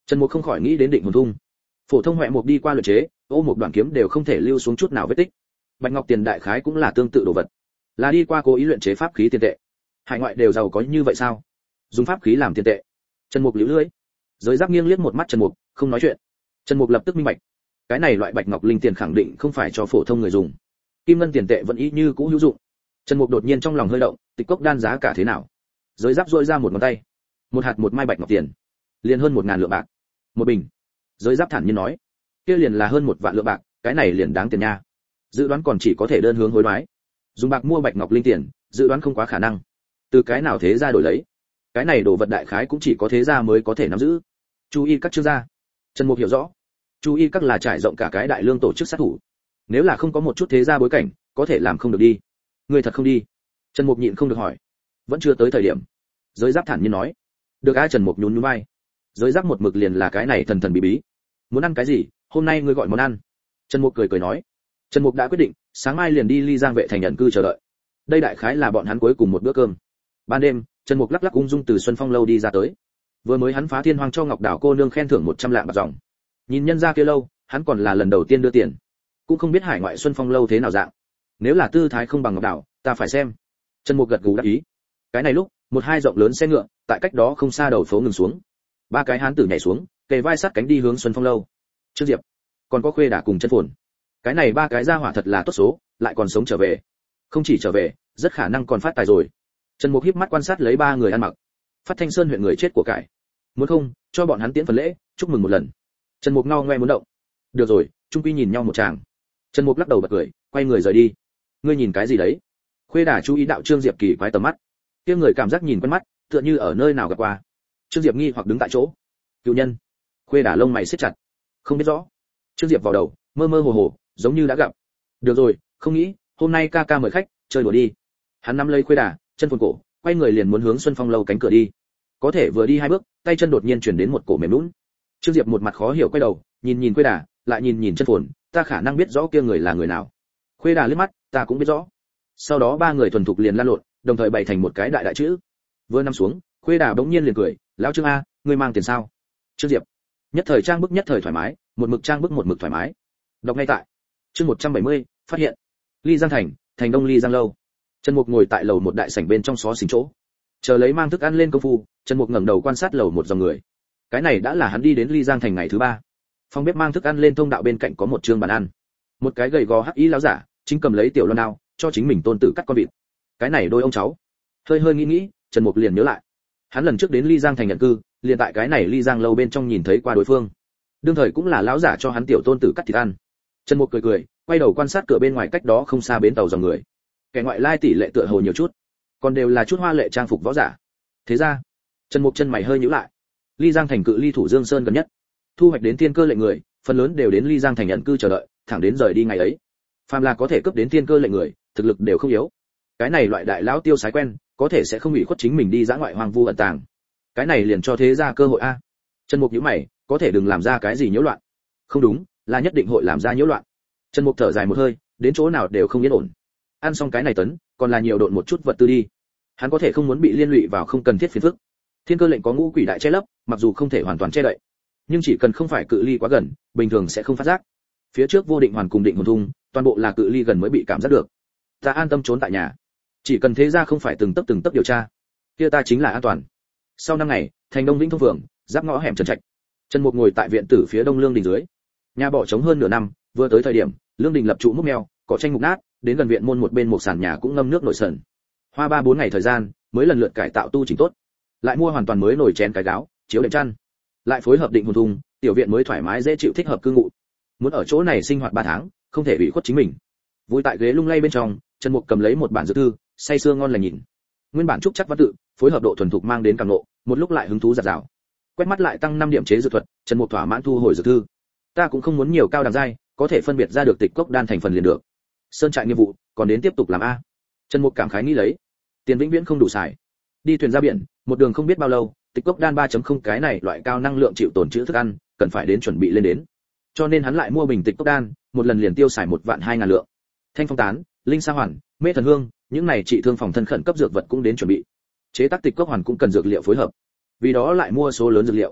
Trần Mục không khỏi nghĩ đến định hồn thung. Phổ thông hoẹ mục đi qua luyện chế, ô một đoạn kiếm đều không thể lưu xuống chút nào vết tích. Bạch ngọc tiền đại khái cũng là tương tự đồ vật, là đi qua cố ý luyện chế pháp khí tiền tệ. Hải ngoại đều giàu có như vậy sao? Dùng pháp khí làm tiền tệ. Trần Mục liễu lưỡi. Giới Giáp nghiêng liếc một mắt Trần Mục, không nói chuyện. Trần Mục lập tức minh bạch, cái này loại bạch ngọc linh tiền khẳng định không phải cho phổ thông người dùng. Kim ngân tiền tệ vẫn y như cũ hữu dụng. Trần Mục đột nhiên trong lòng hơi động, tịch cốc đan giá cả thế nào? Giới Giáp duỗi ra một ngón tay. Một hạt một mai bạch ngọc tiền, liền hơn 1000 lượng bạc. Một bình. Giới Giáp thản nhiên nói, kia liền là hơn 1 vạn lượng bạc, cái này liền đáng tiền nha. Dự đoán còn chỉ có thể đơn hướng hối đoái. Dùng bạc mua bạch ngọc linh tiền, dự đoán không quá khả năng. Từ cái nào thế gia đổi lấy? Cái này đồ vật đại khái cũng chỉ có thế gia mới có thể nắm giữ. Chú ý các chương gia. Trần Mục hiểu rõ, chú ý các là trải rộng cả cái đại lương tổ chức sát thủ. Nếu là không có một chút thế gia bối cảnh, có thể làm không được đi. Người thật không đi? Trần Mục nhịn không được hỏi. Vẫn chưa tới thời điểm. Giới Giáp thản nhiên nói. Được a. Trần Mục nhún nhún vai. Giới Giáp một mực liền là cái này thần thần bí bí. Muốn ăn cái gì, hôm nay ngươi gọi món ăn. Trần Mục cười cười nói. Trần Mục đã quyết định, sáng mai liền đi Ly Giang vệ thành nhận cư chờ đợi. Đây đại khái là bọn hắn cuối cùng một bữa cơm. Ban đêm, Trần Mục lắc lắc ung dung từ Xuân Phong lâu đi ra tới. Vừa mới hắn phá thiên hoang cho Ngọc Đảo cô nương khen thưởng 100 lạng bạc dòng. Nhìn nhân gia kia lâu, hắn còn là lần đầu tiên đưa tiền. Cũng không biết hải ngoại Xuân Phong lâu thế nào dạng. Nếu là tư thái không bằng Ngọc Đảo, ta phải xem. Trần Mục gật gù đáp ý. Cái này lúc, một hai rộng lớn xe ngựa, tại cách đó không xa đầu phố ngừng xuống. Ba cái hán tử nhảy xuống, kề vai sát cánh đi hướng Xuân Phong lâu. Trương Diệp, còn có Khuê Đả cùng Chân Phồn. Cái này ba cái gia hỏa thật là tốt số, lại còn sống trở về. Không chỉ trở về, rất khả năng còn phát tài rồi. Trần Mục híp mắt quan sát lấy ba người ăn mặc. Phát Thanh Sơn huyện người chết của cải. Muốn không, cho bọn hắn tiễn phần lễ, chúc mừng một lần. Trần Mục ngao ngoe muốn động. Được rồi, chung quy nhìn nhau một tràng. Trần Mục lắc đầu bật cười, quay người rời đi. Ngươi nhìn cái gì đấy? Khuê Đả chú ý đạo Trương Diệp kỳ quái tầm mắt. Kia người cảm giác nhìn quen mắt, tựa như ở nơi nào gặp qua. Trương Diệp nghi hoặc đứng tại chỗ. Cựu nhân. Khuê Đả lông mày siết chặt. Không biết rõ. Trương Diệp vào đầu, mơ mơ hồ hồ, giống như đã gặp. Được rồi, không nghĩ, hôm nay ca ca mời khách, chơi đùa đi. Hắn nắm lấy Khuê Đả, Chân Phồn cổ, quay người liền muốn hướng Xuân Phong lâu cánh cửa đi. Có thể vừa đi hai bước, tay chân đột nhiên chuyển đến một cổ mềm nhũn. Trương Diệp một mặt khó hiểu quay đầu, nhìn nhìn Khuê Đả, lại nhìn nhìn Chân Phồn, ta khả năng biết rõ kia người là người nào. Khuê Đả liếc mắt, ta cũng biết rõ. Sau đó ba người thuần thục liền lan lộn, đồng thời bày thành một cái đại đại chữ. Vừa nằm xuống, Khuê Đả bỗng nhiên liền cười, lão Trương a, ngươi mang tiền sao? Trương Diệp, nhất thời trang bức nhất thời thoải mái, một mực trang bức một mực thoải mái. Đọc ngay tại chương 170, phát hiện. Ly Giang thành, thành Đông Ly Giang lâu. Trần Mục ngồi tại lầu một đại sảnh bên trong xó xỉnh chỗ, chờ lấy mang thức ăn lên công phu. Trần Mục ngẩng đầu quan sát lầu một dòng người. Cái này đã là hắn đi đến Ly Giang thành ngày thứ 3. Phòng bếp mang thức ăn lên thông đạo bên cạnh có một trương bàn ăn. Một cái gầy gò hắc y lão giả chính cầm lấy tiểu loan đao cho chính mình tôn tử cắt con vịt. Cái này đôi ông cháu. Hơi hơi nghĩ, Trần Mục liền nhớ lại. Hắn lần trước đến Ly Giang thành nhận cư, liền tại cái này Ly Giang lâu bên trong nhìn thấy qua đối phương. Đương thời cũng là lão giả cho hắn tiểu tôn tử cắt thịt ăn. Trần Mục cười, quay đầu quan sát cửa bên ngoài cách đó không xa bến tàu dòng người. Kẻ ngoại lai tỷ lệ tựa hồ nhiều chút, còn đều là chút hoa lệ trang phục võ giả. Thế ra, Trần Mục chân mày hơi nhíu lại. Ly Giang thành cự ly Thủ Dương Sơn gần nhất, thu hoạch đến thiên cơ lệnh người, phần lớn đều đến Ly Giang thành nhận cư chờ đợi, thẳng đến rời đi ngày ấy. Phàm là có thể cướp đến thiên cơ lệnh người, thực lực đều không yếu. Cái này loại đại lão tiêu sái quen, có thể sẽ không ủy khuất chính mình đi dã ngoại hoang vu ẩn tàng. Cái này liền cho thế ra cơ hội a. Trần Mục nhíu mày, có thể đừng làm ra cái gì nhiễu loạn. Không đúng, là nhất định hội làm ra nhiễu loạn. Trần Mục thở dài một hơi, đến chỗ nào đều không yên ổn. Ăn xong cái này tấn, còn là nhiều độn một chút vật tư đi. Hắn có thể không muốn bị liên lụy vào không cần thiết phiền phức. Thiên cơ lệnh có ngũ quỷ đại che lấp, mặc dù không thể hoàn toàn che đậy, nhưng chỉ cần không phải cự ly quá gần, bình thường sẽ không phát giác. Phía trước vô định hoàn cùng định hồn thung, toàn bộ là cự ly gần mới bị cảm giác được. Ta an tâm trốn tại nhà, chỉ cần thế ra không phải từng tấc điều tra, kia ta chính là an toàn. Sau 5 ngày, thành Đông Vĩnh thông phường, giáp ngõ hẻm Trần Trạch. Trần Mục ngồi tại viện tử phía đông lương đình dưới. Nhà bỏ trống hơn nửa năm, vừa tới thời điểm, lương đình lập trụ múc mèo, cỏ tranh mục nát, đến gần viện môn một bên một sàn nhà cũng ngâm nước nổi sần. Hoa 3-4 ngày thời gian, mới lần lượt cải tạo tu chỉnh tốt. Lại mua hoàn toàn mới nồi chén cái gáo, chiếu đệm chăn. Lại phối hợp định hồn thung, tiểu viện mới thoải mái dễ chịu thích hợp cư ngụ. Muốn ở chỗ này sinh hoạt 3 tháng, không thể bị khuất chính mình. Vui tại ghế lung lay bên trong, Trần Mục cầm lấy một bản dược thư, say sưa ngon lành nhìn. Nguyên bản trúc chắc văn tự, phối hợp độ thuần thục mang đến càng ngộ, một lúc lại hứng thú dạt dào. Quét mắt lại tăng 5 điểm chế dược thuật, Trần Mục thỏa mãn thu hồi dược thư. Ta cũng không muốn nhiều cao đẳng giai, có thể phân biệt ra được tịch cốc đan thành phần liền được. Sơn trại nghiệp vụ, còn đến tiếp tục làm a. Trần Mục cảm khái nghĩ lấy, tiền vĩnh viễn không đủ xài. Đi thuyền ra biển, một đường không biết bao lâu, tịch cốc đan 3.0 cái này loại cao năng lượng chịu tồn trữ thức ăn, cần phải đến chuẩn bị lên đến. Cho nên hắn lại mua bình tịch cốc đan, một lần liền tiêu xài 1.200.000 lượng. Thanh phong tán, linh sa hoàn, mê thần hương, những này trị thương phòng thân khẩn cấp dược vật cũng đến chuẩn bị. Chế tác tịch cốc hoàn cũng cần dược liệu phối hợp. Vì đó lại mua số lớn dược liệu.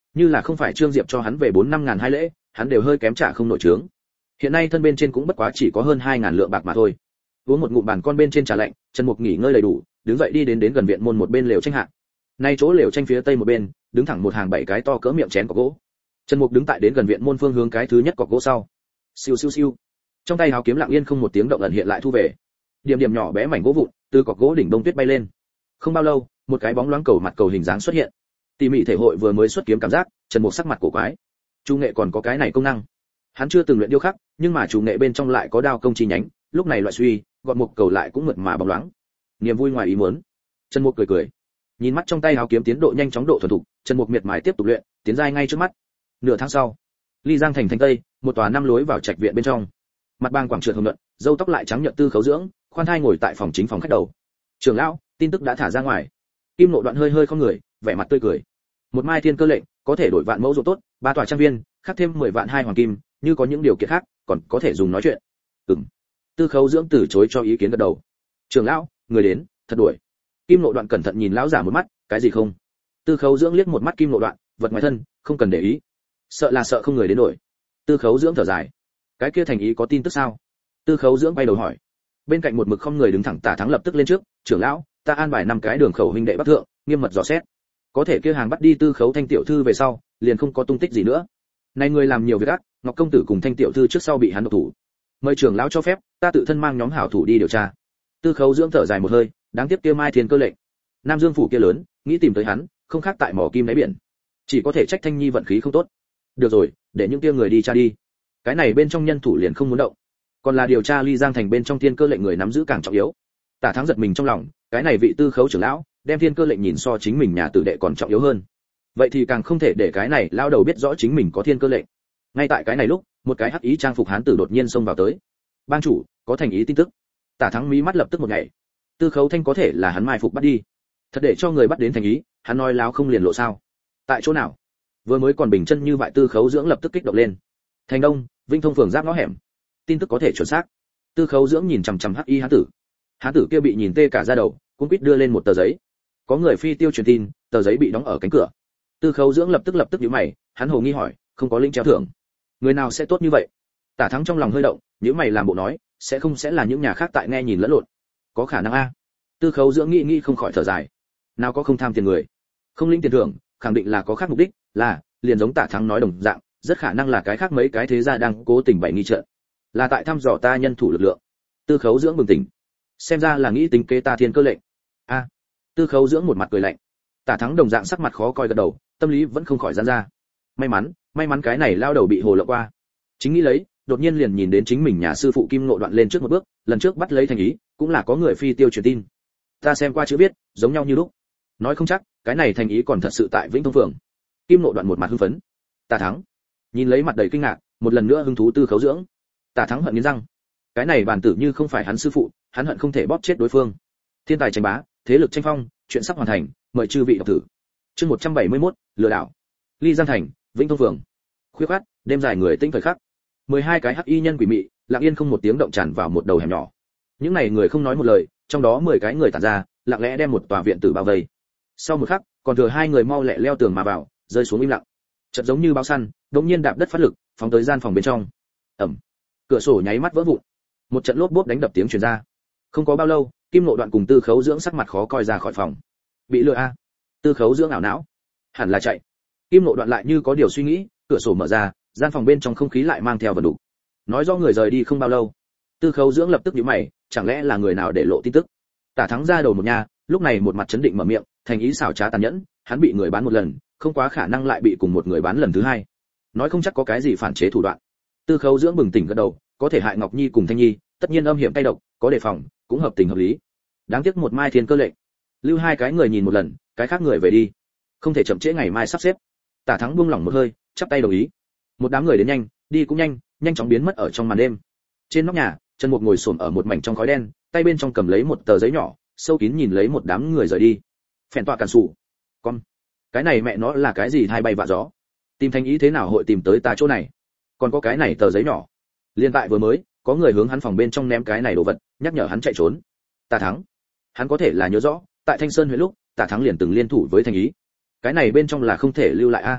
Như là không phải Trương Diệp cho hắn về 4-5 ngàn hai lễ, hắn đều hơi kém trả không nổi trướng. Hiện nay thân bên trên cũng bất quá chỉ có hơn 2 ngàn lượng bạc mà thôi. Uống một ngụm bàn con bên trên trà lạnh, Trần Mục nghỉ ngơi đầy đủ, đứng dậy đi đến gần viện môn một bên lều tranh hạ. Nay chỗ lều tranh phía tây một bên, đứng thẳng một hàng 7 cái to cỡ miệng chén cọc gỗ. Trần Mục đứng tại đến gần viện môn phương hướng cái thứ nhất cọc gỗ sau. Siêu siêu siêu. Trong tay háo kiếm lặng yên không một tiếng động ẩn hiện lại thu về. Điểm điểm nhỏ bé mảnh gỗ vụn từ cọc gỗ đỉnh đông tuyết bay lên. Không bao lâu, một cái bóng loáng cầu mặt cầu hình dáng xuất hiện. Tỉ mỉ thể hội vừa mới xuất kiếm cảm giác, Trần Mục sắc mặt cổ quái. Chu nghệ còn có cái này công năng. Hắn chưa từng luyện điêu khắc, nhưng mà chủ nghệ bên trong lại có đao công chi nhánh, lúc này loại suy, gọt một cầu lại cũng mượt mà bóng loáng. Niềm vui ngoài ý muốn. Trần Mục cười cười. Nhìn mắt trong tay háo kiếm tiến độ nhanh chóng độ thuần thục, Trần Mục miệt mài tiếp tục luyện, tiến giai ngay trước mắt. Nửa tháng sau, Ly Giang thành thành tây, một tòa 5 lối vào trạch viện bên trong. Mặt bang quảng trượt hồng nhuận, râu tóc lại trắng nhợt Tư Khấu Dưỡng, khoan thai ngồi tại phòng chính phòng khách đầu. Trưởng lão, tin tức đã thả ra ngoài. Kim Nộ Đoạn hơi hơi không người, vẻ mặt tươi cười. Một mai thiên cơ lệnh, có thể đổi vạn mẫu ruộng tốt, 3 tòa trang viên, khắc thêm 10 vạn 2 hoàng kim, như có những điều kiện khác, còn có thể dùng nói chuyện. Tư Khấu Dưỡng từ chối cho ý kiến gật đầu. Trưởng lão, người đến, thật đuổi. Kim Nộ Đoạn cẩn thận nhìn lão giả một mắt, cái gì không? Tư Khấu Dưỡng liếc một mắt Kim Nộ Đoạn, vật ngoài thân, không cần để ý. Sợ là sợ không người đến nổi. Tư Khấu Dưỡng thở dài. Cái kia thành ý có tin tức sao? Tư Khấu Dưỡng quay đầu hỏi. Bên cạnh một mực không người đứng thẳng Tả Thắng lập tức lên trước, trưởng lão, ta an bài 5 cái đường khẩu huynh đệ bắc thượng, nghiêm mật dò xét. Có thể kia hàng bắt đi Tư Khấu Thanh tiểu thư về sau, liền không có tung tích gì nữa. Này người làm nhiều việc ác, Ngọc công tử cùng Thanh tiểu thư trước sau bị hắn độc thủ. Mời trưởng lão cho phép, ta tự thân mang nhóm hảo thủ đi điều tra. Tư Khấu Dưỡng thở dài một hơi, đáng tiếc kia mai thiên cơ lệnh. Nam Dương phủ kia lớn, nghĩ tìm tới hắn, không khác tại mỏ kim đáy biển. Chỉ có thể trách Thanh Nhi vận khí không tốt. Được rồi, để những kia người đi tra đi. Cái này bên trong nhân thủ liền không muốn động. Còn là điều tra Ly Giang thành bên trong thiên cơ lệnh người nắm giữ càng trọng yếu. Tả Thắng giật mình trong lòng, cái này vị Tư Khấu trưởng lão, đem thiên cơ lệnh nhìn so chính mình nhà tử đệ còn trọng yếu hơn. Vậy thì càng không thể để cái này lao đầu biết rõ chính mình có thiên cơ lệnh. Ngay tại cái này lúc, một cái hắc ý trang phục hán tử đột nhiên xông vào tới. Bang chủ, có thành ý tin tức. Tả Thắng mí mắt lập tức một ngày. Tư Khấu Thanh có thể là hắn mai phục bắt đi. Thật để cho người bắt đến thành ý, hắn nói láo không liền lộ sao? Tại chỗ nào? Vừa mới còn bình chân như vậy Tư Khấu Dưỡng lập tức kích động lên. Thành Đông, Vinh Thông phường giáp ngõ hẻm. Tin tức có thể chuẩn xác. Tư Khấu Dưỡng nhìn chằm chằm hắc y hán tử. Hán tử kia bị nhìn tê cả da đầu, cũng quýt đưa lên một tờ giấy. Có người phi tiêu truyền tin, tờ giấy bị đóng ở cánh cửa. Tư Khấu Dưỡng lập tức nhíu mày, hắn hồ nghi hỏi, không có lĩnh treo thưởng. Người nào sẽ tốt như vậy? Tả Thắng trong lòng hơi động, nhíu mày làm bộ nói, sẽ là những nhà khác tại nghe nhìn lẫn lộn. Có khả năng a. Tư Khấu Dưỡng nghĩ không khỏi thở dài. Nào có không tham tiền người, không lĩnh tiền thưởng, khẳng định là có khác mục đích, là liền giống Tả Thắng nói đồng dạng, rất khả năng là cái khác mấy cái thế gia đang cố tình bày nghi trận, là tại thăm dò ta nhân thủ lực lượng. Tư Khấu Dưỡng bừng tỉnh, xem ra là nghĩ tính kế ta thiên cơ lệnh. A. Tư Khấu Dưỡng một mặt cười lạnh. Tả Thắng đồng dạng sắc mặt khó coi gật đầu, tâm lý vẫn không khỏi giãn ra. May mắn cái này lao đầu bị hồ lộng qua. Chính nghĩ lấy, đột nhiên liền nhìn đến chính mình nhà sư phụ Kim Nộ Đoạn lên trước một bước, lần trước bắt lấy thành ý, cũng là có người phi tiêu truyền tin. Ta xem qua chữ viết, giống nhau như lúc. Nói không chắc, cái này thành ý còn thật sự tại Vĩnh Thông phường. Kim Nộ Đoạn một mặt hưng phấn. Tả Thắng nhìn lấy mặt đầy kinh ngạc, một lần nữa hứng thú Tư Khấu Dưỡng. Tả Thắng hận nghiến răng. Cái này bản tử như không phải hắn sư phụ, hắn hận không thể bóp chết đối phương. Thiên tài tranh bá, thế lực tranh phong, chuyện sắp hoàn thành, mời chư vị đọc thử. Chương 171, lừa đảo. Ly Giang thành, Vĩnh Thông phường. Khuya khoắt, đêm dài người tinh thời khắc. 12 cái hắc y nhân quỷ mị, lặng yên không một tiếng động tràn vào một đầu hẻm nhỏ. Những này người không nói một lời, trong đó 10 cái người tản ra, lặng lẽ đem một tòa viện tử bao vây. Sau một khắc, còn thừa 2 người mau lẹ leo tường mà vào, rơi xuống im lặng. Chợt giống như báo săn, đột nhiên đạp đất phát lực, phóng tới gian phòng bên trong. Ầm. Cửa sổ nháy mắt vỡ vụn. Một trận lốp bốp đánh đập tiếng truyền ra. Không có bao lâu, Kim Nộ Đoạn cùng Tư Khấu Dưỡng sắc mặt khó coi ra khỏi phòng. Bị lừa a? Tư Khấu Dưỡng ảo não. Hẳn là chạy. Kim Nộ Đoạn lại như có điều suy nghĩ, cửa sổ mở ra, gian phòng bên trong không khí lại mang theo vật đủ. Nói rõ người rời đi không bao lâu. Tư Khấu Dưỡng lập tức nhíu mày, chẳng lẽ là người nào để lộ tin tức? Tả Thắng ra đầu một nhà, lúc này một mặt chấn định mở miệng, thành ý xảo trá tàn nhẫn, hắn bị người bán một lần, không quá khả năng lại bị cùng một người bán lần thứ hai. Nói không chắc có cái gì phản chế thủ đoạn. Tư Khấu Dưỡng bừng tỉnh gật đầu, có thể hại Ngọc Nhi cùng Thanh Nhi, tất nhiên âm hiểm tay độc, có đề phòng, cũng hợp tình hợp lý. Đáng tiếc một mai thiên cơ lệnh, lưu 2 cái người nhìn một lần, cái khác người về đi, không thể chậm trễ ngày mai sắp xếp. Tả Thắng buông lỏng một hơi, chắp tay đồng ý. Một đám người đến nhanh, đi cũng nhanh, nhanh chóng biến mất ở trong màn đêm. Trên nóc nhà, Trần Mục ngồi xổm ở một mảnh trong khói đen, tay bên trong cầm lấy một tờ giấy nhỏ, sâu kín nhìn lấy một đám người rời đi. Phèn tọa cản sủ. Con, cái này mẹ nó là cái gì thay bay vạ gió? Tìm Thanh ý thế nào hội tìm tới ta chỗ này? Còn có cái này tờ giấy nhỏ. Liên tại vừa mới, có người hướng hắn phòng bên trong ném cái này đồ vật, nhắc nhở hắn chạy trốn. Tả Thắng, hắn có thể là nhớ rõ, tại Thanh Sơn huyện lúc, Tả Thắng liền từng liên thủ với Thanh ý. Cái này bên trong là không thể lưu lại a.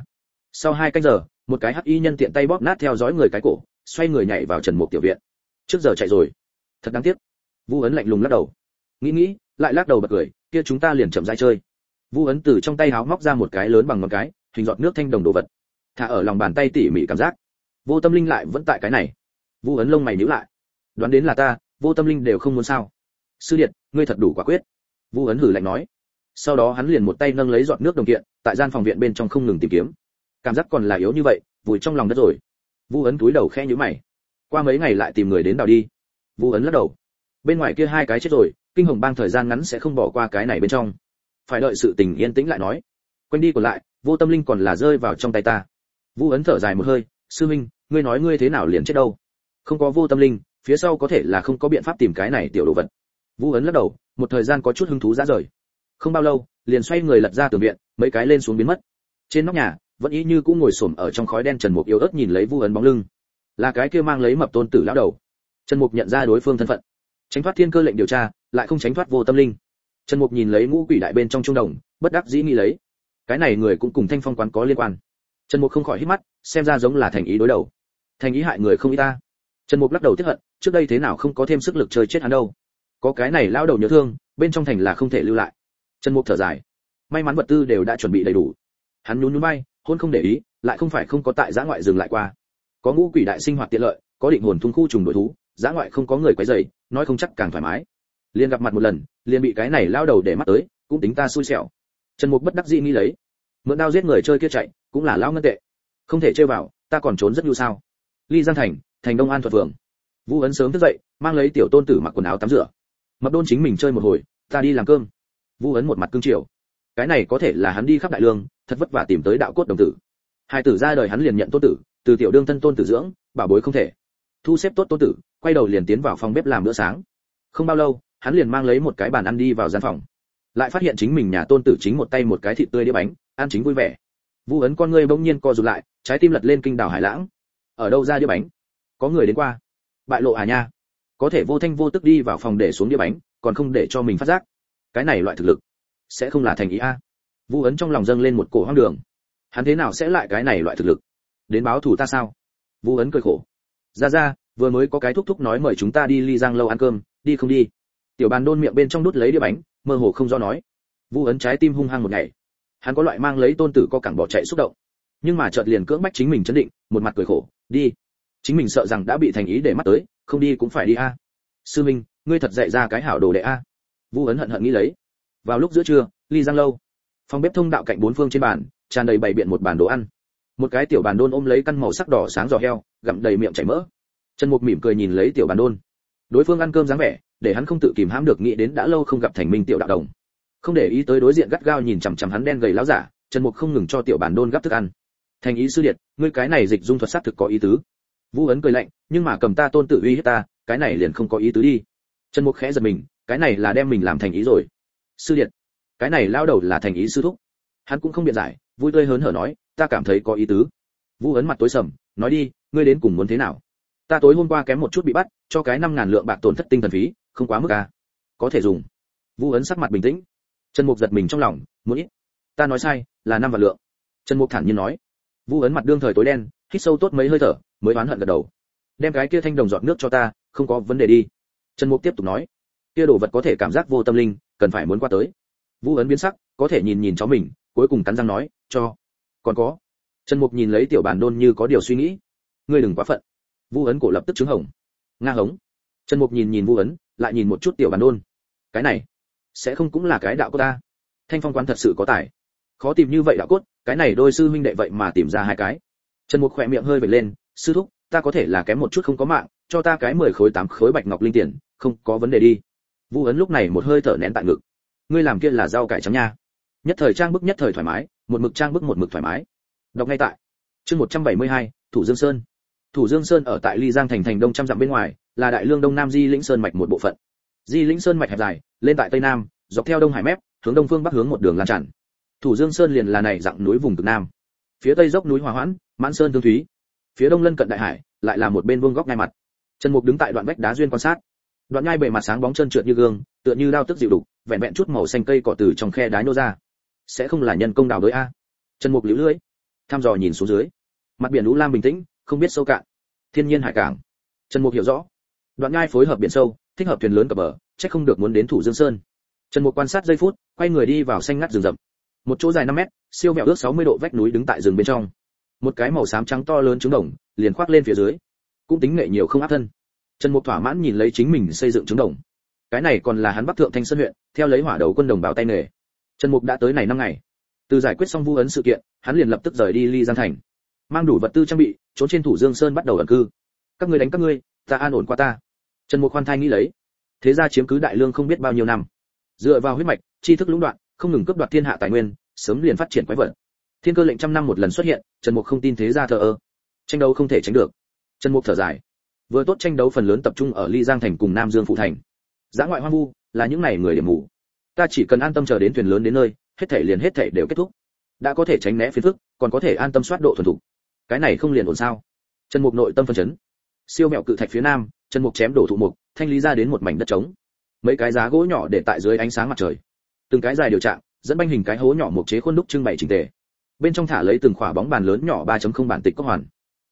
Sau 2 canh giờ, một cái hắc y nhân tiện tay bóp nát theo dõi người cái cổ, xoay người nhảy vào Trần Mục tiểu viện. Trước giờ chạy rồi. Thật đáng tiếc. Vu Ấn lạnh lùng lắc đầu. Nghĩ, lại lắc đầu bật cười, kia chúng ta liền chậm rãi chơi. Vu Ấn từ trong tay háo móc ra một cái lớn bằng ngón cái, hình giọt nước thanh đồng đồ vật. Thả ở lòng bàn tay tỉ mỉ cảm giác. Vô Tâm Linh lại vẫn tại cái này. Vu Ấn lông mày nhíu lại. Đoán đến là ta, Vô Tâm Linh đều không muốn sao? Sư điện, ngươi thật đủ quả quyết. Vu Ấn hử lạnh nói. Sau đó hắn liền một tay nâng lấy giọt nước đồng kiện, tại gian phòng viện bên trong không ngừng tìm kiếm. Cảm giác còn là yếu như vậy, vùi trong lòng đất rồi. Vu Ấn túi đầu khẽ nhíu mày. Qua mấy ngày lại tìm người đến đào đi. Vu Ấn lắc đầu. Bên ngoài kia 2 cái chết rồi, Kinh Hồng Bang thời gian ngắn sẽ không bỏ qua cái này bên trong. Phải đợi sự tình yên tĩnh lại nói. Quanh đi còn lại, Vô Tâm Linh còn là rơi vào trong tay ta. Vu Ấn thở dài một hơi, sư minh, ngươi nói ngươi thế nào liền chết đâu? Không có Vô Tâm Linh, phía sau có thể là không có biện pháp tìm cái này tiểu đồ vật. Vu Ấn lắc đầu, một thời gian có chút hứng thú ra rời. Không bao lâu, liền xoay người lật ra tường viện, mấy cái lên xuống biến mất. Trên nóc nhà, vẫn y như cũ ngồi xổm ở trong khói đen Trần Mục yếu ớt nhìn lấy Vu Ấn bóng lưng. Là cái kia mang lấy mập tôn tử lão đầu. Trần Mục nhận ra đối phương thân phận. Tránh thoát thiên cơ lệnh điều tra, lại không tránh thoát Vô Tâm Linh. Trần Mục nhìn lấy ngũ quỷ đại bên trong trung đồng, bất đắc dĩ nghĩ lấy. Cái này người cũng cùng Thanh Phong quán có liên quan. Trần Mục không khỏi hít mắt, xem ra giống là thành ý đối đầu. Thành ý hại người không ý ta. Trần Mục lắc đầu tiếc hận, trước đây thế nào không có thêm sức lực chơi chết hắn đâu. Có cái này lão đầu nhớ thương, bên trong thành là không thể lưu lại. Trần Mục thở dài. May mắn vật tư đều đã chuẩn bị đầy đủ. Hắn nhún nhún vai, hôn không để ý, lại không phải không có tại giã ngoại dừng lại qua. Có ngũ quỷ đại sinh hoạt tiện lợi, có định hồn thung khu trùng đội thú, giã ngoại không có người quấy rầy, nói không chắc càng thoải mái. Liên gặp mặt một lần, liền bị cái này lão đầu để mắt tới, cũng tính ta xui xẻo. Trần Mục bất đắc dĩ nghĩ lấy. Mượn đao giết người chơi kia chạy, cũng là lão ngân tệ. Không thể chơi vào, ta còn trốn rất nhu sao? Ly Giang thành, thành Đông An thuật phường. Vu Ấn sớm thức dậy, mang lấy tiểu tôn tử mặc quần áo tắm rửa. Mập Đôn chính mình chơi một hồi, ta đi làm cơm. Vu Ấn một mặt cương triều. Cái này có thể là hắn đi khắp đại lương, thật vất vả tìm tới đạo cốt đồng tử. Hai tử ra đời hắn liền nhận tôn tử, từ tiểu đương thân tôn tử dưỡng, bảo bối không thể. Thu xếp tốt tôn tử, quay đầu liền tiến vào phòng bếp làm bữa sáng. Không bao lâu, hắn liền mang lấy một cái bàn ăn đi vào gian phòng. Lại phát hiện chính mình nhà tôn tử chính một tay một cái thịt tươi đĩa bánh, ăn chính vui vẻ. Vu Ấn con ngươi bỗng nhiên co rụt lại, trái tim lật lên kinh đảo hải lãng. Ở đâu ra đĩa bánh? Có người đến qua. Bại lộ à nha. Có thể vô thanh vô tức đi vào phòng để xuống đĩa bánh, còn không để cho mình phát giác. Cái này loại thực lực, sẽ không là thành ý a. Vu Ấn trong lòng dâng lên một cổ hoang đường. Hắn thế nào sẽ lại cái này loại thực lực? Đến báo thù ta sao? Vu Ấn cười khổ. Ra, vừa mới có cái thúc thúc nói mời chúng ta đi Ly Giang lâu ăn cơm, đi không đi? Tiểu Bàn Đôn miệng bên trong đút lấy đĩa bánh, mơ hồ không do nói. Vu Ấn trái tim hung hăng một ngày. Hắn có loại mang lấy tôn tử co cẳng bỏ chạy xúc động, nhưng mà chợt liền cưỡng bách chính mình chấn định, một mặt cười khổ, đi. Chính mình sợ rằng đã bị thành ý để mắt tới, không đi cũng phải đi a. Sư Minh, ngươi thật dạy ra cái hảo đồ đệ a. Vu Ấn hận hận nghĩ lấy. Vào lúc giữa trưa, Ly Giang lâu, phòng bếp thông đạo cạnh bốn phương trên bàn, tràn đầy bày biện một bàn đồ ăn. Một cái tiểu Bàn Đôn ôm lấy căn màu sắc đỏ sáng giò heo, gặm đầy miệng chảy mỡ. Trần Mục mỉm cười nhìn lấy tiểu Bàn Đôn. Đối phương ăn cơm dáng vẻ, để hắn không tự kìm hãm được nghĩ đến đã lâu không gặp Thành Minh tiểu đạo đồng. Không để ý tới đối diện gắt gao nhìn chằm chằm hắn đen gầy láo giả, Trần Mục không ngừng cho tiểu Bàn Đôn gắp thức ăn. Thành ý sư điệt, ngươi cái này dịch dung thuật sắc thực có ý tứ. Vu Ấn cười lạnh, nhưng mà cầm ta tôn tự uy hiếp ta, cái này liền không có ý tứ đi. Trần Mục khẽ giật mình, cái này là đem mình làm thành ý rồi. Sư điệt, cái này lao đầu là thành ý sư thúc. Hắn cũng không biện giải, vui tươi hớn hở nói, ta cảm thấy có ý tứ. Vu Ấn mặt tối sầm, nói đi, ngươi đến cùng muốn thế nào? Ta tối hôm qua kém một chút bị bắt, cho cái 5.000 lượng bạc tổn thất tinh thần phí, không quá mức à? Có thể dùng. Vu Ấn sắc mặt bình tĩnh. Trần Mục giật mình trong lòng, muốn ít. Ta nói sai, là 5 vạn lượng. Trần Mục thản nhiên nói. Vu Ấn mặt đương thời tối đen, hít sâu tốt mấy hơi thở, mới oán hận gật đầu. Đem cái kia thanh đồng giọt nước cho ta, không có vấn đề đi. Trần Mục tiếp tục nói. Kia đồ vật có thể cảm giác vô tâm linh, cần phải muốn qua tới. Vu Ấn biến sắc, có thể nhìn cháu mình, cuối cùng cắn răng nói, cho. Còn có. Trần Mục nhìn lấy tiểu Bàn Đôn như có điều suy nghĩ. Ngươi đừng quá phận. Vu Ấn cổ lập tức trứng hồng. Nga hống. Trần Mục nhìn Vu Ấn, lại nhìn một chút tiểu Bàn Đôn. Cái này, sẽ không cũng là cái đạo của ta. Thanh Phong quán thật sự có tài. Khó tìm như vậy đạo cốt, cái này đôi sư huynh đệ vậy mà tìm ra 2 cái. Trần Mục khỏe miệng hơi vểnh lên, sư thúc, ta có thể là kém một chút không có mạng, cho ta cái 10 khối 8 khối bạch ngọc linh tiền, không có vấn đề đi. Vu Ấn lúc này một hơi thở nén tại ngực. Ngươi làm kia là rau cải trắng nha. Nhất thời trang bức nhất thời thoải mái, một mực trang bức một mực thoải mái. Đọc ngay tại chương 172, Thủ Dương Sơn. Thủ Dương Sơn ở tại Ly Giang thành đông trăm dặm bên ngoài, là đại lương đông nam Di Lĩnh Sơn mạch một bộ phận. Di Lĩnh Sơn mạch hẹp dài, lên tại tây nam, dọc theo đông hải mép, hướng đông phương bắc hướng một đường lan tràn. Thủ Dương Sơn liền là này dạng núi vùng cực nam. Phía tây dốc núi Hòa Hoãn, Mãn Sơn Thương Thúy. Phía đông lân cận đại hải, lại là một bên vuông góc ngay mặt. Trần Mục đứng tại đoạn vách đá duyên quan sát. Đoạn nhai bề mặt sáng bóng trơn trượt như gương, tựa như đao tức dịu đục, vẹn vẹn chút màu xanh cây cỏ từ trong khe đá nhô ra. Sẽ không là nhân công đào đới a? Trần Mục liễu lưỡi. Thăm dò nhìn xuống dưới, mặt biển u lam bình tĩnh, không biết sâu cạn. Thiên nhiên hải cảng. Trần Mục hiểu rõ, Đoạn Nhai phối hợp biển sâu, thích hợp thuyền lớn cập bờ, chắc không được muốn đến Thủ Dương Sơn. Trần Mục quan sát giây phút, quay người đi vào xanh ngắt rừng rậm. Một chỗ dài 5 mét, siêu vẹo ước 60 độ vách núi đứng tại rừng bên trong. Một cái màu xám trắng to lớn trứng đồng, liền khoác lên phía dưới. Cũng tính nghệ nhiều không áp thân. Trần Mục thỏa mãn nhìn lấy chính mình xây dựng trứng đồng. Cái này còn là hắn Bắc Thượng Thanh Sơn huyện, theo lấy hỏa đầu quân đồng bào tay nghề. Trần Mục đã tới này 5 ngày. Từ giải quyết xong vu ấn sự kiện, hắn liền lập tức rời đi Ly Giang thành. Mang đủ vật tư trang bị, trốn trên Thủ Dương Sơn bắt đầu ẩn cư. Các ngươi đánh các ngươi, ta an ổn qua ta. Trần Mục khoan thai nghĩ lấy. Thế gia chiếm cứ Đại Lương không biết bao nhiêu năm. Dựa vào huyết mạch, tri thức lũng đoạn, không ngừng cướp đoạt thiên hạ tài nguyên, sớm liền phát triển quái vật. Thiên cơ lệnh trăm năm một lần xuất hiện, Trần Mục không tin thế gia thờ ơ. Tranh đấu không thể tránh được. Trần Mục thở dài. Vừa tốt tranh đấu phần lớn tập trung ở Ly Giang thành cùng Nam Dương phụ thành. Dã ngoại hoang vu, là những này người điểm mù. Ta chỉ cần an tâm chờ đến thuyền lớn đến nơi, hết thảy đều kết thúc. Đã có thể tránh né phiền phức, còn có thể an tâm soát độ thuần thục. Cái này không liền ổn sao? Trần Mục nội tâm phân chấn. Siêu mẹo cự thạch phía nam, Trần Mục chém đổ thụ mục, thanh lý ra đến một mảnh đất trống. Mấy cái giá gỗ nhỏ để tại dưới ánh sáng mặt trời. Từng cái dài điều trạng, dẫn banh hình cái hố nhỏ mục chế khuôn đúc trưng bày chỉnh tề. Bên trong thả lấy từng khỏa bóng bàn lớn nhỏ 3.0 bản tịch cốc hoàn.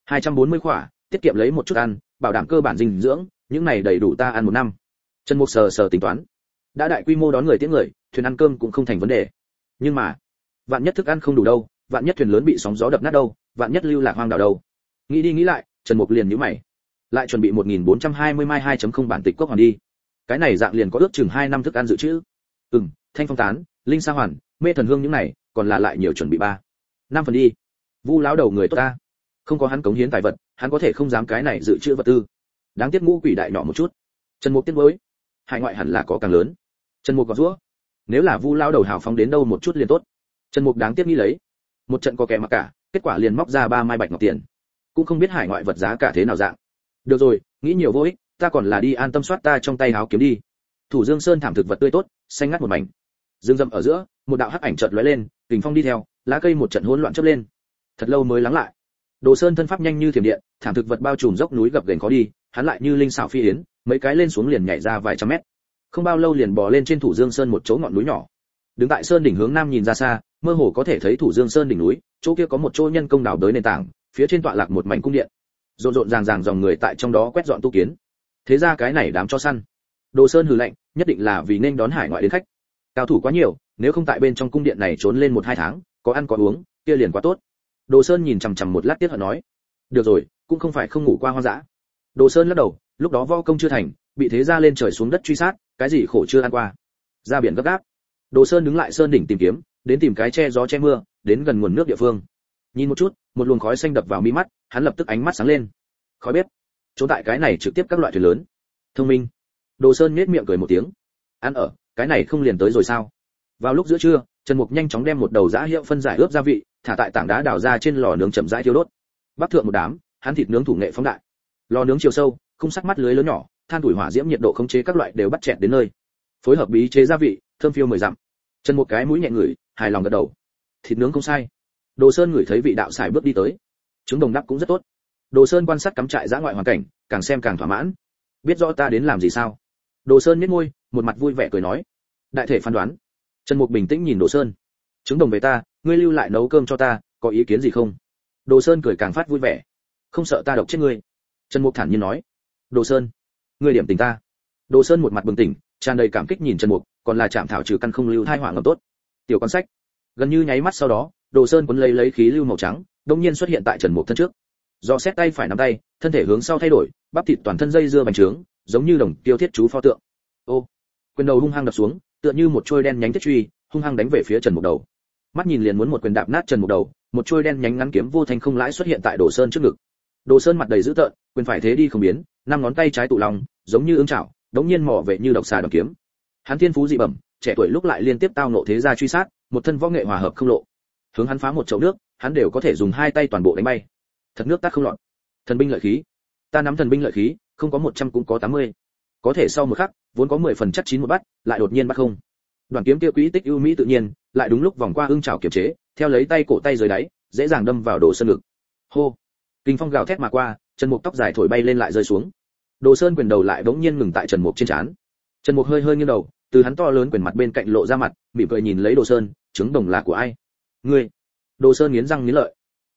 240 khỏa, tiết kiệm lấy một chút ăn, bảo đảm cơ bản dinh dưỡng, những này đầy đủ ta ăn một năm. Trần Mục sờ tính toán. Đã đại quy mô đón người tiễn người, thuyền ăn cơm cũng không thành vấn đề. Nhưng mà, vạn nhất thức ăn không đủ đâu, vạn nhất thuyền lớn bị sóng gió đập nát đâu, vạn nhất lưu lạc hoang đảo đâu. Nghĩ đi nghĩ lại, Trần Mục liền nhíu mày. Lại chuẩn bị 1420 mai 2.0 bản tịch cốc hoàn đi. Cái này dạng liền có ước chừng 2 năm thức ăn dự trữ. Thanh phong tán, linh sa hoàn, mê thần hương những này, còn là lại nhiều chuẩn bị 5 phần đi. Vu lão đầu người tốt ta. Không có hắn cống hiến tài vật, hắn có thể không dám cái này dự trữ vật tư. Đáng tiếc ngũ quỷ đại nhỏ một chút. Trần Mục tiếc nuối. Hải ngoại hẳn là có càng lớn. Trần Mục gọt giũa. Nếu là Vu lão đầu hào phóng đến đâu một chút liền tốt. Trần Mục đáng tiếc nghĩ lấy. Một trận có kẻ mặc cả, kết quả liền móc ra 3 mai bạch ngọc tiền. Cũng không biết hải ngoại vật giá cả thế nào dạng. Được rồi, nghĩ nhiều vô ích, ta còn là đi an tâm soát ta trong tay háo kiếm đi. Thủ Dương Sơn thảm thực vật tươi tốt, xanh ngắt một mảnh. Dương rậm ở giữa, một đạo hắc ảnh chợt lóe lên, kình phong đi theo, lá cây một trận hỗn loạn chớp lên. Thật lâu mới lắng lại. Đồ Sơn thân pháp nhanh như thiểm điện, thảm thực vật bao trùm dốc núi gập ghềnh khó đi, hắn lại như linh xảo phi yến, mấy cái lên xuống liền nhảy ra vài trăm mét. Không bao lâu liền bò lên trên Thủ Dương Sơn một chỗ ngọn núi nhỏ. Đứng tại sơn đỉnh hướng nam nhìn ra xa, mơ hồ có thể thấy Thủ Dương Sơn đỉnh núi, chỗ kia có một chỗ nhân công đào đới nền tảng, phía trên tọa lạc một mảnh cung điện. Rộn rộn ràng ràng dòng người tại trong đó quét dọn tu kiến. Thế ra cái này đám cho săn. Đồ Sơn hừ lạnh, nhất định là vì nên đón hải ngoại đến khách. Cao thủ quá nhiều, nếu không tại bên trong cung điện này trốn lên 1-2 tháng, có ăn có uống, kia liền quá tốt. Đồ Sơn nhìn chằm chằm một lát tiếc hận nói, được rồi, cũng không phải không ngủ qua hoang dã. Đồ Sơn lắc đầu, lúc đó võ công chưa thành, bị thế gia lên trời xuống đất truy sát, cái gì khổ chưa ăn qua. Ra biển gấp gáp. Đồ Sơn đứng lại sơn đỉnh tìm kiếm, đến tìm cái che gió che mưa, đến gần nguồn nước địa phương. Nhìn một chút, một luồng khói xanh đập vào mi mắt, hắn lập tức ánh mắt sáng lên. Khói bếp. Chỗ tại cái này trực tiếp các loại thuyền lớn. Thông minh. Đồ Sơn nhếch miệng cười một tiếng. Ăn ở, cái này không liền tới rồi sao? Vào lúc giữa trưa, Trần Mục nhanh chóng đem một đầu dã hiệu phân giải ướp gia vị, thả tại tảng đá đào ra trên lò nướng chậm rãi thiêu đốt. Bắc thượng một đám, hắn thịt nướng thủ nghệ phóng đại. Lò nướng chiều sâu, khung sắc mắt lưới lớn nhỏ, than tuổi hỏa diễm nhiệt độ khống chế các loại đều bắt chẹt đến nơi. Phối hợp bí chế gia vị, thơm phiêu 10 dặm. Trần Mục cái mũi nhẹ ngửi, hài lòng gật đầu. Thịt nướng không sai. Đồ Sơn ngửi thấy vị đạo xài bước đi tới. Trứng đồng đắp cũng rất tốt. Đồ Sơn quan sát cắm trại dã ngoại hoàn cảnh, càng xem càng thỏa mãn. Biết rõ ta đến làm gì sao? Đồ Sơn nhếch môi, một mặt vui vẻ cười nói. Đại thể phán đoán. Trần Mục bình tĩnh nhìn Đồ Sơn. Trứng đồng về ta, ngươi lưu lại nấu cơm cho ta, có ý kiến gì không? Đồ Sơn cười càng phát vui vẻ. Không sợ ta độc chết ngươi. Trần Mục thản nhiên nói. Đồ Sơn, ngươi điểm tình ta. Đồ Sơn một mặt bừng tỉnh, tràn đầy cảm kích nhìn Trần Mục, còn là chạm thảo trừ căn không lưu thai hỏa ngầm tốt. Tiểu quan sách. Gần như nháy mắt sau đó, Đồ Sơn cuốn lấy khí lưu màu trắng, đột nhiên xuất hiện tại Trần Mục thân trước. Do xét tay phải nắm tay, thân thể hướng sau thay đổi, bắp thịt toàn thân dây dưa bành trướng, giống như đồng tiêu thiết chú pho tượng. Ô, quyền đầu hung hăng đập xuống, tựa như một trôi đen nhánh thiết truy, hung hăng đánh về phía Trần Mục đầu. Mắt nhìn liền muốn một quyền đạp nát Trần Mục đầu, một trôi đen nhánh ngắn kiếm vô thanh không lãi xuất hiện tại Đồ Sơn trước ngực. Đồ Sơn mặt đầy dữ tợn, quyền phải thế đi không biến, 5 ngón tay trái tụ lòng, giống như ương chảo, đống nhiên mò về như độc xà độc kiếm. Hắn thiên phú dị bẩm, trẻ tuổi lúc lại liên tiếp tao ngộ thế gia truy sát, một thân võ nghệ hòa hợp không lộ. Hướng hắn phá một chậu nước, hắn đều có thể dùng 2 tay toàn bộ đánh bay. Thật nước tát không lọt. Thần binh lợi khí. Ta nắm thần binh lợi khí, không có 100 cũng có 80. Có thể sau một khắc, vốn có 10 phần chắc chín một bắt, lại đột nhiên bắt không. Đoàn kiếm kia quỹ tích ưu mỹ tự nhiên, lại đúng lúc vòng qua ương chảo kiểm chế, theo lấy tay cổ tay dưới đáy, dễ dàng đâm vào Đồ Sơn ngực. Hô. Kinh phong gào thét mà qua, Trần Mục tóc dài thổi bay lên lại rơi xuống. Đồ Sơn quyền đầu lại bỗng nhiên ngừng tại Trần Mục trên trán. Trần Mục hơi nghiêng đầu, từ hắn to lớn quyền mặt bên cạnh lộ ra mặt, mỉm cười nhìn lấy Đồ Sơn, trứng đồng là của ai? Ngươi. Đồ Sơn nghiến răng nghiến lợi.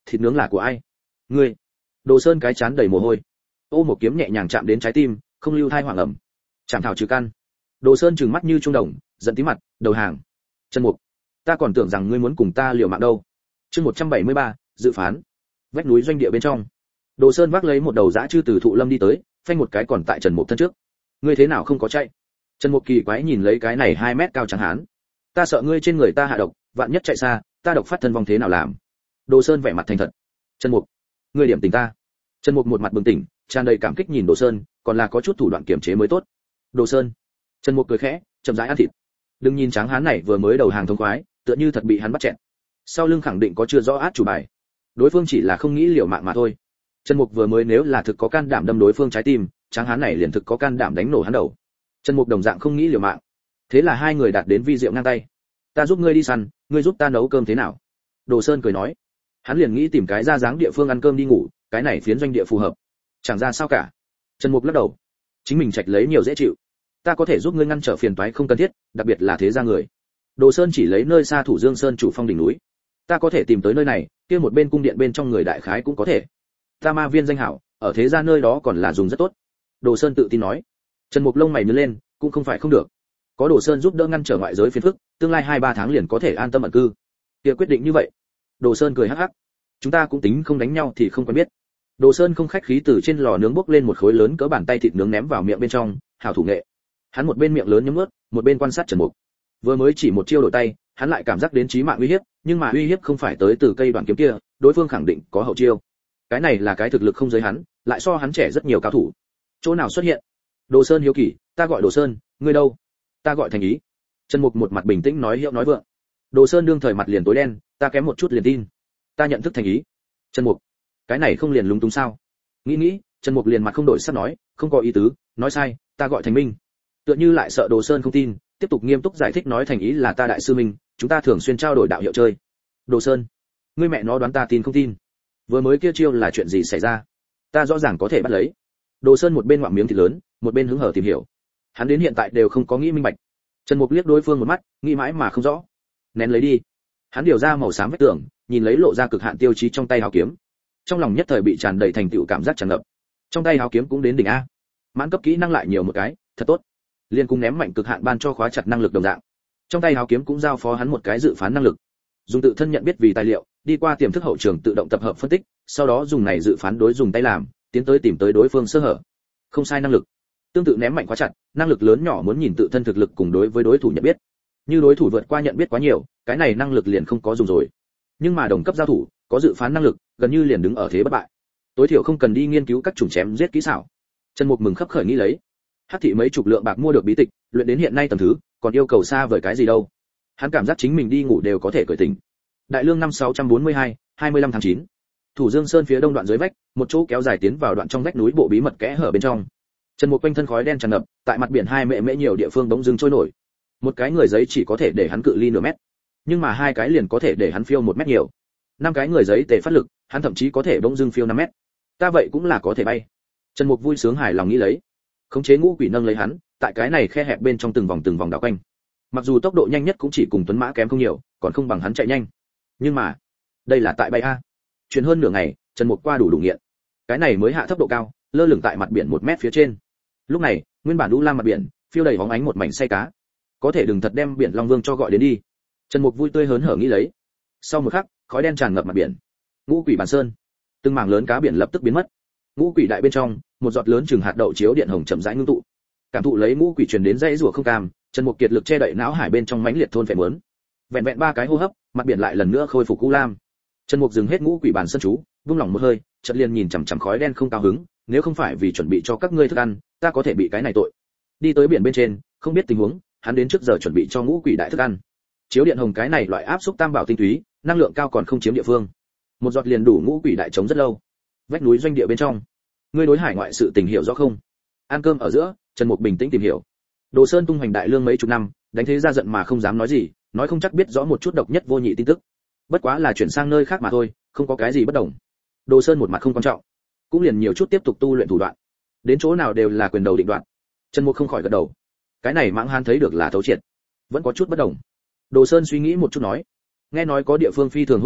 thịt nướng là của ai? Ngươi. Đồ Sơn cái chán đầy mồ hôi. Ô một kiếm nhẹ nhàng chạm đến trái tim, không lưu thai hoàng ẩm. Chạm thảo trừ căn. Đồ Sơn trừng mắt như trung đồng, giận tí mặt, đầu hàng. Trần Mục, ta còn tưởng rằng ngươi muốn cùng ta liều mạng đâu. Chương 173, dự phán. Vách núi doanh địa bên trong. Đồ Sơn vác lấy một đầu dã chư từ thụ lâm đi tới, phanh một cái còn tại Trần Mục thân trước. Ngươi thế nào không có chạy? Trần Mục kỳ quái nhìn lấy cái này 2 mét cao trắng hán. Ta sợ ngươi trên người ta hạ độc, vạn nhất chạy xa, ta độc phát thân vong thế nào làm? Đồ Sơn vẻ mặt thành thật. Trần Mục, ngươi điểm tình ta. Trần Mục một mặt bừng tỉnh, tràn đầy cảm kích nhìn Đồ Sơn, còn là có chút thủ đoạn kiểm chế mới tốt. Đồ Sơn. Trần Mục cười khẽ, chậm rãi ăn thịt. Đừng nhìn tráng hán này vừa mới đầu hàng thông khoái, tựa như thật bị hắn bắt chẹn. Sau lưng khẳng định có chưa rõ át chủ bài. Đối phương chỉ là không nghĩ liều mạng mà thôi. Trần Mục vừa mới nếu là thực có can đảm đâm đối phương trái tim, tráng hán này liền thực có can đảm đánh nổ hắn đầu. Trần Mục đồng dạng không nghĩ liều mạng. Thế là hai người đạt đến vi diệu ngang tay. Ta giúp ngươi đi săn, ngươi giúp ta nấu cơm thế nào? Đồ Sơn cười nói. Hắn liền nghĩ tìm cái ra dáng địa phương ăn cơm đi ngủ, cái này phiến doanh địa phù hợp. Chẳng ra sao cả. Trần Mục lắc đầu. Chính mình trạch lấy nhiều dễ chịu. Ta có thể giúp ngươi ngăn trở phiền toái không cần thiết, đặc biệt là thế gia người. Đồ Sơn chỉ lấy nơi xa Thủ Dương Sơn chủ phong đỉnh núi. Ta có thể tìm tới nơi này, kia một bên cung điện bên trong người đại khái cũng có thể. Ta ma viên danh hảo, ở thế gia nơi đó còn là dùng rất tốt. Đồ Sơn tự tin nói. Trần Mục lông mày nhướng lên, cũng không phải không được. Có Đồ Sơn giúp đỡ ngăn trở ngoại giới phiền phức, tương lai 2-3 tháng liền có thể an tâm ẩn cư. Kia quyết định như vậy. Đồ Sơn cười hắc hắc. Chúng ta cũng tính không đánh nhau thì không quen biết. Đồ Sơn không khách khí từ trên lò nướng bốc lên một khối lớn cỡ bàn tay thịt nướng ném vào miệng bên trong, hảo thủ nghệ. Hắn một bên miệng lớn nhấm nuốt, một bên quan sát Trần Mục. Vừa mới chỉ một chiêu đổi tay, hắn lại cảm giác đến chí mạng uy hiếp, nhưng mà uy hiếp không phải tới từ cây đoạn kiếm kia, đối phương khẳng định có hậu chiêu. Cái này là cái thực lực không giới hắn, lại so hắn trẻ rất nhiều cao thủ. Chỗ nào xuất hiện? Đồ Sơn hiếu kỳ, ta gọi Đồ Sơn, ngươi đâu? Ta gọi Thành Ý. Trần Mục một mặt bình tĩnh nói hiệu nói vượng. Đồ Sơn đương thời mặt liền tối đen, ta kém một chút liền tin. Ta nhận thức Thành Ý. Trần Mục, cái này không liền lúng túng sao? Nghĩ, Trần Mục liền mặt không đổi sắc nói, không có ý tứ, nói sai, ta gọi Thành Minh. Tựa như lại sợ Đồ Sơn không tin, tiếp tục nghiêm túc giải thích nói Thành Ý là ta đại sư Minh, chúng ta thường xuyên trao đổi đạo hiệu chơi. Đồ Sơn, ngươi mẹ nó đoán ta tin không tin? Vừa mới kia chiêu là chuyện gì xảy ra? Ta rõ ràng có thể bắt lấy. Đồ Sơn một bên ngoạm miếng thịt lớn, một bên hứng hở tìm hiểu. Hắn đến hiện tại đều không có nghĩ minh bạch. Trần Mục liếc đối phương một mắt, nghĩ mãi mà không rõ. Nén lấy đi. Hắn điều ra màu xám vách tường, nhìn lấy lộ ra cực hạn tiêu chí trong tay hào kiếm. Trong lòng nhất thời bị tràn đầy thành tựu cảm giác tràn ngập. Trong tay hào kiếm cũng đến đỉnh a. Mãn cấp kỹ năng lại nhiều một cái, thật tốt. Liên cung ném mạnh cực hạn ban cho khóa chặt năng lực đồng dạng. Trong tay hào kiếm cũng giao phó hắn một cái dự phán năng lực. Dùng tự thân nhận biết vì tài liệu, đi qua tiềm thức hậu trường tự động tập hợp phân tích, sau đó dùng này dự phán đối dùng tay làm, tiến tới tìm tới đối phương sơ hở. Không sai năng lực. Tương tự ném mạnh khóa chặt, năng lực lớn nhỏ muốn nhìn tự thân thực lực cùng đối với đối thủ nhận biết. Như đối thủ vượt qua nhận biết quá nhiều, cái này năng lực liền không có dùng rồi. Nhưng mà đồng cấp giao thủ, có dự phán năng lực, gần như liền đứng ở thế bất bại. Tối thiểu không cần đi nghiên cứu các chủng chém giết kỹ xảo. Trần Mục mừng khấp khởi nghĩ lấy. Hắc thị mấy chục lượng bạc mua được bí tịch, luyện đến hiện nay tầm thứ, còn yêu cầu xa vời cái gì đâu. Hắn cảm giác chính mình đi ngủ đều có thể cởi tỉnh. Đại lương năm 642, 25 tháng 9. Thủ Dương Sơn phía đông đoạn dưới vách, một chỗ kéo dài tiến vào đoạn trong vách núi bộ bí mật kẽ hở bên trong. Trần Mục quanh thân khói đen tràn ngập, tại mặt biển 2 mễ nhiều địa phương bỗng dưng trôi nổi. Một cái người giấy chỉ có thể để hắn cự ly nửa mét, nhưng mà 2 cái liền có thể để hắn phiêu 1 mét nhiều. 5 cái người giấy tề phát lực, hắn thậm chí có thể bỗng dưng phiêu 5 mét. Ta vậy cũng là có thể bay. Trần Mục vui sướng hài lòng nghĩ lấy. Khống chế ngũ quỷ nâng lấy hắn, tại cái này khe hẹp bên trong từng vòng đảo quanh. Mặc dù tốc độ nhanh nhất cũng chỉ cùng tuấn mã kém không nhiều, còn không bằng hắn chạy nhanh. Nhưng mà, đây là tại bay a. Chuyển hơn nửa ngày, Trần Mục qua đủ nghiện. Cái này mới hạ thấp độ cao, lơ lửng tại mặt biển 1 mét phía trên. Lúc này, nguyên bản u lam mặt biển, phiêu đầy bóng ánh một mảnh say cá. Có thể đừng thật đem biển Long Vương cho gọi đến đi. Trần Mục vui tươi hớn hở nghĩ lấy. Sau một khắc, khói đen tràn ngập mặt biển. Ngũ quỷ bản sơn, từng mảng lớn cá biển lập tức biến mất. Ngũ quỷ đại bên trong, một giọt lớn chừng hạt đậu chiếu điện hồng chậm rãi ngưng tụ. Cảm thụ lấy ngũ quỷ truyền đến dãy rủa không cam, Trần Mục kiệt lực che đậy não hải bên trong mãnh liệt thôn phệ muốn. Vẹn vẹn 3 cái hô hấp, mặt biển lại lần nữa khôi phục u lam. Trần Mục dừng hết ngũ quỷ bản sơn chú, vung lòng một hơi, chợt liền nhìn chằm chằm khói đen không cao hứng, nếu không phải vì chuẩn bị cho các ngươi thức ăn, ta có thể bị cái này tội. Đi tới biển bên trên, không biết tình huống, hắn đến trước giờ chuẩn bị cho ngũ quỷ đại thức ăn. Chiếu điện hồng cái này loại áp xúc tam bảo tinh túy, năng lượng cao còn không chiếm địa phương. Một giọt liền đủ ngũ quỷ đại chống rất lâu. Vách núi doanh địa bên trong, ngươi đối hải ngoại sự tình hiểu rõ không? Ăn cơm ở giữa, Trần Mục bình tĩnh tìm hiểu. Đồ Sơn tung hoành đại lương mấy chục năm, đánh thế ra giận mà không dám nói gì, nói không chắc biết rõ một chút độc nhất vô nhị tin tức. Bất quá là chuyển sang nơi khác mà thôi, không có cái gì bất đồng. Đồ Sơn một mặt không quan trọng, cũng liền nhiều chút tiếp tục tu luyện thủ đoạn. Đến chỗ nào đều là quyền đầu định đoạt. Trần Mục không khỏi gật đầu. Cái này Mãng Hán thấy được là thấu triệt, vẫn có chút bất đồng. Đồ Sơn suy nghĩ một chút nói, nghe nói có địa phương phi thường hỗn loạn,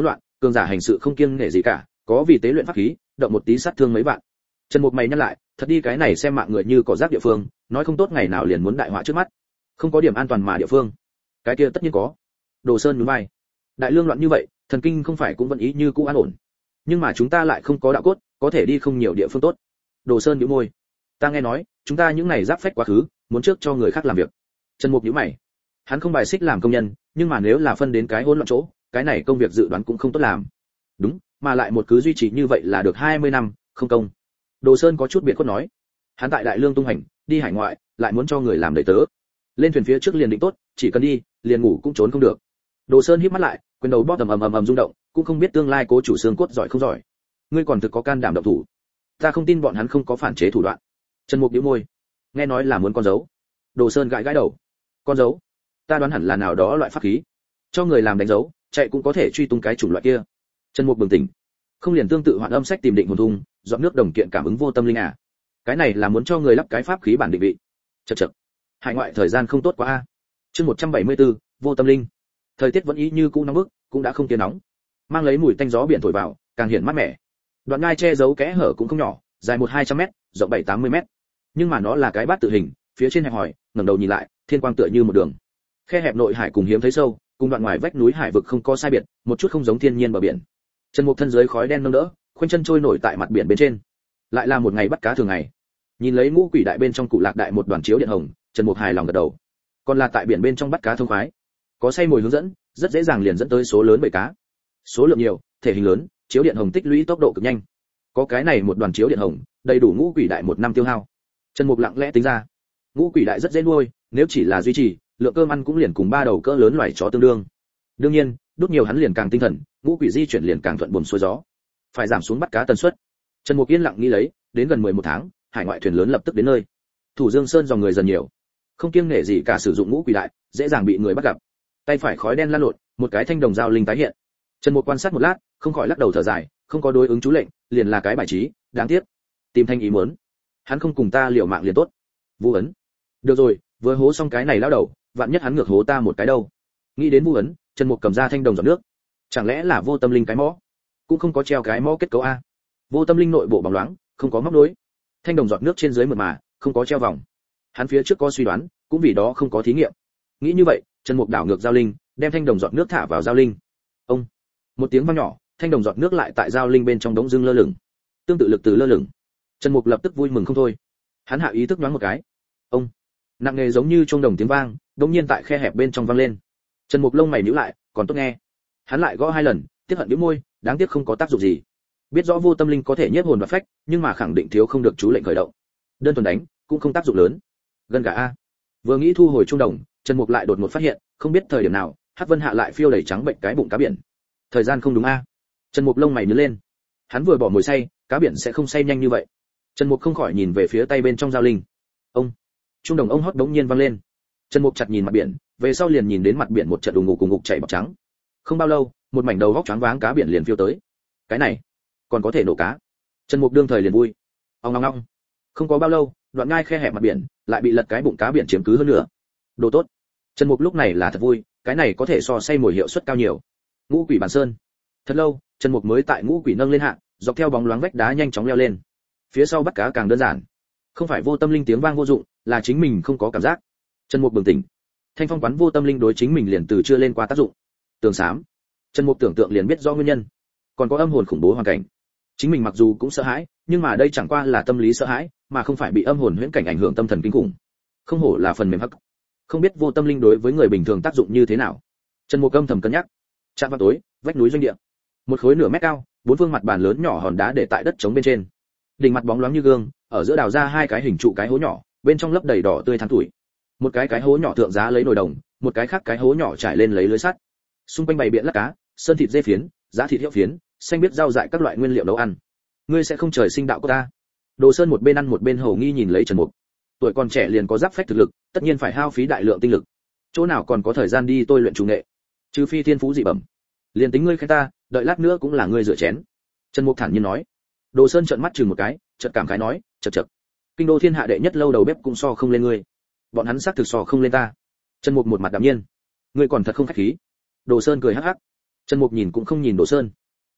cường giả hành sự không kiêng nể gì cả, có vì tế luyện pháp khí, động một tí sát thương mấy vạn. Trần Mục mày nhăn lại, thật đi cái này xem mạng người như cỏ rác địa phương, nói không tốt ngày nào liền muốn đại họa trước mắt. Không có điểm an toàn mà địa phương. Cái kia tất nhiên có. Đồ Sơn nhún vai. Đại lương loạn như vậy, thần kinh không phải cũng vẫn ý như cũ an ổn. Nhưng mà chúng ta lại không có đạo cốt, có thể đi không nhiều địa phương tốt. Đồ Sơn nhíu môi. Ta nghe nói, chúng ta những này giáp phách quá khứ, muốn trước cho người khác làm việc. Trần Mục nhíu mày. Hắn không bài xích làm công nhân, nhưng mà nếu là phân đến cái hỗn loạn chỗ, cái này công việc dự đoán cũng không tốt làm. Đúng, mà lại một cứ duy trì như vậy là được 20 năm, không công. Đồ Sơn có chút biệt khuất nói. Hắn tại Đại Lương tung hành, đi hải ngoại, lại muốn cho người làm đầy tớ. Lên thuyền phía trước liền định tốt, chỉ cần đi, liền ngủ cũng trốn không được. Đồ Sơn híp mắt lại, quyền đầu bóp ầm rung động, cũng không biết tương lai cố chủ xương cốt giỏi không giỏi. Ngươi còn thực có can đảm động thủ. Ta không tin bọn hắn không có phản chế thủ đoạn. Trần Mục nhíu môi. Nghe nói là muốn con dấu. Đồ Sơn gãi gãi đầu. Con dấu? Ta đoán hẳn là nào đó loại pháp khí. Cho người làm đánh dấu, chạy cũng có thể truy tung cái chủng loại kia. Trần Mục bừng tỉnh. Không liền tương tự Hoạn Âm sách tìm định hồn thung, dọn nước đồng kiện cảm ứng vô tâm linh à? Cái này là muốn cho người lắp cái pháp khí bản định vị. Chậc chậc. Hải ngoại thời gian không tốt quá a. Chương 174, vô tâm linh. Thời tiết vẫn ý như cũ nóng bức, cũng đã không tiến nóng. Mang lấy mùi tanh gió biển thổi vào, càng hiện mát mẻ. Đoạn ngai che giấu kẽ hở cũng không nhỏ, dài 1-200 mét, rộng 7-80 mét. Nhưng mà nó là cái bát tự hình, phía trên hẹp hỏi, ngẩng đầu nhìn lại, thiên quang tựa như một đường. Khe hẹp nội hải cùng hiếm thấy sâu, cùng đoạn ngoài vách núi hải vực không có sai biệt, một chút không giống thiên nhiên bờ biển. Trần Mục thân dưới khói đen nâng đỡ, khoanh chân trôi nổi tại mặt biển bên trên. Lại là một ngày bắt cá thường ngày. Nhìn lấy ngũ quỷ đại bên trong cụ lạc đại một đoàn chiếu điện hồng, Trần Mục hài lòng gật đầu. Còn là tại biển bên trong bắt cá thông khoái. Có say mồi hướng dẫn, rất dễ dàng liền dẫn tới số lớn bầy cá. Số lượng nhiều, thể hình lớn, chiếu điện hồng tích lũy tốc độ cực nhanh. Có cái này một đoàn chiếu điện hồng, đầy đủ ngũ quỷ đại một năm tiêu hao. Trần Mục lặng lẽ tính ra, ngũ quỷ đại rất dễ nuôi, nếu chỉ là duy trì, lượng cơm ăn cũng liền cùng 3 đầu cỡ lớn loài chó tương đương. Đương nhiên, đốt nhiều hắn liền càng tinh thần, ngũ quỷ di chuyển liền càng thuận buồm xuôi gió. Phải giảm xuống bắt cá tần suất. Trần Mục yên lặng nghĩ lấy, đến gần 11 tháng, hải ngoại thuyền lớn lập tức đến nơi. Thủ Dương Sơn dòng người dần nhiều, không kiêng nể gì cả sử dụng ngũ quỷ đại, dễ dàng bị người bắt gặp. Tay phải khói đen lan lộn, một cái thanh đồng dao linh tái hiện. Trần Mục quan sát một lát, không khỏi lắc đầu thở dài, không có đối ứng chú lệnh, liền là cái bài trí, đáng tiếc. Tìm thanh ý muốn, hắn không cùng ta liều mạng liền tốt. Vu ấn. Được rồi, vừa hố xong cái này lão đầu, vạn nhất hắn ngược hố ta một cái đâu. Nghĩ đến Vu ấn, Trần Mục cầm ra thanh đồng giọt nước. Chẳng lẽ là vô tâm linh cái mõ? Cũng không có treo cái mõ kết cấu a. Vô tâm linh nội bộ bóng loáng, không có móc nối. Thanh đồng giọt nước trên dưới mượt mà, không có treo vòng. Hắn phía trước có suy đoán, cũng vì đó không có thí nghiệm. Nghĩ như vậy, Trần Mục đảo ngược giao linh, đem thanh đồng giọt nước thả vào giao linh. Ông, một tiếng vang nhỏ, thanh đồng giọt nước lại tại giao linh bên trong đống dưng lơ lửng. Tương tự lực từ lơ lửng. Trần Mục lập tức vui mừng không thôi. Hắn hạ ý thức nhoáng một cái. Ông, nặng nề giống như chuông đồng tiếng vang, đột nhiên tại khe hẹp bên trong vang lên. Trần Mục lông mày nhíu lại, còn tốt nghe. Hắn lại gõ 2 lần, tiếc hận bĩu môi, đáng tiếc không có tác dụng gì. Biết rõ vô tâm linh có thể nhiếp hồn và phách, nhưng mà khẳng định thiếu không được chú lệnh khởi động. Đơn thuần đánh, cũng không tác dụng lớn. Gần gà a. Vừa nghĩ thu hồi trung đồng, Trần Mục lại đột ngột phát hiện, không biết thời điểm nào, Hắc Vân Hạ lại phiêu đầy trắng bệnh cái bụng cá biển. Thời gian không đúng a. Trần Mục lông mày nhướng lên. Hắn vừa bỏ mồi say, cá biển sẽ không say nhanh như vậy. Trần Mục không khỏi nhìn về phía tay bên trong giao linh. Ông, trung đồng ông hót đống nhiên vang lên. Trần Mục chặt nhìn mặt biển, về sau liền nhìn đến mặt biển một trận đùng ngục cùng ngục chảy bọt trắng. Không bao lâu, một mảnh đầu vóc choáng váng cá biển liền phiêu tới. Cái này, còn có thể nổ cá. Trần Mục đương thời liền vui. Ong ong ong. Không có bao lâu, đoạn ngai khe hẹp mặt biển, lại bị lật cái bụng cá biển chiếm cứ hơn nữa. Đồ tốt. Trần Mục lúc này là thật vui, cái này có thể so say mồi hiệu suất cao nhiều. Ngũ quỷ bản sơn. Thật lâu, Trần Mục mới tại ngũ quỷ nâng lên hạ, dọc theo bóng loáng vách đá nhanh chóng leo lên. Phía sau bắt cá càng đơn giản. Không phải vô tâm linh tiếng vang vô dụng, là chính mình không có cảm giác. Trần Mục bừng tỉnh. Thanh phong quán vô tâm linh đối chính mình liền từ chưa lên qua tác dụng. Tường xám. Trần Mục tưởng tượng liền biết rõ nguyên nhân. Còn có âm hồn khủng bố hoàn cảnh. Chính mình mặc dù cũng sợ hãi, nhưng mà đây chẳng qua là tâm lý sợ hãi, mà không phải bị âm hồn huyễn cảnh ảnh hưởng tâm thần kinh khủng. Không hổ là phần mềm hắc. Không biết vô tâm linh đối với người bình thường tác dụng như thế nào. Trần Mục âm thầm cân nhắc. Trạm vào tối, vách núi doanh địa. Một khối nửa mét cao, 4 phương mặt bàn lớn nhỏ hòn đá để tại đất trống bên trên. Đỉnh mặt bóng loáng như gương, ở giữa đào ra 2 cái hình trụ cái hố nhỏ, bên trong lấp đầy đỏ tươi than tuổi. Một cái hố nhỏ thượng giá lấy nồi đồng, một cái khác cái hố nhỏ trải lên lấy lưới sắt. Xung quanh bày biện lát cá, sơn thịt dê phiến, giá thịt hiệu phiến, xanh biết rau dại các loại nguyên liệu nấu ăn. Ngươi sẽ không trời sinh đạo của ta. Đồ Sơn một bên ăn một bên hầu nghi nhìn lấy Trần Mục. Tuổi còn trẻ liền có giáp phách thực lực, tất nhiên phải hao phí đại lượng tinh lực. Chỗ nào còn có thời gian đi tôi luyện chủ nghệ? Trừ phi thiên phú dị bẩm. Liền tính ngươi khen ta, đợi lát nữa cũng là ngươi rửa chén. Trần Mục thản nhiên nói. Đồ Sơn trợn mắt chừng một cái, chợt cảm khái nói, chậc. Kinh đô thiên hạ đệ nhất lâu đầu bếp cũng so không lên ngươi. Bọn hắn xác thực so không lên ta. Trần Mục một mặt đạm nhiên. Ngươi còn thật không khách khí. Đồ Sơn cười hắc hắc. Trần Mục nhìn cũng không nhìn Đồ Sơn.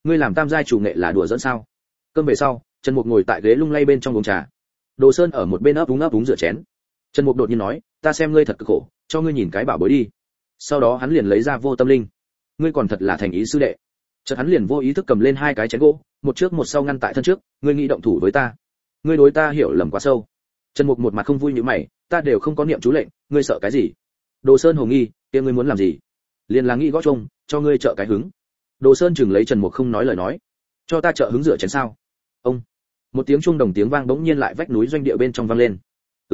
ngươi làm tam giai chủ nghệ là đùa dẫn sao? Cơm về sau, Trần Mục ngồi tại ghế lung lay bên trong uống trà. Đồ Sơn ở một bên ấp úng rửa chén. Trần Mục đột nhiên nói, ta xem ngươi thật cực khổ, cho ngươi nhìn cái bảo bối đi. Sau đó hắn liền lấy ra vô tâm linh. Ngươi còn thật là thành ý sư đệ. Chợt hắn liền vô ý thức cầm lên hai cái chén gỗ, một trước một sau ngăn tại thân trước, ngươi nghĩ động thủ với ta? Ngươi đối ta hiểu lầm quá sâu. Trần Mục một mặt không vui như mày, ta đều không có niệm chú lệnh, ngươi sợ cái gì? Đồ Sơn hồ nghi, kia ngươi muốn làm gì? Liền là nghĩ gõ chung, cho ngươi trợ cái hứng. Đồ Sơn chừng lấy Trần Mục không nói lời nói, cho ta trợ hứng rửa chén sao? Ông. Một tiếng chuông đồng tiếng vang bỗng nhiên lại vách núi doanh địa bên trong vang lên.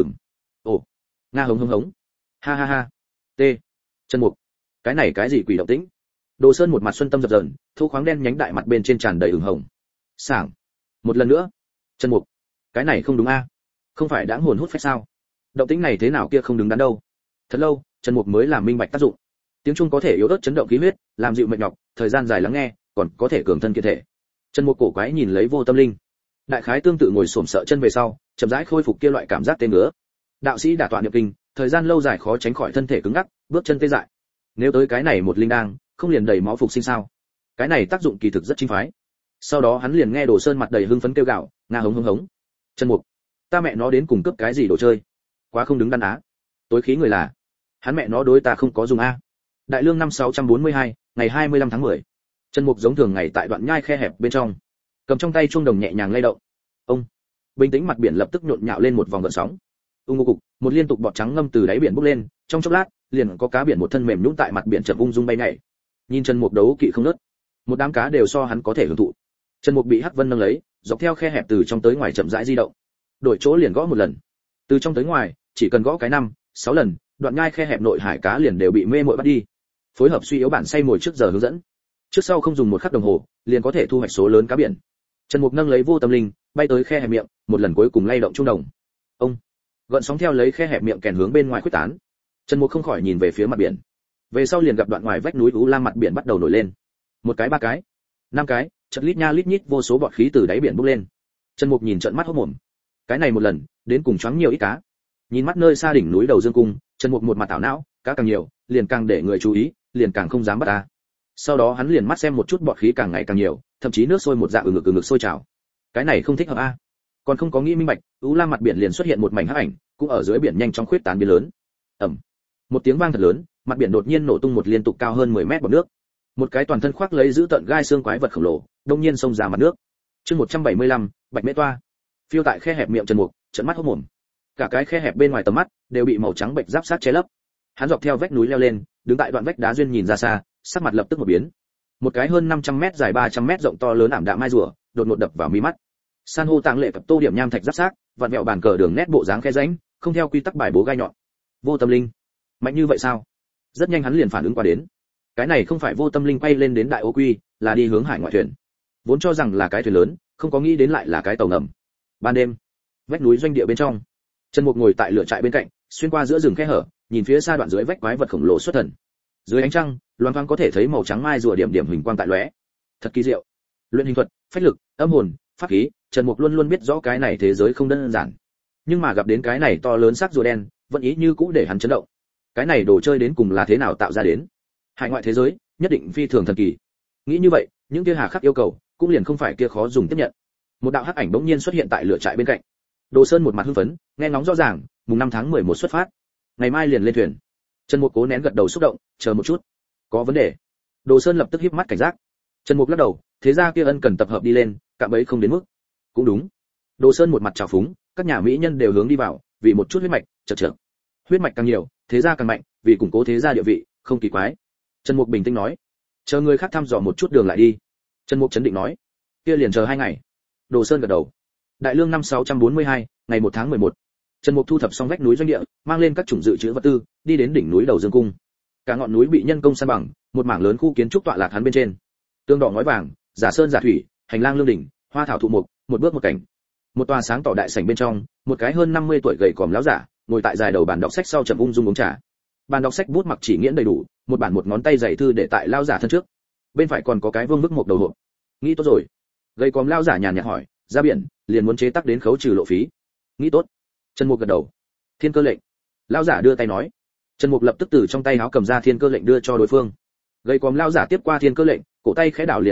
Ồ. Nga hống hống hống. Ha ha ha. T. Trần Mục. Cái này cái gì quỷ động tĩnh? Đồ Sơn một mặt xuân tâm dập dờn, thu khoáng đen nhánh đại mặt bên trên tràn đầy ửng hồng. Sảng. Một lần nữa. Trần Mục. Cái này không đúng a. Không phải đã hồn hút phách sao? Động tĩnh này thế nào kia không đứng đắn đâu. Thật lâu, Trần Mục mới làm minh bạch tác dụng. Tiếng Trung có thể yếu ớt chấn động khí huyết, làm dịu mệt nhọc, thời gian dài lắng nghe, còn có thể cường thân kiện thể. Trần Mục cổ quái nhìn lấy vô tâm linh. Đại khái tương tự ngồi xổm sợ chân về sau, chậm rãi khôi phục kia loại cảm giác tê ngứa. Đạo sĩ đả tọa niệm kinh, thời gian lâu dài khó tránh khỏi thân thể cứng ngắc, bước chân tê dại. Nếu tới cái này một linh đang, không liền đầy máu phục sinh sao? Cái này tác dụng kỳ thực rất chính phái. Sau đó hắn liền nghe Đồ Sơn mặt đầy hưng phấn kêu gào, nga hống hống hống. Trần Mục, ta mẹ nó đến cùng cướp cái gì đồ chơi? Quá không đứng đắn á. Tối khí người là, hắn mẹ nó đối ta không có dùng a. Đại lương năm 642, ngày 25 tháng 10. Trần Mục giống thường ngày tại đoạn nhai khe hẹp bên trong, cầm trong tay chuông đồng nhẹ nhàng lay động. Ông, bình tĩnh mặt biển lập tức nhộn nhạo lên một vòng gợn sóng. Ngô cục, một liên tục bọt trắng ngâm từ đáy biển bốc lên, trong chốc lát, liền có cá biển một thân mềm nhũn tại mặt biển chậm ung dung bay nhảy. Nhìn Trần Mục đấu kỵ không nớt, một đám cá đều so hắn có thể hưởng thụ. Trần Mục bị Hắc Vân nâng lấy, dọc theo khe hẹp từ trong tới ngoài chậm rãi di động. Đổi chỗ liền gõ một lần. Từ trong tới ngoài, chỉ cần gõ cái 5-6 lần, đoạn nhai khe hẹp nội hải cá liền đều bị mê muội bắt đi. Phối hợp suy yếu bản say mồi trước giờ hướng dẫn. Trước sau không dùng một khắc đồng hồ, liền có thể thu hoạch số lớn cá biển. Trần Mục nâng lấy vô tâm linh, bay tới khe hẹp miệng, một lần cuối cùng lay động trung đồng. Ông, gợn sóng theo lấy khe hẹp miệng kèn hướng bên ngoài khuếch tán. Trần Mục không khỏi nhìn về phía mặt biển. Về sau liền gặp đoạn ngoài vách núi u lam mặt biển bắt đầu nổi lên. Một cái, ba cái, năm cái, chợt lít nha lít nhít vô số bọt khí từ đáy biển bốc lên. Trần Mục nhìn trợn mắt hốt mồm. Cái này một lần, đến cùng choáng nhiều ít cá. Nhìn mắt nơi xa đỉnh núi đầu Dương Cung, Trần Mục một mặt ảo não, cá càng nhiều, liền càng để người chú ý, liền càng không dám bắt ta. Sau đó hắn liền mắt xem một chút bọt khí càng ngày càng nhiều, thậm chí nước sôi một dạng ừ ngực sôi trào. Cái này không thích hợp a. Còn không có nghĩ minh bạch, u lam mặt biển liền xuất hiện một mảnh hắc ảnh, cũng ở dưới biển nhanh chóng khuyết tán biến lớn. Ầm. Một tiếng vang thật lớn, mặt biển đột nhiên nổ tung một liên tục cao hơn 10 mét bọt nước. Một cái toàn thân khoác lấy giữ tận gai xương quái vật khổng lồ, đột nhiên xông ra mặt nước. Chương 175, Bạch Mễ Toa. Phiêu tại khe hẹp miệng Trần Mục, trợn mắt hốt mồm. Cả cái khe hẹp bên ngoài tầm mắt đều bị màu trắng bệnh giáp sát che lấp. Hắn dọc theo vách núi leo lên, đứng tại đoạn vách đá duyên nhìn ra xa, sắc mặt lập tức một biến. Một cái hơn 500 mét dài 300 mét rộng to lớn ảm đạm mai rùa, đột ngột đập vào mi mắt. San hô tàng lệ cặp tô điểm nham thạch giáp sát, vặn vẹo bàn cờ đường nét bộ dáng khe rãnh, không theo quy tắc bài bố gai nhọn. Vô tâm linh, mạnh như vậy sao? Rất nhanh hắn liền phản ứng qua đến. Cái này không phải vô tâm linh quay lên đến đại ô quy, là đi hướng hải ngoại thuyền. Vốn cho rằng là cái thuyền lớn, không có nghĩ đến lại là cái tàu ngầm. Ban đêm, vách núi doanh địa bên trong, Trần Mục ngồi tại lửa trại bên cạnh, xuyên qua giữa rừng khe hở, nhìn phía xa đoạn dưới vách quái vật khổng lồ xuất thần. Dưới ánh trăng, loáng thoáng có thể thấy màu trắng mai rùa điểm điểm hình quang tại lóe. Thật kỳ diệu. Luyện hình thuật, phách lực, âm hồn, pháp khí, Trần Mục luôn luôn biết rõ cái này thế giới không đơn giản. Nhưng mà gặp đến cái này to lớn xác rùa đen, vẫn ý như cũ để hắn chấn động. Cái này đồ chơi đến cùng là thế nào tạo ra đến? Hải ngoại thế giới, nhất định phi thường thần kỳ. Nghĩ như vậy, những kia hà khắc yêu cầu, cũng liền không phải kia khó dùng tiếp nhận. Một đạo hắc ảnh bỗng nhiên xuất hiện tại lửa trại bên cạnh. Đồ Sơn một mặt hưng phấn, nghe ngóng rõ ràng, mùng 5 tháng 11 xuất phát. Ngày mai liền lên thuyền. Trần Mục cố nén gật đầu xúc động, chờ một chút. Có vấn đề. Đồ Sơn lập tức híp mắt cảnh giác. Trần Mục lắc đầu, thế ra kia ân cần tập hợp đi lên, cạm bẫy không đến mức. Cũng đúng. Đồ Sơn một mặt trào phúng, các nhà mỹ nhân đều hướng đi vào, vì một chút huyết mạch, chật. Huyết mạch càng nhiều, thế gia càng mạnh, vì củng cố thế gia địa vị, không kỳ quái. Trần Mục bình tĩnh nói, chờ người khác thăm dò một chút đường lại đi. Trần Mục chấn định nói, kia liền chờ 2 ngày. Đồ Sơn gật đầu. Đại lương năm 642, ngày 1 tháng 11. Trần Mục thu thập xong vách núi doanh địa, mang lên các chủng dự trữ vật tư, đi đến đỉnh núi đầu Dương Cung. Cả ngọn núi bị nhân công san bằng, một mảng lớn khu kiến trúc tọa lạc hắn bên trên. Tương đỏ ngói vàng, giả sơn giả thủy, hành lang lương đỉnh, hoa thảo thụ mục, một bước một cảnh. Một tòa sáng tỏ đại sảnh bên trong, một cái hơn 50 tuổi gầy còm lão giả, ngồi tại dài đầu bàn đọc sách sau chậm ung dung uống trà. Bàn đọc sách bút mặc chỉ nghiễn đầy đủ, một bản một ngón tay dày thư để tại lão giả thân trước. Bên phải còn có cái vương bức một đầu hộp. Nghĩ tốt rồi. Gầy còm lão giả nhàn nhạt hỏi, ra biển, liền muốn chế tác đến khấu trừ lộ phí. Nghĩ tốt. Trần Mục gật đầu. Thiên cơ lệnh. Lão giả đưa tay nói. Trần Mục lập tức từ trong tay áo cầm ra thiên cơ lệnh đưa cho đối phương. Gầy còm lão giả tiếp qua thiên cơ lệnh, cổ tay khẽ đảo liền biến mất,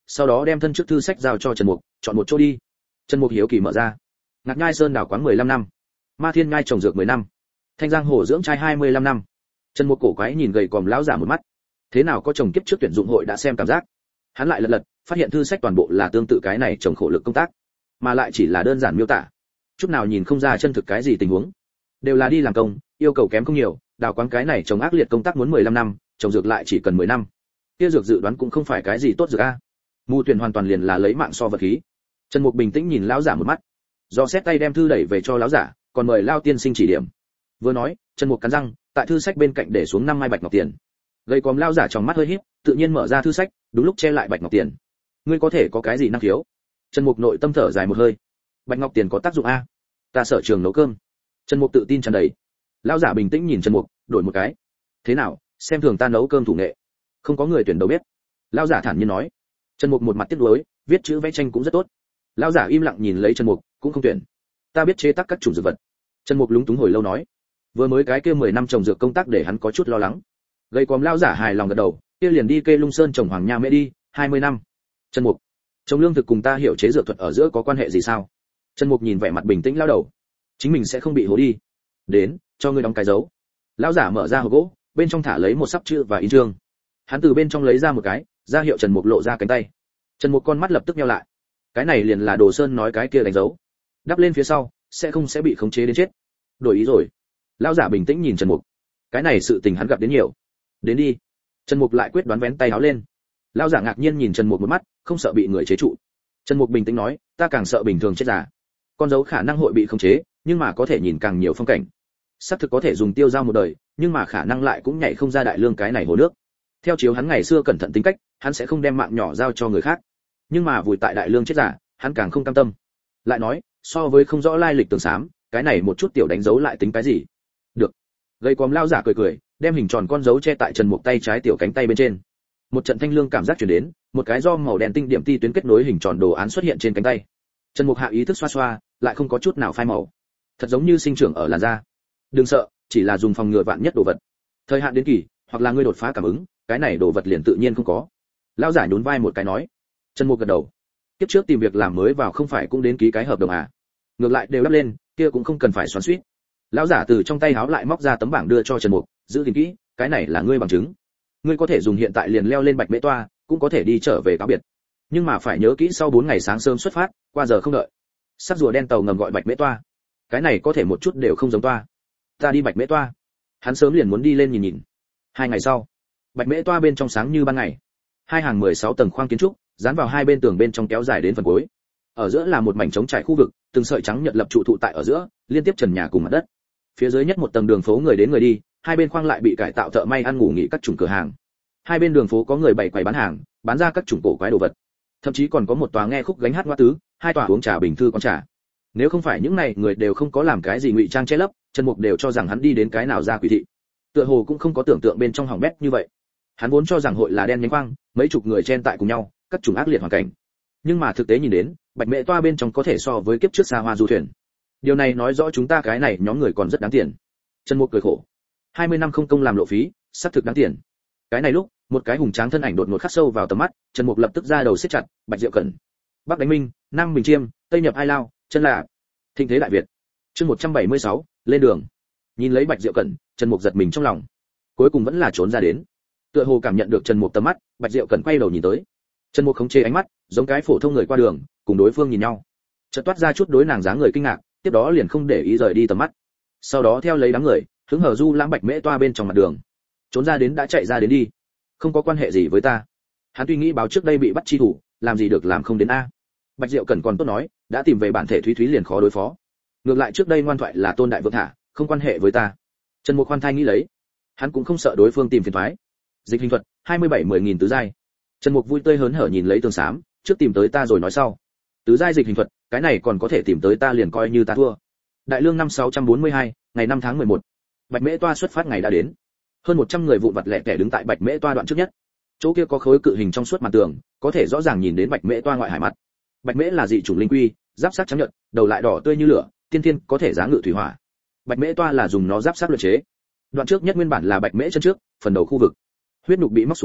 sau đó đem thân trước thư sách giao cho Trần Mục, chọn một chỗ đi. Trần Mục hiếu kỳ mở ra. Ngạc Nhai Sơn đào quáng 15 năm, Ma Thiên Nhai trồng dược 10 năm, Thanh Giang Hồ dưỡng trai 25 năm. Trần Mục cổ quái nhìn gầy còm lão giả một mắt. Thế nào có chồng kiếp trước tuyển dụng hội đã xem cảm giác. Hắn lại lật, phát hiện thư sách toàn bộ là tương tự cái này chồng khổ lực công tác, mà lại chỉ là đơn giản miêu tả, chút nào nhìn không ra chân thực cái gì tình huống. Đều là đi làm công, yêu cầu kém không nhiều, đào quáng cái này trồng ác liệt công tác muốn 15 năm, trồng dược lại chỉ cần 10 năm. Kia dược dự đoán cũng không phải cái gì tốt dược a. Mù Tuyền hoàn toàn liền là lấy mạng so vật khí. Trần Mục bình tĩnh nhìn lão giả một mắt, do xét tay đem thư đẩy về cho lão giả, còn mời lão tiên sinh chỉ điểm. Vừa nói, Trần Mục cắn răng, tại thư sách bên cạnh để xuống 5 mai bạch ngọc tiền. Gầy còm lão giả trong mắt hơi híp, tự nhiên mở ra thư sách, đúng lúc che lại bạch ngọc tiền. Ngươi có thể có cái gì năng khiếu? Trần Mục nội tâm thở dài một hơi. Bạch ngọc tiền có tác dụng a? Ta sở trường nấu cơm. Trần Mục tự tin tràn đầy. Lão giả bình tĩnh nhìn Trần Mục, đổi một cái. Thế nào, xem thường ta nấu cơm thủ nghệ? Không có người tuyển đâu biết. Lão giả thản nhiên nói. Trần Mục một mặt tiếc nuối, viết chữ vẽ tranh cũng rất tốt. Lão giả im lặng nhìn lấy Trần Mục, cũng không tuyển. Ta biết chế tác các chủng dược vật. Trần Mục lúng túng hồi lâu nói. Vừa mới cái kia 10 năm trồng dược công tác để hắn có chút lo lắng. Gầy còm lão giả hài lòng gật đầu, kia liền đi Kê Lung Sơn trồng Hoàng Nha Mễ đi, 20 năm. Trần Mục, trồng lương thực cùng ta hiểu chế dược thuật ở giữa có quan hệ gì sao? Trần Mục nhìn vẻ mặt bình tĩnh lão đầu, chính mình sẽ không bị hố đi. Đến, cho ngươi đóng cái dấu. Lão giả mở ra hộp gỗ, bên trong thả lấy một sắp chữ và in chương. Hắn từ bên trong lấy ra một cái, ra hiệu Trần Mục lộ ra cánh tay. Trần Mục con mắt lập tức nheo lại. Cái này liền là Đồ Sơn nói cái kia đánh dấu. Đắp lên phía sau, sẽ bị khống chế đến chết. Đổi ý rồi. Lão giả bình tĩnh nhìn Trần Mục. Cái này sự tình hắn gặp đến nhiều. Đến đi. Trần Mục lại quyết đoán vén tay áo lên. Lão giả ngạc nhiên nhìn Trần Mục một mắt, không sợ bị người chế trụ. Trần Mục bình tĩnh nói, ta càng sợ bình thường chết giả. Con dấu khả năng hội bị khống chế, nhưng mà có thể nhìn càng nhiều phong cảnh. Xác thực có thể dùng tiêu dao một đời, nhưng mà khả năng lại cũng nhảy không ra đại lương cái này hồ nước. Theo chiếu hắn ngày xưa cẩn thận tính cách, hắn sẽ không đem mạng nhỏ giao cho người khác. Nhưng mà vùi tại đại lương chết giả, hắn càng không cam tâm. Lại nói, so với không rõ lai lịch tường xám, cái này một chút tiểu đánh dấu lại tính cái gì? Được. Gầy còm lao giả cười, đem hình tròn con dấu che tại Trần Mục tay trái tiểu cánh tay bên trên. Một trận thanh lương cảm giác truyền đến, một cái do màu đen tinh điểm ti tuyến kết nối hình tròn đồ án xuất hiện trên cánh tay. Trần Mục hạ ý thức xoa xoa, lại không có chút nào phai màu. Thật giống như sinh trưởng ở làn da. Đừng sợ, chỉ là dùng phòng ngừa vạn nhất đồ vật. Thời hạn đến kỳ, hoặc là ngươi đột phá cảm ứng, cái này đồ vật liền tự nhiên không có. Lão giả nhún vai một cái nói. Trần Mục gật đầu. Kiếp trước tìm việc làm mới vào không phải cũng đến ký cái hợp đồng à? Ngược lại đều đắp lên, kia cũng không cần phải xoắn xuýt. Lão giả từ trong tay háo lại móc ra tấm bảng đưa cho Trần Mục, giữ gìn kỹ, cái này là ngươi bằng chứng. Ngươi có thể dùng hiện tại liền leo lên Bạch Mễ Toa, cũng có thể đi trở về cáo biệt. Nhưng mà phải nhớ kỹ sau 4 ngày sáng sớm xuất phát, qua giờ không đợi. Sắc rùa đen tàu ngầm gọi Bạch Mễ Toa. Cái này có thể một chút đều không giống toa. Ta đi Bạch Mễ Toa. Hắn sớm liền muốn đi lên nhìn. 2 ngày sau, Bạch Mễ Toa bên trong sáng như ban ngày. 2 hàng 16 tầng khoang kiến trúc, dán vào hai bên tường bên trong kéo dài đến phần cuối. Ở giữa là một mảnh trống trải khu vực, từng sợi trắng nhật lập trụ thụ tại ở giữa, liên tiếp trần nhà cùng mặt đất. Phía dưới nhất một tầng đường phố người đến người đi, hai bên khoang lại bị cải tạo thợ may ăn ngủ nghỉ các chủng cửa hàng. Hai bên đường phố có người bày quầy bán hàng, bán ra các chủng cổ quái đồ vật. Thậm chí còn có một tòa nghe khúc gánh hát ngoa tứ, 2 tòa uống trà bình thư con trà. Nếu không phải những này người đều không có làm cái gì ngụy trang che lấp, Trần Mục đều cho rằng hắn đi đến cái nào ra quỷ thị. Tựa hồ cũng không có tưởng tượng bên trong hỏng bét như vậy. Hắn vốn cho rằng hội là đen nhánh quang, mấy chục người chen tại cùng nhau, các chủng ác liệt hoàn cảnh. Nhưng mà thực tế nhìn đến, Bạch Mễ Toa bên trong có thể so với kiếp trước xa hoa du thuyền. Điều này nói rõ chúng ta cái này nhóm người còn rất đáng tiền. Trần Mục cười khổ. 20 năm không công làm lộ phí, xác thực đáng tiền. Cái này lúc, một cái hùng tráng thân ảnh đột ngột khắc sâu vào tầm mắt, Trần Mục lập tức ra đầu siết chặt, Bạch Diệu Cẩn. Bắc đánh Minh, Nam Bình Chiêm, Tây nhập Ai Lao, chân là thịnh thế đại Việt. Chương 176, lên đường. Nhìn lấy Bạch Diệu Cẩn, Trần Mục giật mình trong lòng. Cuối cùng vẫn là trốn ra đến. Tựa hồ cảm nhận được Trần Mục tầm mắt, Bạch Diệu Cẩn quay đầu nhìn tới. Trần Mục khống chế ánh mắt, giống cái phổ thông người qua đường, cùng đối phương nhìn nhau. Chợt toát ra chút đối nàng dáng người kinh ngạc, tiếp đó liền không để ý rời đi tầm mắt. Sau đó theo lấy đám người, hứng hở du lãm Bạch Mễ Toa bên trong mặt đường. Trốn ra đến đã chạy ra đến đi. Không có quan hệ gì với ta. Hắn tuy nghĩ báo trước đây bị bắt chi thủ, làm gì được làm không đến a. Bạch Diệu Cẩn còn tốt nói, đã tìm về bản thể Thúy Thúy liền khó đối phó. Ngược lại trước đây ngoan thoại là Tôn Đại Vượng thả, không quan hệ với ta. Trần Mục khoan thai nghĩ lấy, hắn cũng không sợ đối phương tìm phiền toái. Dịch hình thuật, 27-10.000 tứ giai. Trần Mục vui tươi hớn hở nhìn lấy tường xám, trước tìm tới ta rồi nói sau. Tứ giai dịch hình thuật, cái này còn có thể tìm tới ta liền coi như ta thua. Đại lương năm 642, ngày 5 tháng 11. Bạch Mễ Toa xuất phát ngày đã đến. Hơn 100 người vụn vặt lẻ tẻ đứng tại Bạch Mễ Toa đoạn trước nhất. Chỗ kia có khối cự hình trong suốt mặt tường, có thể rõ ràng nhìn đến Bạch Mễ Toa ngoại hải mặt. Bạch Mễ là dị chủng linh quy, giáp sắc trắng nhợt, đầu lại đỏ tươi như lửa, tiên thiên có thể giá ngự thủy hỏa. Bạch Mễ Toa là dùng nó giáp sắc luyện chế. Đoạn trước nhất nguyên bản là Bạch Mễ chân trước, phần đầu khu vực. Huyết nhục bị móc xuống,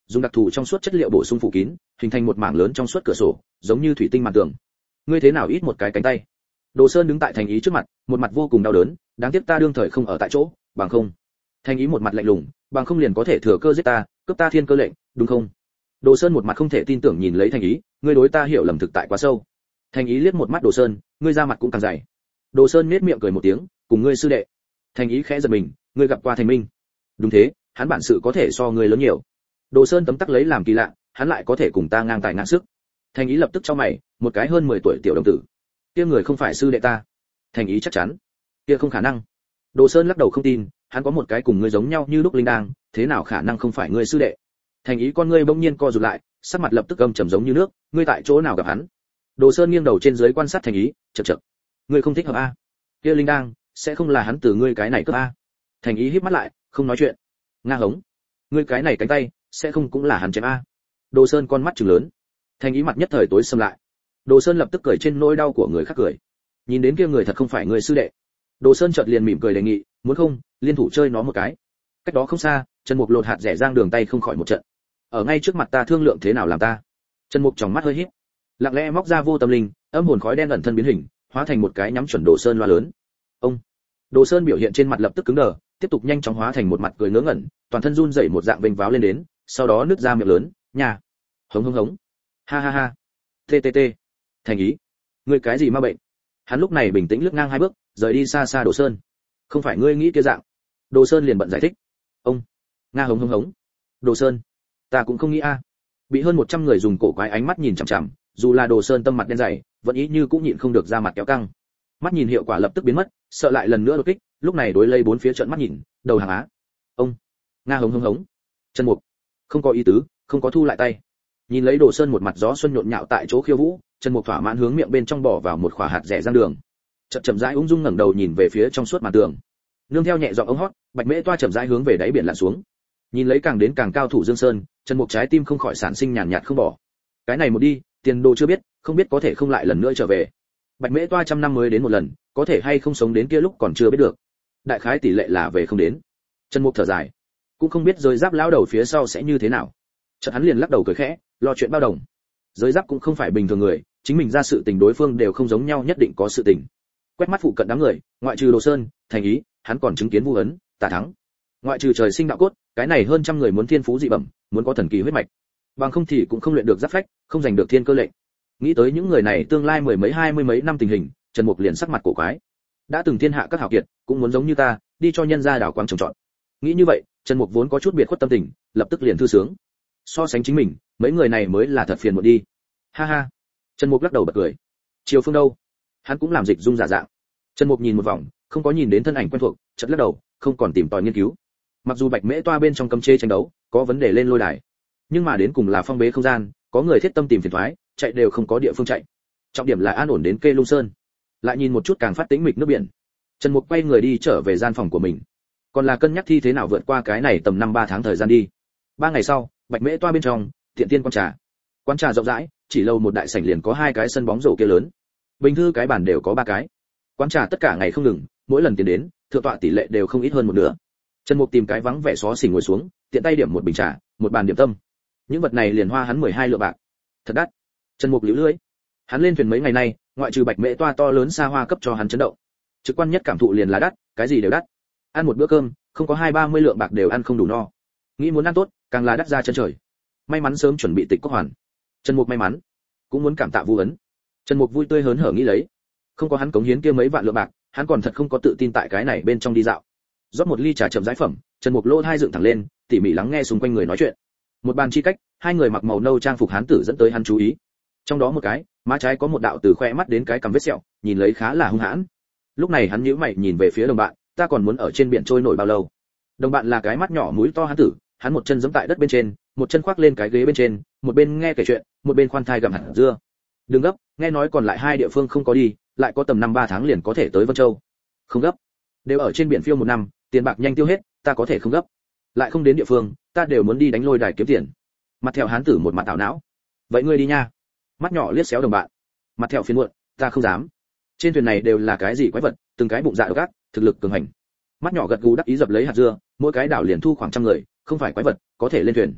dùng đặc thù trong suốt chất liệu bổ sung phủ kín, hình thành một mảng lớn trong suốt cửa sổ, giống như thủy tinh màn tường. Ngươi thế nào ít một cái cánh tay? Đồ Sơn đứng tại Thành Ý trước mặt, một mặt vô cùng đau đớn, đáng tiếc ta đương thời không ở tại chỗ, bằng không. Thành Ý một mặt lạnh lùng, bằng không liền có thể thừa cơ giết ta, cướp ta thiên cơ lệnh, đúng không? Đồ Sơn một mặt không thể tin tưởng nhìn lấy Thành Ý, ngươi đối ta hiểu lầm thực tại quá sâu. Thành Ý liếc một mắt Đồ Sơn, ngươi ra mặt cũng càng dày. Đồ Sơn nhếch miệng cười một tiếng, cùng ngươi sư đệ. Thành Ý khẽ giật mình, ngươi gặp qua Thành Minh? Đúng thế, hắn bản sự có thể so ngươi lớn nhiều. Đồ Sơn tấm tắc lấy làm kỳ lạ, hắn lại có thể cùng ta ngang tài ngang sức. Thành Ý lập tức chau mày, một cái hơn 10 tuổi tiểu đồng tử. Kia người không phải sư đệ ta. Thành Ý chắc chắn. Kia không khả năng. Đồ Sơn lắc đầu không tin, hắn có một cái cùng ngươi giống nhau như lúc linh đang, thế nào khả năng không phải ngươi sư đệ? Thành Ý con ngươi bỗng nhiên co rụt lại, sắc mặt lập tức âm trầm giống như nước, ngươi tại chỗ nào gặp hắn? Đồ Sơn nghiêng đầu trên dưới quan sát Thành Ý, chậc chậc. Ngươi không thích hợp a? Kia linh đang, sẽ không là hắn từ ngươi cái này cướp a? Thành Ý híp mắt lại, không nói chuyện. Nga hống. Ngươi cái này cánh tay, sẽ không cũng là hắn chém a? Đồ Sơn con mắt trừng lớn. Thành Ý mặt nhất thời tối sầm lại. Đồ Sơn lập tức cười trên nỗi đau của người khác cười. Nhìn đến kia người thật không phải người sư đệ. Đồ Sơn chợt liền mỉm cười đề nghị, muốn không, liên thủ chơi nó một cái. Cách đó không xa, Trần Mục lột hạt rẻ giang đường tay không khỏi một trận. Ở ngay trước mặt ta thương lượng thế nào làm ta. Trần Mục tròng mắt hơi híp, lặng lẽ móc ra vô tâm linh, âm hồn khói đen ẩn thân biến hình, hóa thành một cái nhắm chuẩn Đồ Sơn loa lớn. Ông. Đồ Sơn biểu hiện trên mặt lập tức cứng đờ, tiếp tục nhanh chóng hóa thành một mặt cười ngớ ngẩn, toàn thân run rẩy một dạng vênh váo lên đến, sau đó nứt ra miệng lớn, nhà. Hống hống hống. Ha ha ha. TTT. Thành Ý, ngươi cái gì ma bệnh? Hắn lúc này bình tĩnh lướt ngang 2 bước, rời đi xa xa Đồ Sơn. Không phải ngươi nghĩ kia dạng. Đồ Sơn liền bận giải thích. Ông. Nga hống hống hống. Đồ Sơn, ta cũng không nghĩ a. Bị hơn 100 người dùng cổ quái ánh mắt nhìn chằm chằm, dù là Đồ Sơn tâm mặt đen dày, vẫn ý như cũng nhịn không được ra mặt kéo căng. Mắt nhìn hiệu quả lập tức biến mất, sợ lại lần nữa đột kích, lúc này đối lây bốn phía trợn mắt nhìn, đầu hàng á. Ông. Nga hống hống hống. Trần Mục, không có ý tứ, không có thu lại tay. Nhìn lấy Đồ Sơn một mặt gió xuân nhộn nhạo tại chỗ khiêu vũ, Trần Mục thỏa mãn hướng miệng bên trong bỏ vào một quả hạt rẻ giang đường. Chậm rãi ung dung ngẩng đầu nhìn về phía trong suốt màn tường. Nương theo nhẹ giọng ống hót, Bạch Mễ Toa chậm rãi hướng về đáy biển lặn xuống. Nhìn lấy càng đến càng cao thủ Dương Sơn, Trần Mục trái tim không khỏi sản sinh nhàn nhạt không bỏ. Cái này một đi, tiền đồ chưa biết, không biết có thể không lại lần nữa trở về. Bạch Mễ Toa trăm năm mới đến một lần, có thể hay không sống đến kia lúc còn chưa biết được. Đại khái tỷ lệ là về không đến. Trần Mục thở dài, cũng không biết rơi giáp lão đầu phía sau sẽ như thế nào. Chợt hắn liền lắc đầu cười khẽ, lo chuyện bao đồng. Giới giáp cũng không phải bình thường người, chính mình ra sự tình đối phương đều không giống nhau, nhất định có sự tình. Quét mắt phụ cận đám người, ngoại trừ Đồ Sơn, Thành Ý, hắn còn chứng kiến Vu Ấn, Tả Thắng. Ngoại trừ trời sinh đạo cốt, cái này hơn trăm người muốn thiên phú dị bẩm, muốn có thần kỳ huyết mạch, bằng không thì cũng không luyện được giáp phách, không giành được thiên cơ lệnh. Nghĩ tới những người này tương lai 10 mấy 20 mấy năm tình hình, Trần Mục liền sắc mặt cổ quái. Đã từng thiên hạ các hảo kiệt, cũng muốn giống như ta, đi cho nhân gia đảo quang trồng trọt. Nghĩ như vậy, Trần Mục vốn có chút biệt khuất tâm tình, lập tức liền thư sướng. So sánh chính mình, mấy người này mới là thật phiền một đi. Ha ha. Trần Mục lắc đầu bật cười. Triều Phương đâu? Hắn cũng làm dịch dung giả dạng. Trần Mục nhìn một vòng, không có nhìn đến thân ảnh quen thuộc, chợt lắc đầu, không còn tìm tòi nghiên cứu. Mặc dù Bạch Mễ Toa bên trong cấm chế tranh đấu, có vấn đề lên lôi đài, nhưng mà đến cùng là phong bế không gian, có người thiết tâm tìm phiền toái, chạy đều không có địa phương chạy. Trọng điểm là an ổn đến Kê Lung Sơn. Lại nhìn một chút càng phát tĩnh mịch nước biển. Trần Mục quay người đi trở về gian phòng của mình. Còn là cân nhắc thi thế nào vượt qua cái này tầm 5-3 tháng thời gian đi. 3 ngày sau, Bạch Mễ Toa bên trong, Thiện Tiên quán trà. Quán trà rộng rãi, chỉ lâu một đại sảnh liền có 2 cái sân bóng rổ kia lớn. Bình thư cái bàn đều có 3 cái. Quán trà tất cả ngày không ngừng, mỗi lần tiến đến, thượng tọa tỷ lệ đều không ít hơn một nửa. Trần Mục tìm cái vắng vẻ xó xỉnh ngồi xuống, tiện tay điểm một bình trà, một bàn điểm tâm. Những vật này liền hoa hắn 12 lượng bạc. Thật đắt. Trần Mục liễu lưỡi. Hắn lên thuyền mấy ngày nay, ngoại trừ Bạch Mễ Toa to lớn xa hoa cấp cho hắn chấn động, trực quan nhất cảm thụ liền là đắt, cái gì đều đắt. Ăn một bữa cơm, không có 20-30 lượng bạc đều ăn không đủ no. Nghĩ muốn ăn tốt, càng là đắt ra chân trời. May mắn sớm chuẩn bị tịch cốc hoàn. Trần Mục may mắn, cũng muốn cảm tạ Vu Ấn. Trần Mục vui tươi hớn hở nghĩ lấy, không có hắn cống hiến kia mấy vạn lượng bạc, hắn còn thật không có tự tin tại cái này bên trong đi dạo. Rót một ly trà chậm rãi phẩm, Trần Mục lỗ hai dựng thẳng lên, tỉ mỉ lắng nghe xung quanh người nói chuyện. Một bàn chi cách, 2 người mặc màu nâu trang phục hán tử dẫn tới hắn chú ý. Trong đó một cái, má trái có một đạo từ khoe mắt đến cái cằm vết sẹo, nhìn lấy khá là hung hãn. Lúc này hắn nhíu mày nhìn về phía đồng bạn, ta còn muốn ở trên biển trôi nổi bao lâu? Đồng bạn là cái mắt nhỏ mũi to hán tử, hắn một chân giẫm tại đất bên trên, một chân khoác lên cái ghế bên trên, một bên nghe kể chuyện, một bên khoan thai gặm hạt dưa. Đừng gấp, nghe nói còn lại 2 địa phương không có đi, lại có tầm 5-3 tháng liền có thể tới Vân Châu. Không gấp, đều ở trên biển phiêu 1 năm, tiền bạc nhanh tiêu hết, ta có thể không gấp. Lại không đến địa phương, ta đều muốn đi đánh lôi đài kiếm tiền. Mặt theo hán tử một mặt tảo não. Vậy ngươi đi nha. Mắt nhỏ liếc xéo đồng bạn. Mặt theo phiền muộn, ta không dám. Trên thuyền này đều là cái gì quái vật, từng cái bụng dạ độc ác, thực lực cường hành. Mắt nhỏ gật gù đắc ý dập lấy hạt dưa, mỗi cái đảo liền thu khoảng trăm người, không phải quái vật, có thể lên thuyền.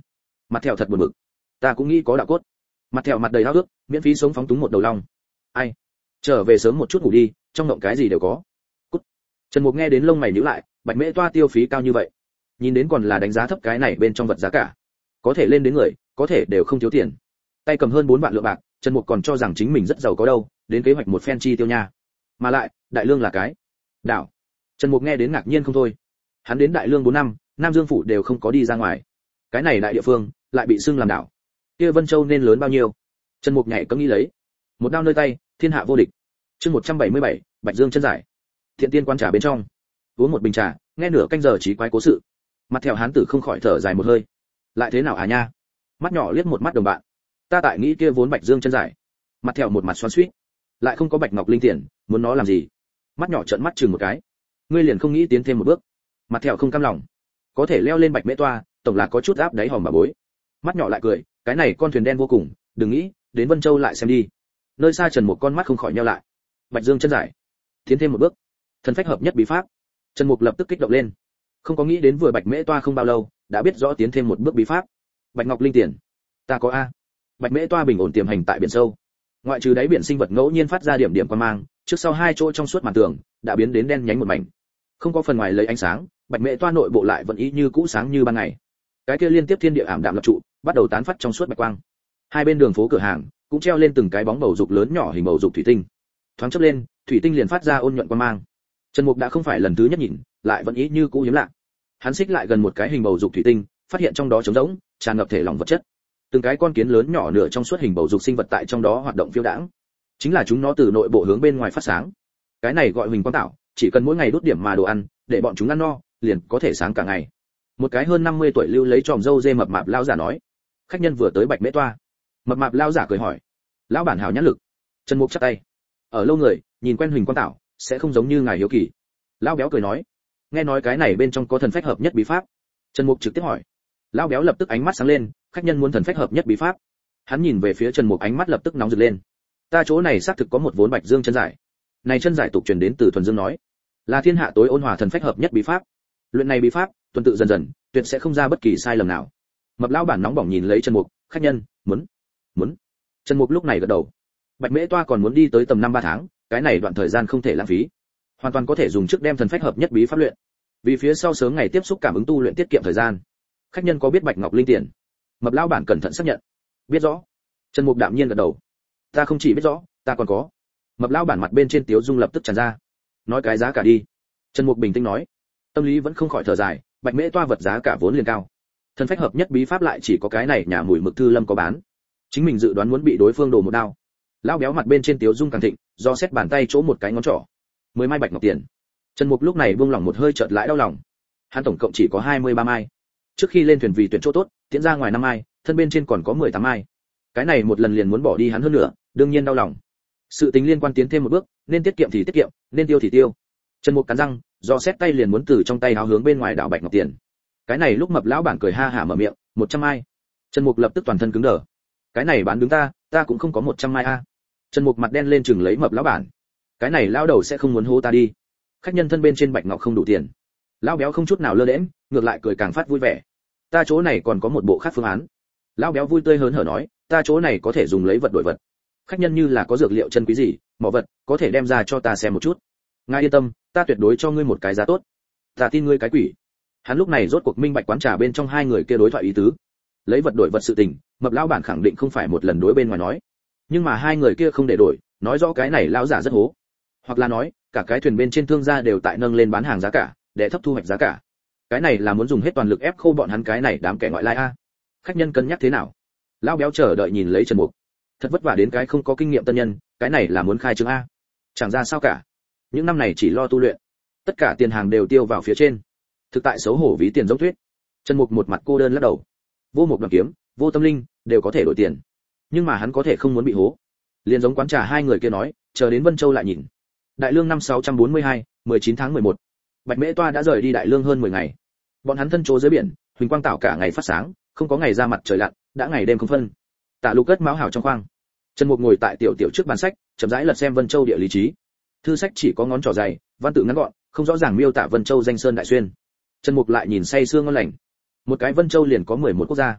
Mặt thẹo thật buồn bực. Ta cũng nghĩ có đạo cốt. Mặt thẹo mặt đầy háo ước, miễn phí sống phóng túng một đầu long. Ai? Trở về sớm một chút ngủ đi, trong mộng cái gì đều có. Cút. Trần Mục nghe đến lông mày nhíu lại, Bạch Mễ Toa tiêu phí cao như vậy, nhìn đến còn là đánh giá thấp cái này bên trong vật giá cả. Có thể lên đến người, có thể đều không thiếu tiền. Tay cầm hơn 4 vạn lượng bạc, Trần Mục còn cho rằng chính mình rất giàu có đâu, đến kế hoạch một phen chi tiêu nha. Mà lại, Đại Lương là cái đảo. Trần Mục nghe đến ngạc nhiên không thôi. Hắn đến Đại Lương 4 năm, Nam Dương phủ đều không có đi ra ngoài. Cái này đại địa phương lại bị xưng làm đảo. Kia Vân Châu nên lớn bao nhiêu? Trần Mục nhảy cẫng nghĩ lấy. Một đao nơi tay, thiên hạ vô địch. Chương 177, Bạch Dương chân giải. Thiện tiên quan trà bên trong, uống một bình trà, nghe nửa canh giờ trí quái cố sự. Mặt theo hán tử không khỏi thở dài một hơi. Lại thế nào à nha? Mắt nhỏ liếc một mắt đồng bạn. Ta tại nghĩ kia vốn Bạch Dương chân giải. Mặt theo một mặt xoắn xuýt. Lại không có Bạch Ngọc Linh tiền, muốn nó làm gì? Mắt nhỏ trợn mắt chừng một cái. Ngươi liền không nghĩ tiến thêm một bước? Mặt theo không cam lòng. Có thể leo lên Bạch Mễ Toa, tổng là có chút áp đáy hòm bà bối. Mắt nhỏ lại cười, cái này con thuyền đen vô cùng, đừng nghĩ, đến Vân Châu lại xem đi. Nơi xa Trần một con mắt không khỏi nheo lại. Bạch Dương chân giải, tiến thêm một bước, thần phách hợp nhất bí pháp. Trần Mục lập tức kích động lên. Không có nghĩ đến vừa Bạch Mễ Toa không bao lâu, đã biết rõ tiến thêm một bước bí pháp. Bạch Ngọc Linh tiền, ta có a. Bạch Mễ Toa bình ổn tiềm hành tại biển sâu. Ngoại trừ đáy biển sinh vật ngẫu nhiên phát ra điểm điểm quang mang, trước sau hai chỗ trong suốt màn tường đã biến đến đen nhánh một mảnh. Không có phần ngoài lấy ánh sáng, Bạch Mễ Toa nội bộ lại vẫn y như cũ sáng như ban ngày. Cái kia liên tiếp thiên địa ảm đạm lập trụ, bắt đầu tán phát trong suốt bạch quang. Hai bên đường phố cửa hàng cũng treo lên từng cái bóng bầu dục lớn nhỏ hình bầu dục thủy tinh. Thoáng chớp lên, thủy tinh liền phát ra ôn nhuận quang mang. Trần Mục đã không phải lần thứ nhất nhìn, lại vẫn ý như cũ hiếm lạ. Hắn xích lại gần một cái hình bầu dục thủy tinh, phát hiện trong đó trống rỗng, tràn ngập thể lỏng vật chất. Từng cái con kiến lớn nhỏ nửa trong suốt hình bầu dục sinh vật tại trong đó hoạt động phiêu đãng. Chính là chúng nó từ nội bộ hướng bên ngoài phát sáng. Cái này gọi huỳnh quang tạo, chỉ cần mỗi ngày đốt điểm mà đồ ăn, để bọn chúng ăn no, liền có thể sáng cả ngày. Một cái hơn 50 tuổi lưu lấy tròm râu dê mập mạp lão giả nói. Khách nhân vừa tới Bạch Mễ Toa. Mập mạp lão giả cười hỏi. Lão bản hảo nhãn lực. Trần Mục chắp tay. Ở lâu người, nhìn quen huỳnh quang tạo, sẽ không giống như ngài hiếu kỳ. Lão béo cười nói. Nghe nói cái này bên trong có thần phách hợp nhất bí pháp. Trần Mục trực tiếp hỏi. Lão béo lập tức ánh mắt sáng lên, khách nhân muốn thần phách hợp nhất bí pháp. Hắn nhìn về phía Trần Mục ánh mắt lập tức nóng rực lên. Ta chỗ này xác thực có một vốn Bạch Dương chân giải. Này chân giải tục truyền đến từ Thuần Dương nói, là thiên hạ tối ôn hòa thần phách hợp nhất bí pháp. Luyện này bí pháp, tuần tự dần dần, tuyệt sẽ không ra bất kỳ sai lầm nào. Mập lão bản nóng bỏng nhìn lấy Trần Mục, khách nhân, muốn. Trần Mục lúc này gật đầu. Bạch Mễ Toa còn muốn đi tới tầm 5-3 tháng, cái này đoạn thời gian không thể lãng phí. Hoàn toàn có thể dùng trước đem thần phách hợp nhất bí pháp luyện. Vì phía sau sớm ngày tiếp xúc cảm ứng tu luyện tiết kiệm thời gian. Khách nhân có biết Bạch Ngọc Linh tiền? Mập lão bản cẩn thận xác nhận. Biết rõ. Trần Mục đạm nhiên gật đầu. Ta không chỉ biết rõ, ta còn có. Mập lão bản mặt bên trên tiếu dung lập tức tràn ra. Nói cái giá cả đi. Trần Mục bình tĩnh nói. Tâm lý vẫn không khỏi thở dài, Bạch Mễ Toa vật giá cả vốn liền cao. Thần phách hợp nhất bí pháp lại chỉ có cái này nhà mùi mực thư lâm có bán. Chính mình dự đoán muốn bị đối phương đổ một đao. Lão béo mặt bên trên tiếu dung càng thịnh, do xét bàn tay chỗ một cái ngón trỏ. 10 mai bạch ngọc tiền. Trần Mục lúc này buông lỏng một hơi chợt lại đau lòng. Hắn tổng cộng chỉ có 23 mai. Trước khi lên thuyền vì tuyển chỗ tốt, tiễn ra ngoài 5 mai, thân bên trên còn có 18 mai. Cái này một lần liền muốn bỏ đi hắn hơn nữa, đương nhiên đau lòng. Sự tình liên quan tiến thêm một bước, nên tiết kiệm thì tiết kiệm, nên tiêu thì tiêu. Trần Mục cắn răng, do xét tay liền muốn từ trong tay háo hướng bên ngoài đảo bạch ngọc tiền. Cái này lúc mập lão bản cười ha hả mở miệng, 100 mai. Trần Mục lập tức toàn thân cứng đờ. Cái này bán đứng ta cũng không có 100 mai a. Trần Mục mặt đen lên chừng lấy mập lão bản. Cái này lão đầu sẽ không muốn hô ta đi. Khách nhân thân bên trên bạch ngọc không đủ tiền. Lão béo không chút nào lơ đễnh, ngược lại cười càng phát vui vẻ. Ta chỗ này còn có một bộ khác phương án. Lão béo vui tươi hớn hở nói, ta chỗ này có thể dùng lấy vật đổi vật. Khách nhân như là có dược liệu chân quý gì, mỏ vật, có thể đem ra cho ta xem một chút. Ngài yên tâm, ta tuyệt đối cho ngươi một cái giá tốt. Ta tin ngươi cái quỷ. Hắn lúc này rốt cuộc minh bạch quán trà bên trong hai người kia đối thoại ý tứ. Lấy vật đổi vật sự tình, mập lão bản khẳng định không phải một lần đối bên ngoài nói. Nhưng mà hai người kia không để đổi, nói rõ cái này lão giả rất hố. Hoặc là nói, cả cái thuyền bên trên thương gia đều tại nâng lên bán hàng giá cả, để thấp thu hoạch giá cả. Cái này là muốn dùng hết toàn lực ép khô bọn hắn cái này đám kẻ ngoại lai a. Khách nhân cân nhắc thế nào? Lão béo chờ đợi nhìn lấy Trần Mục. Thật vất vả đến cái không có kinh nghiệm tân nhân, cái này là muốn khai trương a. Chẳng ra sao cả. Những năm này chỉ lo tu luyện, tất cả tiền hàng đều tiêu vào phía trên. Thực tại xấu hổ ví tiền giống thuyết. Trần Mục một mặt cô đơn lắc đầu. Vô Mục Đoàn Kiếm, Vô Tâm Linh đều có thể đổi tiền, nhưng mà hắn có thể không muốn bị hố. Liên giống quán trà hai người kia nói, chờ đến Vân Châu lại nhìn. Đại Lương năm 642, 19 tháng 11. Bạch Mễ Toa đã rời đi Đại Lương hơn 10 ngày. Bọn hắn thân chỗ dưới biển, huỳnh quang tạo cả ngày phát sáng, không có ngày ra mặt trời lặn, đã ngày đêm không phân. Tạ Lục cất máu hào trong khoang. Trần Mục ngồi tại tiểu trước bàn sách, chậm rãi lật xem Vân Châu địa lý trí. Thư sách chỉ có ngón trỏ dày, văn tự ngắn gọn, không rõ ràng miêu tả Vân Châu danh sơn đại xuyên. Trần Mục lại nhìn say sưa ngon lành. Một cái Vân Châu liền có 11 quốc gia.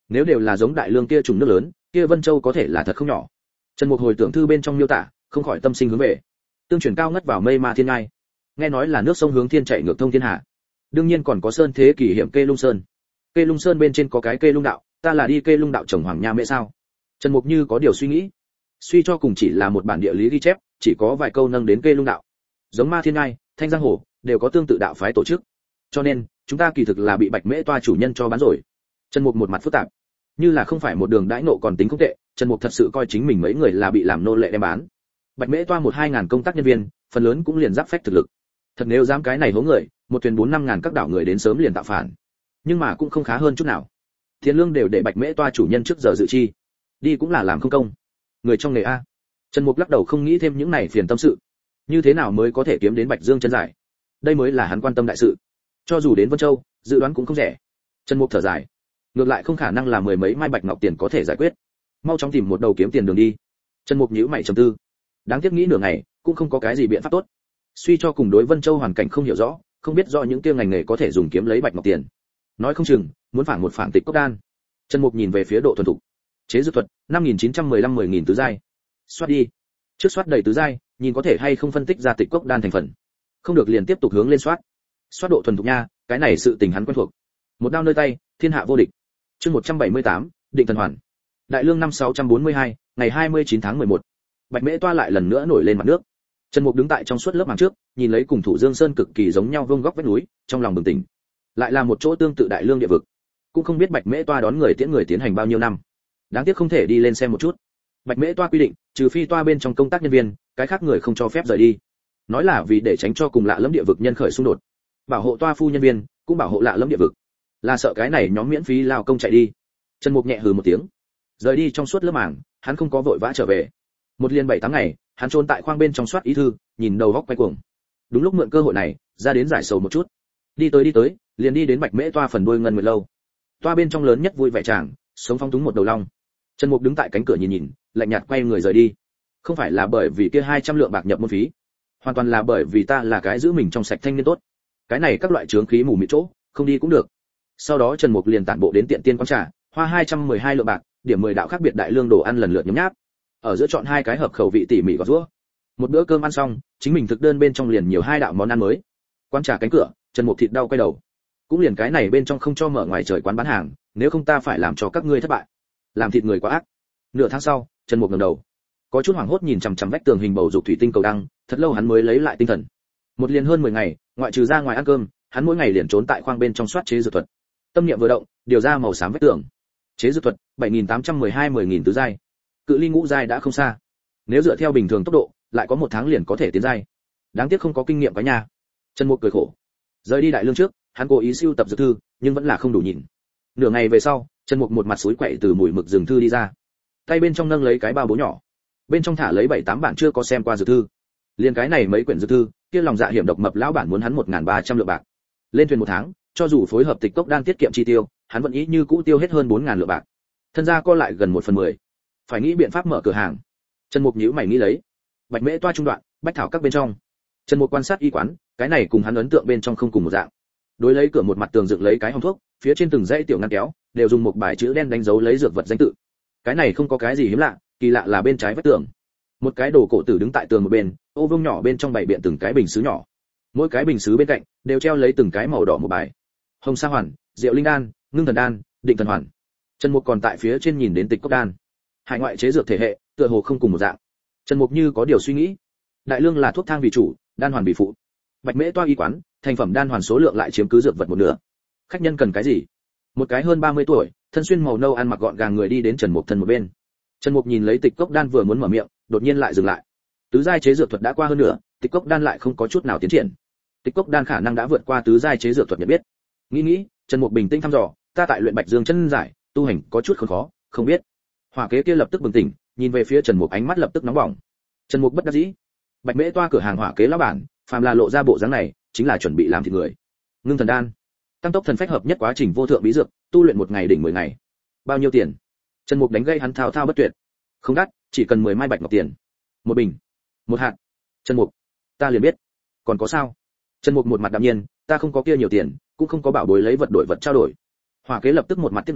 Nếu đều là giống đại lương kia trùng nước lớn, kia Vân Châu có thể là thật không nhỏ. Trần Mục hồi tưởng thư bên trong miêu tả, không khỏi tâm sinh hướng về. Tương truyền cao ngất vào mây ma thiên ngai, nghe nói là nước sông hướng thiên chạy ngược thông thiên hạ. Đương nhiên còn có sơn thế kỳ hiểm Kê Lung Sơn. Kê Lung Sơn bên trên có cái Kê Lung đạo, ta là đi Kê Lung đạo trồng hoàng nha mễ sao? Trần Mục như có điều suy nghĩ. Suy cho cùng chỉ là một bản địa lý ghi chép, chỉ có vài câu nâng đến Kê Lung đạo. Giống Ma Thiên Ngai, Thanh Giang Hồ đều có tương tự đạo phái tổ chức. Cho nên, chúng ta kỳ thực là bị Bạch Mễ Toa chủ nhân cho bán rồi. Trần Mục một mặt phức tạp, như là không phải một đường đãi nộ còn tính không tệ, Trần Mục thật sự coi chính mình mấy người là bị làm nô lệ đem bán. Bạch Mễ Toa 1-2 ngàn công tác nhân viên, phần lớn cũng liền giáp phách thực lực. Thật nếu dám cái này hố người, một thuyền 4-5 ngàn các đảo người đến sớm liền tạo phản. Nhưng mà cũng không khá hơn chút nào. Tiền lương đều để Bạch Mễ Toa chủ nhân trước giờ dự chi, đi cũng là làm không công. Người trong nghề a. Trần Mục lắc đầu không nghĩ thêm những này phiền tâm sự. Như thế nào mới có thể kiếm đến Bạch Dương chân giải? Đây mới là hắn quan tâm đại sự. Cho dù đến Vân Châu, dự đoán cũng không rẻ. Trần Mục thở dài, ngược lại không khả năng là mười mấy mai bạch ngọc tiền có thể giải quyết. Mau chóng tìm một đầu kiếm tiền đường đi. Trần Mục nhíu mày trầm tư. Đáng tiếc nghĩ nửa ngày, cũng không có cái gì biện pháp tốt. Suy cho cùng đối Vân Châu hoàn cảnh không hiểu rõ, không biết rõ những kia ngành nghề có thể dùng kiếm lấy bạch ngọc tiền. Nói không chừng, muốn phản một phản tịch cốc đan. Trần Mục nhìn về phía độ thuần thục. Chế dược thuật, 5915 10000 tứ giai. Soát đi. Trước soát đầy tứ giai, nhìn có thể hay không phân tích ra tịch cốc đan thành phần. Không được liền tiếp tục hướng lên soát. Soát độ thuần thục nha, cái này sự tình hắn quen thuộc. Một đao nơi tay, thiên hạ vô địch. Chương 178, Định Thần Hoàn. Đại lương năm 642, ngày 29 tháng 11. Bạch Mễ Toa lại lần nữa nổi lên mặt nước. Trần Mục đứng tại trong suốt lớp màng trước, nhìn lấy cùng Thủ Dương Sơn cực kỳ giống nhau vuông góc vách núi, trong lòng bừng tỉnh. Lại là một chỗ tương tự đại lương địa vực. Cũng không biết Bạch Mễ Toa đón người tiễn người tiến hành bao nhiêu năm. Đáng tiếc không thể đi lên xem một chút. Bạch Mễ Toa quy định, trừ phi toa bên trong công tác nhân viên, cái khác người không cho phép rời đi. Nói là vì để tránh cho cùng lạ lẫm địa vực nhân khởi xung đột. Bảo hộ toa phu nhân viên, cũng bảo hộ lạ lẫm địa vực. Là sợ cái này nhóm miễn phí lao công chạy đi. Trần Mục nhẹ hừ một tiếng, rời đi trong suốt lớp màng, hắn không có vội vã trở về. Một liên 7-8 ngày, hắn trốn tại khoang bên trong soát ý thư, nhìn đầu góc quay cuồng. Đúng lúc mượn cơ hội này, ra đến giải sầu một chút. Đi tới, liền đi đến Bạch Mễ Toa phần đuôi ngân nguyệt lâu. Toa bên trong lớn nhất vui vẻ chàng, sống phong túng một đầu long. Trần Mục đứng tại cánh cửa nhìn, lạnh nhạt quay người rời đi. Không phải là bởi vì kia 200 lượng bạc nhập môn phí, hoàn toàn là bởi vì ta là cái giữ mình trong sạch thanh niên tốt. Cái này các loại chướng khí mù mịt chỗ, không đi cũng được. Sau đó Trần Mục liền tản bộ đến tiện tiên quán trà, hoa 212 lượng bạc, điểm 10 đạo khác biệt đại lương đồ ăn lần lượt nhấm nháp. Ở giữa chọn 2 cái hợp khẩu vị tỉ mỉ gọt giũa. Một bữa cơm ăn xong, chính mình thực đơn bên trong liền nhiều 2 đạo món ăn mới. Quán trà cánh cửa, Trần Mục thịt đau quay đầu. Cũng liền cái này bên trong không cho mở ngoài trời quán bán hàng, nếu không ta phải làm cho các ngươi thất bại. Làm thịt người quá ác. Nửa tháng sau, Trần Mục ngẩng đầu, có chút hoảng hốt nhìn chằm chằm vách tường hình bầu dục thủy tinh cầu đăng, thật lâu hắn mới lấy lại tinh thần. Một liền hơn 10 ngày, ngoại trừ ra ngoài ăn cơm, hắn mỗi ngày liền trốn tại khoang bên trong soát chế dược thuật. Tâm niệm vừa động, điều ra màu xám vách tường. Chế dược thuật 7812 10000 tứ giai. Cự ly ngũ giai đã không xa. Nếu dựa theo bình thường tốc độ, lại có 1 tháng liền có thể tiến giai. Đáng tiếc không có kinh nghiệm quá nha. Trần Mục cười khổ. Rời đi đại lương trước, hắn cố ý sưu tập dược thư, nhưng vẫn là không đủ nhìn. Nửa ngày về sau, Trần Mục một mặt sủi quậy từ mùi mực rừng thư đi ra. Tay bên trong nâng lấy cái bao bố nhỏ. Bên trong thả lấy 7-8 bản chưa có xem qua dược thư. Liên cái này mấy quyển dược thư, kia lòng dạ hiểm độc mập lão bản muốn hắn 1300 lượng bạc. Lên thuyền 1 tháng, cho dù phối hợp tịch cốc đan tiết kiệm chi tiêu, hắn vẫn ý như cũ tiêu hết hơn 4000 lượng bạc. Thân gia co lại gần 1/10. Phải nghĩ biện pháp mở cửa hàng. Trần Mục nhíu mày nghĩ lấy. Bạch Mễ Toa trung đoạn, bách thảo các bên trong. Trần Mục quan sát y quán, cái này cùng hắn ấn tượng bên trong không cùng một dạng. Đối lấy cửa một mặt tường dựng lấy cái hòm thuốc, phía trên từng dãy tiểu ngăn kéo đều dùng một bài chữ đen đánh dấu lấy dược vật danh tự. Cái này không có cái gì hiếm lạ, kỳ lạ là bên trái vách tường, một cái đồ cổ tử đứng tại tường một bên, ô vuông nhỏ bên trong bày biện từng cái bình sứ nhỏ. Mỗi cái bình sứ bên cạnh đều treo lấy từng cái màu đỏ một bài. Hồng Sa Hoàn, Diệu Linh Đan, Ngưng Thần Đan, Định Thần Hoàn. Trần Mục còn tại phía trên nhìn đến Tịch Cốc Đan. Hải ngoại chế dược thể hệ, tựa hồ không cùng một dạng. Trần Mục như có điều suy nghĩ. Đại lương là thuốc thang vì chủ, đan hoàn vì phụ. Bạch Mễ Toa y quán, thành phẩm đan hoàn số lượng lại chiếm cứ dược vật một nửa. Khách nhân cần cái gì? Một cái hơn 30 tuổi, thân xuyên màu nâu ăn mặc gọn gàng người đi đến Trần Mục thân một bên. Trần Mục nhìn lấy Tịch Cốc Đan vừa muốn mở miệng, đột nhiên lại dừng lại. Tứ giai chế dược thuật đã qua hơn nửa, Tịch Cốc Đan lại không có chút nào tiến triển. Tịch Cốc Đan khả năng đã vượt qua tứ giai chế dược thuật nhận biết. Nghĩ, Trần Mục bình tĩnh thăm dò, ta tại luyện Bạch Dương chân giải, tu hành có chút khó, không biết. Hỏa kế kia lập tức bừng tỉnh, nhìn về phía Trần Mục ánh mắt lập tức nóng bỏng. Trần Mục bất đắc dĩ. Bạch Mễ Toa cửa hàng hỏa kế lão bản, phàm là lộ ra bộ dáng này, chính là chuẩn bị làm thịt người. Ngưng Thần Đan, tăng tốc thần phách hợp nhất quá trình vô thượng bí dược, tu luyện 1 ngày đỉnh 10 ngày. Bao nhiêu tiền? Trần Mục đánh gây hắn thao thao bất tuyệt. Không đắt, chỉ cần 10 mai bạch ngọc tiền. Một bình, một hạt. Trần Mục, ta liền biết. Còn có sao? Trần Mục một mặt đạm nhiên, ta không có kia nhiều tiền, cũng không có bảo bối lấy vật đổi vật trao đổi. Hỏa kế lập tức một mặt tiếc nuối,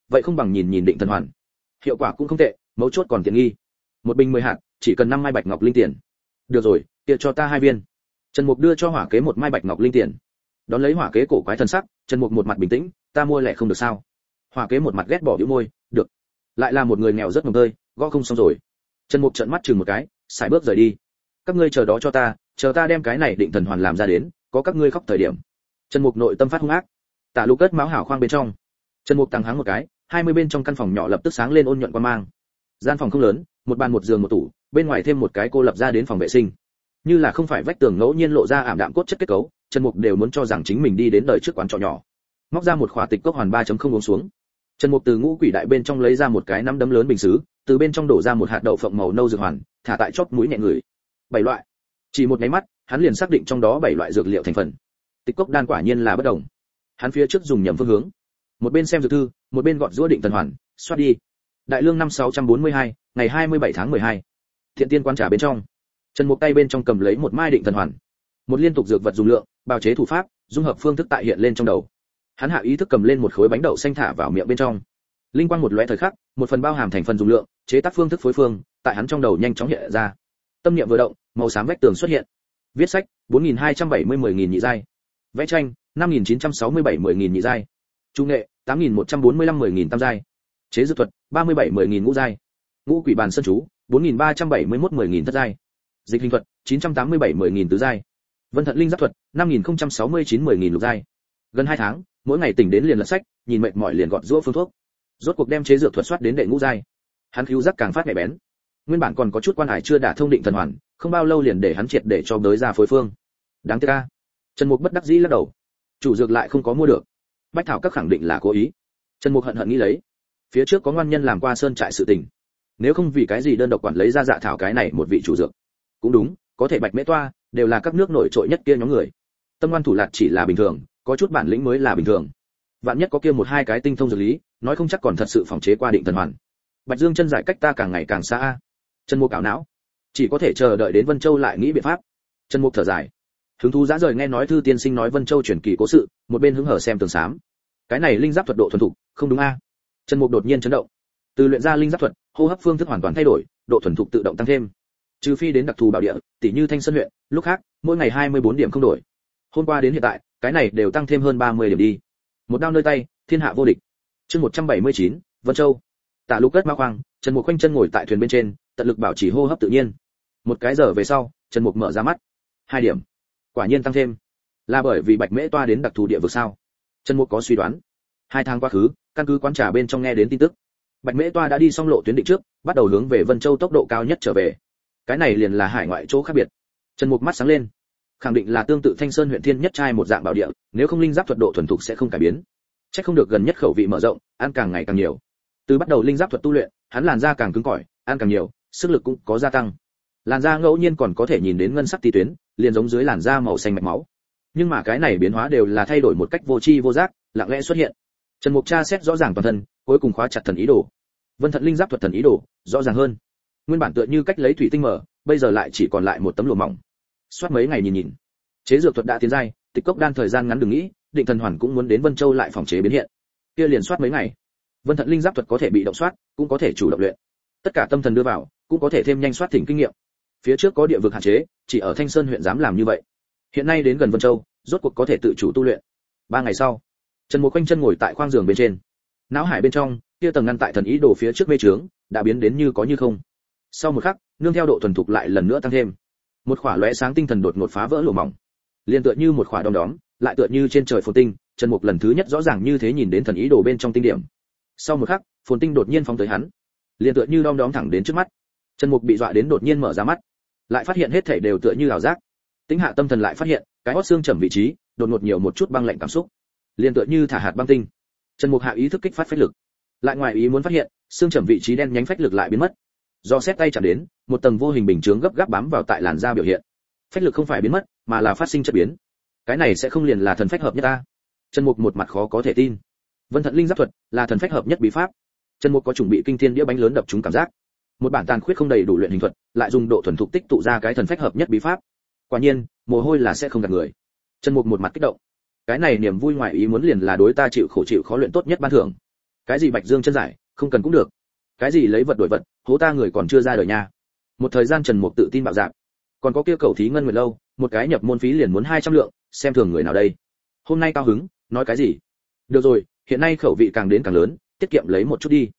vậy không bằng nhìn nhìn định thần hoàn. Hiệu quả cũng không tệ, mấu chốt còn tiện nghi. Một bình 10 hạt, chỉ cần 5 mai bạch ngọc linh tiền. Được rồi, kia cho ta 2 viên. Trần Mục đưa cho Hỏa Kế một mai bạch ngọc linh tiền. Đón lấy Hỏa Kế cổ quái thần sắc, Trần Mục một mặt bình tĩnh, ta mua lẻ không được sao? Hỏa Kế một mặt ghét bỏ bĩu môi, được. Lại là một người nghèo rất mồng tơi, gõ không xong rồi. Trần Mục trợn mắt chừng một cái, sải bước rời đi. Các ngươi chờ đó cho ta, chờ ta đem cái này định thần hoàn làm ra đến, có các ngươi khóc thời điểm. Trần Mục nội tâm phát hung ác. Tả Lục cất máu hảo khoang bên trong. Trần Mục tăng hắng một cái, 20 bên trong căn phòng nhỏ lập tức sáng lên ôn nhuận quang mang. Gian phòng không lớn, một bàn một giường một tủ, bên ngoài thêm một cái cô lập ra đến phòng vệ sinh. Như là không phải vách tường ngẫu nhiên lộ ra ảm đạm cốt chất kết cấu, Trần Mục đều muốn cho rằng chính mình đi đến đời trước quán trọ nhỏ. Móc ra một khỏa tịch cốc hoàn 3.0 uống xuống. Trần Mục từ ngũ quỷ đại bên trong lấy ra một cái nắm đấm lớn bình sứ, từ bên trong đổ ra một hạt đậu phộng màu nâu dược hoàn, thả tại chóp mũi nhẹ ngửi. 7 loại. Chỉ một cái mắt, hắn liền xác định trong đó 7 loại dược liệu thành phần. Tịch cốc đan quả nhiên là bất đồng. Hắn phía trước dùng nhầm phương hướng, một bên xem dược thư, một bên gọt giũa định thần hoàn, xoát đi. Đại lương năm 642, ngày 27 tháng 12. Thiện tiên quan trà bên trong. Trần Mục tay bên trong cầm lấy một mai định thần hoàn. Một liên tục dược vật dùng lượng, bào chế thủ pháp, dung hợp phương thức tại hiện lên trong đầu. Hắn hạ ý thức cầm lên một khối bánh đậu xanh thả vào miệng bên trong. Linh quang một lóe thời khắc, một phần bao hàm thành phần dùng lượng, chế tác phương thức phối phương, tại hắn trong đầu nhanh chóng hiện ra. Tâm niệm vừa động, màu xám vách tường xuất hiện. Viết sách, 4270 10000 nhị giai. Vẽ tranh, 5967 10000 nhị giai. Trung nghệ, 8145 10000 tam giai. Chế dược thuật, 37 10000 ngũ giai. Ngũ quỷ bàn sơn chú, 4371 10000 thất giai. Dịch hình thuật, 987 10000 tứ giai. Vân Thận Linh Giáp thuật, 5069 10000 lục giai. Gần 2 tháng, mỗi ngày tỉnh đến liền lật sách, nhìn mệt mỏi liền gọt giũa phương thuốc. Rốt cuộc đem chế dược thuật soát đến đệ ngũ giai. Hắn khiếu giác càng phát nhạy bén. Nguyên bản còn có chút quan hải chưa đả thông định thần hoàn, không bao lâu liền để hắn triệt để cho đới ra phối phương. Đáng tiếc a. Trần Mục bất đắc dĩ lắc đầu. Chủ dược lại không có mua được. Bách thảo các khẳng định là cố ý. Trần Mục hận hận nghĩ lấy. Phía trước có ngoan nhân làm qua sơn trại sự tình. Nếu không vì cái gì đơn độc quản lấy ra dạ thảo cái này một vị chủ dược. Cũng đúng, có thể Bạch Mễ Toa đều là các nước nổi trội nhất kia nhóm người. Tâm ngoan thủ lạt chỉ là bình thường, có chút bản lĩnh mới là bình thường. Vạn nhất có kia một hai cái tinh thông dược lý, nói không chắc còn thật sự phòng chế qua định thần hoàn. Bạch Dương chân giải cách ta càng ngày càng xa a. Trần Mục ảo não, chỉ có thể chờ đợi đến Vân Châu lại nghĩ biện pháp. Trần Mục thở dài, hứng thú dã rời nghe nói thư tiên sinh nói Vân Châu truyền kỳ cố sự, một bên hứng hở xem tường xám. Cái này linh giáp thuật độ thuần thục, không đúng a? Trần Mục đột nhiên chấn động. Từ luyện ra linh giáp thuật, hô hấp phương thức hoàn toàn thay đổi, độ thuần thục tự động tăng thêm. Trừ phi đến đặc thù bảo địa, tỷ như Thanh Sơn huyện, lúc khác, mỗi ngày 24 điểm không đổi. Hôm qua đến hiện tại, cái này đều tăng thêm hơn 30 điểm đi. Một đao nơi tay, thiên hạ vô địch. Chương 179, Vân Châu. Tạ Lục cất ma khoang, Trần Mục khoanh chân ngồi tại thuyền bên trên, tận lực bảo trì hô hấp tự nhiên. Một cái giờ về sau, Trần Mục mở ra mắt. 2 điểm. Quả nhiên tăng thêm. Là bởi vì Bạch Mễ Toa đến đặc thù địa vực sao? Trần Mục có suy đoán. 2 tháng quá khứ, căn cứ quán trà bên trong nghe đến tin tức, Bạch Mễ Toa đã đi xong lộ tuyến định trước, bắt đầu hướng về Vân Châu tốc độ cao nhất trở về. Cái này liền là hải ngoại chỗ khác biệt. Trần Mục mắt sáng lên. Khẳng định là tương tự Thanh Sơn huyện Thiên Nhất trai một dạng bảo địa, nếu không linh giáp thuật độ thuần thục sẽ không cải biến. Chắc không được gần nhất khẩu vị mở rộng, ăn càng ngày càng nhiều. Từ bắt đầu linh giáp thuật tu luyện, hắn làn da càng cứng cỏi, ăn càng nhiều, sức lực cũng có gia tăng. Làn da ngẫu nhiên còn có thể nhìn đến ngân sắc tí tuyến, liền giống dưới làn da màu xanh mạch máu. Nhưng mà cái này biến hóa đều là thay đổi một cách vô tri vô giác, lặng lẽ xuất hiện. Trần Mục tra xét rõ ràng toàn thân, cuối cùng khóa chặt thần ý đồ. Vân Thận Linh Giáp thuật thần ý đồ, rõ ràng hơn. Nguyên bản tựa như cách lấy thủy tinh mở, bây giờ lại chỉ còn lại một tấm lụa mỏng. Soát mấy ngày nhìn. Chế dược thuật đã tiến giai, tịch cốc đan thời gian ngắn đừng nghĩ, định thần hoàn cũng muốn đến Vân Châu lại phòng chế biến hiện. Kia liền soát mấy ngày. Vân Thận Linh Giáp thuật có thể bị động soát, cũng có thể chủ động luyện. Tất cả tâm thần đưa vào, cũng có thể thêm nhanh soát thỉnh kinh nghiệm. Phía trước có địa vực hạn chế, chỉ ở Thanh Sơn huyện dám làm như vậy. Hiện nay đến gần Vân Châu, rốt cuộc có thể tự chủ tu luyện. 3 ngày sau, Trần Mục quanh chân ngồi tại khoang giường bên trên. Não hải bên trong, kia tầng ngăn tại thần ý đồ phía trước mê trướng, đã biến đến như có như không. Sau một khắc, nương theo độ thuần thục lại lần nữa tăng thêm. Một khỏa lóe sáng tinh thần đột ngột phá vỡ lỗ mỏng. Liên tựa như một khỏa đom đóm, lại tựa như trên trời phồn tinh, Trần Mục lần thứ nhất rõ ràng như thế nhìn đến thần ý đồ bên trong tinh điểm. Sau một khắc, phồn tinh đột nhiên phóng tới hắn. Liên tựa như đom đóm thẳng đến trước mắt. Trần Mục bị dọa đến đột nhiên mở ra mắt, lại phát hiện hết thảy đều tựa như ảo giác. Tính hạ tâm thần lại phát hiện, cái hót xương chẩm vị trí, đột ngột nhiều một chút băng lạnh cảm xúc. Liên tựa như thả hạt băng tinh. Trần Mục hạ ý thức kích phát phách lực. Lại ngoài ý muốn phát hiện, xương chẩm vị trí đen nhánh phách lực lại biến mất. Do xét tay chạm đến, một tầng vô hình bình chướng gấp gáp bám vào tại làn da biểu hiện. Phách lực không phải biến mất, mà là phát sinh chất biến. Cái này sẽ không liền là thần phách hợp nhất ta? Trần Mục một mặt khó có thể tin. Vân Thận Linh Giáp thuật là thần phách hợp nhất bí pháp. Trần Mục có chuẩn bị kinh thiên đĩa bánh lớn đập chúng cảm giác. Một bản tàn khuyết không đầy đủ luyện hình thuật, lại dùng độ thuần thục tích tụ ra cái thần phách hợp nhất bí pháp. Quả nhiên, mồ hôi là sẽ không gạt người. Trần Mục một mặt kích động. Cái này niềm vui ngoài ý muốn liền là đối ta chịu khổ chịu khó luyện tốt nhất ban thưởng. Cái gì Bạch Dương chân giải, không cần cũng được. Cái gì lấy vật đổi vật, hố ta người còn chưa ra đời nha. Một thời gian Trần Mục tự tin bạo dạn. Còn có kia cầu thí ngân nguyệt lâu, một cái nhập môn phí liền muốn 200 lượng, xem thường người nào đây. Hôm nay cao hứng, nói cái gì? Được rồi, hiện nay khẩu vị càng đến càng lớn, tiết kiệm lấy một chút đi.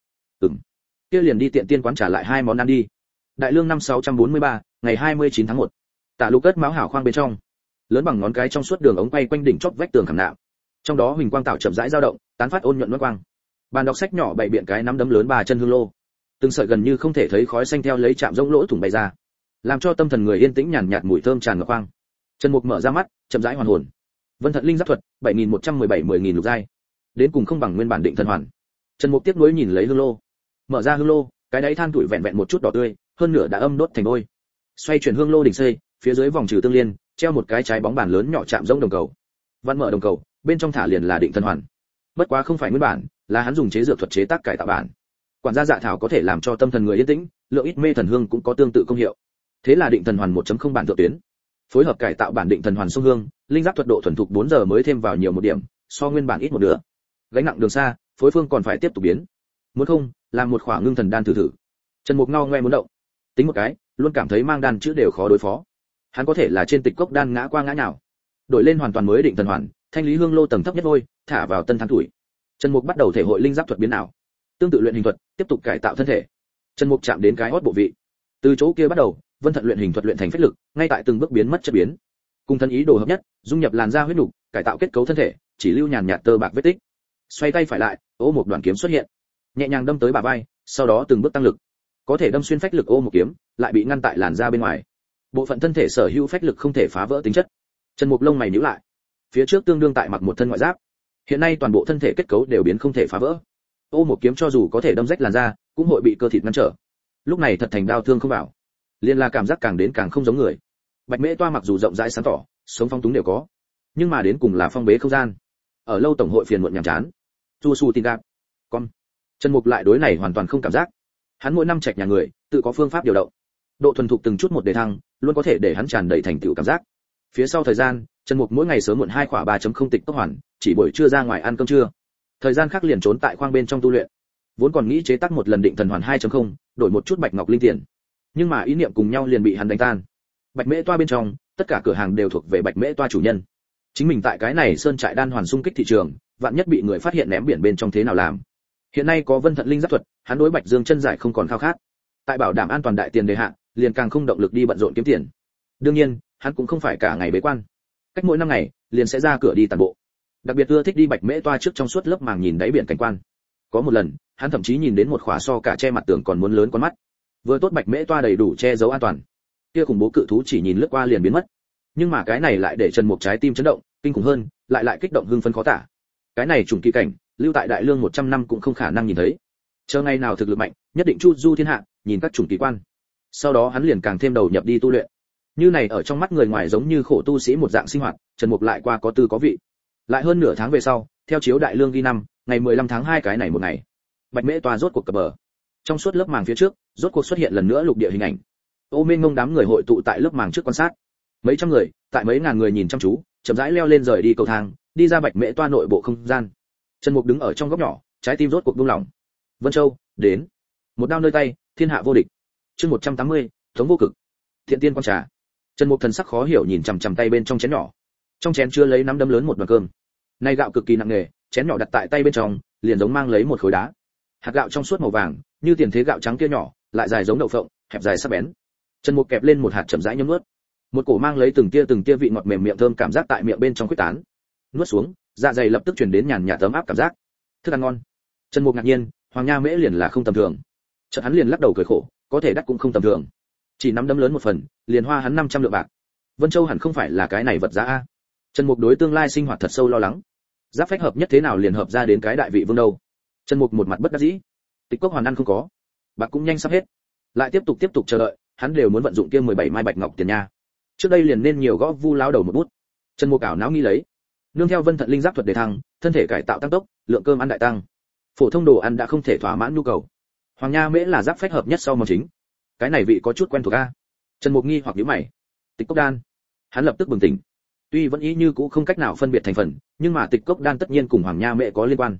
Kia liền đi tiện tiên quán trả lại 2 món ăn đi. Đại lương năm 643, ngày 29 tháng 1. Tạ Lục cất máu hảo khoang bên trong. Lớn bằng ngón cái trong suốt đường ống quay quanh đỉnh chóp vách tường khảm nạm. Trong đó huỳnh quang tạo chậm rãi dao động, tán phát ôn nhuận loan quang. Bàn đọc sách nhỏ bày biện cái nắm đấm lớn 3 chân hương lô. Từng sợi gần như không thể thấy khói xanh theo lấy chạm rỗng lỗ thủng bay ra, làm cho tâm thần người yên tĩnh nhàn nhạt mùi thơm tràn ngập khoang. Trần Mục mở ra mắt, chậm rãi hoàn hồn. Vân Thận Linh Giáp Thuật, 7117 10000 lục giai. Đến cùng không bằng nguyên bản định thần hoàn. Trần Mục tiếc nuối nhìn lấy hương lô. Mở ra hương lô, cái đáy than tuổi vẹn vẹn một chút đỏ tươi, hơn nửa đã âm đốt thành đôi. Xoay chuyển hương lô đỉnh xây, phía dưới vòng trừ tương liên, treo một cái trái bóng bàn lớn nhỏ chạm rỗng đồng cầu. Văn mở đồng cầu, bên trong thả liền là định thần hoàn. Bất quá không phải nguyên bản, là hắn dùng chế dược thuật chế tác cải tạo bản. Quản gia dạ thảo có thể làm cho tâm thần người yên tĩnh, lượng ít mê thần hương cũng có tương tự công hiệu. Thế là định thần hoàn 1.0 bản thượng tuyến. Phối hợp cải tạo bản định thần hoàn sông hương, linh giáp thuật độ thuần thục 4 giờ mới thêm vào nhiều một điểm, so nguyên bản ít một nửa. Gánh nặng đường xa, phối phương còn phải tiếp tục biến. Muốn không, làm một khỏa ngưng thần đan thử thử. Trần Mục ngao ngoe muốn động. Tính một cái, luôn cảm thấy mang đan chữ đều khó đối phó. Hắn có thể là trên tịch cốc đan ngã qua ngã nào. Đổi lên hoàn toàn mới định thần hoàn, thanh lý hương lô tầng thấp nhất thôi, thả vào tân than tuổi. Trần Mục bắt đầu thể hội linh giáp thuật biến ảo. Tương tự luyện hình thuật, tiếp tục cải tạo thân thể. Trần Mục chạm đến cái hót bộ vị. Từ chỗ kia bắt đầu, Vân Thận luyện hình thuật luyện thành phách lực, ngay tại từng bước biến mất chất biến. Cùng thân ý đồ hợp nhất, dung nhập làn da huyết nục, cải tạo kết cấu thân thể, chỉ lưu nhàn nhạt tơ bạc vết tích. Xoay tay phải lại, ô một đoạn kiếm xuất hiện, nhẹ nhàng đâm tới bả vai, sau đó từng bước tăng lực. Có thể đâm xuyên phách lực ô một kiếm, lại bị ngăn tại làn da bên ngoài. Bộ phận thân thể sở hữu phách lực không thể phá vỡ tính chất. Trần Mục lông mày nhíu lại. Phía trước tương đương tại mặc một thân ngoại giáp, hiện nay toàn bộ thân thể kết cấu đều biến không thể phá vỡ. Ô một kiếm cho dù có thể đâm rách làn da, cũng hội bị cơ thịt ngăn trở. Lúc này thật thành đau thương không vào. Liên là cảm giác càng đến càng không giống người. Bạch Mễ Toa mặc dù rộng rãi sáng tỏ, sống phong túng đều có, nhưng mà đến cùng là phong bế không gian. Ở lâu tổng hội phiền muộn nhàm chán. Chu su tin gạp. Con. Trần Mục lại đối này hoàn toàn không cảm giác. Hắn mỗi năm trạch nhà người, tự có phương pháp điều động. Độ thuần thục từng chút một đề thăng, luôn có thể để hắn tràn đầy thành tựu cảm giác. Phía sau thời gian, Trần Mục mỗi ngày sớm muộn 2 khỏa 3.0 tịch tốc hoàn, chỉ buổi trưa ra ngoài ăn cơm trưa. Thời gian khác liền trốn tại khoang bên trong tu luyện. Vốn còn nghĩ chế tác một lần định thần hoàn 2.0, đổi một chút bạch ngọc linh tiền. Nhưng mà ý niệm cùng nhau liền bị hắn đánh tan. Bạch Mễ Toa bên trong, tất cả cửa hàng đều thuộc về Bạch Mễ Toa chủ nhân. Chính mình tại cái này sơn trại đan hoàn xung kích thị trường, vạn nhất bị người phát hiện ném biển bên trong thế nào làm. Hiện nay có Vân Thận Linh Giáp Thuật, hắn đối Bạch Dương chân giải không còn khao khát. Tại bảo đảm an toàn đại tiền đề hạ, liền càng không động lực đi bận rộn kiếm tiền. Đương nhiên, hắn cũng không phải cả ngày bế quan. Cách mỗi 5 ngày, liền sẽ ra cửa đi tản bộ. Đặc biệt ưa thích đi Bạch Mễ Toa trước trong suốt lớp màng nhìn đáy biển cảnh quan. Có một lần, hắn thậm chí nhìn đến một khỏa so cả che mặt tường còn muốn lớn con mắt. Vừa tốt Bạch Mễ Toa đầy đủ che giấu an toàn. Kia khủng bố cự thú chỉ nhìn lướt qua liền biến mất. Nhưng mà cái này lại để Trần Mục trái tim chấn động, kinh khủng hơn, lại kích động hưng phấn khó tả. Cái này trùng kỳ cảnh, lưu tại Đại Lương 100 năm cũng không khả năng nhìn thấy. Chờ ngày nào thực lực mạnh, nhất định chu du thiên hạ, nhìn các chủng kỳ quan. Sau đó hắn liền càng thêm đầu nhập đi tu luyện. Như này ở trong mắt người ngoài giống như khổ tu sĩ một dạng sinh hoạt, Trần Mục lại qua có tư có vị. Lại hơn nửa tháng về sau, theo chiếu Đại Lương ghi năm, ngày 15 tháng 2 cái này một ngày, Bạch Mễ Toa rốt cuộc cập bờ. Trong suốt lớp màng phía trước, rốt cuộc xuất hiện lần nữa lục địa hình ảnh. Ô mênh mông đám người hội tụ tại lớp màng trước quan sát. Mấy trăm người, tại mấy ngàn người nhìn chăm chú, chậm rãi leo lên rời đi cầu thang, đi ra Bạch Mễ Toa nội bộ không gian. Trần Mục đứng ở trong góc nhỏ, trái tim rốt cuộc buông lỏng. Vân Châu, đến. Một đao nơi tay, thiên hạ vô địch. Chương 180, thống vô cực. Thiện tiên quan trà. Trần Mục thần sắc khó hiểu nhìn chằm chằm tay bên trong chén nhỏ. Trong chén chứa lấy nắm đấm lớn một đoàn cơm. Nay gạo cực kỳ nặng nề, chén nhỏ đặt tại tay bên trong, liền giống mang lấy một khối đá. Hạt gạo trong suốt màu vàng, như tiền thế gạo trắng kia nhỏ, lại dài giống đậu phộng, hẹp dài sắc bén. Trần Mục kẹp lên một hạt chậm rãi nhấm nuốt. Một cổ mang lấy từng tia vị ngọt mềm miệng thơm cảm giác tại miệng bên trong khuếch tán. Nuốt xuống, dạ dày lập tức truyền đến nhàn nhạt ấm áp cảm giác. Thức ăn ngon. Trần Mục ngạc nhiên, Hoàng Nha Mễ liền là không tầm thường. Chợt hắn liền lắc đầu cười khổ, có thể đắt cũng không tầm thường. Chỉ nắm đấm lớn một phần, liền hoa hắn 500 lượng bạc. Vân Châu hẳn không phải là cái này vật giá a. Trần Mục đối tương lai sinh hoạt thật sâu lo lắng. Giáp phách hợp nhất thế nào liền hợp ra đến cái đại vị vương đâu. Trần Mục một mặt bất đắc dĩ. Tịch cốc hoàn ăn không có, bạc cũng nhanh sắp hết. Lại tiếp tục chờ đợi, hắn đều muốn vận dụng kia 17 mai bạch ngọc tiền nha. Trước đây liền nên nhiều gõ Vu lão đầu một bút. Trần Mục ảo não nghĩ lấy. Nương theo Vân Thận Linh Giáp Thuật đề thăng, thân thể cải tạo tăng tốc, lượng cơm ăn đại tăng. Phổ thông đồ ăn đã không thể thỏa mãn nhu cầu. Hoàng Nha Mễ là giáp phách hợp nhất sau món chính. Cái này vị có chút quen thuộc a. Trần Mục nghi hoặc nhíu mày. Tịch cốc đan. Hắn lập tức bừng tỉnh. Tuy vẫn ý như cũ không cách nào phân biệt thành phần, nhưng mà tịch cốc đan tất nhiên cùng Hoàng Nha Mễ có liên quan.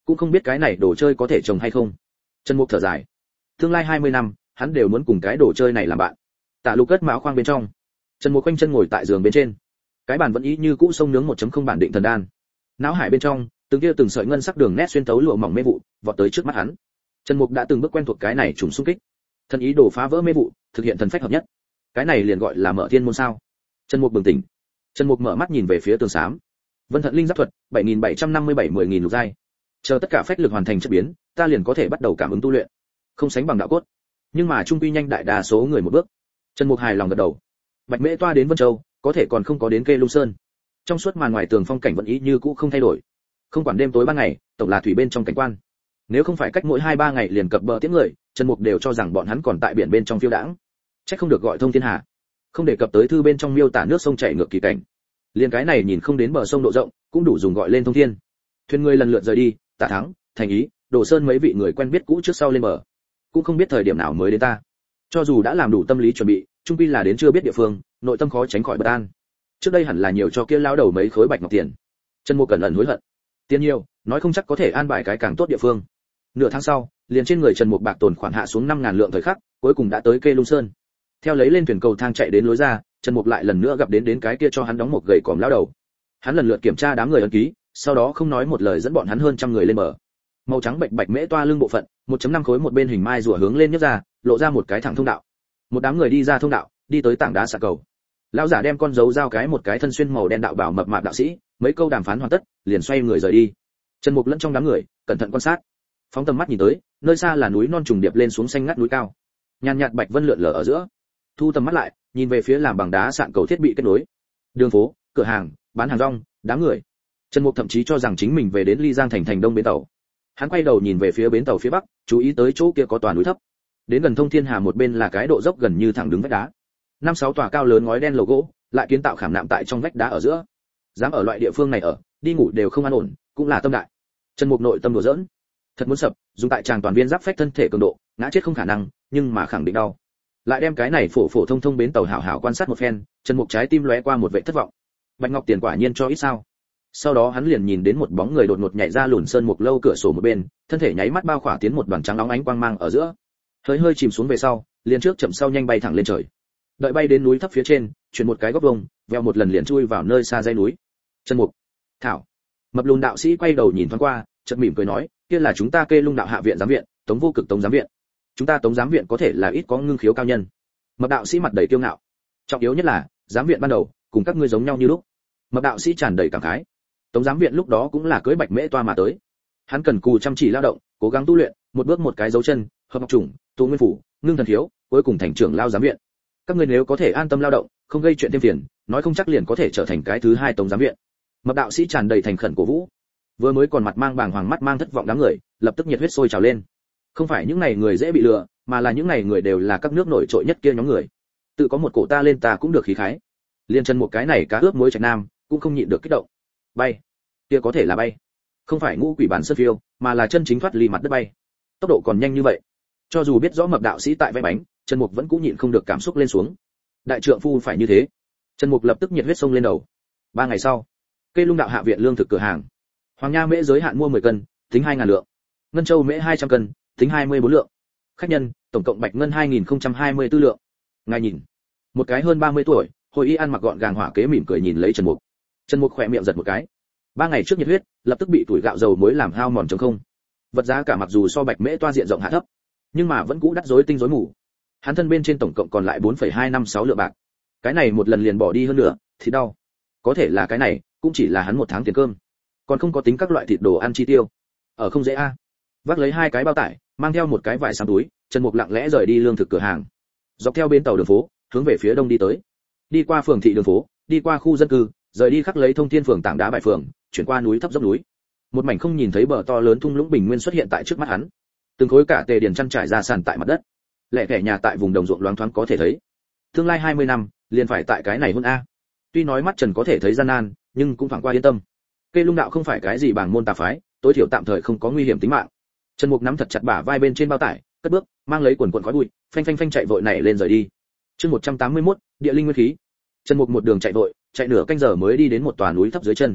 cũng không biết cái này đồ chơi có thể trồng hay không. Trần Mục thở dài, tương lai 20 năm hắn đều muốn cùng cái đồ chơi này làm bạn. Tạ Lục cất mão khoang bên trong, Trần Mục quanh chân ngồi tại giường bên trên, cái bàn vẫn ý như cũ sông nướng 1.0 bản định thần đan. Não hải bên trong, từng sợi ngân sắc đường nét xuyên tấu lụa mỏng mê vụ, vọt tới trước mắt hắn. Trần Mục đã từng bước quen thuộc cái này trùng xung kích, thần ý đồ phá vỡ mê vụ, thực hiện thần phách hợp nhất. Cái này liền gọi là mở thiên môn sao? Trần Mục bừng tỉnh. Trần Mục mở mắt nhìn về phía tường xám. Vân Thận Linh Giáp thuật, 7757 10000 lục giai. Chờ tất cả phách lực hoàn thành chất biến, ta liền có thể bắt đầu cảm ứng tu luyện. Không sánh bằng đạo cốt, nhưng mà trung quy nhanh đại đa số người một bước. Trần Mục hài lòng gật đầu. Bạch Mễ toa đến Vân Châu, có thể còn không có đến Kê Lung Sơn. Trong suốt màn ngoài tường phong cảnh vẫn ý như cũ không thay đổi. Không quản đêm tối ban ngày, tổng là thủy bên trong cảnh quan. Nếu không phải cách mỗi 2-3 ngày liền cập bờ tiếp người, Trần Mục đều cho rằng bọn hắn còn tại biển bên trong phiêu đãng. Chắc không được gọi thông thiên hà. Không đề cập tới thư bên trong miêu tả nước sông chảy ngược kỳ cảnh. Liên cái này nhìn không đến bờ sông độ rộng, cũng đủ dùng gọi lên thông thiên. Thuyền người lần lượt rời đi, Tạ Thắng, Thành Ý, Đồ Sơn mấy vị người quen biết cũ trước sau lên bờ. Cũng không biết thời điểm nào mới đến ta. Cho dù đã làm đủ tâm lý chuẩn bị, chung quy là đến chưa biết địa phương, nội tâm khó tránh khỏi bất an. Trước đây hẳn là nhiều cho kia lão đầu mấy khối bạch ngọc tiền. Trần Mục cẩn ẩn hối hận. Tiền nhiều, nói không chắc có thể an bài cái càng tốt địa phương. Nửa tháng sau, liền trên người Trần Mục bạc tồn khoản hạ xuống 5000 lượng thời khắc, cuối cùng đã tới Kê Lung Sơn. Theo lấy lên thuyền cầu thang chạy đến lối ra, Trần Mục lại lần nữa gặp đến cái kia cho hắn đóng một gậy còm lão đầu. Hắn lần lượt kiểm tra đám người ấn ký, sau đó không nói một lời dẫn bọn hắn hơn trăm người lên bờ. Màu trắng bạch bạch mễ toa lưng bộ phận, 1.5 khối một bên hình mai rùa hướng lên nhấc ra, lộ ra một cái thẳng thông đạo. Một đám người đi ra thông đạo, đi tới tảng đá xà cầu. Lão giả đem con dấu giao một cái thân xuyên màu đen đạo bảo mập mạp đạo sĩ, mấy câu đàm phán hoàn tất, liền xoay người rời đi. Trần Mục lẫn trong đám người, cẩn thận quan sát. Phóng tầm mắt nhìn tới, nơi xa là núi non trùng điệp lên xuống xanh ngắt núi cao. Nhàn nhạt bạch vân lượn lờ ở giữa. Thu tầm mắt lại, nhìn về phía làm bằng đá sạn cầu thiết bị kết nối. Đường phố, cửa hàng, bán hàng rong, đám người. Trần Mục thậm chí cho rằng chính mình về đến Ly Giang thành đông bến tàu. Hắn quay đầu nhìn về phía bến tàu phía bắc, chú ý tới chỗ kia có tòa núi thấp. Đến gần thông thiên hà một bên là cái độ dốc gần như thẳng đứng vách đá. 5-6 tòa cao lớn ngói đen lầu gỗ, lại kiến tạo khảm nạm tại trong vách đá ở giữa. Dám ở loại địa phương này ở, đi ngủ đều không an ổn, cũng là tâm đại. Trần Mục nội tâm đùa giỡn. Thật muốn sập, dùng tại chàng toàn viên giáp phách thân thể cường độ, ngã chết không khả năng, nhưng mà khẳng định đau. Lại đem cái này phổ thông bến tàu hảo hảo quan sát một phen, Trần Mục trái tim lóe qua một vẻ thất vọng. Bạch ngọc tiền quả nhiên cho ít sao? Sau đó hắn liền nhìn đến một bóng người đột ngột nhảy ra lùn sơn mục lâu cửa sổ một bên, thân thể nháy mắt bao khỏa tiến một đoàn trắng óng ánh quang mang ở giữa. Hơi chìm xuống về sau, liền trước chậm sau nhanh bay thẳng lên trời. Đợi bay đến núi thấp phía trên, chuyển một cái góc vuông, veo một lần liền chui vào nơi xa dãy núi. Trần Mục, thảo. Mập lùn đạo sĩ quay đầu nhìn thoáng qua, chợt mỉm cười nói, kia là chúng ta Kê Lung đạo hạ viện giám viện, Tống Vô Cực Tống giám viện. Chúng ta Tống giám viện có thể là ít có ngưng khiếu cao nhân. Mập đạo sĩ mặt đầy kiêu ngạo. Trọng yếu nhất là, giám viện ban đầu, cùng các ngươi giống nhau như lúc. Mập đạo sĩ tràn đầy cảm khái. Tống giám viện lúc đó cũng là cưới bạch mễ toa mà tới. Hắn cần cù chăm chỉ lao động, cố gắng tu luyện, một bước một cái dấu chân, hợp học chủng, tu nguyên phủ, ngưng thần thiếu, cuối cùng thành trưởng lao giám viện. Các ngươi nếu có thể an tâm lao động, không gây chuyện thêm phiền, nói không chắc liền có thể trở thành cái thứ hai Tống giám viện. Mập đạo sĩ tràn đầy thành khẩn cổ vũ. Vừa mới còn mặt mang bàng hoàng mắt mang thất vọng đám người, lập tức nhiệt huyết sôi trào lên. Không phải những này người dễ bị lừa, mà là những này người đều là các nước nổi trội nhất kia nhóm người. Tự có một cổ ta lên ta cũng được khí khái. Liên chân một cái này cá ướp muối Trạch Nam, cũng không nhịn được kích động. Bay, kia có thể là bay. Không phải ngũ quỷ bản sơn phiêu, mà là chân chính thoát ly mặt đất bay. Tốc độ còn nhanh như vậy. Cho dù biết rõ mập đạo sĩ tại vẽ bánh, Trần Mục vẫn cũng nhịn không được cảm xúc lên xuống. Đại trượng phu phải như thế. Trần Mục lập tức nhiệt huyết sông lên đầu. 3 ngày sau, Kê Lung đạo hạ viện lương thực cửa hàng. Hoàng Nha mễ giới hạn mua 10 cân, tính 2000 lượng. Ngân Châu mễ 200 cân, tính 24 lượng. Khách nhân, tổng cộng bạch ngân 2024 lượng. Ngài nhìn, một cái hơn 30 tuổi, hồi y ăn mặc gọn gàng hỏa kế mỉm cười nhìn lấy Trần Mục. Trần Mục khỏe miệng giật một cái. 3 ngày trước nhiệt huyết, lập tức bị tuổi gạo dầu muối làm hao mòn trống không. Vật giá cả mặc dù so bạch mễ toa diện rộng hạ thấp, nhưng mà vẫn cũ đắt rối tinh rối mù. Hắn thân bên trên tổng cộng còn lại 4,256 lượng bạc. Cái này một lần liền bỏ đi hơn nữa, thì đau. Có thể là cái này, cũng chỉ là hắn một tháng tiền cơm, còn không có tính các loại thịt đồ ăn chi tiêu. Ở không dễ a. Vác lấy 2 cái bao tải, mang theo một cái vải xám túi, Trần Mục lặng lẽ rời đi lương thực cửa hàng. Dọc theo bến tàu đường phố, hướng về phía đông đi tới. Đi qua phường thị đường phố, đi qua khu dân cư, rời đi khắc lấy thông thiên phường tảng đá bãi phường, chuyển qua núi thấp dốc núi. Một mảnh không nhìn thấy bờ to lớn thung lũng bình nguyên xuất hiện tại trước mắt hắn. Từng khối cả tề điền chăn trải ra sàn tại mặt đất. Lẻ kẻ nhà tại vùng đồng ruộng loáng thoáng có thể thấy. Tương lai 20 năm, liền phải tại cái này hôn a. Tuy nói mắt Trần có thể thấy gian nan, nhưng cũng thoáng qua yên tâm. Kê Lung đạo không phải cái gì bảng môn tà phái, tối thiểu tạm thời không có nguy hiểm tính mạng. Trần Mục nắm thật chặt bả vai bên trên bao tải, cất bước, mang lấy quần khói bụi, phanh chạy vội nảy lên rời đi. Chương 181, địa linh nguyên khí. Trần Mục một đường chạy vội, chạy nửa canh giờ mới đi đến một tòa núi thấp dưới chân.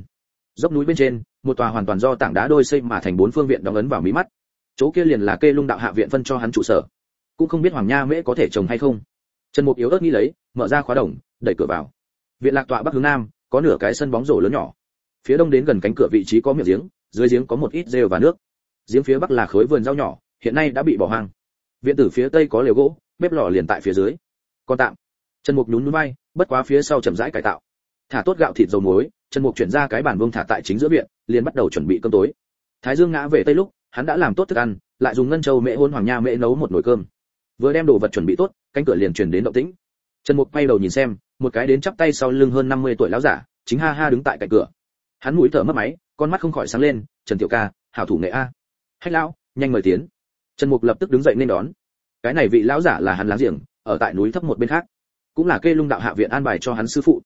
Dốc núi bên trên, một tòa hoàn toàn do tảng đá đôi xây mà thành 4 phương viện đóng ấn vào mí mắt. Chỗ kia liền là Kê Lung đạo hạ viện phân cho hắn trụ sở. Cũng không biết Hoàng Nha Mễ có thể trồng hay không. Trần Mục yếu ớt nghĩ lấy, mở ra khóa đồng, đẩy cửa vào. Viện lạc tọa bắc hướng nam, có nửa cái sân bóng rổ lớn nhỏ. Phía đông đến gần cánh cửa vị trí có miệng giếng, dưới giếng có một ít rêu và nước. Giếng phía bắc là khối vườn rau nhỏ, hiện nay đã bị bỏ hoang. Viện tử phía tây có lều gỗ, bếp lò liền tại phía dưới. Còn tạm. Trần Mục nhún nhún vai, bất quá phía sau chậm rãi cải tạo. Thả tốt gạo thịt dầu muối, Trần Mục chuyển ra cái bàn vuông thả tại chính giữa viện, liền bắt đầu chuẩn bị cơm tối. Thái Dương ngã về tây lúc, hắn đã làm tốt thức ăn, lại dùng ngân châu mễ hôn Hoàng Nha Mễ nấu một nồi cơm. Vừa đem đồ vật chuẩn bị tốt, cánh cửa liền truyền đến động tĩnh. Trần Mục quay đầu nhìn xem, một cái đến chắp tay sau lưng hơn 50 tuổi lão giả, chính ha ha đứng tại cạnh cửa. Hắn mũi thở mất máy, con mắt không khỏi sáng lên, "Trần tiểu ca, hảo thủ nghệ a." "Hách lão, nhanh mời tiến." Trần Mục lập tức đứng dậy nên đón. Cái này vị lão giả là hắn láng giềng, ở tại núi thấp một bên khác, cũng là Kê Lung đạo hạ viện an bài cho hắn sư phụ.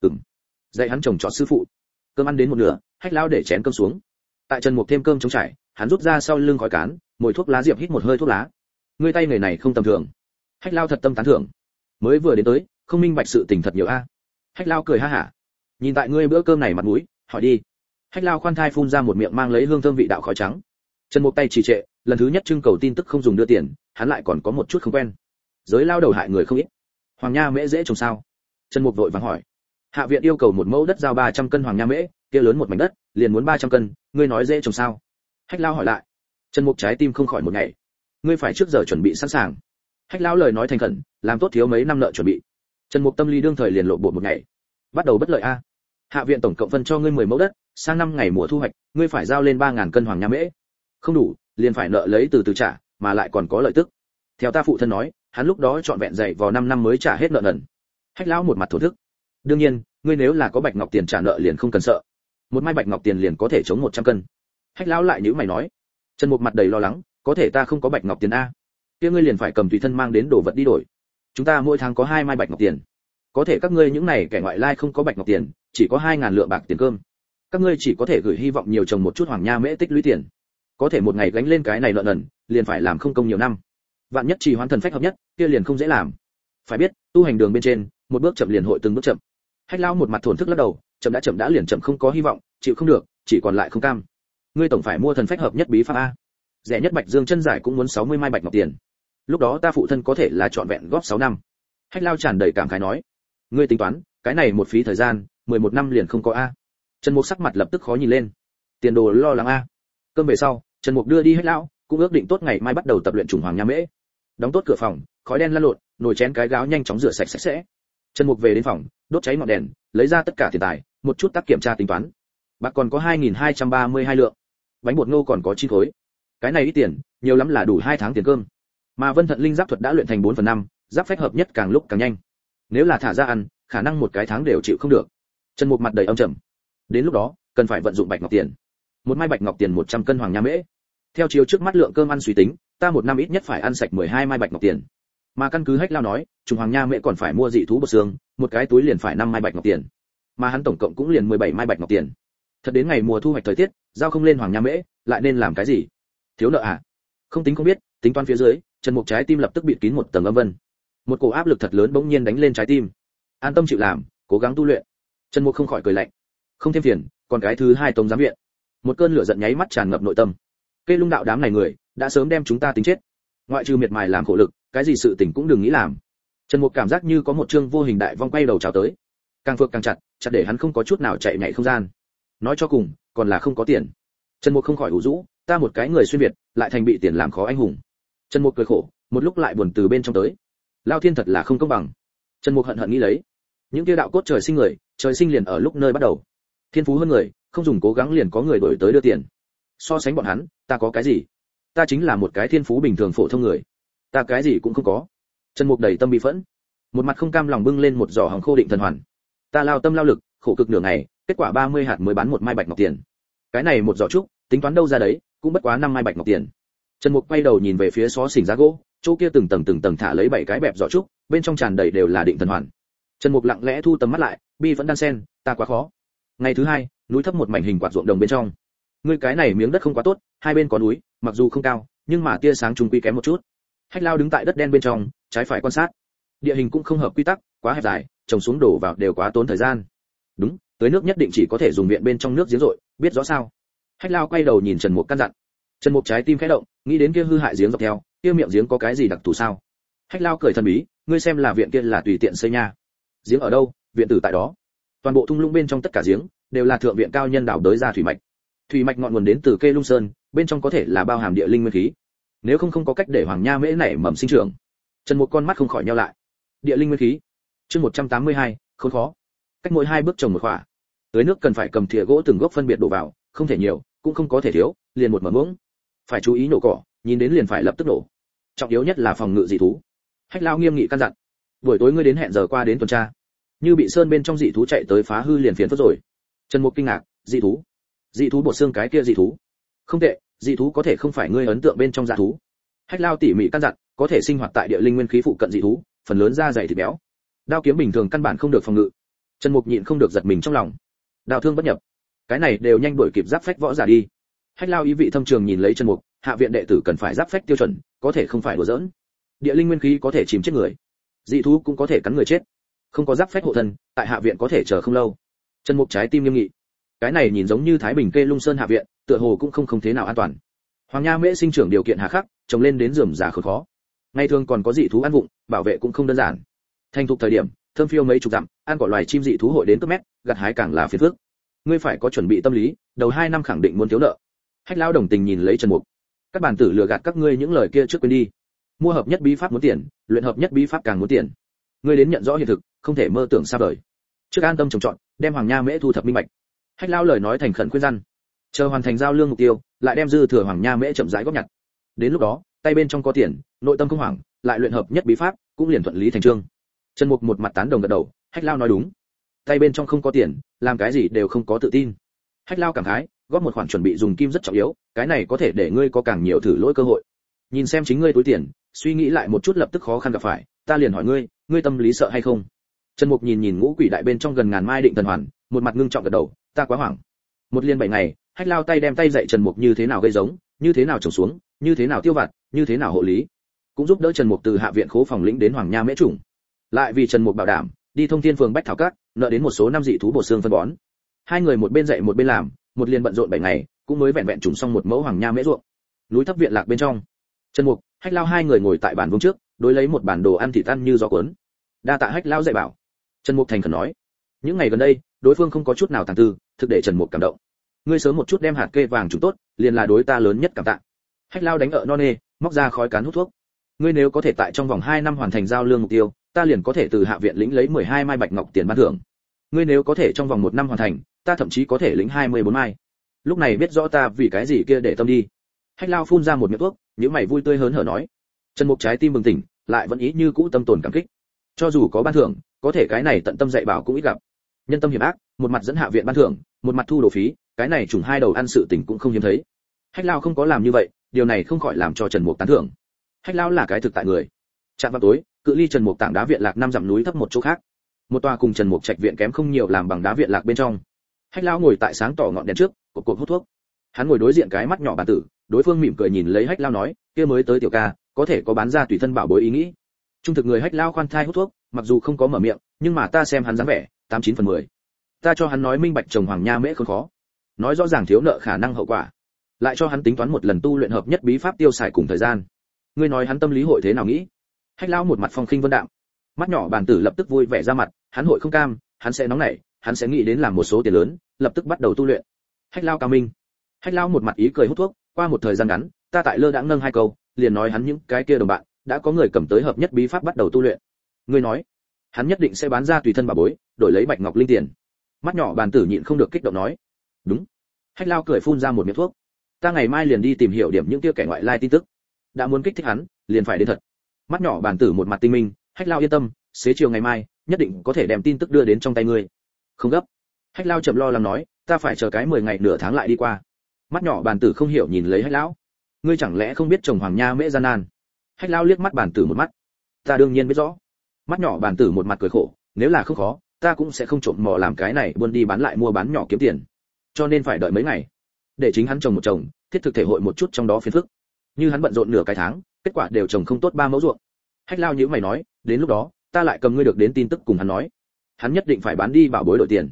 Dạy hắn trồng trọt sư phụ. Cơm ăn đến một nửa, Hách lão để chén cơm xuống. Tại Trần Mục thêm cơm trống trải, hắn rút ra sau lưng khói cán, mồi thuốc lá diệp hít một hơi thuốc lá. Ngươi tay nghề này không tầm thường. Hách lão thật tâm tán thưởng. Mới vừa đến tới, không minh bạch sự tình thật nhiều a. Hách lão cười ha hả. Nhìn tại ngươi bữa cơm này mặt mũi, hỏi đi. Hách lão khoan thai phun ra một miệng mang lấy hương thơm vị đạo khói trắng. Trần Mục tay trì trệ, lần thứ nhất trưng cầu tin tức không dùng đưa tiền, hắn lại còn có một chút không quen. Giới lao đầu hại người không ít. Hoàng Nha Mễ dễ trồng sao? Trần Mục vội vàng hỏi. Hạ viện yêu cầu một mẫu đất giao 300 cân Hoàng Nha Mễ, kia lớn một mảnh đất, liền muốn 300 cân, ngươi nói dễ trồng sao? Hách lão hỏi lại. Trần Mục trái tim không khỏi một ngày. Ngươi phải trước giờ chuẩn bị sẵn sàng. Hách lão lời nói thành khẩn, làm tốt thiếu mấy năm nợ chuẩn bị. Trần Mục tâm lý đương thời liền lộ bộ một ngày. Bắt đầu bất lợi a. Hạ viện tổng cộng phân cho ngươi 10 mẫu đất, sang năm ngày mùa thu hoạch, ngươi phải giao lên 3000 cân Hoàng Nha Mễ. Không đủ, liền phải nợ lấy từ từ trả, mà lại còn có lợi tức. Theo ta phụ thân nói, hắn lúc đó trọn vẹn dạy vào 5 năm mới trả hết nợ nần. Hách lão một mặt thổ thức. Đương nhiên, ngươi nếu là có bạch ngọc tiền trả nợ liền không cần sợ. Một mai bạch ngọc tiền liền có thể chống 100 cân. Hách lão lại nhíu mày nói. Trần Mục mặt đầy lo lắng, có thể ta không có bạch ngọc tiền a. Kia ngươi liền phải cầm tùy thân mang đến đồ vật đi đổi. Chúng ta mỗi tháng có 2 mai bạch ngọc tiền. Có thể các ngươi những này kẻ ngoại lai không có bạch ngọc tiền, chỉ có 2000 lượng bạc tiền cơm. Các ngươi chỉ có thể gửi hy vọng nhiều trồng một chút Hoàng Nha Mễ tích lũy tiền. Có thể một ngày gánh lên cái này nợ nần, liền phải làm không công nhiều năm. Vạn nhất trì hoãn thần phách hợp nhất, kia liền không dễ làm. Phải biết, tu hành đường bên trên, một bước chậm liền hội từng bước chậm. Hách lão một mặt thổn thức lắc đầu, chậm đã liền chậm không có hy vọng, chịu không được, chỉ còn lại không cam. Ngươi tổng phải mua thần phách hợp nhất bí pháp a. Rẻ nhất Bạch Dương chân giải cũng muốn 60 mai bạch ngọc tiền. Lúc đó ta phụ thân có thể là trọn vẹn góp 6 năm. Hách lão tràn đầy cảm khái nói, ngươi tính toán, cái này một phí thời gian, 11 năm liền không có a. Trần Mục sắc mặt lập tức khó nhìn lên. Tiền đồ lo lắng a. Cơm về sau, Trần Mục đưa đi Hách lão, cũng ước định tốt ngày mai bắt đầu tập luyện trùng Hoàng Nha Mễ. Đóng tốt cửa phòng, khói đen lăn lộn, nồi chén cái gáo nhanh chóng rửa sạch sạch sẽ. Trần Mục về đến phòng, đốt cháy ngọn đèn, lấy ra tất cả tiền tài, một chút tác kiểm tra tính toán. Bạc còn có 2232 lượng. Bánh bột ngô còn có 9 khối. Cái này ít tiền, nhiều lắm là đủ 2 tháng tiền cơm. Mà Vân Thận Linh giáp thuật đã luyện thành 4/5, giáp phách hợp nhất càng lúc càng nhanh. Nếu là thả ra ăn, khả năng một cái tháng đều chịu không được. Trần Mục mặt đầy âm trầm. Đến lúc đó, cần phải vận dụng bạch ngọc tiền. Một mai bạch ngọc tiền 100 cân Hoàng Nha Mễ. Theo chiếu trước mắt lượng cơm ăn suy tính, ta một năm ít nhất phải ăn sạch 12 mai bạch ngọc tiền. Mà căn cứ Hách lão nói, trùng Hoàng Nha Mễ còn phải mua dị thú bột xương, một cái túi liền phải 5 mai bạch ngọc tiền. Mà hắn tổng cộng cũng liền 17 mai bạch ngọc tiền. Thật đến ngày mùa thu hoạch thời tiết, giao không lên Hoàng Nha Mễ, lại nên làm cái gì? Thiếu nợ à? Không tính không biết, tính toán phía dưới, Trần Mục trái tim lập tức bịt kín một tầng âm vân. Một cổ áp lực thật lớn bỗng nhiên đánh lên trái tim. An tâm chịu làm, cố gắng tu luyện. Trần Mục không khỏi cười lạnh. Không thêm phiền, còn cái thứ hai tông giám viện. Một cơn lửa giận nháy mắt tràn ngập nội tâm. Kê Lung đạo đám này người, đã sớm đem chúng ta tính chết. Ngoại trừ miệt mài làm khổ lực, cái gì sự tình cũng đừng nghĩ làm. Trần Mục cảm giác như có một chương vô hình đại vong quay đầu chào tới. Càng phược càng chặt, chặt để hắn không có chút nào chạy nhảy không gian. Nói cho cùng, còn là không có tiền. Trần Mục không khỏi ủ rũ, ta một cái người xuyên việt, lại thành bị tiền làm khó anh hùng. Trần Mục cười khổ, một lúc lại buồn từ bên trong tới. Lao thiên thật là không công bằng. Trần Mục hận hận nghĩ lấy, những kia đạo cốt trời sinh người, trời sinh liền ở lúc nơi bắt đầu. Thiên phú hơn người, không dùng cố gắng liền có người đổi tới đưa tiền. So sánh bọn hắn, ta có cái gì? Ta chính là một cái thiên phú bình thường phổ thông người. Ta cái gì cũng không có. Trần Mục đầy tâm bị phẫn, một mặt không cam lòng bưng lên một giỏ hồng khô định thần hoàn. Ta lao tâm lao lực, khổ cực nửa ngày, kết quả 30 hạt mới bán một mai bạch ngọc tiền. Cái này một giỏ trúc, tính toán đâu ra đấy, cũng bất quá 5 mai bạch ngọc tiền. Trần Mục quay đầu nhìn về phía xó xỉnh giá gỗ, chỗ kia từng tầng thả lấy 7 cái bẹp giỏ trúc, bên trong tràn đầy đều là định thần hoàn. Trần Mục lặng lẽ thu tầm mắt lại, bi vẫn đang xen, ta quá khó. Ngày thứ hai, núi thấp một mảnh hình quạt ruộng đồng bên trong. Ngươi cái này miếng đất không quá tốt, hai bên có núi, mặc dù không cao, nhưng mà tia sáng trung quy kém một chút. Hách Lao đứng tại đất đen bên trong, trái phải quan sát. Địa hình cũng không hợp quy tắc, quá hẹp dài, trồng xuống đổ vào đều quá tốn thời gian. Đúng, Tưới nước nhất định chỉ có thể dùng viện bên trong nước giếng rội, biết rõ sao? Hách Lao quay đầu nhìn Trần Mục căn dặn. Trần Mục trái tim khẽ động, nghĩ đến kia hư hại giếng dọc theo, kia miệng giếng có cái gì đặc thù sao? Hách Lao cười thần bí, ngươi xem là viện kia là tùy tiện xây nha. Giếng ở đâu? Viện tử tại đó. Toàn bộ thung lũng bên trong tất cả giếng đều là thượng viện cao nhân đào đới ra thủy mạch. Thủy mạch ngọn nguồn đến từ Kê Lung Sơn, bên trong có thể là bao hàm địa linh nguyên khí. Nếu không có cách để Hoàng Nha Mễ nảy mầm sinh trưởng. Trần Mục con mắt không khỏi nheo lại. Địa linh nguyên khí. Chương 182, khốn khó. Cách mỗi 2 bước trồng một khỏa. Tưới nước cần phải cầm thìa gỗ từng gốc phân biệt đổ vào, không thể nhiều, cũng không có thể thiếu, liền một mở muỗng. Phải chú ý nổ cỏ, nhìn đến liền phải lập tức nổ. Trọng yếu nhất là phòng ngự dị thú. Hách Lao nghiêm nghị căn dặn. Buổi tối ngươi đến hẹn giờ qua đến tuần tra. Như bị sơn bên trong dị thú chạy tới phá hư liền phiền phức rồi. Trần Mục kinh ngạc, dị thú? Dị thú bột xương cái kia dị thú? Không tệ, dị thú có thể không phải ngươi ấn tượng bên trong dạ thú. Hách Lao tỉ mỉ căn dặn, có thể sinh hoạt tại địa linh nguyên khí phụ cận dị thú, phần lớn da dày thịt béo. Đao kiếm bình thường căn bản không được phòng ngự. Trần Mục nhịn không được giật mình trong lòng. Đao thương bất nhập, cái này đều nhanh đuổi kịp giáp phách võ giả đi. Hách Lao ý vị thâm trường nhìn lấy Trần Mục, hạ viện đệ tử cần phải giáp phách tiêu chuẩn, có thể không phải đùa giỡn. Địa linh nguyên khí có thể chìm chết người, dị thú cũng có thể cắn người chết. Không có giáp phách hộ thân, tại hạ viện có thể chờ không lâu. Trần Mục trái tim nghiêm nghị. Cái này nhìn giống như Thái Bình Kê Lung Sơn hạ viện, tựa hồ cũng không thế nào an toàn. Hoàng Nha Mễ sinh trưởng điều kiện hà khắc, trồng lên đến rườm rà khốn khó. Ngày thường còn có dị thú ăn vụng, bảo vệ cũng không đơn giản. Thành thục thời điểm, thơm phiêu mấy chục dặm, ăn cỏ loài chim dị thú hội đến cướp mét, gặt hái càng là phiền phức. Ngươi phải có chuẩn bị tâm lý, đầu 2 năm khẳng định muốn thiếu nợ. Hách Lao đồng tình nhìn lấy Trần Mục. Các bản tử lừa gạt các ngươi những lời kia trước quên đi. Mua hợp nhất bí pháp muốn tiền, luyện hợp nhất bí pháp càng muốn tiền. Ngươi đến nhận rõ hiện thực, không thể mơ tưởng xa vời. Trước an tâm trồng trọt, đem Hoàng Nha Mễ thu thập minh bạch. Hách Lao lời nói thành khẩn khuyên răn. Chờ hoàn thành giao lương mục tiêu, lại đem dư thừa Hoàng Nha Mễ chậm rãi góp nhặt. Đến lúc đó, tay bên trong có tiền, nội tâm không hoảng, lại luyện hợp nhất bí pháp, cũng liền thuận lý thành chương. Trần Mục một mặt tán đồng gật đầu, Hách Lao nói đúng. Tay bên trong không có tiền, làm cái gì đều không có tự tin. Hách Lao cảm khái, góp một khoản chuẩn bị dùng kim rất trọng yếu, cái này có thể để ngươi có càng nhiều thử lỗi cơ hội. Nhìn xem chính ngươi túi tiền, suy nghĩ lại một chút lập tức khó khăn gặp phải, ta liền hỏi ngươi, ngươi tâm lý sợ hay không? Trần Mục nhìn ngũ quỷ đại bên trong gần ngàn mai định thần hoàn, một mặt ngưng trọng gật đầu, ta quá hoảng. Một liên 7 ngày, Hách Lao tay đem tay dạy Trần Mục như thế nào gây giống, như thế nào trồng xuống, như thế nào tiêu vặt, như thế nào hộ lý, cũng giúp đỡ Trần Mục từ hạ viện khố phòng lĩnh đến Hoàng Nha Mễ chủng. Lại vì Trần Mục bảo đảm, đi Thông Thiên phường Bách Thảo Các, nợ đến một số năm dị thú bổ xương phân bón. Hai người một bên dạy một bên làm, một liên bận rộn 7 ngày, cũng mới vẹn vẹn trùng xong một mẫu Hoàng Nha Mễ ruộng. Núi thấp viện lạc bên trong, Trần Mục, Hách Lao hai người ngồi tại bàn vuông trước, đối lấy một bản đồ ăn thịt ăn như gió cuốn. Đa tạ Hách Lao dạy bảo. Trần Mục thành khẩn nói. Những ngày gần đây, đối phương không có chút nào tàng tư, thực để Trần Mục cảm động. Ngươi sớm một chút đem hạt kê vàng chúng tốt, liền là đối ta lớn nhất cảm tạ. Hách Lao đánh ợ non nê, móc ra khói cán hút thuốc. Ngươi nếu có thể tại trong vòng 2 năm hoàn thành giao lương mục tiêu, ta liền có thể từ hạ viện lĩnh lấy 12 mai bạch ngọc tiền ban thưởng. Ngươi nếu có thể trong vòng 1 năm hoàn thành, ta thậm chí có thể lĩnh 24 mai. Lúc này biết rõ ta vì cái gì kia để tâm đi. Hách Lao phun ra một miệng thuốc, nhíu mày vui tươi hớn hở nói. Trần Mục trái tim bừng tỉnh, lại vẫn ý như cũ tâm tồn cảm kích. Cho dù có ban thưởng, có thể cái này tận tâm dạy bảo cũng ít gặp. Nhân tâm hiểm ác, một mặt dẫn hạ viện ban thưởng, một mặt thu đồ phí, cái này trùng hai đầu ăn sự tình cũng không hiếm thấy. Hách Lao không có làm như vậy, điều này không khỏi làm cho Trần Mục tán thưởng. Hách Lao là cái thực tại người. Trạm vào tối, cự ly Trần Mục tảng đá viện lạc 5 dặm núi thấp một chỗ khác. Một tòa cùng Trần Mục trạch viện kém không nhiều làm bằng đá viện lạc bên trong. Hách Lao ngồi tại sáng tỏ ngọn đèn trước, cộp hút thuốc. Hắn ngồi đối diện cái mắt nhỏ bàn tử, đối phương mỉm cười nhìn lấy Hách Lao nói, kia mới tới tiểu ca, có thể có bán ra tùy thân bảo bối ý nghĩ. Trung thực người Hách Lao khoan thai hút thuốc, mặc dù không có mở miệng, nhưng mà ta xem hắn dáng vẻ, 89 phần 10. Ta cho hắn nói minh bạch trồng Hoàng Nha Mễ không khó, nói rõ ràng thiếu nợ khả năng hậu quả, lại cho hắn tính toán một lần tu luyện hợp nhất bí pháp tiêu xài cùng thời gian. Ngươi nói hắn tâm lý hội thế nào nghĩ? Hách Lao một mặt phong khinh vân đạm, mắt nhỏ bàn tử lập tức vui vẻ ra mặt, hắn hội không cam, hắn sẽ nóng nảy, hắn sẽ nghĩ đến làm một số tiền lớn, lập tức bắt đầu tu luyện. Hách Lao cao minh. Hách Lao một mặt ý cười hút thuốc, qua một thời gian ngắn, ta tại lơ đãng nâng 2 câu, liền nói hắn những cái kia đồng bạn, đã có người cầm tới hợp nhất bí pháp bắt đầu tu luyện. Ngươi nói, hắn nhất định sẽ bán ra tùy thân bảo bối, đổi lấy bạch ngọc linh tiền. Mắt nhỏ bàn tử nhịn không được kích động nói. Đúng. Hách Lao cười phun ra một miệng thuốc. Ta ngày mai liền đi tìm hiểu điểm những kia kẻ ngoại lai tin tức. Đã muốn kích thích hắn, liền phải đến thật. Mắt nhỏ bàn tử một mặt tinh minh, Hách Lao yên tâm, xế chiều ngày mai, nhất định có thể đem tin tức đưa đến trong tay ngươi. Không gấp. Hách Lao chậm lo lắng nói, ta phải chờ cái 10 ngày nửa tháng lại đi qua. Mắt nhỏ bàn tử không hiểu nhìn lấy Hách Lão. Ngươi chẳng lẽ không biết trồng Hoàng Nha Mễ gian nan? Hách Lao liếc mắt bàn tử một mắt. Ta đương nhiên biết rõ. Mắt nhỏ bàn tử một mặt cười khổ, nếu là không khó, ta cũng sẽ không trộm mò làm cái này buôn đi bán lại mua bán nhỏ kiếm tiền. Cho nên phải đợi mấy ngày, để chính hắn trồng một trồng, thiết thực thể hội một chút trong đó phiền phức. Như hắn bận rộn nửa cái tháng, kết quả đều trồng không tốt 3 mẫu ruộng. Hách Lao nhíu mày nói, đến lúc đó, ta lại cầm ngươi được đến tin tức cùng hắn nói. Hắn nhất định phải bán đi bảo bối đổi tiền.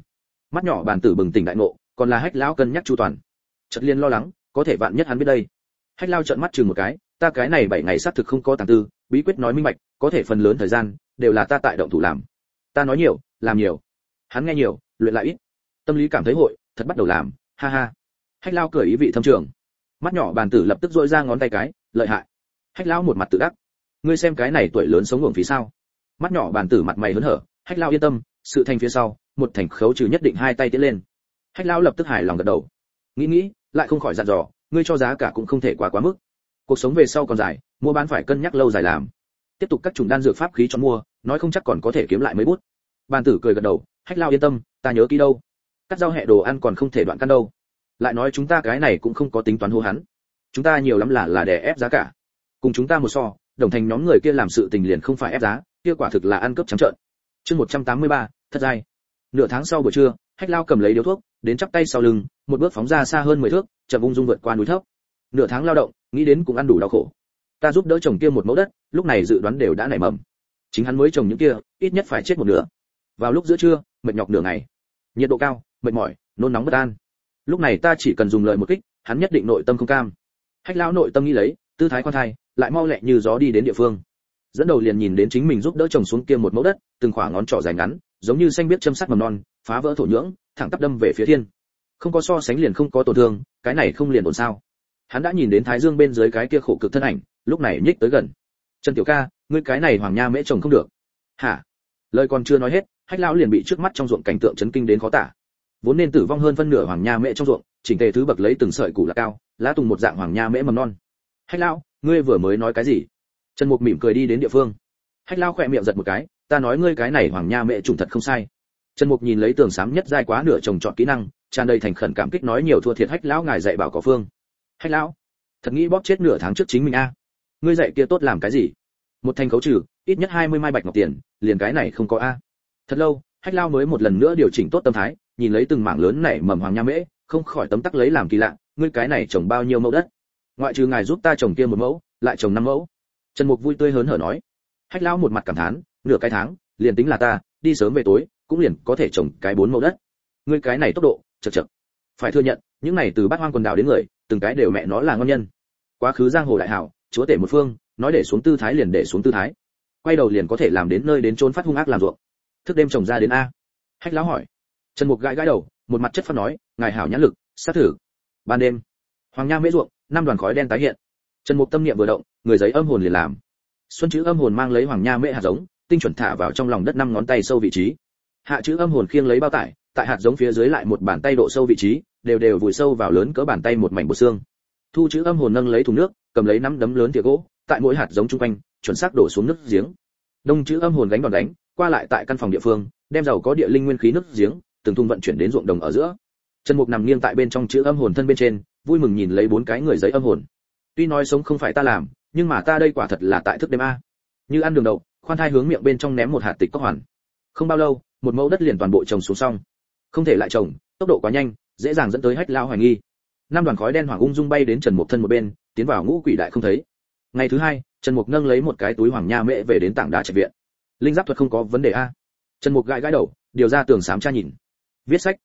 Mắt nhỏ bàn tử bừng tỉnh đại ngộ, còn là Hách lão cân nhắc chu toàn. Chợt liền lo lắng, có thể vạn nhất hắn biết đây. Hách lão trợn mắt chừng một cái, ta cái này 7 ngày xác thực không có tàng tư, bí quyết nói minh bạch, có thể phần lớn thời gian đều là ta tại động thủ làm. Ta nói nhiều, làm nhiều. Hắn nghe nhiều, luyện lại ít. Tâm lý cảm thấy hội, thật bắt đầu làm, ha ha. Hách lão cười ý vị thâm trường. Mắt nhỏ bàn tử lập tức rỗi ra ngón tay cái, lợi hại. Hách lão một mặt tự đắc. Ngươi xem cái này tuổi lớn sống uổng phí sao? Mắt nhỏ bàn tử mặt mày hớn hở, Hách lão yên tâm, sự thành phía sau, một thành khấu trừ nhất định hai tay tiến lên. Hách lão lập tức hài lòng gật đầu. Nghĩ, lại không khỏi dặn dò, ngươi cho giá cả cũng không thể quá mức. Cuộc sống về sau còn dài, mua bán phải cân nhắc lâu dài làm. Tiếp tục các chủng đan dược pháp khí cho mua, nói không chắc còn có thể kiếm lại mấy bút. Bàn tử cười gật đầu, Hách lão yên tâm, ta nhớ kỹ đâu. Cắt rau hẹ đồ ăn còn không thể đoạn căn đâu. Lại nói chúng ta cái này cũng không có tính toán hô hắn. Chúng ta nhiều lắm là đè ép giá cả. Cùng chúng ta một so, đồng thành nhóm người kia làm sự tình liền không phải ép giá, kia quả thực là ăn cướp trắng trợn. Chương 183, thất giai. Nửa tháng sau buổi trưa, Hách Lao cầm lấy điếu thuốc, đến chắp tay sau lưng, một bước phóng ra xa hơn 10 thước, chậm ung dung vượt qua núi thấp. Nửa tháng lao động, nghĩ đến cũng ăn đủ đau khổ. Ta giúp đỡ trồng kia một mẫu đất, lúc này dự đoán đều đã nảy mầm. Chính hắn mới trồng những kia, ít nhất phải chết một nửa. Vào lúc giữa trưa, mệt nhọc nửa ngày. Nhiệt độ cao, mệt mỏi, nôn nóng bất an. Lúc này ta chỉ cần dùng lời một kích, hắn nhất định nội tâm không cam. Hách Lão nội tâm nghĩ lấy, tư thái khoan thai, lại mau lẹ như gió đi đến địa phương. Dẫn đầu liền nhìn đến chính mình giúp đỡ trồng xuống kia một mẫu đất, từng khoảng ngón trỏ dài ngắn, giống như xanh biết châm sắt mầm non, phá vỡ thổ nhưỡng, thẳng tắp đâm về phía thiên. Không có so sánh liền không có tổn thương, cái này không liền ổn sao? Hắn đã nhìn đến thái dương bên dưới cái kia khổ cực thân ảnh, lúc này nhích tới gần. Trần tiểu ca, ngươi cái này hoàng nha mễ trồng không được. Hả? Lời còn chưa nói hết, Hách Lão liền bị trước mắt trong ruộng cảnh tượng chấn kinh đến khó tả. Vốn nên tử vong hơn phân nửa hoàng nha mễ trong ruộng, chỉnh tề thứ bậc lấy từng sợi củ lạc cao, lá tùng một dạng hoàng nha mễ mầm non. Hách Lão, ngươi vừa mới nói cái gì? Trần Mục mỉm cười đi đến địa phương. Hách Lão khẽ miệng giật một cái, ta nói ngươi cái này hoàng nha mễ trùng thật không sai. Trần Mục nhìn lấy tường xám nhất giai quá nửa trồng trọt kỹ năng, tràn đầy thành khẩn cảm kích nói nhiều thua thiệt Hách Lão ngài dạy bảo có phương. Hách Lão, thật nghĩ bóp chết nửa tháng trước chính mình a. Ngươi dạy kia tốt làm cái gì? Một thành khấu trừ, ít nhất 20 mai bạch ngọc tiền, liền cái này không có a. Thật lâu, Hách Lão mới một lần nữa điều chỉnh tốt tâm thái, nhìn lấy từng mảng lớn nảy mầm hoàng nha mễ, không khỏi tấm tắc lấy làm kỳ lạ, ngươi cái này trồng bao nhiêu mẫu đất? Ngoại trừ ngài giúp ta trồng kia một mẫu, lại trồng 5 mẫu. Trần Mục vui tươi hớn hở nói. Hách Lão một mặt cảm thán, nửa cái tháng, liền tính là ta, đi sớm về tối, cũng liền có thể trồng cái 4 mẫu đất. Ngươi cái này tốc độ, chậc. Phải thừa nhận, những này từ Bát Hoang quần đảo đến người, từng cái đều mẹ nó là ngon nhân. Quá khứ giang hồ đại hảo, chúa tể một phương, nói để xuống tư thái liền để xuống tư thái. Quay đầu liền có thể làm đến nơi đến chốn phát hung ác làm ruộng. Thức đêm trồng ra đến a. Hách Lão hỏi. Trần Mục gãi đầu, một mặt chất phát nói, ngài hảo nhãn lực, sát thử. Ban đêm, hoàng nha mễ ruộng, 5 đoàn khói đen tái hiện. Trần Mục tâm niệm vừa động, người giấy âm hồn liền làm. Xuân chữ âm hồn mang lấy hoàng nha mễ hạt giống, tinh chuẩn thả vào trong lòng đất 5 ngón tay sâu vị trí. Hạ chữ âm hồn khiêng lấy bao tải, tại hạt giống phía dưới lại một bàn tay độ sâu vị trí, đều vùi sâu vào lớn cỡ bàn tay một mảnh bột xương. Thu chữ âm hồn nâng lấy thùng nước, cầm lấy 5 đấm lớn thìa gỗ, tại mỗi hạt giống chung quanh, chuẩn xác đổ xuống nước giếng. Đông chữ âm hồn gánh đòn đánh, qua lại tại căn phòng địa phương, đem giàu có địa linh nguyên khí nước giếng, từng thùng vận chuyển đến ruộng đồng ở giữa. Trần Mục nằm nghiêng tại bên trong chữ âm hồn thân bên trên, vui mừng nhìn lấy 4 cái người giấy âm hồn. Tuy nói sống không phải ta làm, nhưng mà ta đây quả thật là tại thức đêm a. Như ăn đường đậu, khoan thai hướng miệng bên trong ném một hạt tịch cốc hoàn. Không bao lâu, một mẫu đất liền toàn bộ trồng xuống xong. Không thể lại trồng, tốc độ quá nhanh, dễ dàng dẫn tới Hách Lão hoài nghi. 5 đoàn khói đen hoàng ung dung bay đến Trần Mục thân một bên, tiến vào ngũ quỷ đại không thấy. Ngày thứ 2, Trần Mục nâng lấy một cái túi hoàng nha mễ về đến tảng đá trạch viện. Linh giáp thuật không có vấn đề a. Trần Mục gãi đầu, điều ra tường xám tra nhìn. Viết sách,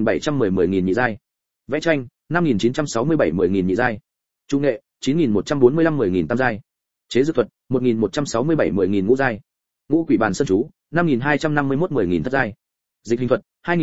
4710 nhị giai. Vẽ tranh, 5967 nhị giai. Trung nghệ, 9145 tam giai. Chế dược thuật, 1167 ngũ giai. Ngũ quỷ bàn sơn chú, 5251 thất giai. Dịch hình thuật,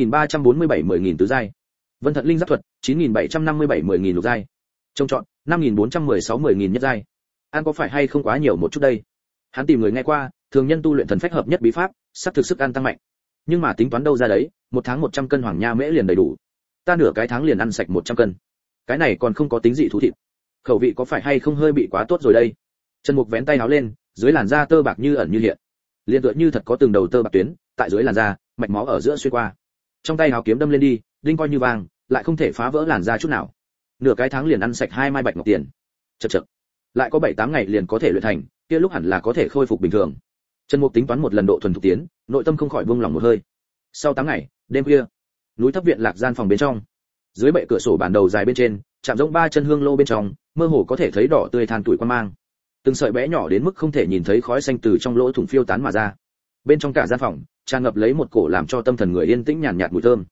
2347 tứ giai. Vân thận linh giáp thuật, 9757 lục giai. Trông chọn, 5416 nhất giai. Ăn có phải hay không quá nhiều một chút đây? Hắn tìm người nghe qua, thường nhân tu luyện thần phách hợp nhất bí pháp, sắp thực sức ăn tăng mạnh. Nhưng mà tính toán đâu ra đấy, một tháng 100 cân hoàng nha mễ liền đầy đủ. Ta nửa cái tháng liền ăn sạch 100 cân. Cái này còn không có tính dị thú thịt. Khẩu vị có phải hay không hơi bị quá tốt rồi đây? Trần Mục vén tay áo lên, dưới làn da tơ bạc như ẩn như hiện. Liên tựa như thật có từng đầu tơ bạc tuyến, tại dưới làn da, mạch máu ở giữa xuyên qua. Trong tay áo kiếm đâm lên đi, đinh coi như vàng, lại không thể phá vỡ làn da chút nào. Nửa cái tháng liền ăn sạch 2 mai bạch ngọc tiền. Chậc. Lại có 7-8 ngày liền có thể luyện thành, kia lúc hẳn là có thể khôi phục bình thường. Trần Mục tính toán một lần độ thuần thục tiến, nội tâm không khỏi buông lòng một hơi. Sau 8 ngày, đêm khuya, núi thấp viện lạc gian phòng bên trong, dưới bệ cửa sổ bản đầu dài bên trên, chạm giống 3 chân hương lô bên trong, mơ hồ có thể thấy đỏ tươi than tuổi quan mang. Từng sợi bé nhỏ đến mức không thể nhìn thấy khói xanh từ trong lỗ thủng phiêu tán mà ra. Bên trong cả gian phòng, tràn ngập lấy một cổ làm cho tâm thần người yên tĩnh nhàn nhạt mùi thơm.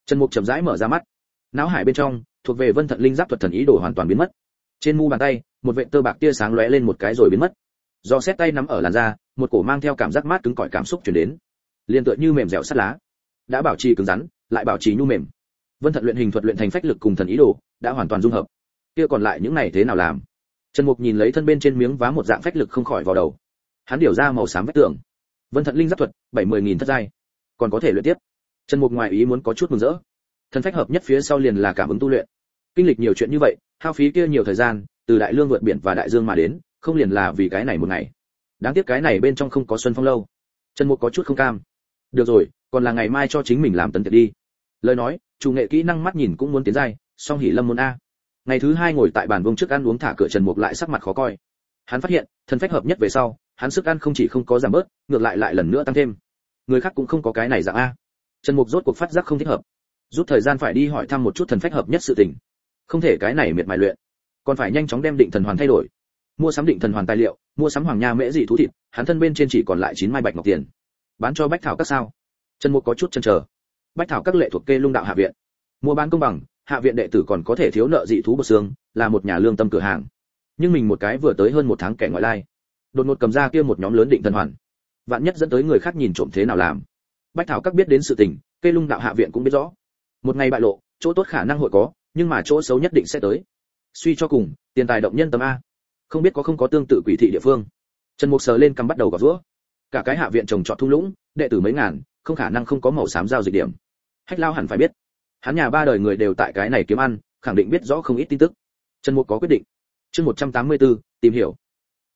Trần Mục chậm rãi mở ra mắt. Não hải bên trong, thuộc về Vân Thận Linh Giáp thuật thần ý đồ hoàn toàn biến mất. Trên mu bàn tay, một vệt tơ bạc tia sáng lóe lên một cái rồi biến mất. Do xét tay nắm ở làn da, một cổ mang theo cảm giác mát cứng cỏi cảm xúc truyền đến. Liên tựa như mềm dẻo sắt lá, đã bảo trì cứng rắn, lại bảo trì nhu mềm. Vân Thận luyện hình thuật luyện thành phách lực cùng thần ý đồ, đã hoàn toàn dung hợp. Kia còn lại những này thế nào làm? Trần Mục nhìn lấy thân bên trên miếng vá một dạng phách lực không khỏi vào đầu. Hắn điều ra màu xám vách tường. Vân Thận Linh Giáp thuật, 70.000 thất giai, còn có thể luyện tiếp. Trần Mục ngoài ý muốn có chút mừng rỡ. Thần phách hợp nhất phía sau liền là cảm ứng tu luyện. Kinh lịch nhiều chuyện như vậy, hao phí kia nhiều thời gian, từ đại lương vượt biển và đại dương mà đến, không liền là vì cái này một ngày. Đáng tiếc cái này bên trong không có Xuân Phong lâu. Trần Mục có chút không cam. Được rồi, còn là ngày mai cho chính mình làm tấn tiệc đi. Lời nói, chủ nghệ kỹ năng mắt nhìn cũng muốn tiến giai, song hỉ lâm môn a. Ngày thứ 2 ngồi tại bàn vuông trước ăn uống thả cửa, Trần Mục lại sắc mặt khó coi. Hắn phát hiện, thần phách hợp nhất về sau, hắn sức ăn không chỉ không có giảm bớt, ngược lại lần nữa tăng thêm. Người khác cũng không có cái này dạng a. Trần Mục rốt cuộc phát giác không thích hợp. Rút thời gian phải đi hỏi thăm một chút thần phách hợp nhất sự tình. Không thể cái này miệt mài luyện, còn phải nhanh chóng đem định thần hoàn thay đổi. Mua sắm định thần hoàn tài liệu, mua sắm hoàng nha mễ dị thú thịt, hắn thân bên trên chỉ còn lại 9 mai bạch ngọc tiền. Bán cho Bách Thảo Các sao? Trần Mục có chút chần chờ. Bách Thảo Các lệ thuộc Kê Lung đạo hạ viện, mua bán công bằng, hạ viện đệ tử còn có thể thiếu nợ dị thú bột xương, là một nhà lương tâm cửa hàng. Nhưng mình một cái vừa tới hơn 1 tháng kẻ ngoại lai, đột ngột cầm ra kia một nhóm lớn định thần hoàn, vạn nhất dẫn tới người khác nhìn trộm thế nào làm? Bách Thảo Các biết đến sự tình, Kê Lung đạo hạ viện cũng biết rõ. Một ngày bại lộ, chỗ tốt khả năng hội có, nhưng mà chỗ xấu nhất định sẽ tới. Suy cho cùng, tiền tài động nhân tâm a. Không biết có tương tự quỷ thị địa phương. Trần Mục sờ lên cầm bắt đầu gõ giũa. Cả cái hạ viện trồng trọt thung lũng, đệ tử mấy ngàn, không khả năng không có màu xám giao dịch điểm. Hách Lao hẳn phải biết. Hắn nhà 3 đời người đều tại cái này kiếm ăn, khẳng định biết rõ không ít tin tức. Trần Mục có quyết định. Chương 184, tìm hiểu,